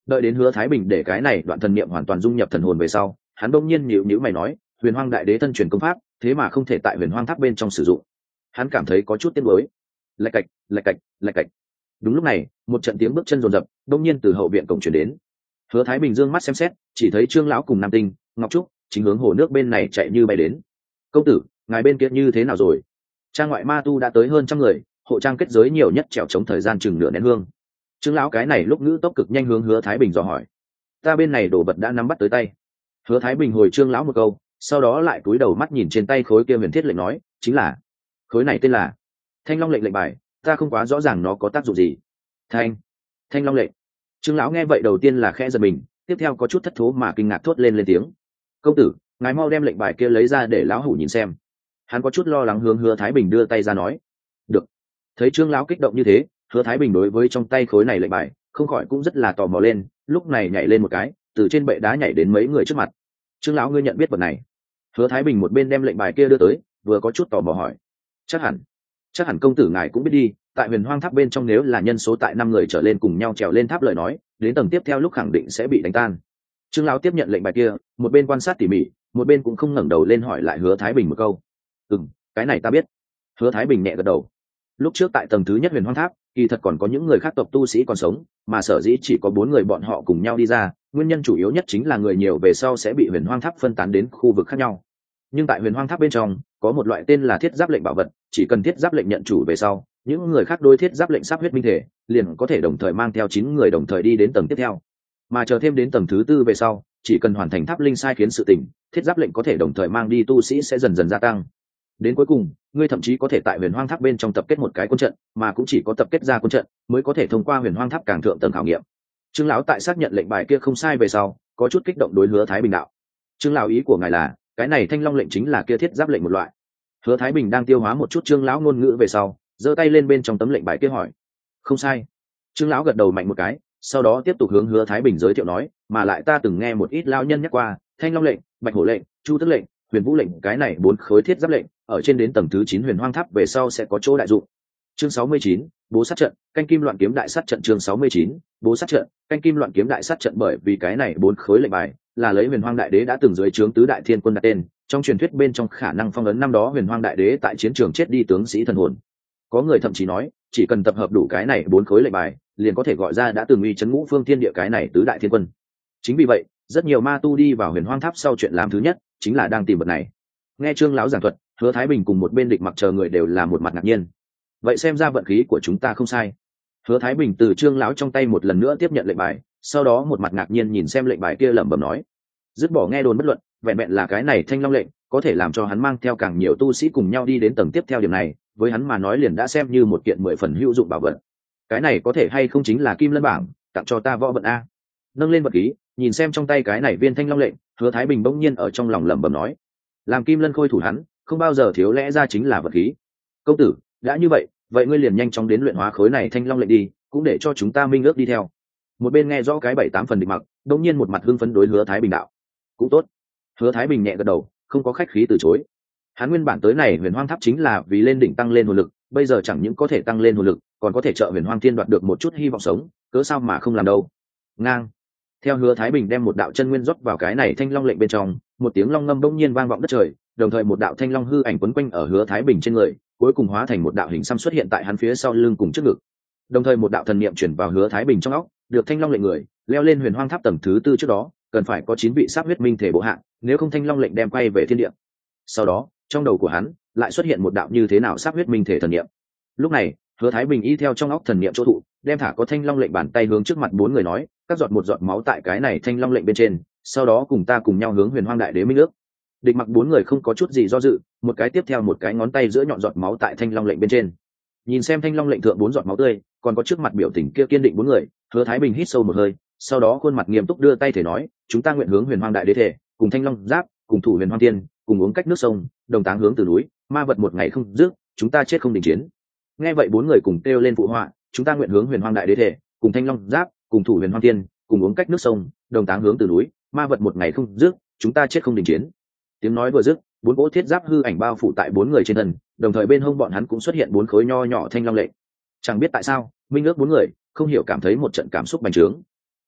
Đợi đến Hứa Thái Bình để cái này đoạn thần niệm hoàn toàn dung nhập thần hồn về sau, hắn bỗng nhiên nhíu nhíu mày nói, huyền hoang đại đế thân truyền công pháp thế mà không thể tại huyền hoang tháp bên trong sử dụng. Hắn cảm thấy có chút tiếc nuối. Lạch cạch, lạch cạch, lạch cạch. Đúng lúc này, một trận tiếng bước chân rồn rập bỗng nhiên từ hậu viện cổng truyền đến. Hứa Thái Bình dương mắt xem xét, chỉ thấy Trương lão cùng Nam Tinh, Ngọc Trúc chính hướng hồ nước bên này chạy như bay đến. Công tử, ngài bên kia như thế nào rồi? Trang ngoại ma tu đã tới hơn trăm người, hộ trang kết giới nhiều nhất trèo chống thời gian chừng nửa nén hương. Trương lão cái này lúc ngữ tốc cực nhanh hướng Hứa Thái Bình dò hỏi. Ta bên này đồ vật đã nắm bắt tới tay. Hứa Thái Bình hồi Trương lão một câu, sau đó lại cúi đầu mắt nhìn trên tay khối kia huyền thiết lệnh nói, chính là khối này tên là Thanh Long lệnh lệnh bài, ta không quá rõ ràng nó có tác dụng gì. Thanh Thanh Long lệnh. Trương lão nghe vậy đầu tiên là khẽ giật mình, tiếp theo có chút thất thố mà kinh ngạc thốt lên lên tiếng. Công tử, ngài mau đem lệnh bài kia lấy ra để lão hủ nhìn xem. Hắn có chút lo lắng hướng Hứa Thái Bình đưa tay ra nói. Được. Thấy Trương lão kích động như thế, Hứa Thái Bình đối với trong tay khối này lệnh bài không khỏi cũng rất là tò mò lên, lúc này nhảy lên một cái, từ trên bệ đá nhảy đến mấy người trước mặt. Trương lão, ngươi nhận biết vật này? Hứa Thái Bình một bên đem lệnh bài kia đưa tới, vừa có chút tò mò hỏi. Chắc hẳn, chắc hẳn công tử ngài cũng biết đi, tại huyền hoang tháp bên trong nếu là nhân số tại năm người trở lên cùng nhau trèo lên tháp lời nói, đến tầng tiếp theo lúc khẳng định sẽ bị đánh tan. Trương lão tiếp nhận lệnh bài kia, một bên quan sát tỉ mỉ, một bên cũng không ngẩng đầu lên hỏi lại Hứa Thái Bình một câu. Ừm, cái này ta biết. Hứa Thái Bình nhẹ gật đầu. Lúc trước tại tầng thứ nhất huyền hoang tháp, kỳ thật còn có những người khác tộc tu sĩ còn sống, mà sở dĩ chỉ có bốn người bọn họ cùng nhau đi ra, nguyên nhân chủ yếu nhất chính là người nhiều về sau sẽ bị huyền hoang tháp phân tán đến khu vực khác nhau. Nhưng tại huyền hoang tháp bên trong có một loại tên là thiết giáp lệnh bảo vật, chỉ cần thiết giáp lệnh nhận chủ về sau, những người khác đối thiết giáp lệnh sắp huyết minh thể liền có thể đồng thời mang theo chín người đồng thời đi đến tầng tiếp theo, mà chờ thêm đến tầng thứ tư về sau, chỉ cần hoàn thành tháp linh sai khiến sự tỉnh, thiết giáp lệnh có thể đồng thời mang đi tu sĩ sẽ dần dần gia tăng. Đến cuối cùng, ngươi thậm chí có thể tại huyền hoang tháp bên trong tập kết một cái quân trận, mà cũng chỉ có tập kết ra quân trận mới có thể thông qua huyền hoang tháp càng thượng tầng khảo nghiệm. Trương lão tại xác nhận lệnh bài kia không sai về sau, có chút kích động đối Hứa Thái Bình đạo. Trương lão, ý của ngài là cái này Thanh Long lệnh chính là kia thiết giáp lệnh một loại? Hứa Thái Bình đang tiêu hóa một chút Trương lão ngôn ngữ về sau, giơ tay lên bên trong tấm lệnh bài kia hỏi. Không sai. Trương lão gật đầu mạnh một cái, sau đó tiếp tục hướng Hứa Thái Bình giới thiệu nói, mà lại ta từng nghe một ít lão nhân nhắc qua, Thanh Long lệnh, Bạch Hổ lệnh, Chu Tước lệnh, Huyền Vũ lệnh, cái này bốn khối thiết giáp lệnh, ở trên đến tầng thứ chín huyền hoang tháp về sau sẽ có chỗ đại dụng. Chương sáu mươi chín, bố sát trận, canh kim loạn kiếm đại sát trận. Chương sáu mươi chín, bố sát trận, canh kim loạn kiếm đại sát trận. Bởi vì cái này bốn khối lệnh bài là lấy huyền hoang đại đế đã từng dưới trướng tứ đại thiên quân đặt tên, trong truyền thuyết bên trong khả năng phong ấn năm đó huyền hoang đại đế tại chiến trường chết đi tướng sĩ thần hồn. Có người thậm chí nói, chỉ cần tập hợp đủ cái này bốn khối lệnh bài, liền có thể gọi ra đã từng uy chấn ngũ phương thiên địa cái này tứ đại thiên quân. Chính vì vậy, rất nhiều ma tu đi vào huyền hoang tháp sau chuyện làm thứ nhất chính là đang tìm vật này. Nghe Trương lão giảng thuật, Hứa Thái Bình cùng một bên Địch Mặc chờ người đều là một mặt ngạc nhiên. Vậy xem ra vận khí của chúng ta không sai. Hứa Thái Bình từ Trương lão trong tay một lần nữa tiếp nhận lệnh bài, sau đó một mặt ngạc nhiên nhìn xem lệnh bài kia lẩm bẩm nói, dứt bỏ nghe đồn bất luận, vẹn vẹn là cái này Thanh Long lệnh có thể làm cho hắn mang theo càng nhiều tu sĩ cùng nhau đi đến tầng tiếp theo, điểm này với hắn mà nói liền đã xem như một kiện mười phần hữu dụng bảo vật. Cái này có thể hay không chính là Kim Lân bảng tặng cho ta võ vận a? Nâng lên vật khí, nhìn xem trong tay cái này viên Thanh Long lệnh, Hứa Thái Bình bỗng nhiên ở trong lòng lẩm bẩm nói, làm Kim Lân khôi thủ hắn không bao giờ thiếu lẽ ra chính là vật khí. Công tử, đã như vậy, vậy ngươi liền nhanh chóng đến luyện hóa khối này Thanh Long lệnh đi, cũng để cho chúng ta minh ước đi theo. Một bên nghe rõ cái bảy tám phần Địch Mặc đống nhiên một mặt hưng phấn đối Hứa Thái Bình đạo. Cũng tốt. Hứa Thái Bình nhẹ gật đầu, không có khách khí từ chối. Hắn nguyên bản tới này huyền hoang tháp chính là vì lên đỉnh tăng lên hồn lực, bây giờ chẳng những có thể tăng lên hồn lực, còn có thể trợ huyền hoang thiên đoạt được một chút hy vọng sống, cớ sao mà không làm đâu. Ngang. Theo Hứa Thái Bình đem một đạo chân nguyên rót vào cái này Thanh Long lệnh bên trong, một tiếng long ngâm bỗng nhiên vang vọng đất trời, đồng thời một đạo thanh long hư ảnh quấn quanh ở Hứa Thái Bình trên người, cuối cùng hóa thành một đạo hình xăm xuất hiện tại hắn phía sau lưng cùng trước ngực. Đồng thời một đạo thần niệm chuyển vào Hứa Thái Bình trong óc, được Thanh Long lệnh người leo lên huyền hoang tháp tầng thứ tư trước đó, cần phải có chín vị sát huyết minh thể bộ hạng, nếu không Thanh Long lệnh đem quay về thiên địa. Sau đó, trong đầu của hắn lại xuất hiện một đạo như thế nào sát huyết minh thể thần niệm. Lúc này, Hứa Thái Bình y theo trong óc thần niệm chỗ thụ, đem thả có Thanh Long lệnh bàn tay hướng trước mặt bốn người nói, các giọt một giọt máu tại cái này Thanh Long lệnh bên trên, sau đó cùng ta cùng nhau hướng huyền hoang đại đế minh ước. Địch Mặc bốn người không có chút gì do dự, một cái tiếp theo một cái ngón tay giữa nhọn giọt máu tại Thanh Long lệnh bên trên. Nhìn xem Thanh Long lệnh thượng bốn giọt máu tươi, còn có trước mặt biểu tình kia kiên định bốn người, Hứa Thái Bình hít sâu một hơi, sau đó khuôn mặt nghiêm túc đưa tay thể nói, chúng ta nguyện hướng huyền hoang đại đế thể, cùng Thanh Long giáp, cùng thủ huyền hoang tiên, cùng uống cách nước sông, đồng táng hướng từ núi, ma vật một ngày không dứt, chúng ta chết không đình chiến. Nghe vậy bốn người cùng kêu lên phụ họa, chúng ta nguyện hướng huyền hoang đại đế thể, cùng Thanh Long giáp, cùng thủ huyền hoang tiên, cùng uống cách nước sông, đồng táng hướng từ núi, ma vật một ngày không dứt, chúng ta chết không đình chiến. Tiếng nói vừa dứt, bốn cỗ thiết giáp hư ảnh bao phủ tại bốn người trên thân, đồng thời bên hông bọn hắn cũng xuất hiện bốn khối nho nhỏ Thanh Long lệnh. Chẳng biết tại sao, minh ước bốn người không hiểu cảm thấy một trận cảm xúc bành trướng.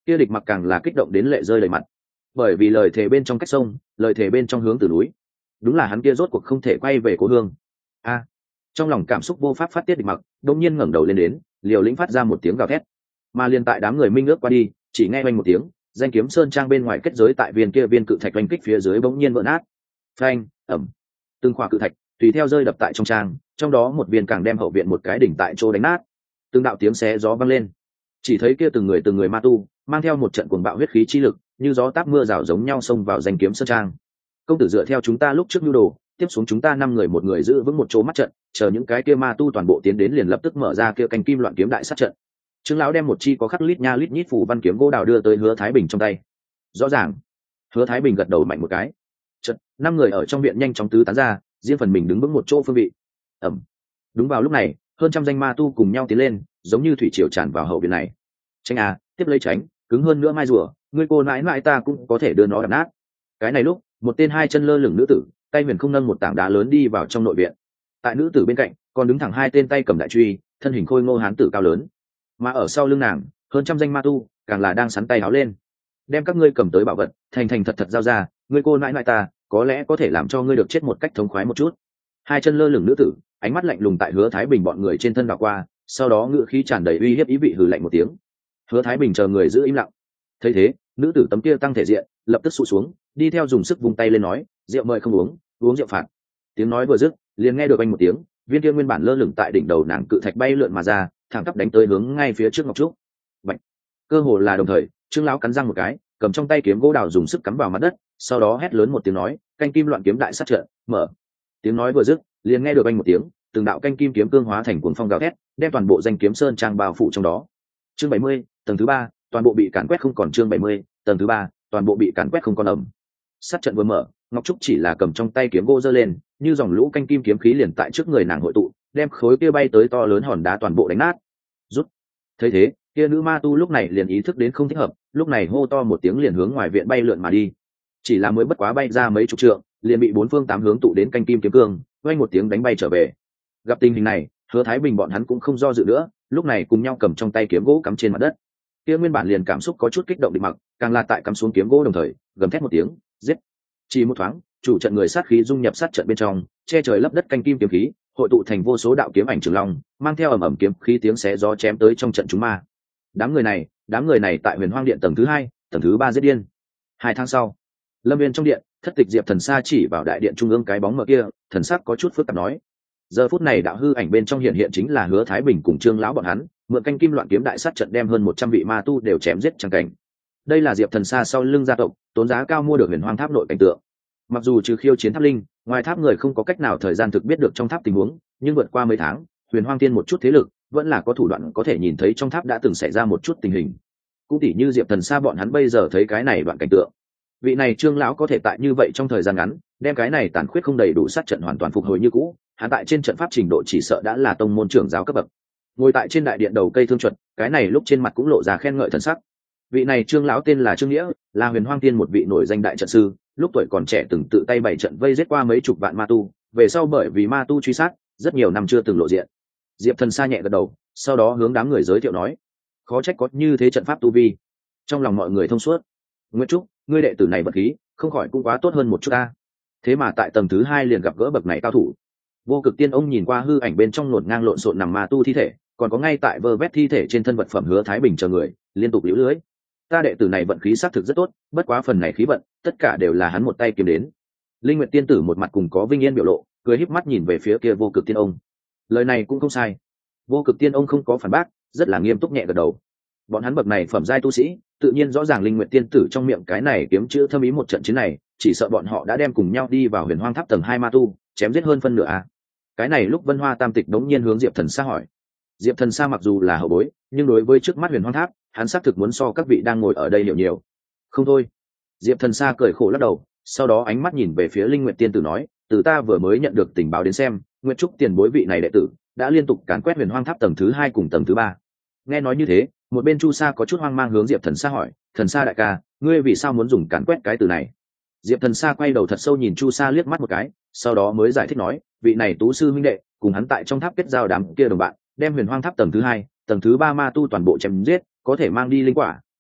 kia địch mặc càng là kích động đến lệ rơi đầy mặt, bởi vì lời thề bên trong cách sông, lời thề bên trong hướng từ núi, đúng là hắn kia rốt cuộc không thể quay về cố hương. A, trong lòng cảm xúc vô pháp phát tiết, địch mặc đột nhiên ngẩng đầu lên đến, liều lĩnh phát ra một tiếng gào thét, mà liền tại đám người minh ước qua đi, chỉ nghe oanh một tiếng, danh kiếm sơn trang bên ngoài kết giới tại viên kia viên cự thạch oanh kích phía dưới bỗng nhiên vỡ nát. Phanh, ẩm, từng khỏa cự thạch tùy theo rơi đập tại trong trang, trong đó một viên càng đem hậu viện một cái đỉnh tại chỗ đánh nát. Từng đạo tiếng xé gió vang lên, chỉ thấy kia từng người từng người ma tu mang theo một trận cuồng bạo huyết khí chi lực, như gió táp mưa rào giống nhau xông vào danh kiếm sơn trang. Công tử dựa theo chúng ta lúc trước nhu đồ, tiếp xuống chúng ta năm người một người giữ vững một chỗ mắt trận, chờ những cái kia ma tu toàn bộ tiến đến liền lập tức mở ra kia canh kim loạn kiếm đại sát trận. Trương lão đem một chi có khắc lít nha lít nhít phủ văn kiếm gỗ đào đưa tới Hứa Thái Bình trong tay. Rõ ràng. Hứa Thái Bình gật đầu mạnh một cái. Trận, năm người ở trong viện nhanh chóng tứ tán ra, riêng phần mình đứng vững một chỗ phương vị. Ẩm. Đúng vào lúc này, hơn trăm danh ma tu cùng nhau tiến lên, giống như thủy triều tràn vào hậu viện này. Tránh à, tiếp lấy tránh, cứng hơn nữa mai rùa, ngươi cô nãi nãi ta cũng có thể đưa nó đập nát. Cái này lúc, một tên hai chân lơ lửng nữ tử, tay huyền không nâng một tảng đá lớn đi vào trong nội viện. Tại nữ tử bên cạnh, còn đứng thẳng hai tên tay cầm đại truy, thân hình khôi ngô hán tử cao lớn. Mà ở sau lưng nàng, hơn trăm danh ma tu, càng là đang sắn tay áo lên, đem các ngươi cầm tới bảo vật thành thành thật thật giao ra, ngươi cô nãi nãi ta có lẽ có thể làm cho ngươi được chết một cách thống khoái một chút. Hai chân lơ lửng nữ tử, ánh mắt lạnh lùng tại Hứa Thái Bình bọn người trên thân đảo qua, sau đó ngữ khí tràn đầy uy hiếp ý vị hừ lạnh một tiếng. Hứa Thái Bình chờ người giữ im lặng. Thấy thế, nữ tử tấm kia tăng thể diện, lập tức sụ xuống, đi theo dùng sức vung tay lên nói, rượu mời không uống, uống rượu phạt. Tiếng nói vừa dứt, liền nghe được anh một tiếng, viên kia nguyên bản lơ lửng tại đỉnh đầu nàng cự thạch bay lượn mà ra, thẳng tắp đánh tới hướng ngay phía trước Ngọc Trúc. Bạch. Cơ hồ là đồng thời, Trương lão cắn răng một cái, cầm trong tay kiếm gỗ đào dùng sức cắm vào mặt đất, sau đó hét lớn một tiếng nói, canh kim loạn kiếm đại sát trận, mở. Tiếng nói vừa dứt, liền nghe được anh một tiếng, từng đạo canh kim kiếm cương hóa thành cuồng phong gào thét, đem toàn bộ danh kiếm sơn trang bao phủ trong đó. Chương bảy mươi, tầng thứ ba, toàn bộ bị càn quét không còn. Chương bảy mươi, tầng thứ ba, toàn bộ bị càn quét không còn ẩm. Sát trận vừa mở, Ngọc Trúc chỉ là cầm trong tay kiếm gỗ giơ lên, như dòng lũ canh kim kiếm khí liền tại trước người nàng hội tụ, đem khối kia bay tới to lớn hòn đá toàn bộ đánh nát. Rút. Thấy thế, kia nữ ma tu lúc này liền ý thức đến không thích hợp, lúc này hô to một tiếng liền hướng ngoài viện bay lượn mà đi. Chỉ là mới bất quá bay ra mấy chục trượng, liền bị bốn phương tám hướng tụ đến canh kim kiếm cương, vang một tiếng đánh bay trở về. Gặp tình hình này, Hứa Thái Bình bọn hắn cũng không do dự nữa, lúc này cùng nhau cầm trong tay kiếm gỗ cắm trên mặt đất. Kia nguyên bản liền cảm xúc có chút kích động địch mặc, càng là tại cắm xuống kiếm gỗ đồng thời, gầm thét một tiếng, giết. Chỉ một thoáng, chủ trận người sát khí dung nhập sát trận bên trong, che trời lấp đất canh kim kiếm khí, hội tụ thành vô số đạo kiếm ảnh trường long, mang theo ầm ầm kiếm khí tiếng xé gió chém tới trong trận chúng ma. Đám người này, đám người này tại Huyền Hoang Điện tầng thứ hai, tầng thứ ba giết điên. Hai tháng sau, Lâm Viên trong điện, Thất Tịch Diệp Thần Sa chỉ vào đại điện trung ương cái bóng mờ kia, thần sắc có chút phức tạp nói: giờ phút này đạo hư ảnh bên trong hiện hiện chính là Hứa Thái Bình cùng Trương lão bọn hắn, mượn canh kim loạn kiếm đại sát trận đem hơn một trăm vị ma tu đều chém giết chẳng cảnh. Đây là Diệp Thần Sa sau lưng gia tộc, tốn giá cao mua được Huyền Hoang Tháp nội cảnh tượng. Mặc dù trừ khiêu chiến tháp linh, ngoài tháp người không có cách nào thời gian thực biết được trong tháp tình huống, nhưng vượt qua mấy tháng, Huyền Hoang Tiên một chút thế lực, vẫn là có thủ đoạn có thể nhìn thấy trong tháp đã từng xảy ra một chút tình hình. Cũng tỉ như Diệp Thần Sa bọn hắn bây giờ thấy cái này đoạn cảnh tượng. Vị này Trương lão có thể tại như vậy trong thời gian ngắn, đem cái này tàn khuyết không đầy đủ sát trận hoàn toàn phục hồi như cũ, hắn tại trên trận pháp trình độ chỉ sợ đã là tông môn trưởng giáo cấp bậc. Ngồi tại trên đại điện đầu cây thương chuẩn, cái này lúc trên mặt cũng lộ ra khen ngợi thần sắc. Vị này Trương lão tên là Trương Nghĩa, là Huyền Hoang Tiên một vị nổi danh đại trận sư, lúc tuổi còn trẻ từng tự tay bày trận vây giết qua mấy chục vạn ma tu, về sau bởi vì ma tu truy sát, rất nhiều năm chưa từng lộ diện. Diệp Thần Sa nhẹ gật đầu, sau đó hướng đám người giới thiệu nói: khó trách có như thế trận pháp tu vi. Trong lòng mọi người thông suốt. Nguyệt Trúc, ngươi đệ tử này vật khí, không khỏi cũng quá tốt hơn một chút ta. Thế mà tại tầng thứ hai liền gặp gỡ bậc này cao thủ. Vô Cực Tiên ông nhìn qua hư ảnh bên trong lột ngang lộn xộn nằm ma tu thi thể, còn có ngay tại vơ vét thi thể trên thân vật phẩm Hứa Thái Bình chờ người, liên tục liễu lưới. Ta đệ tử này vận khí xác thực rất tốt, bất quá phần này khí vận, tất cả đều là hắn một tay kiếm đến. Linh Nguyệt Tiên tử một mặt cùng có vinh yên biểu lộ, cười híp mắt nhìn về phía kia Vô Cực Tiên ông. Lời này cũng không sai. Vô Cực Tiên ông không có phản bác, rất là nghiêm túc nhẹ gật đầu. Bọn hắn bậc này phẩm giai tu sĩ, tự nhiên rõ ràng Linh Nguyệt Tiên tử trong miệng cái này kiếm chữ thâm ý một trận chiến này, chỉ sợ bọn họ đã đem cùng nhau đi vào Huyền Hoang Tháp tầng hai ma tu, chém giết hơn phân nửa à. Cái này lúc Vân Hoa Tam Tịch đống nhiên hướng Diệp Thần Sa hỏi. Diệp Thần Sa mặc dù là hậu bối, nhưng đối với trước mắt Huyền Hoang Tháp, hắn xác thực muốn so các vị đang ngồi ở đây hiểu nhiều. Không thôi. Diệp Thần Sa cười khổ lắc đầu, sau đó ánh mắt nhìn về phía Linh Nguyệt Tiên tử nói, từ ta vừa mới nhận được tình báo đến xem, Nguyệt Trúc tiền bối vị này đệ tử đã liên tục càn quét Huyền Hoang Tháp tầng thứ hai cùng tầng thứ ba. Nghe nói như thế, một bên Chu Sa có chút hoang mang hướng Diệp Thần Sa hỏi, Thần Sa đại ca, ngươi vì sao muốn dùng càn quét cái từ này? Diệp Thần Sa quay đầu thật sâu nhìn Chu Sa liếc mắt một cái, sau đó mới giải thích nói, vị này tú sư huynh đệ cùng hắn tại trong tháp kết giao đám kia đồng bạn, đem Huyền Hoang Tháp tầng thứ hai, tầng thứ ba ma tu toàn bộ chém giết, có thể mang đi linh quả,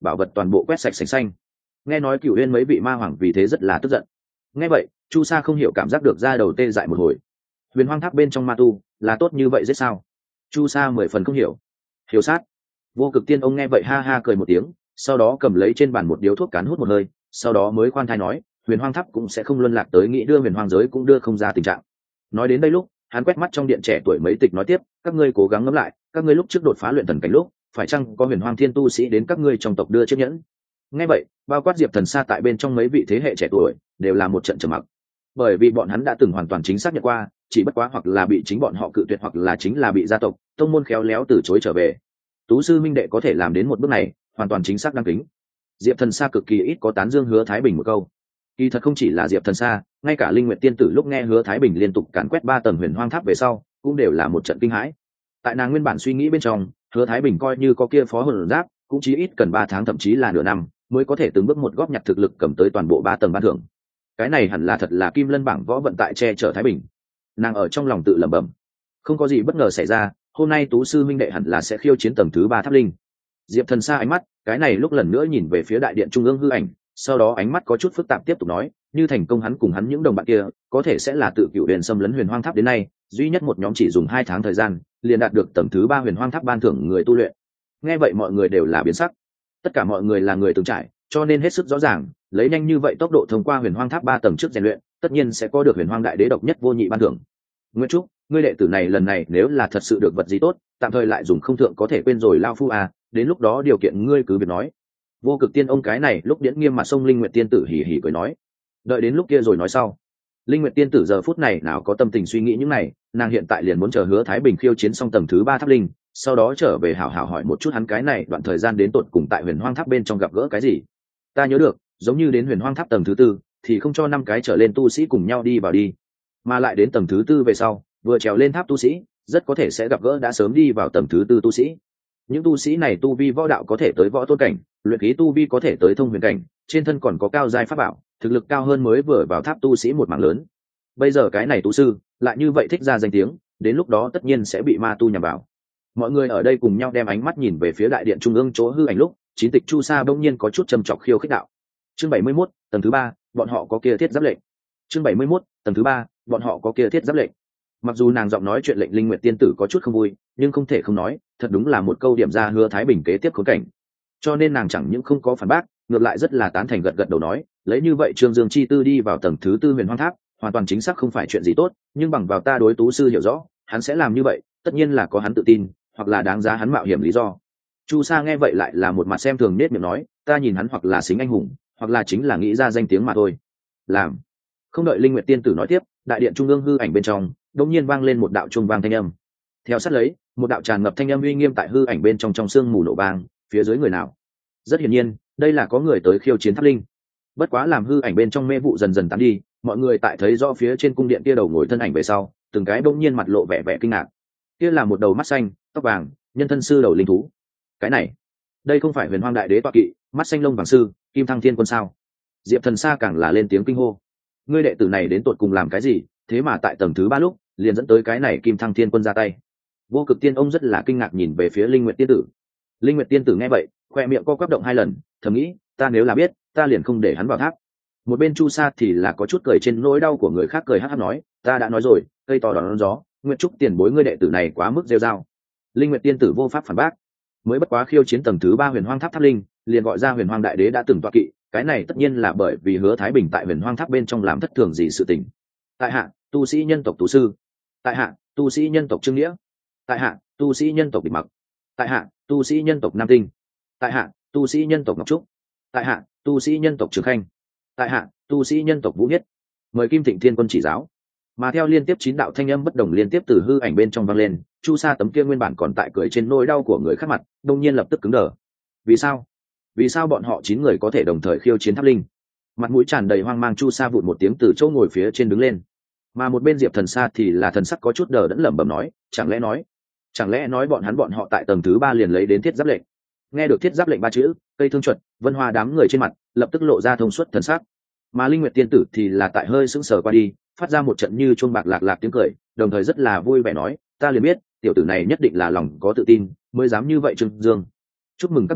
bảo vật toàn bộ quét sạch sành xanh. Nghe nói Cửu Uyên mấy vị ma hoàng vì thế rất là tức giận. Nghe vậy Chu Sa không hiểu cảm giác được da đầu tê dại một hồi. Huyền Hoang Tháp bên trong ma tu là tốt như vậy giết sao? Chu Sa mười phần không hiểu. Hiểu sát. Vô Cực Tiên ông nghe vậy ha ha cười một tiếng, sau đó cầm lấy trên bàn một điếu thuốc cán hút một hơi, sau đó mới khoan thai nói, Huyền Hoang Tháp cũng sẽ không luân lạc tới nghĩ đưa huyền hoang giới cũng đưa không ra tình trạng. Nói đến đây lúc, hắn quét mắt trong điện trẻ tuổi mấy tịch nói tiếp, các ngươi cố gắng ngẫm lại, các ngươi lúc trước đột phá luyện thần cảnh lúc, phải chăng có huyền hoang thiên tu sĩ đến các ngươi trong tộc đưa chiếc nhẫn? Nghe vậy, bao quát Diệp Thần Sa tại bên trong mấy vị thế hệ trẻ tuổi đều là một trận trầm mặc, bởi vì bọn hắn đã từng hoàn toàn chính xác nhận qua, chỉ bất quá hoặc là bị chính bọn họ cự tuyệt hoặc là chính là bị gia tộc tông môn khéo léo từ chối trở về. Tú sư minh đệ có thể làm đến một bước này, hoàn toàn chính xác đáng kính. Diệp Thần Sa cực kỳ ít có tán dương Hứa Thái Bình một câu. Kỳ thật không chỉ là Diệp Thần Sa, ngay cả Linh Nguyệt tiên tử lúc nghe Hứa Thái Bình liên tục càn quét ba tầng huyền hoang tháp về sau, cũng đều là một trận kinh hãi. Tại nàng nguyên bản suy nghĩ bên trong, Hứa Thái Bình coi như có kia phó hồn giáp, cũng chỉ ít cần ba tháng thậm chí là nửa năm mới có thể từng bước một góp nhặt thực lực cầm tới toàn bộ ba tầng ban thưởng. Cái này hẳn là thật là kim lân bảng võ vận tại che chở Thái Bình. Nàng ở trong lòng tự lẩm bẩm, không có gì bất ngờ xảy ra, hôm nay Tú sư minh đệ hẳn là sẽ khiêu chiến tầng thứ ba tháp linh. Diệp Thần Sa ánh mắt, cái này lúc lần nữa nhìn về phía đại điện trung ương hư ảnh, sau đó ánh mắt có chút phức tạp tiếp tục nói, như thành công hắn cùng hắn những đồng bạn kia, có thể sẽ là tự Cửu Huyền xâm lấn huyền hoang tháp đến nay, duy nhất một nhóm chỉ dùng hai tháng thời gian, liền đạt được tầng thứ ba huyền hoang tháp ban thưởng người tu luyện. Nghe vậy mọi người đều là biến sắc. Tất cả mọi người là người từng trải, cho nên hết sức rõ ràng, lấy nhanh như vậy tốc độ thông qua huyền hoang tháp ba tầng trước rèn luyện, tất nhiên sẽ có được huyền hoang đại đế độc nhất vô nhị ban thưởng. Nguyễn Trúc, ngươi đệ tử này lần này nếu là thật sự được vật gì tốt, tạm thời lại dùng không thượng có thể quên rồi lao phu à, đến lúc đó điều kiện ngươi cứ việc nói. Vô Cực Tiên ông cái này lúc điễn nghiêm mặt sông Linh Nguyệt tiên tử hỉ hỉ cười nói, đợi đến lúc kia rồi nói sau. Linh Nguyệt tiên tử giờ phút này nào có tâm tình suy nghĩ những này, nàng hiện tại liền muốn chờ Hứa Thái Bình khiêu chiến xong tầng thứ ba tháp linh, sau đó trở về hảo hảo hỏi một chút hắn cái này đoạn thời gian đến tột cùng tại huyền hoang tháp bên trong gặp gỡ cái gì. Ta nhớ được, giống như đến huyền hoang tháp tầng thứ tư thì không cho năm cái trở lên tu sĩ cùng nhau đi vào đi, mà lại đến tầng thứ tư về sau, vừa trèo lên tháp tu sĩ rất có thể sẽ gặp gỡ đã sớm đi vào tầng thứ tư tu sĩ. Những tu sĩ này tu vi võ đạo có thể tới võ tôn cảnh, luyện khí tu vi có thể tới thông huyền cảnh, trên thân còn có cao giai pháp bảo, thực lực cao hơn mới vừa vào tháp tu sĩ một mảng lớn. Bây giờ cái này tu sư lại như vậy thích ra danh tiếng, đến lúc đó tất nhiên sẽ bị ma tu nhằm vào. Mọi người ở đây cùng nhau đem ánh mắt nhìn về phía đại điện trung ương chỗ hư ảnh lúc, chín tịch Chu Sa bỗng nhiên có chút trầm trọng khiêu khích đạo. Chương bảy mươi mốt, tầng thứ ba, bọn họ có kia thiết giáp lệnh. Chương bảy mươi mốt, tầng thứ ba, bọn họ có kia thiết giáp lệnh. Mặc dù nàng giọng nói chuyện lệnh Linh Nguyệt tiên tử có chút không vui, nhưng không thể không nói, thật đúng là một câu điểm ra Hứa Thái Bình kế tiếp khốn cảnh. Cho nên nàng chẳng những không có phản bác, ngược lại rất là tán thành gật gật đầu nói, lấy như vậy Trương Dương chi tư đi vào tầng thứ tư huyền hoang tháp, hoàn toàn chính xác không phải chuyện gì tốt, nhưng bằng vào ta đối Tú sư hiểu rõ, hắn sẽ làm như vậy, tất nhiên là có hắn tự tin, hoặc là đáng giá hắn mạo hiểm lý do. Chu Sa nghe vậy lại là một mặt xem thường nết miệng nói, ta nhìn hắn hoặc là xính anh hùng, hoặc là chính là nghĩ ra danh tiếng mà thôi. Làm. Không đợi Linh Nguyệt tiên tử nói tiếp, đại điện trung ương hư ảnh bên trong đột nhiên vang lên một đạo trung vang thanh âm. Theo sát lấy, một đạo tràn ngập thanh âm uy nghiêm tại hư ảnh bên trong trong sương mù nổ vang, phía dưới người nào? Rất hiển nhiên, đây là có người tới khiêu chiến tháp linh. Bất quá làm hư ảnh bên trong mê vụ dần dần tán đi, mọi người tại thấy rõ phía trên cung điện kia đầu ngồi thân ảnh về sau, từng cái bỗng nhiên mặt lộ vẻ vẻ kinh ngạc. Kia là một đầu mắt xanh, tóc vàng, nhân thân sư đầu linh thú. Cái này, đây không phải huyền hoang đại đế tọa kỵ, mắt xanh lông vàng sư, Kim Thăng Thiên Quân sao? Diệp Thần Sa càng là lên tiếng kinh hô. Ngươi đệ tử này đến tột cùng làm cái gì, thế mà tại tầng thứ ba lúc liền dẫn tới cái này Kim Thăng Thiên Quân ra tay. Vô Cực Tiên ông rất là kinh ngạc nhìn về phía Linh Nguyệt tiên tử. Linh Nguyệt tiên tử nghe vậy, khoe miệng co quắp động hai lần, thầm nghĩ, ta nếu là biết, ta liền không để hắn vào tháp. Một bên Chu Sa thì là có chút cười trên nỗi đau của người khác, cười hắc hắc nói, ta đã nói rồi, cây to đón gió, Nguyệt Trúc tiền bối ngươi đệ tử này quá mức rêu rao. Linh Nguyệt tiên tử vô pháp phản bác, mới bất quá khiêu chiến tầng thứ ba huyền hoang tháp tháp linh, liền gọi ra huyền hoang đại đế đã từng tọa kỵ, cái này tất nhiên là bởi vì Hứa Thái Bình tại huyền hoang tháp bên trong làm thất thường gì sự tình. Tại hạ tu sĩ nhân tộc Tú sư, tại hạ tu sĩ nhân tộc Trương Nghĩa, tại hạ tu sĩ nhân tộc Địch Mặc, tại hạ tu sĩ nhân tộc Nam Tinh, tại hạ tu sĩ nhân tộc Ngọc Trúc, tại hạ tu sĩ nhân tộc Trường Khanh, tại hạ tu sĩ nhân tộc Vũ Nhất, mời Kim Thịnh Thiên Quân chỉ giáo. Mà theo liên tiếp chín đạo thanh âm bất đồng liên tiếp từ hư ảnh bên trong vang lên, Chu Sa tấm kia nguyên bản còn tại cười trên nỗi đau của người khác mặt đông nhiên lập tức cứng đờ. Vì sao? Vì sao bọn họ chín người có thể đồng thời khiêu chiến tháp linh? Mặt mũi tràn đầy hoang mang, Chu Sa vụt một tiếng từ chỗ ngồi phía trên đứng lên. Mà một bên Diệp Thần Sa thì là thần sắc có chút đờ đẫn lẩm bẩm nói, chẳng lẽ nói, chẳng lẽ nói bọn hắn bọn họ tại tầng thứ ba liền lấy đến thiết giáp lệnh? Nghe được thiết giáp lệnh ba chữ, cây thương chuẩn, Vân Hoa đám người trên mặt lập tức lộ ra thông suốt thần sắc. Mà Linh Nguyệt tiên tử thì là tại hơi sững sờ qua đi, phát ra một trận như chuông bạc lạc lạc tiếng cười, đồng thời rất là vui vẻ nói, ta liền biết tiểu tử này nhất định là lòng có tự tin mới dám như vậy. Trương Dương, chúc mừng các ngươi,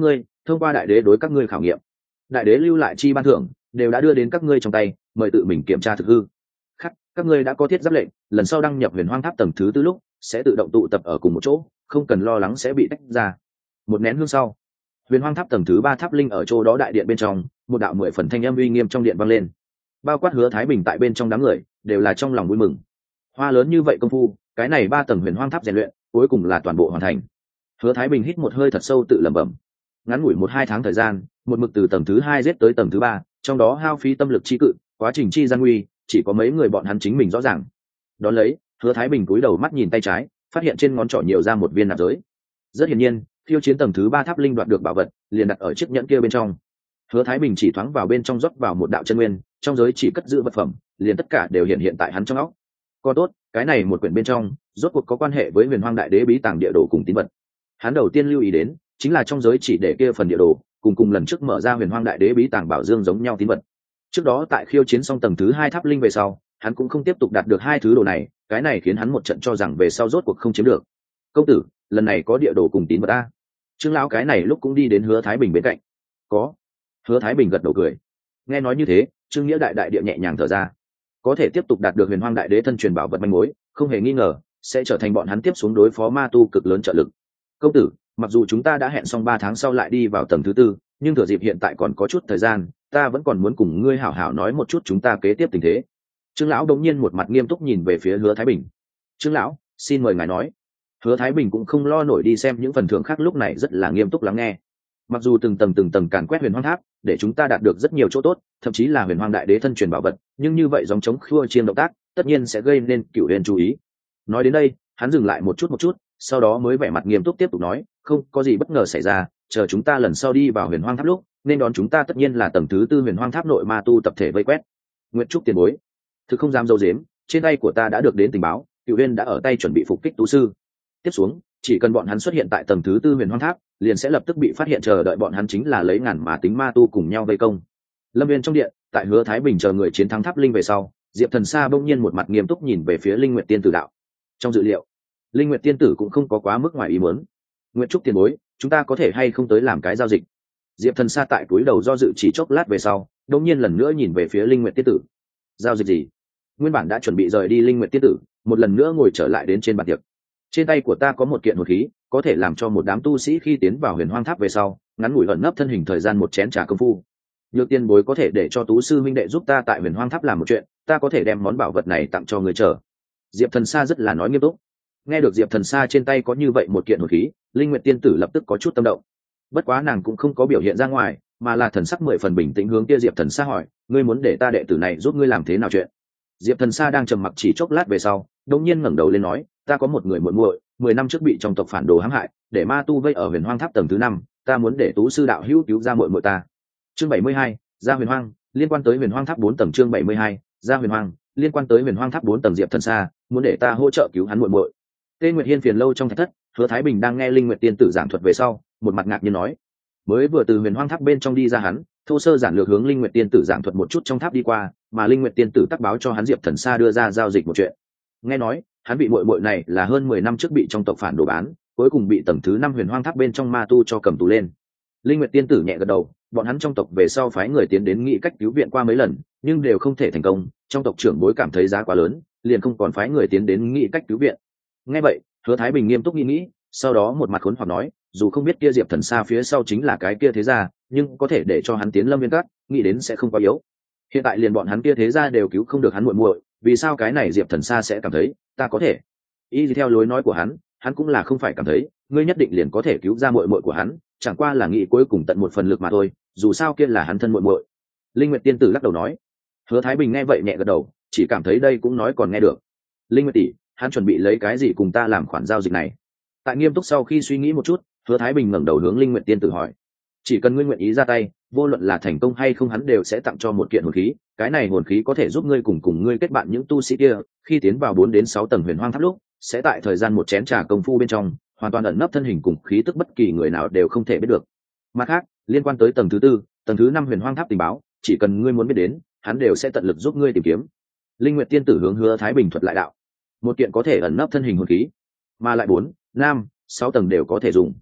thông qua đại đế đối các ngươi khảo nghiệm. Đại đế lưu lại chi ban thưởng đều đã đưa đến các ngươi trong tay, mời tự mình kiểm tra thực hư. Khắc, các ngươi đã có thiết giáp lệnh, lần sau đăng nhập huyền hoang tháp tầng thứ tư lúc sẽ tự động tụ tập ở cùng một chỗ, không cần lo lắng sẽ bị tách ra. Một nén hương sau, huyền hoang tháp tầng thứ ba tháp linh ở chỗ đó đại điện bên trong, một đạo mười phần thanh âm uy nghiêm trong điện vang lên. Bao quát Hứa Thái Bình tại bên trong đám người đều là trong lòng vui mừng. Hoa lớn như vậy công phu, cái này ba tầng huyền hoang tháp rèn luyện cuối cùng là toàn bộ hoàn thành. Hứa Thái Bình hít một hơi thật sâu tự lẩm bẩm. Ngắn ngủi một hai tháng thời gian, một mực từ tầng thứ hai giết tới tầng thứ ba, trong đó hao phí tâm lực chi cự, quá trình chi gian nguy, chỉ có mấy người bọn hắn chính mình rõ ràng. Đón lấy, Hứa Thái Bình cúi đầu mắt nhìn tay trái, phát hiện trên ngón trỏ nhiều ra một viên nạp giới. Rất hiển nhiên, khiêu chiến tầng thứ ba tháp linh đoạt được bảo vật, liền đặt ở chiếc nhẫn kia bên trong. Hứa Thái Bình chỉ thoáng vào bên trong rót vào một đạo chân nguyên, trong giới chỉ cất giữ vật phẩm, liền tất cả đều hiện hiện tại hắn trong óc. Có tốt, cái này một quyển bên trong, rốt cuộc có quan hệ với Huyền Hoang Đại Đế bí tàng địa đồ cùng tín vật. Hắn đầu tiên lưu ý đến, chính là trong giới chỉ để kia phần địa đồ, cùng cùng lần trước mở ra Huyền Hoang Đại Đế bí tàng bảo dương giống nhau tín vật. Trước đó tại khiêu chiến xong tầng thứ hai tháp linh về sau, hắn cũng không tiếp tục đạt được hai thứ đồ này, cái này khiến hắn một trận cho rằng về sau rốt cuộc không chiếm được. Công tử, lần này có địa đồ cùng tín vật a? Trương lão cái này lúc cũng đi đến Hứa Thái Bình bên cạnh. Có. Hứa Thái Bình gật đầu cười. Nghe nói như thế, Trương Nghĩa đại đại địa nhẹ nhàng thở ra. Có thể tiếp tục đạt được Huyền Hoang Đại Đế thân truyền bảo vật manh mối, không hề nghi ngờ sẽ trở thành bọn hắn tiếp xuống đối phó ma tu cực lớn trợ lực. Công tử, mặc dù chúng ta đã hẹn xong ba tháng sau lại đi vào tầng thứ tư, nhưng thừa dịp hiện tại còn có chút thời gian, ta vẫn còn muốn cùng ngươi hảo hảo nói một chút chúng ta kế tiếp tình thế. Trương lão đột nhiên một mặt nghiêm túc nhìn về phía Hứa Thái Bình. Trương lão, xin mời ngài nói. Hứa Thái Bình cũng không lo nổi đi xem những phần thưởng khác, lúc này rất là nghiêm túc lắng nghe. Mặc dù từng tầng từng tầng càn quét Huyền Hoang Tháp, để chúng ta đạt được rất nhiều chỗ tốt, thậm chí là Huyền Hoang Đại Đế thân truyền bảo vật, nhưng như vậy dòng chống khua chiên động tác, tất nhiên sẽ gây nên Cửu Huyền chú ý. Nói đến đây, hắn dừng lại một chút một chút, sau đó mới vẻ mặt nghiêm túc tiếp tục nói, không có gì bất ngờ xảy ra, chờ chúng ta lần sau đi vào Huyền Hoang Tháp lúc, nên đón chúng ta tất nhiên là tầng thứ tư Huyền Hoang Tháp nội ma tu tập thể vây quét. Nguyệt Trúc tiền bối, thực không dám dâu dếm, trên tay của ta đã được đến tình báo, Cửu Huyền đã ở tay chuẩn bị phục kích tú sư. Tiếp xuống, chỉ cần bọn hắn xuất hiện tại tầng thứ tư Huyền Hoang Tháp, liền sẽ lập tức bị phát hiện, chờ đợi bọn hắn chính là lấy ngàn mà tính ma tu cùng nhau vây công. Lâm viên trong điện, tại Hứa Thái Bình chờ người chiến thắng tháp linh về sau, Diệp Thần Sa bỗng nhiên một mặt nghiêm túc nhìn về phía Linh Nguyệt Tiên Tử đạo. Trong dự liệu, Linh Nguyệt Tiên Tử cũng không có quá mức ngoài ý muốn. Nguyệt Trúc tiền bối, chúng ta có thể hay không tới làm cái giao dịch? Diệp Thần Sa tại túi đầu do dự chỉ chốc lát về sau, đột nhiên lần nữa nhìn về phía Linh Nguyệt Tiên Tử. Giao dịch gì? Nguyên bản đã chuẩn bị rời đi Linh Nguyệt Tiên Tử, một lần nữa ngồi trở lại đến trên bàn tiệc. Trên tay của ta có một kiện hồn khí, có thể làm cho một đám tu sĩ khi tiến vào Huyền Hoang Tháp về sau, ngắn ngủi ẩn nấp thân hình thời gian một chén trà công phu. Nhược tiên bối có thể để cho tú sư minh đệ giúp ta tại Huyền Hoang Tháp làm một chuyện, ta có thể đem món bảo vật này tặng cho người chờ. Diệp Thần Sa rất là nói nghiêm túc. Nghe được Diệp Thần Sa trên tay có như vậy một kiện hồn khí, Linh Nguyệt Tiên Tử lập tức có chút tâm động. Bất quá nàng cũng không có biểu hiện ra ngoài, mà là thần sắc mười phần bình tĩnh hướng kia Diệp Thần Sa hỏi, ngươi muốn để ta đệ tử này giúp ngươi làm thế nào chuyện? Diệp Thần Sa đang trầm mặc chỉ chốc lát về sau, đột nhiên ngẩng đầu lên nói, ta có một người muội muội, mười năm trước bị trong tộc phản đồ hãm hại, để ma tu vây ở Huyền Hoang Tháp tầng thứ năm, ta muốn để tú sư đạo hữu cứu ra muội muội ta. Chương bảy mươi hai, ra Huyền Hoang, liên quan tới Huyền Hoang Tháp bốn tầng. Chương bảy mươi hai, ra Huyền Hoang, liên quan tới Huyền Hoang Tháp bốn tầng. Diệp Thần Sa muốn để ta hỗ trợ cứu hắn muội muội. Tê Nguyệt Hiên phiền lâu trong thạch thất, Hứa Thái Bình đang nghe Linh Nguyệt Tiên Tử giảng thuật về sau, một mặt ngạc nhiên nói, mới vừa từ Huyền Hoang Tháp bên trong đi ra hắn, thô sơ giản lược hướng Linh Nguyệt Tiên Tử giảng thuật một chút trong tháp đi qua, mà Linh Nguyệt Tiên Tử tác báo cho hắn Diệp Thần Sa đưa ra giao dịch một chuyện. Nghe nói, hắn bị muội muội này là hơn mười năm trước bị trong tộc phản đồ bán, cuối cùng bị tầng thứ năm Huyền Hoang Tháp bên trong ma tu cho cầm tù lên. Linh Nguyệt Tiên Tử nhẹ gật đầu, bọn hắn trong tộc về sau phái người tiến đến nghĩ cách cứu viện qua mấy lần, nhưng đều không thể thành công, trong tộc trưởng bối cảm thấy giá quá lớn, liền không còn phái người tiến đến nghĩ cách cứu viện. Nghe vậy, Hứa Thái Bình nghiêm túc nghĩ nghĩ, sau đó một mặt khốn hoặc nói, dù không biết kia Diệp Thần Sa phía sau chính là cái kia thế gia, nhưng có thể để cho hắn tiến Lâm Viên Các, nghĩ đến sẽ không quá yếu. Hiện tại liền bọn hắn kia thế gia đều cứu không được hắn muội muội, vì sao cái này Diệp Thần Sa sẽ cảm thấy ta có thể? Y theo lối nói của hắn, hắn cũng là không phải cảm thấy ngươi nhất định liền có thể cứu ra muội muội của hắn, chẳng qua là nghĩ cuối cùng tận một phần lực mà thôi, dù sao kia là hắn thân muội muội. Linh Nguyệt Tiên Tử lắc đầu nói. Hứa Thái Bình nghe vậy nhẹ gật đầu, chỉ cảm thấy đây cũng nói còn nghe được. Linh Nguyệt tỷ, hắn chuẩn bị lấy cái gì cùng ta làm khoản giao dịch này? Tại nghiêm túc sau khi suy nghĩ một chút, Hứa Thái Bình ngẩng đầu hướng Linh Nguyệt Tiên Tử hỏi. Chỉ cần ngươi nguyện ý ra tay, vô luận là thành công hay không hắn đều sẽ tặng cho một kiện hồn khí, cái này hồn khí có thể giúp ngươi cùng cùng ngươi kết bạn những tu sĩ kia, khi tiến vào bốn đến sáu tầng Huyền Hoang Tháp lúc, sẽ tại thời gian một chén trà công phu bên trong, hoàn toàn ẩn nấp thân hình cùng khí tức bất kỳ người nào đều không thể biết được. Mặt khác, liên quan tới tầng thứ tư, tầng thứ năm Huyền Hoang Tháp tình báo, chỉ cần ngươi muốn biết đến, hắn đều sẽ tận lực giúp ngươi tìm kiếm. Linh Nguyệt Tiên Tử hướng Hứa Thái Bình thuật lại đạo. Một kiện có thể ẩn nấp thân hình hồn khí, mà lại bốn, năm, sáu tầng đều có thể dùng.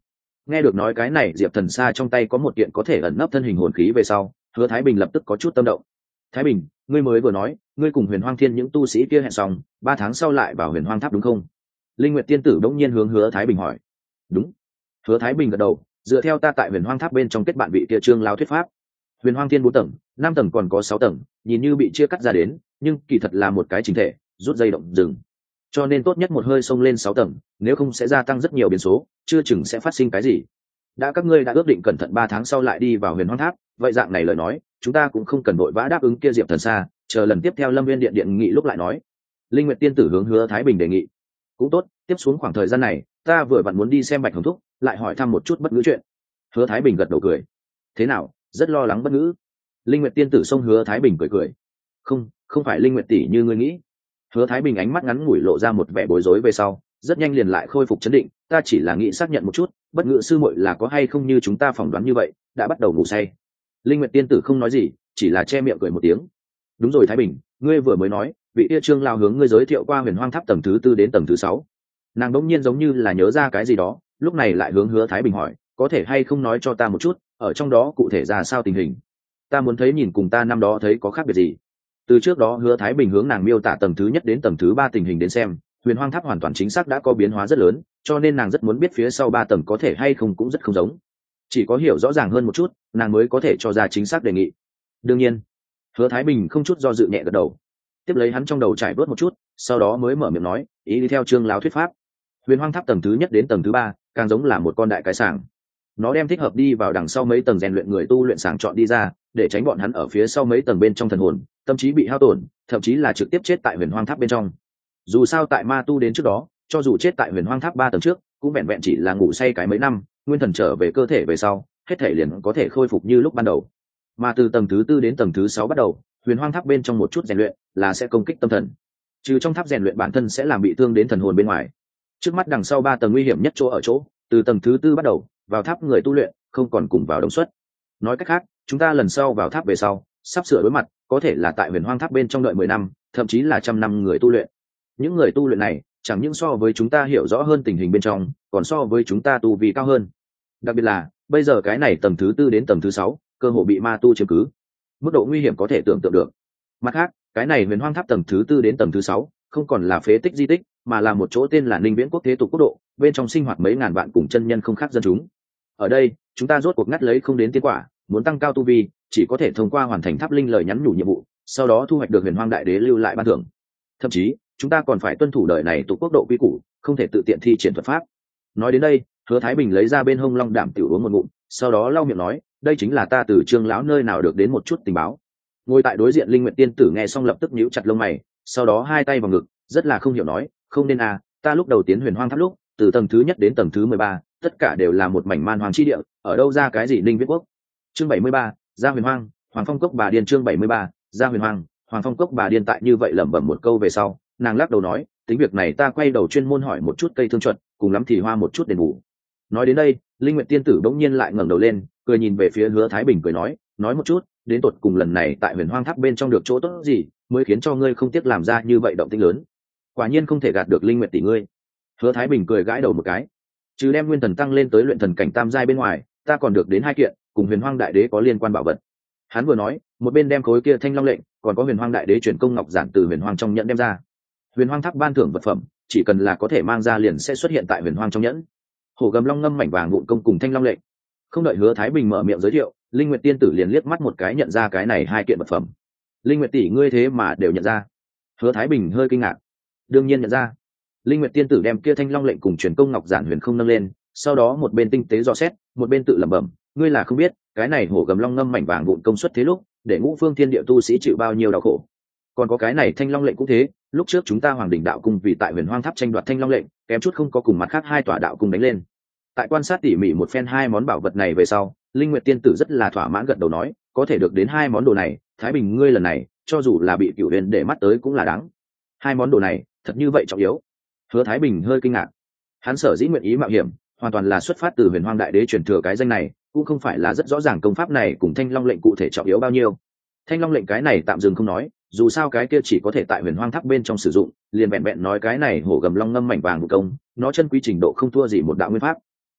Nghe được nói cái này diệp thần sa trong tay có một kiện có thể ẩn nấp thân hình hồn khí về sau, Hứa Thái Bình lập tức có chút tâm động. Thái Bình, ngươi mới vừa nói ngươi cùng Huyền Hoang Thiên những tu sĩ kia hẹn xong ba tháng sau lại vào Huyền Hoang Tháp đúng không? Linh Nguyệt tiên tử đống nhiên hướng Hứa Thái Bình hỏi. Đúng. Hứa Thái Bình gật đầu, dựa theo ta tại Huyền Hoang Tháp bên trong kết bạn vị kia Trương lão thuyết pháp, Huyền Hoang Thiên bốn tầng, năm tầng còn có sáu tầng, nhìn như bị chia cắt ra đến, nhưng kỳ thật là một cái chỉnh thể, rút dây động rừng. Cho nên tốt nhất một hơi xông lên sáu tầng, nếu không sẽ gia tăng rất nhiều biến số, chưa chừng sẽ phát sinh cái gì. Đã các ngươi đã ước định cẩn thận ba tháng sau lại đi vào Huyền Hoang Tháp, vậy dạng này lời nói, chúng ta cũng không cần vội vã đáp ứng kia Diệp Thần Sa, chờ lần tiếp theo Lâm Viên điện điện nghị lúc lại nói. Linh Nguyệt tiên tử hướng Hứa Thái Bình đề nghị. Cũng tốt, tiếp xuống khoảng thời gian này, ta vừa vặn muốn đi xem Bạch Hồng Thúc, lại hỏi thăm một chút bất ngữ chuyện. Hứa Thái Bình gật đầu cười. Thế nào, rất lo lắng bất ngữ? Linh Nguyệt tiên tử xông Hứa Thái Bình cười cười. Không, không phải Linh Nguyệt tỷ như ngươi nghĩ. Hứa Thái Bình ánh mắt ngắn ngủi lộ ra một vẻ bối rối về sau, rất nhanh liền lại khôi phục chấn định. Ta chỉ là nghĩ xác nhận một chút, bất ngữ sư muội là có hay không như chúng ta phỏng đoán như vậy, đã bắt đầu ngủ say. Linh Nguyệt tiên tử không nói gì, chỉ là che miệng cười một tiếng. Đúng rồi Thái Bình, ngươi vừa mới nói, vị tia Trương lao hướng ngươi giới thiệu qua Huyền Hoang Tháp tầng thứ tư đến tầng thứ sáu. Nàng đống nhiên giống như là nhớ ra cái gì đó, lúc này lại hướng Hứa Thái Bình hỏi, có thể hay không nói cho ta một chút, ở trong đó cụ thể ra sao tình hình? Ta muốn thấy nhìn cùng ta năm đó thấy có khác biệt gì. Từ trước đó Hứa Thái Bình hướng nàng miêu tả tầng thứ nhất đến tầng thứ ba tình hình đến xem, Huyền Hoang Tháp hoàn toàn chính xác đã có biến hóa rất lớn, cho nên nàng rất muốn biết phía sau ba tầng có thể hay không cũng rất không giống. Chỉ có hiểu rõ ràng hơn một chút, nàng mới có thể cho ra chính xác đề nghị. Đương nhiên, Hứa Thái Bình không chút do dự nhẹ gật đầu. Tiếp lấy hắn trong đầu trải bớt một chút, sau đó mới mở miệng nói, ý đi theo Trương lão thuyết pháp, Huyền Hoang Tháp tầng thứ nhất đến tầng thứ ba, càng giống là một con đại cái sàng. Nó đem thích hợp đi vào đằng sau mấy tầng rèn luyện người tu luyện sàng chọn đi ra, để tránh bọn hắn ở phía sau mấy tầng bên trong thần hồn, tâm trí bị hao tổn, thậm chí là trực tiếp chết tại Huyền Hoang Tháp bên trong. Dù sao tại ma tu đến trước đó, cho dù chết tại Huyền Hoang Tháp ba tầng trước, cũng vẹn vẹn chỉ là ngủ say cái mấy năm, nguyên thần trở về cơ thể về sau, hết thể liền có thể khôi phục như lúc ban đầu. Mà từ tầng thứ tư đến tầng thứ sáu bắt đầu, Huyền Hoang Tháp bên trong một chút rèn luyện là sẽ công kích tâm thần. Trừ trong tháp rèn luyện bản thân sẽ làm bị thương đến thần hồn bên ngoài. Trước mắt đằng sau ba tầng nguy hiểm nhất chỗ ở chỗ, từ tầng thứ tư bắt đầu, vào tháp người tu luyện không còn cùng vào đồng xuất. Nói cách khác, chúng ta lần sau vào tháp về sau, sắp sửa đối mặt, có thể là tại Huyền Hoang Tháp bên trong đợi mười năm, thậm chí là trăm năm người tu luyện. Những người tu luyện này, chẳng những so với chúng ta hiểu rõ hơn tình hình bên trong, còn so với chúng ta tu vi cao hơn. Đặc biệt là, bây giờ cái này tầng thứ tư đến tầng thứ sáu, cơ hội bị ma tu chiếm cứ. Mức độ nguy hiểm có thể tưởng tượng được. Mặt khác, cái này Huyền Hoang Tháp tầng thứ tư đến tầng thứ sáu, không còn là phế tích di tích, mà là một chỗ tên là Ninh Viễn Quốc thế tục quốc độ, bên trong sinh hoạt mấy ngàn vạn cùng chân nhân không khác dân chúng. Ở đây, chúng ta rốt cuộc ngắt lấy không đến tiến quả, muốn tăng cao tu vi, chỉ có thể thông qua hoàn thành tháp linh lời nhắn nhủ nhiệm vụ, sau đó thu hoạch được Huyền Hoang Đại Đế lưu lại ban thưởng. Thậm chí, chúng ta còn phải tuân thủ đời này tục quốc độ quy củ, không thể tự tiện thi triển thuật pháp. Nói đến đây, Hứa Thái Bình lấy ra bên hông long đảm tiểu uống một ngụm, sau đó lau miệng nói, đây chính là ta từ Trương lão nơi nào được đến một chút tình báo. Ngồi tại đối diện Linh Nguyệt tiên tử nghe xong lập tức nhíu chặt lông mày, sau đó hai tay vào ngực, rất là không hiểu nói, không nên à, ta lúc đầu tiến Huyền Hoang Tháp lúc, từ tầng thứ nhất đến tầng thứ mười ba, tất cả đều là một mảnh man hoang chi địa, ở đâu ra cái gì Ninh Viễn Quốc. Chương bảy mươi ba, ra Huyền Hoang, Hoàng Phong Cốc bà điên. Chương bảy mươi ba, ra Huyền Hoang, Hoàng Phong Cốc bà điên. Tại như vậy lẩm bẩm một câu về sau, nàng lắc đầu nói, tính việc này ta quay đầu chuyên môn hỏi một chút cây thương chuẩn, cùng lắm thì hoa một chút đền bù. Nói đến đây, Linh Nguyệt tiên tử bỗng nhiên lại ngẩng đầu lên, cười nhìn về phía Hứa Thái Bình cười nói, nói một chút, đến tột cùng lần này tại Huyền Hoang Tháp bên trong được chỗ tốt gì, mới khiến cho ngươi không tiếc làm ra như vậy động tĩnh lớn. Quả nhiên không thể gạt được Linh Nguyệt tỷ ngươi. Hứa Thái Bình cười gãi đầu một cái, trừ đem nguyên thần tăng lên tới luyện thần cảnh tam giai bên ngoài, ta còn được đến hai kiện cùng Huyền Hoang Đại Đế có liên quan bảo vật. Hắn vừa nói, một bên đem khối kia thanh long lệnh, còn có Huyền Hoang Đại Đế truyền công ngọc giản từ Huyền Hoang trong nhẫn đem ra. Huyền Hoang Tháp ban thưởng vật phẩm, chỉ cần là có thể mang ra liền sẽ xuất hiện tại Huyền Hoang trong nhẫn. Hổ gầm long ngâm mảnh vàng vụn công cùng thanh long lệnh. Không đợi Hứa Thái Bình mở miệng giới thiệu, Linh Nguyệt tiên tử liền liếc mắt một cái nhận ra cái này hai kiện vật phẩm. Linh Nguyệt tỷ ngươi thế mà đều nhận ra? Hứa Thái Bình hơi kinh ngạc. Đương nhiên nhận ra. Linh Nguyệt tiên tử đem kia thanh long lệnh cùng truyền công ngọc giản huyền không nâng lên, sau đó một bên tinh tế dò xét, một bên tự lẩm bẩm, ngươi là không biết, cái này hổ gầm long ngâm mảnh vàng vụn công suất thế lúc, để ngũ phương thiên địa tu sĩ chịu bao nhiêu đau khổ. Còn có cái này thanh long lệnh cũng thế, lúc trước chúng ta Hoàng đỉnh đạo cung vì tại Huyền Hoang Tháp tranh đoạt thanh long lệnh, kém chút không có cùng mặt khác hai tòa đạo cung đánh lên. Tại quan sát tỉ mỉ một phen hai món bảo vật này về sau, Linh Nguyệt tiên tử rất là thỏa mãn gật đầu nói, có thể được đến hai món đồ này, Thái Bình ngươi lần này, cho dù là bị Cửu Huyền để mắt tới cũng là đáng. Hai món đồ này, thật như vậy trọng yếu? Hứa Thái Bình hơi kinh ngạc. Hắn sở dĩ nguyện ý mạo hiểm, hoàn toàn là xuất phát từ Huyền Hoang Đại Đế truyền thừa cái danh này, cũng không phải là rất rõ ràng công pháp này cùng Thanh Long lệnh cụ thể trọng yếu bao nhiêu. Thanh Long lệnh cái này tạm dừng không nói, dù sao cái kia chỉ có thể tại Huyền Hoang Tháp bên trong sử dụng, liền vẹn vẹn nói cái này hổ gầm long ngâm mảnh vàng vũ công, nó chân quý trình độ không thua gì một đạo nguyên pháp.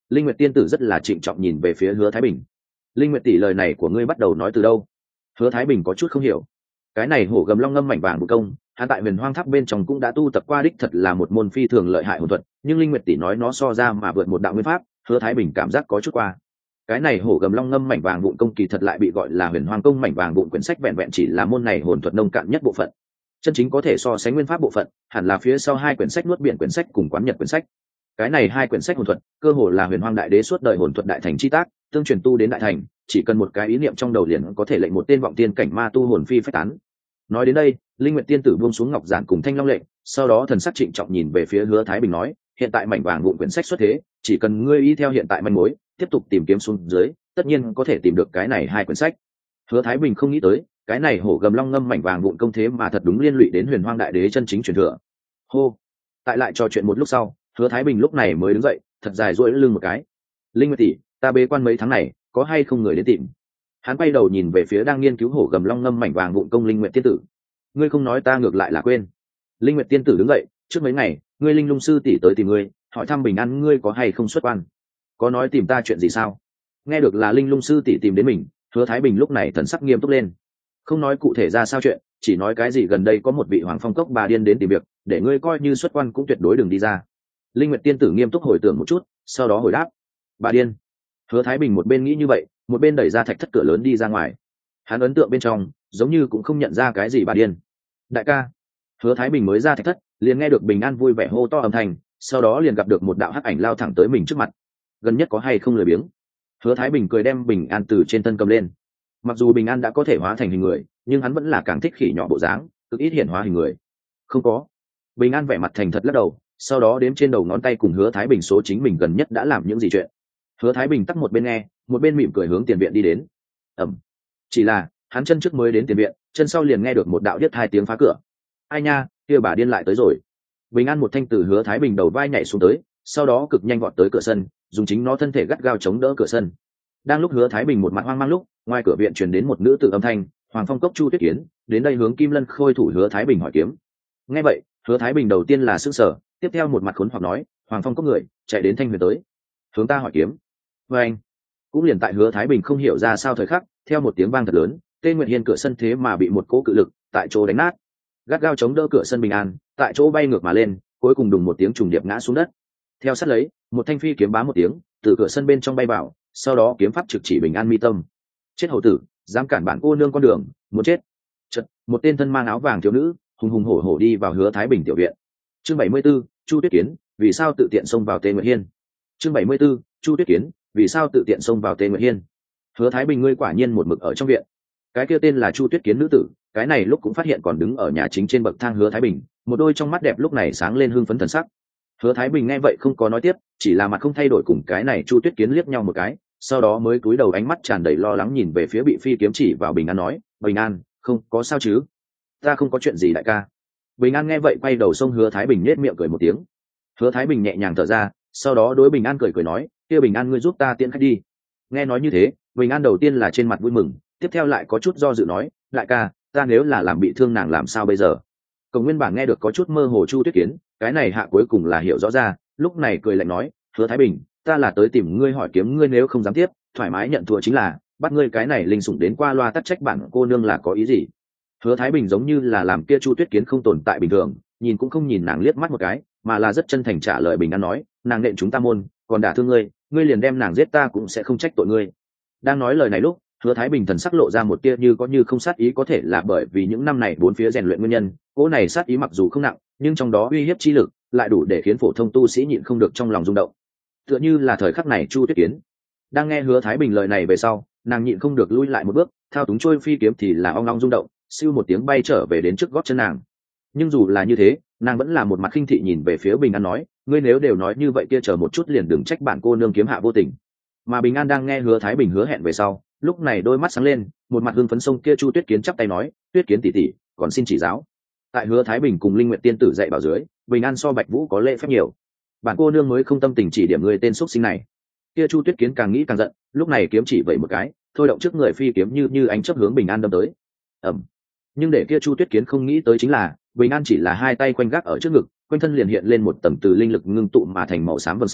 Linh Nguyệt tiên tử rất là trịnh trọng nhìn về phía Hứa Thái Bình. Linh Nguyệt tỷ, lời này của ngươi bắt đầu nói từ đâu? Hứa Thái Bình có chút không hiểu. Cái này hổ gầm long ngâm mảnh vàng vũ công, hắn tại Huyền Hoang Tháp bên trong cũng đã tu tập qua, đích thật là một môn phi thường lợi hại hồn thuật, nhưng Linh Nguyệt tỷ nói nó so ra mà vượt một đạo nguyên pháp, Hứa Thái Bình cảm giác có chút qua. Cái này hổ gầm long ngâm mảnh vàng vụn công kỳ thật lại bị gọi là Huyền Hoang công mảnh vàng vụn quyển sách, vẹn vẹn chỉ là môn này hồn thuật nông cạn nhất bộ phận. Chân chính có thể so sánh nguyên pháp bộ phận, hẳn là phía sau hai quyển sách nuốt biển quyển sách cùng quán nhật quyển sách. Cái này hai quyển sách hồn thuật, cơ hồ là Huyền Hoang đại đế suốt đời hồn thuật đại thành chi tác, tương truyền tu đến đại thành, chỉ cần một cái ý niệm trong đầu liền có thể lệnh một tên vọng tiên cảnh ma tu hồn phi phách tán. Nói đến đây, Linh Nguyệt tiên tử buông xuống ngọc giản cùng thanh long lệnh, sau đó thần sắc trịnh trọng nhìn về phía Hứa Thái Bình nói, hiện tại mảnh vàng vụn quyển sách xuất thế, chỉ cần ngươi y theo hiện tại manh mối, tiếp tục tìm kiếm xuống dưới, tất nhiên có thể tìm được cái này hai quyển sách. Hứa Thái Bình không nghĩ tới, cái này hổ gầm long ngâm mảnh vàng vụn công thế mà thật đúng liên lụy đến Huyền Hoang đại đế chân chính truyền thừa. Hô. Tại lại trò chuyện một lúc sau, Hứa Thái Bình lúc này mới đứng dậy, thật dài duỗi lưng một cái. Linh Nguyệt tỷ, ta bế quan mấy tháng này, có hay không người đến tìm? Hắn quay đầu nhìn về phía đang nghiên cứu hổ gầm long ngâm mảnh vàng vụn công Linh Nguyệt tiên tử. Ngươi không nói ta ngược lại là quên. Linh Nguyệt tiên tử đứng dậy, trước mấy ngày, ngươi Linh Lung sư tỷ tới tìm ngươi, hỏi thăm bình an ngươi có hay không xuất quan. Có nói tìm ta chuyện gì sao? Nghe được là Linh Lung sư tỷ tìm đến mình, Hứa Thái Bình lúc này thần sắc nghiêm túc lên. Không nói cụ thể ra sao chuyện, chỉ nói cái gì gần đây có một vị Hoàng Phong cốc bà điên đến tìm việc, để ngươi coi như xuất quan cũng tuyệt đối đừng đi ra. Linh Nguyệt tiên tử nghiêm túc hồi tưởng một chút, sau đó hồi đáp. Bà điên. Hứa Thái Bình một bên nghĩ như vậy, một bên đẩy ra thạch thất cửa lớn đi ra ngoài. Hắn ấn tượng bên trong, giống như cũng không nhận ra cái gì bà điên. Đại ca. Hứa Thái Bình mới ra thạch thất, liền nghe được Bình An vui vẻ hô to âm thanh, sau đó liền gặp được một đạo hắc ảnh lao thẳng tới mình trước mặt. Gần nhất có hay không lười biếng? Hứa Thái Bình cười đem Bình An từ trên thân cầm lên. Mặc dù Bình An đã có thể hóa thành hình người, nhưng hắn vẫn là càng thích khỉ nhỏ bộ dáng, cực ít hiện hóa hình người. Không có. Bình An vẻ mặt thành thật lắc đầu, sau đó đếm trên đầu ngón tay cùng Hứa Thái Bình số chính mình gần nhất đã làm những gì chuyện. Hứa Thái Bình tắt một bên nghe, một bên mỉm cười hướng tiền viện đi đến. Ẩm. Chỉ là hắn chân trước mới đến tiền viện, chân sau liền nghe được một đạo điếc hai tiếng phá cửa. Ai nha, kia bà điên lại tới rồi. Bình An một thanh từ Hứa Thái Bình đầu vai nhảy xuống tới, sau đó cực nhanh vọt tới cửa sân, dùng chính nó thân thể gắt gao chống đỡ cửa sân. Đang lúc Hứa Thái Bình một mặt hoang mang lúc, ngoài cửa viện truyền đến một nữ tử âm thanh, Hoàng Phong cốc Chu Tuyết Kiến, đến đây hướng Kim Lân Khôi thủ Hứa Thái Bình hỏi kiếm. Nghe vậy, Hứa Thái Bình đầu tiên là sửng sở, tiếp theo một mặt khốn hoặc nói, Hoàng Phong cốc người, chạy đến Thanh Huyền tới, hướng ta hỏi kiếm. Và anh, cũng liền tại Hứa Thái Bình không hiểu ra sao thời khắc, theo một tiếng vang thật lớn, Tê Nguyệt Hiên cửa sân thế mà bị một cỗ cự lực tại chỗ đánh nát, gắt gao chống đỡ cửa sân Bình An, tại chỗ bay ngược mà lên, cuối cùng đùng một tiếng trùng điệp ngã xuống đất. Theo sát lấy, một thanh phi kiếm bá một tiếng, từ cửa sân bên trong bay vào, sau đó kiếm pháp trực chỉ Bình An mi tâm. Chết hầu tử, dám cản bản cô nương con đường, muốn chết. Chợt, một tên thân mang áo vàng thiếu nữ, hùng hùng hổ hổ đi vào Hứa Thái Bình tiểu viện. Chương bảy mươi 74, Chu Tuyết Kiến, vì sao tự tiện xông vào Tê Nguyệt Hiên? Chương bảy mươi 74, Chu Tuyết Kiến, vì sao tự tiện xông vào Tê Nguyệt Hiên? Hứa Thái Bình ngươi quả nhiên một mực ở trong viện. Cái kia tên là Chu Tuyết Kiến nữ tử, cái này lúc cũng phát hiện còn đứng ở nhà chính trên bậc thang Hứa Thái Bình, một đôi trong mắt đẹp lúc này sáng lên hưng phấn thần sắc. Hứa Thái Bình nghe vậy không có nói tiếp, chỉ là mặt không thay đổi cùng cái này Chu Tuyết Kiến liếc nhau một cái, sau đó mới cúi đầu ánh mắt tràn đầy lo lắng nhìn về phía bị phi kiếm chỉ vào Bình An nói, Bình An, không có sao chứ? Ta không có chuyện gì đại ca. Bình An nghe vậy quay đầu xông Hứa Thái Bình nhếch miệng cười một tiếng. Hứa Thái Bình nhẹ nhàng thở ra, sau đó đối Bình An cười cười nói, kia Bình An ngươi giúp ta tiễn khách đi. Nghe nói như thế, Bình An đầu tiên là trên mặt vui mừng, tiếp theo lại có chút do dự nói, đại ca, ta nếu là làm bị thương nàng làm sao bây giờ? Cổng Nguyên Bản nghe được có chút mơ hồ Chu Tuyết Kiến, cái này hạ cuối cùng là hiểu rõ ra, lúc này cười lạnh nói, Hứa Thái Bình, ta là tới tìm ngươi hỏi kiếm, ngươi nếu không dám tiếp, thoải mái nhận thua chính là, bắt ngươi cái này linh sủng đến qua loa tắc trách bản cô nương là có ý gì? Hứa Thái Bình giống như là làm kia Chu Tuyết Kiến không tồn tại bình thường, nhìn cũng không nhìn nàng liếc mắt một cái, mà là rất chân thành trả lời Bình An nói, nàng nện chúng ta môn, còn đả thương ngươi, ngươi liền đem nàng giết ta cũng sẽ không trách tội ngươi. Đang nói lời này lúc, Hứa Thái Bình thần sắc lộ ra một tia như có như không sát ý, có thể là bởi vì những năm này bốn phía rèn luyện nguyên nhân, cỗ này sát ý mặc dù không nặng, nhưng trong đó uy hiếp chi lực lại đủ để khiến phổ thông tu sĩ nhịn không được trong lòng rung động. Tựa như là thời khắc này Chu Tuyết Kiến đang nghe Hứa Thái Bình lời này về sau, nàng nhịn không được lui lại một bước, thao túng trôi phi kiếm thì là ong ong rung động, siêu một tiếng bay trở về đến trước gót chân nàng. Nhưng dù là như thế, nàng vẫn là một mặt khinh thị nhìn về phía Bình An nói, ngươi nếu đều nói như vậy kia chờ một chút liền đừng trách bản cô nương kiếm hạ vô tình. Mà Bình An đang nghe Hứa Thái Bình hứa hẹn về sau, lúc này đôi mắt sáng lên, một mặt hưng phấn sông kia Chu Tuyết Kiến chắp tay nói, Tuyết Kiến tỷ tỷ, còn xin chỉ giáo. Tại Hứa Thái Bình cùng Linh Nguyệt tiên tử dạy bảo dưới, Bình An so Bạch Vũ có lễ phép nhiều. Bản cô nương mới không tâm tình chỉ điểm người tên xuất sinh này. Kia Chu Tuyết Kiến càng nghĩ càng giận, lúc này kiếm chỉ vậy một cái, thôi động trước người phi kiếm như như ánh chớp hướng Bình An đâm tới. Ầm. Nhưng để kia Chu Tuyết Kiến không nghĩ tới chính là, Bình An chỉ là hai tay quanh gác ở trước ngực, quanh thân liền hiện lên một tầng từ linh lực ngưng tụ mà thành màu xám vầng sáng,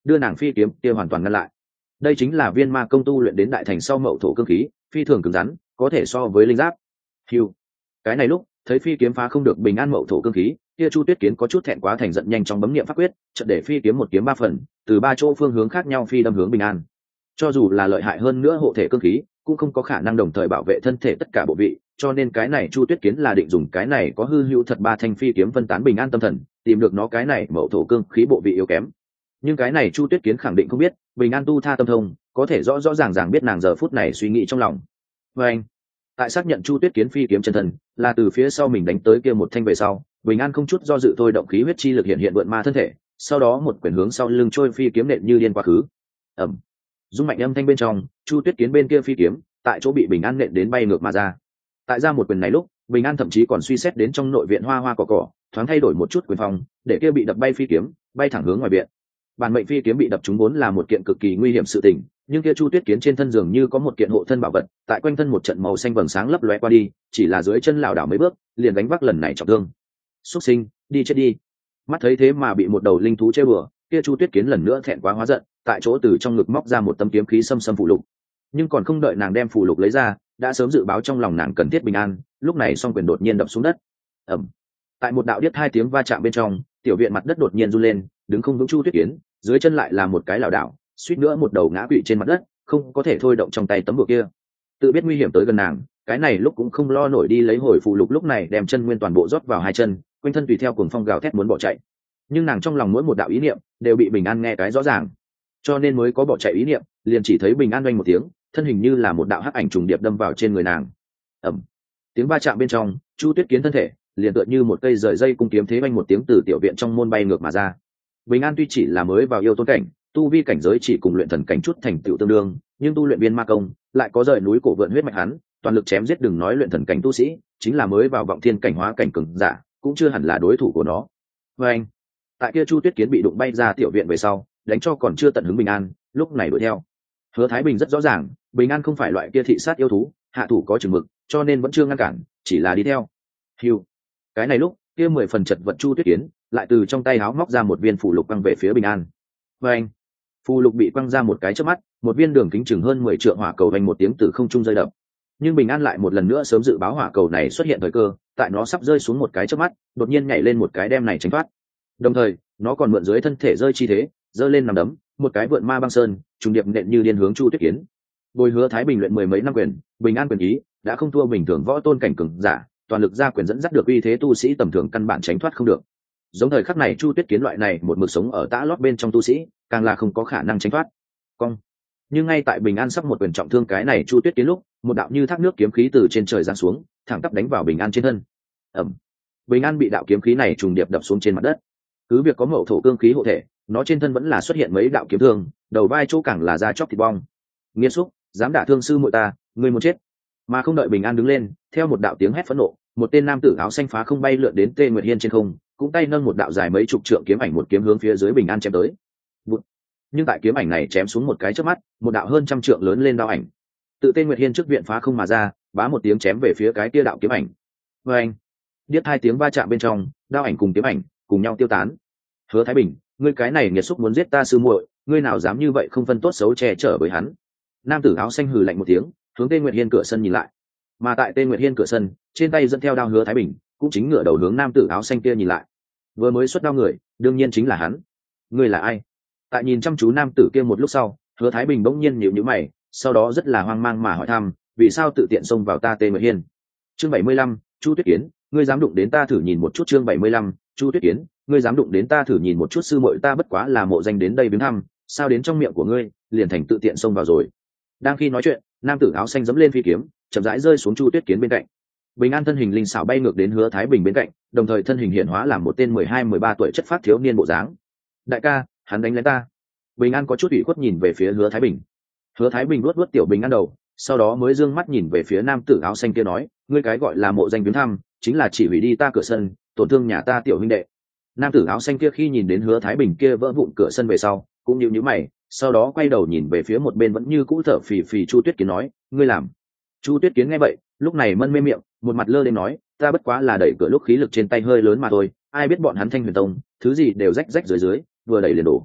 đưa nàng phi kiếm kia hoàn toàn ngăn lại. Đây chính là viên ma công tu luyện đến đại thành sau mậu thổ cương khí, phi thường cứng rắn, có thể so với linh giáp. Hưu. Cái này lúc thấy phi kiếm phá không được bình an mậu thổ cương khí, kia Chu Tuyết Kiến có chút thẹn quá thành giận, nhanh chóng bấm niệm pháp quyết, chợt để phi kiếm một kiếm ba phần, từ ba chỗ phương hướng khác nhau phi đâm hướng bình an. Cho dù là lợi hại hơn nữa hộ thể cương khí, cũng không có khả năng đồng thời bảo vệ thân thể tất cả bộ vị, cho nên cái này Chu Tuyết Kiến là định dùng cái này có hư hữu thật ba thanh phi kiếm phân tán bình an tâm thần, tìm được nó cái này mậu thổ cương khí bộ vị yếu kém. Nhưng cái này Chu Tuyết Kiến khẳng định không biết, bình an tu tha tâm thông, có thể rõ rõ ràng ràng biết nàng giờ phút này suy nghĩ trong lòng. Và anh, tại xác nhận Chu Tuyết Kiến phi kiếm chân thần là từ phía sau mình đánh tới kia một thanh về sau, bình an không chút do dự thôi động khí huyết chi lực hiện hiện vượn ma thân thể, sau đó một quyền hướng sau lưng trôi phi kiếm nện như điên quá khứ. Ầm. Dung mạnh âm thanh bên trong, Chu Tuyết Kiến bên kia phi kiếm tại chỗ bị bình an nện đến bay ngược mà ra. Tại ra một quyền này lúc, bình an thậm chí còn suy xét đến trong nội viện hoa hoa cỏ cỏ, thoáng thay đổi một chút quyền phòng, để kia bị đập bay phi kiếm bay thẳng hướng ngoài viện. Bản mệnh phi kiếm bị đập trúng vốn là một kiện cực kỳ nguy hiểm sự tình, nhưng kia Chu Tuyết Kiến trên thân dường như có một kiện hộ thân bảo vật, tại quanh thân một trận màu xanh vầng sáng lấp lóe qua đi, chỉ là dưới chân lảo đảo mấy bước, liền đánh vác lần này trọng thương. Xuất sinh, đi chết đi. Mắt thấy thế mà bị một đầu linh thú chơi bừa, kia Chu Tuyết Kiến lần nữa thẹn quá hóa giận, tại chỗ từ trong ngực móc ra một tấm kiếm khí xâm xâm phụ lục. Nhưng còn không đợi nàng đem phụ lục lấy ra, đã sớm dự báo trong lòng nàng cần thiết bình an, lúc này song quyền đột nhiên đập xuống đất. Ầm. Tại một đạo điếc hai tiếng va chạm bên trong, tiểu viện mặt đất đột nhiên run lên, đứng không vững Chu Tuyết Kiến, dưới chân lại là một cái lảo đảo, suýt nữa một đầu ngã quỵ trên mặt đất, không có thể thôi động trong tay tấm bùa kia. Tự biết nguy hiểm tới gần nàng, cái này lúc cũng không lo nổi đi lấy hồi phụ lục, lúc này đem chân nguyên toàn bộ rót vào hai chân, quanh thân tùy theo cuồng phong gào thét muốn bỏ chạy. Nhưng nàng trong lòng mỗi một đạo ý niệm đều bị bình an nghe cái rõ ràng, cho nên mới có bỏ chạy ý niệm, liền chỉ thấy bình an oanh một tiếng, thân hình như là một đạo hắc ảnh trùng điệp đâm vào trên người nàng. Ầm. Tiếng va chạm bên trong, Chu Tuyết Kiến thân thể liền tựa như một cây rời dây cung kiếm thế oanh một tiếng từ tiểu viện trong môn bay ngược mà ra. Bình an tuy chỉ là mới vào yêu tôn cảnh, tu vi cảnh giới chỉ cùng luyện thần cảnh chút thành tựu tương đương, nhưng tu luyện viên ma công lại có rời núi cổ vượn huyết mạch hắn, toàn lực chém giết, đừng nói luyện thần cảnh tu sĩ, chính là mới vào vọng thiên cảnh hóa cảnh cường giả, cũng chưa hẳn là đối thủ của nó. Và anh, tại kia Chu Tuyết Kiến bị đụng bay ra tiểu viện về sau, đánh cho còn chưa tận hứng bình an, lúc này đuổi theo. Hứa Thái Bình rất rõ ràng, bình an không phải loại kia thị sát yêu thú, hạ thủ có chừng mực, cho nên vẫn chưa ngăn cản, chỉ là đi theo. Hiu. Cái này lúc, kia mười phần chật vật Chu Tuyết Kiến lại từ trong tay áo móc ra một viên phù lục quăng về phía bình an. Và anh, phù lục bị quăng ra một cái chớp mắt, một viên đường kính chừng hơn mười trượng hỏa cầu vang một tiếng từ không trung rơi đập. Nhưng bình an lại một lần nữa sớm dự báo hỏa cầu này xuất hiện thời cơ, tại nó sắp rơi xuống một cái chớp mắt, đột nhiên nhảy lên một cái đem này tránh thoát. Đồng thời, nó còn mượn dưới thân thể rơi chi thế, giơ lên nằm đấm, một cái vượn ma băng sơn, trùng điệp nện như điên hướng Chu Tuyết Kiến. Bồi Hứa Thái Bình luyện mười mấy năm quyền, bình an quyền ý đã không thua bình thường võ tôn cảnh cường giả, toàn lực ra quyền dẫn dắt được uy thế tu sĩ tầm thường căn bản tránh thoát không được. Giống thời khắc này Chu Tuyết Kiến loại này một mực sống ở tã lót bên trong tu sĩ, càng là không có khả năng tránh thoát. Cong. Nhưng ngay tại bình an sắp một quyền trọng thương cái này Chu Tuyết Kiến lúc, một đạo như thác nước kiếm khí từ trên trời giáng xuống, thẳng tắp đánh vào bình an trên thân. Ầm. Bình an bị đạo kiếm khí này trùng điệp đập xuống trên mặt đất. Cứ việc có mậu thổ cương khí hộ thể, nó trên thân vẫn là xuất hiện mấy đạo kiếm thương, đầu vai chỗ càng là da chóc thịt bong. Nghiệt xúc, dám đả thương sư muội ta, ngươi muốn chết. Mà không đợi bình an đứng lên, theo một đạo tiếng hét phẫn nộ, một tên nam tử áo xanh phá không bay lượn đến Tê Nguyệt Hiên trên không, cũng tay nâng một đạo dài mấy chục trượng kiếm ảnh một kiếm hướng phía dưới bình an chém tới. Bụt. Nhưng tại kiếm ảnh này chém xuống một cái chớp mắt, một đạo hơn trăm trượng lớn lên đao ảnh tự Tê Nguyệt Hiên trước viện phá không mà ra, bá một tiếng chém về phía cái kia đạo kiếm ảnh. Và anh, điếc hai tiếng va chạm bên trong, đao ảnh cùng kiếm ảnh cùng nhau tiêu tán. Hứa Thái Bình, ngươi cái này nghiệt xúc muốn giết ta sư muội, ngươi nào dám như vậy không phân tốt xấu che chở với hắn. Nam tử áo xanh hừ lạnh một tiếng, hướng Tê Nguyệt Hiên cửa sân nhìn lại. Mà tại Tê Nguyệt Hiên cửa sân, trên tay dẫn theo đao Hứa Thái Bình cũng chính ngửa đầu hướng nam tử áo xanh kia nhìn lại. Vừa mới xuất đao người, đương nhiên chính là hắn. Ngươi là ai? Tại nhìn chăm chú nam tử kia một lúc sau, Hứa Thái Bình bỗng nhiên nhíu nhíu mày, sau đó rất là hoang mang mà hỏi thăm, vì sao tự tiện xông vào ta Tê Nguyệt Hiên? Chương bảy mươi lăm, Chu Tuyết Kiến, ngươi dám đụng đến ta thử nhìn một chút. Chương bảy mươi lăm, Chu Tuyết Kiến, ngươi dám đụng đến ta thử nhìn một chút. Sư muội ta bất quá là mộ danh đến đây viếng thăm, sao đến trong miệng của ngươi liền thành tự tiện xông vào rồi? Đang khi nói chuyện, nam tử áo xanh giẫm lên phi kiếm, chậm rãi rơi xuống Chu Tuyết Kiến bên cạnh. Bình an thân hình linh xảo bay ngược đến Hứa Thái Bình bên cạnh, đồng thời thân hình hiện hóa làm một tên mười hai mười ba tuổi chất phác thiếu niên bộ dáng. Đại ca, hắn đánh lén ta. Bình an có chút ủy khuất nhìn về phía Hứa Thái Bình. Hứa Thái Bình luốt luốt tiểu Bình an đầu, sau đó mới dương mắt nhìn về phía nam tử áo xanh kia nói, ngươi cái gọi là mộ danh viếng thăm, chính là chỉ hủy đi ta cửa sân, tổn thương nhà ta tiểu huynh đệ. Nam tử áo xanh kia khi nhìn đến Hứa Thái Bình kia vỡ vụn cửa sân về sau, cũng nhíu nhíu mày, sau đó quay đầu nhìn về phía một bên vẫn như cũ thở phì phì Chu Tuyết Kiến nói, ngươi làm. Chu Tuyết Kiến nghe vậy, lúc này mân mê miệng, một mặt lơ lên nói, ta bất quá là đẩy cửa lúc khí lực trên tay hơi lớn mà thôi, ai biết bọn hắn Thanh Huyền Tông thứ gì đều rách rách dưới dưới, vừa đẩy liền đổ.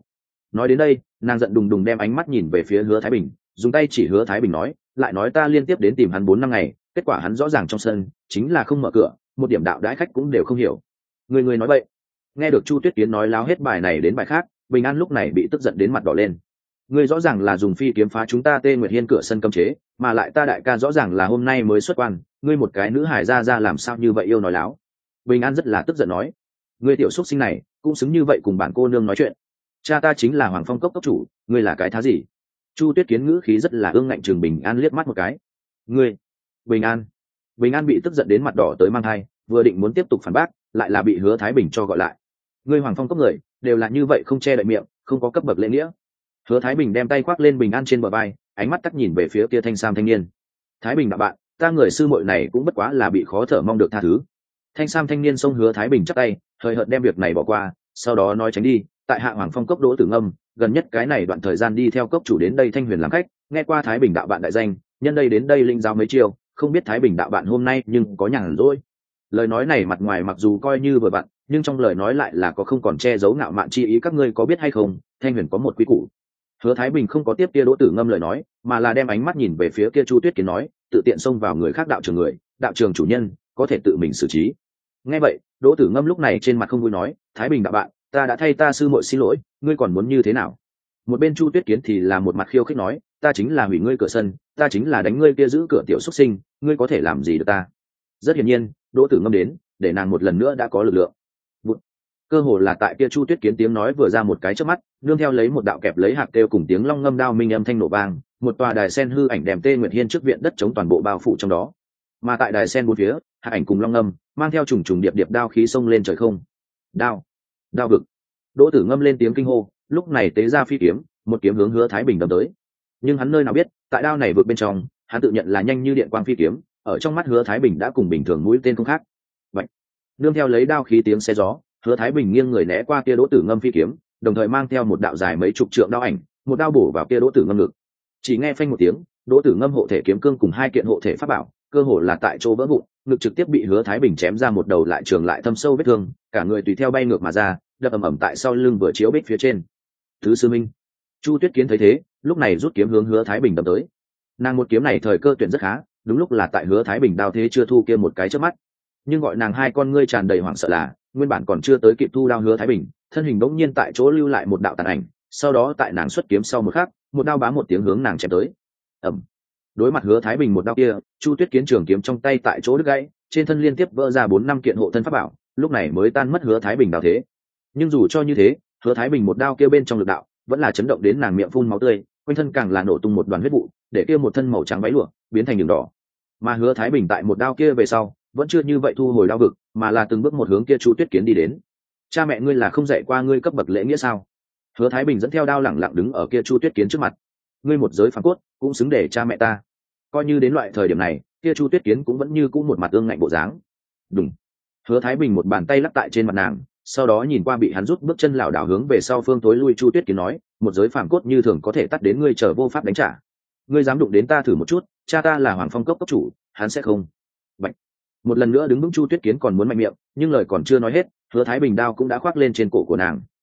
nói đến đây nàng giận đùng đùng đem ánh mắt nhìn về phía Hứa Thái Bình, dùng tay chỉ Hứa Thái Bình nói, lại nói ta liên tiếp đến tìm hắn bốn năm ngày, kết quả hắn rõ ràng trong sân chính là không mở cửa, một điểm đạo đãi khách cũng đều không hiểu. Người người nói vậy. Nghe được Chu Tuyết Kiến nói láo hết bài này đến bài khác, Bình An lúc này bị tức giận đến mặt đỏ lên. Ngươi rõ ràng là dùng phi kiếm phá chúng ta Tê Nguyệt Hiên cửa sân cấm chế, mà lại ta đại ca rõ ràng là hôm nay mới xuất quan, ngươi một cái nữ hài ra ra làm sao như vậy yêu nói láo. Bình An rất là tức giận nói, ngươi tiểu xúc sinh này cũng xứng như vậy cùng bản cô nương nói chuyện. Cha ta chính là Hoàng Phong cốc cốc chủ, ngươi là cái thá gì? Chu Tuyết Kiến ngữ khí rất là ương ngạnh chừng Bình An liếc mắt một cái. Ngươi, Bình An. Bình An bị tức giận đến mặt đỏ tới mang thai, vừa định muốn tiếp tục phản bác, lại là bị Hứa Thái Bình cho gọi lại. Ngươi Hoàng Phong cốc người đều là như vậy, không che đậy miệng, không có cấp bậc lễ nghĩa. Hứa Thái Bình đem tay khoác lên Bình An trên bờ vai, ánh mắt tắc nhìn về phía kia thanh sam thanh niên. Thái Bình đạo bạn, ta người sư muội này cũng bất quá là bị khó thở, mong được tha thứ. Thanh sam thanh niên xông Hứa Thái Bình chắp tay, hơi hợt đem việc này bỏ qua, sau đó nói tránh đi. Tại hạ Hoàng Phong cốc Đỗ Tử Ngâm, gần nhất cái này đoạn thời gian đi theo cốc chủ đến đây Thanh Huyền làm khách, nghe qua Thái Bình đạo bạn đại danh, nhân đây đến đây linh giáo mấy chiều, không biết Thái Bình đạo bạn hôm nay nhưng có nhàn rỗi. Lời nói này mặt ngoài mặc dù coi như vừa vặn, nhưng trong lời nói lại là có không còn che giấu ngạo mạn chi ý. Các ngươi có biết hay không, Thanh Huyền có một quy củ. Hứa Thái Bình không có tiếp kia Đỗ Tử Ngâm lời nói, mà là đem ánh mắt nhìn về phía kia Chu Tuyết Kiến nói, tự tiện xông vào người khác đạo trường người, đạo trường chủ nhân có thể tự mình xử trí. Nghe vậy, Đỗ Tử Ngâm lúc này trên mặt không vui nói, Thái Bình đạo bạn, ta đã thay ta sư muội xin lỗi, ngươi còn muốn như thế nào? Một bên Chu Tuyết Kiến thì là một mặt khiêu khích nói, ta chính là hủy ngươi cửa sân, ta chính là đánh ngươi kia giữ cửa tiểu xuất sinh, ngươi có thể làm gì được ta? Rất hiển nhiên, Đỗ Tử Ngâm đến, để nàng một lần nữa đã có lực lượng. Bụt. Cơ hồ là tại kia Chu Tuyết Kiến tiếng nói vừa ra một cái chớp mắt, nương theo lấy một đạo kẹp lấy hạc kêu cùng tiếng long ngâm đao minh âm thanh nổ vang, một tòa đài sen hư ảnh đèm Tê Nguyệt Hiên trước viện đất chống toàn bộ bao phủ trong đó. Mà tại đài sen bốn phía, hạc ảnh cùng long ngâm mang theo trùng trùng điệp điệp đao khí xông lên trời không. Đao, đao vực. Đỗ Tử Ngâm lên tiếng kinh hô, lúc này tế ra phi kiếm, một kiếm hướng Hứa Thái Bình đâm tới. Nhưng hắn nơi nào biết, tại đao này vượt bên trong, hắn tự nhận là nhanh như điện quang phi kiếm, ở trong mắt Hứa Thái Bình đã cùng bình thường mũi tên không khác. Vậy, nương theo lấy đao khí tiếng xé gió, Hứa Thái Bình nghiêng người né qua kia Đỗ Tử Ngâm phi kiếm, đồng thời mang theo một đạo dài mấy chục trượng đao ảnh, một đao bổ vào kia Đỗ Tử Ngâm ngực. Chỉ nghe phanh một tiếng, Đỗ Tử Ngâm hộ thể kiếm cương cùng hai kiện hộ thể pháp bảo, cơ hồ là tại chỗ vỡ vụn, ngực trực tiếp bị Hứa Thái Bình chém ra một đầu lại trường lại thâm sâu vết thương, cả người tùy theo bay ngược mà ra, đập ầm ầm tại sau lưng vừa chiếu bích phía trên. Thứ sư minh. Chu Tuyết Kiến thấy thế, lúc này rút kiếm hướng Hứa Thái Bình đâm tới. Nàng một kiếm này thời cơ tuyển rất khá, đúng lúc là tại Hứa Thái Bình đao thế chưa thu kia một cái chớp mắt. Nhưng gọi nàng hai con ngươi tràn đầy hoảng sợ là, nguyên bản còn chưa tới kịp thu đao Hứa Thái Bình, thân hình bỗng nhiên tại chỗ lưu lại một đạo tàn ảnh, sau đó tại nàng xuất kiếm sau một khắc, một đao bá một tiếng hướng nàng chém tới. Ầm. Đối mặt Hứa Thái Bình một đao kia, Chu Tuyết Kiến trường kiếm trong tay tại chỗ đứt gãy, trên thân liên tiếp vỡ ra bốn năm kiện hộ thân pháp bảo, lúc này mới tan mất Hứa Thái Bình đao thế. Nhưng dù cho như thế, Hứa Thái Bình một đao kia bên trong lực đạo vẫn là chấn động đến nàng miệng phun máu tươi, quanh thân càng là nổ tung một đoàn huyết vụ, để kia một thân màu trắng váy lụa biến thành đường đỏ. Mà Hứa Thái Bình tại một đao kia về sau, vẫn chưa như vậy thu hồi đao vực, mà là từng bước một hướng kia Chu Tuyết Kiến đi đến. Cha mẹ ngươi là không dạy qua ngươi cấp bậc lễ nghĩa sao? Hứa Thái Bình dẫn theo đao lẳng lặng đứng ở kia Chu Tuyết Kiến trước mặt. Ngươi một giới phàm cốt, cũng xứng để cha mẹ ta. Coi như đến loại thời điểm này, kia Chu Tuyết Kiến cũng vẫn như cũ một mặt ương ngạnh bộ dáng. Đùng. Hứa Thái Bình một bàn tay lắc tại trên mặt nàng, sau đó nhìn qua bị hắn rút bước chân lảo đảo hướng về sau phương tối lui Chu Tuyết Kiến nói, một giới phàm cốt như thường có thể tắt đến ngươi chờ vô pháp đánh trả. Ngươi dám đụng đến ta thử một chút, cha ta là Hoàng Phong cốc cốc chủ, hắn sẽ không. Bạch. Một lần nữa đứng vững Chu Tuyết Kiến còn muốn mạnh miệng, nhưng lời còn chưa nói hết, Hứa Thái Bình đao cũng đã khoác lên trên cổ của nàng.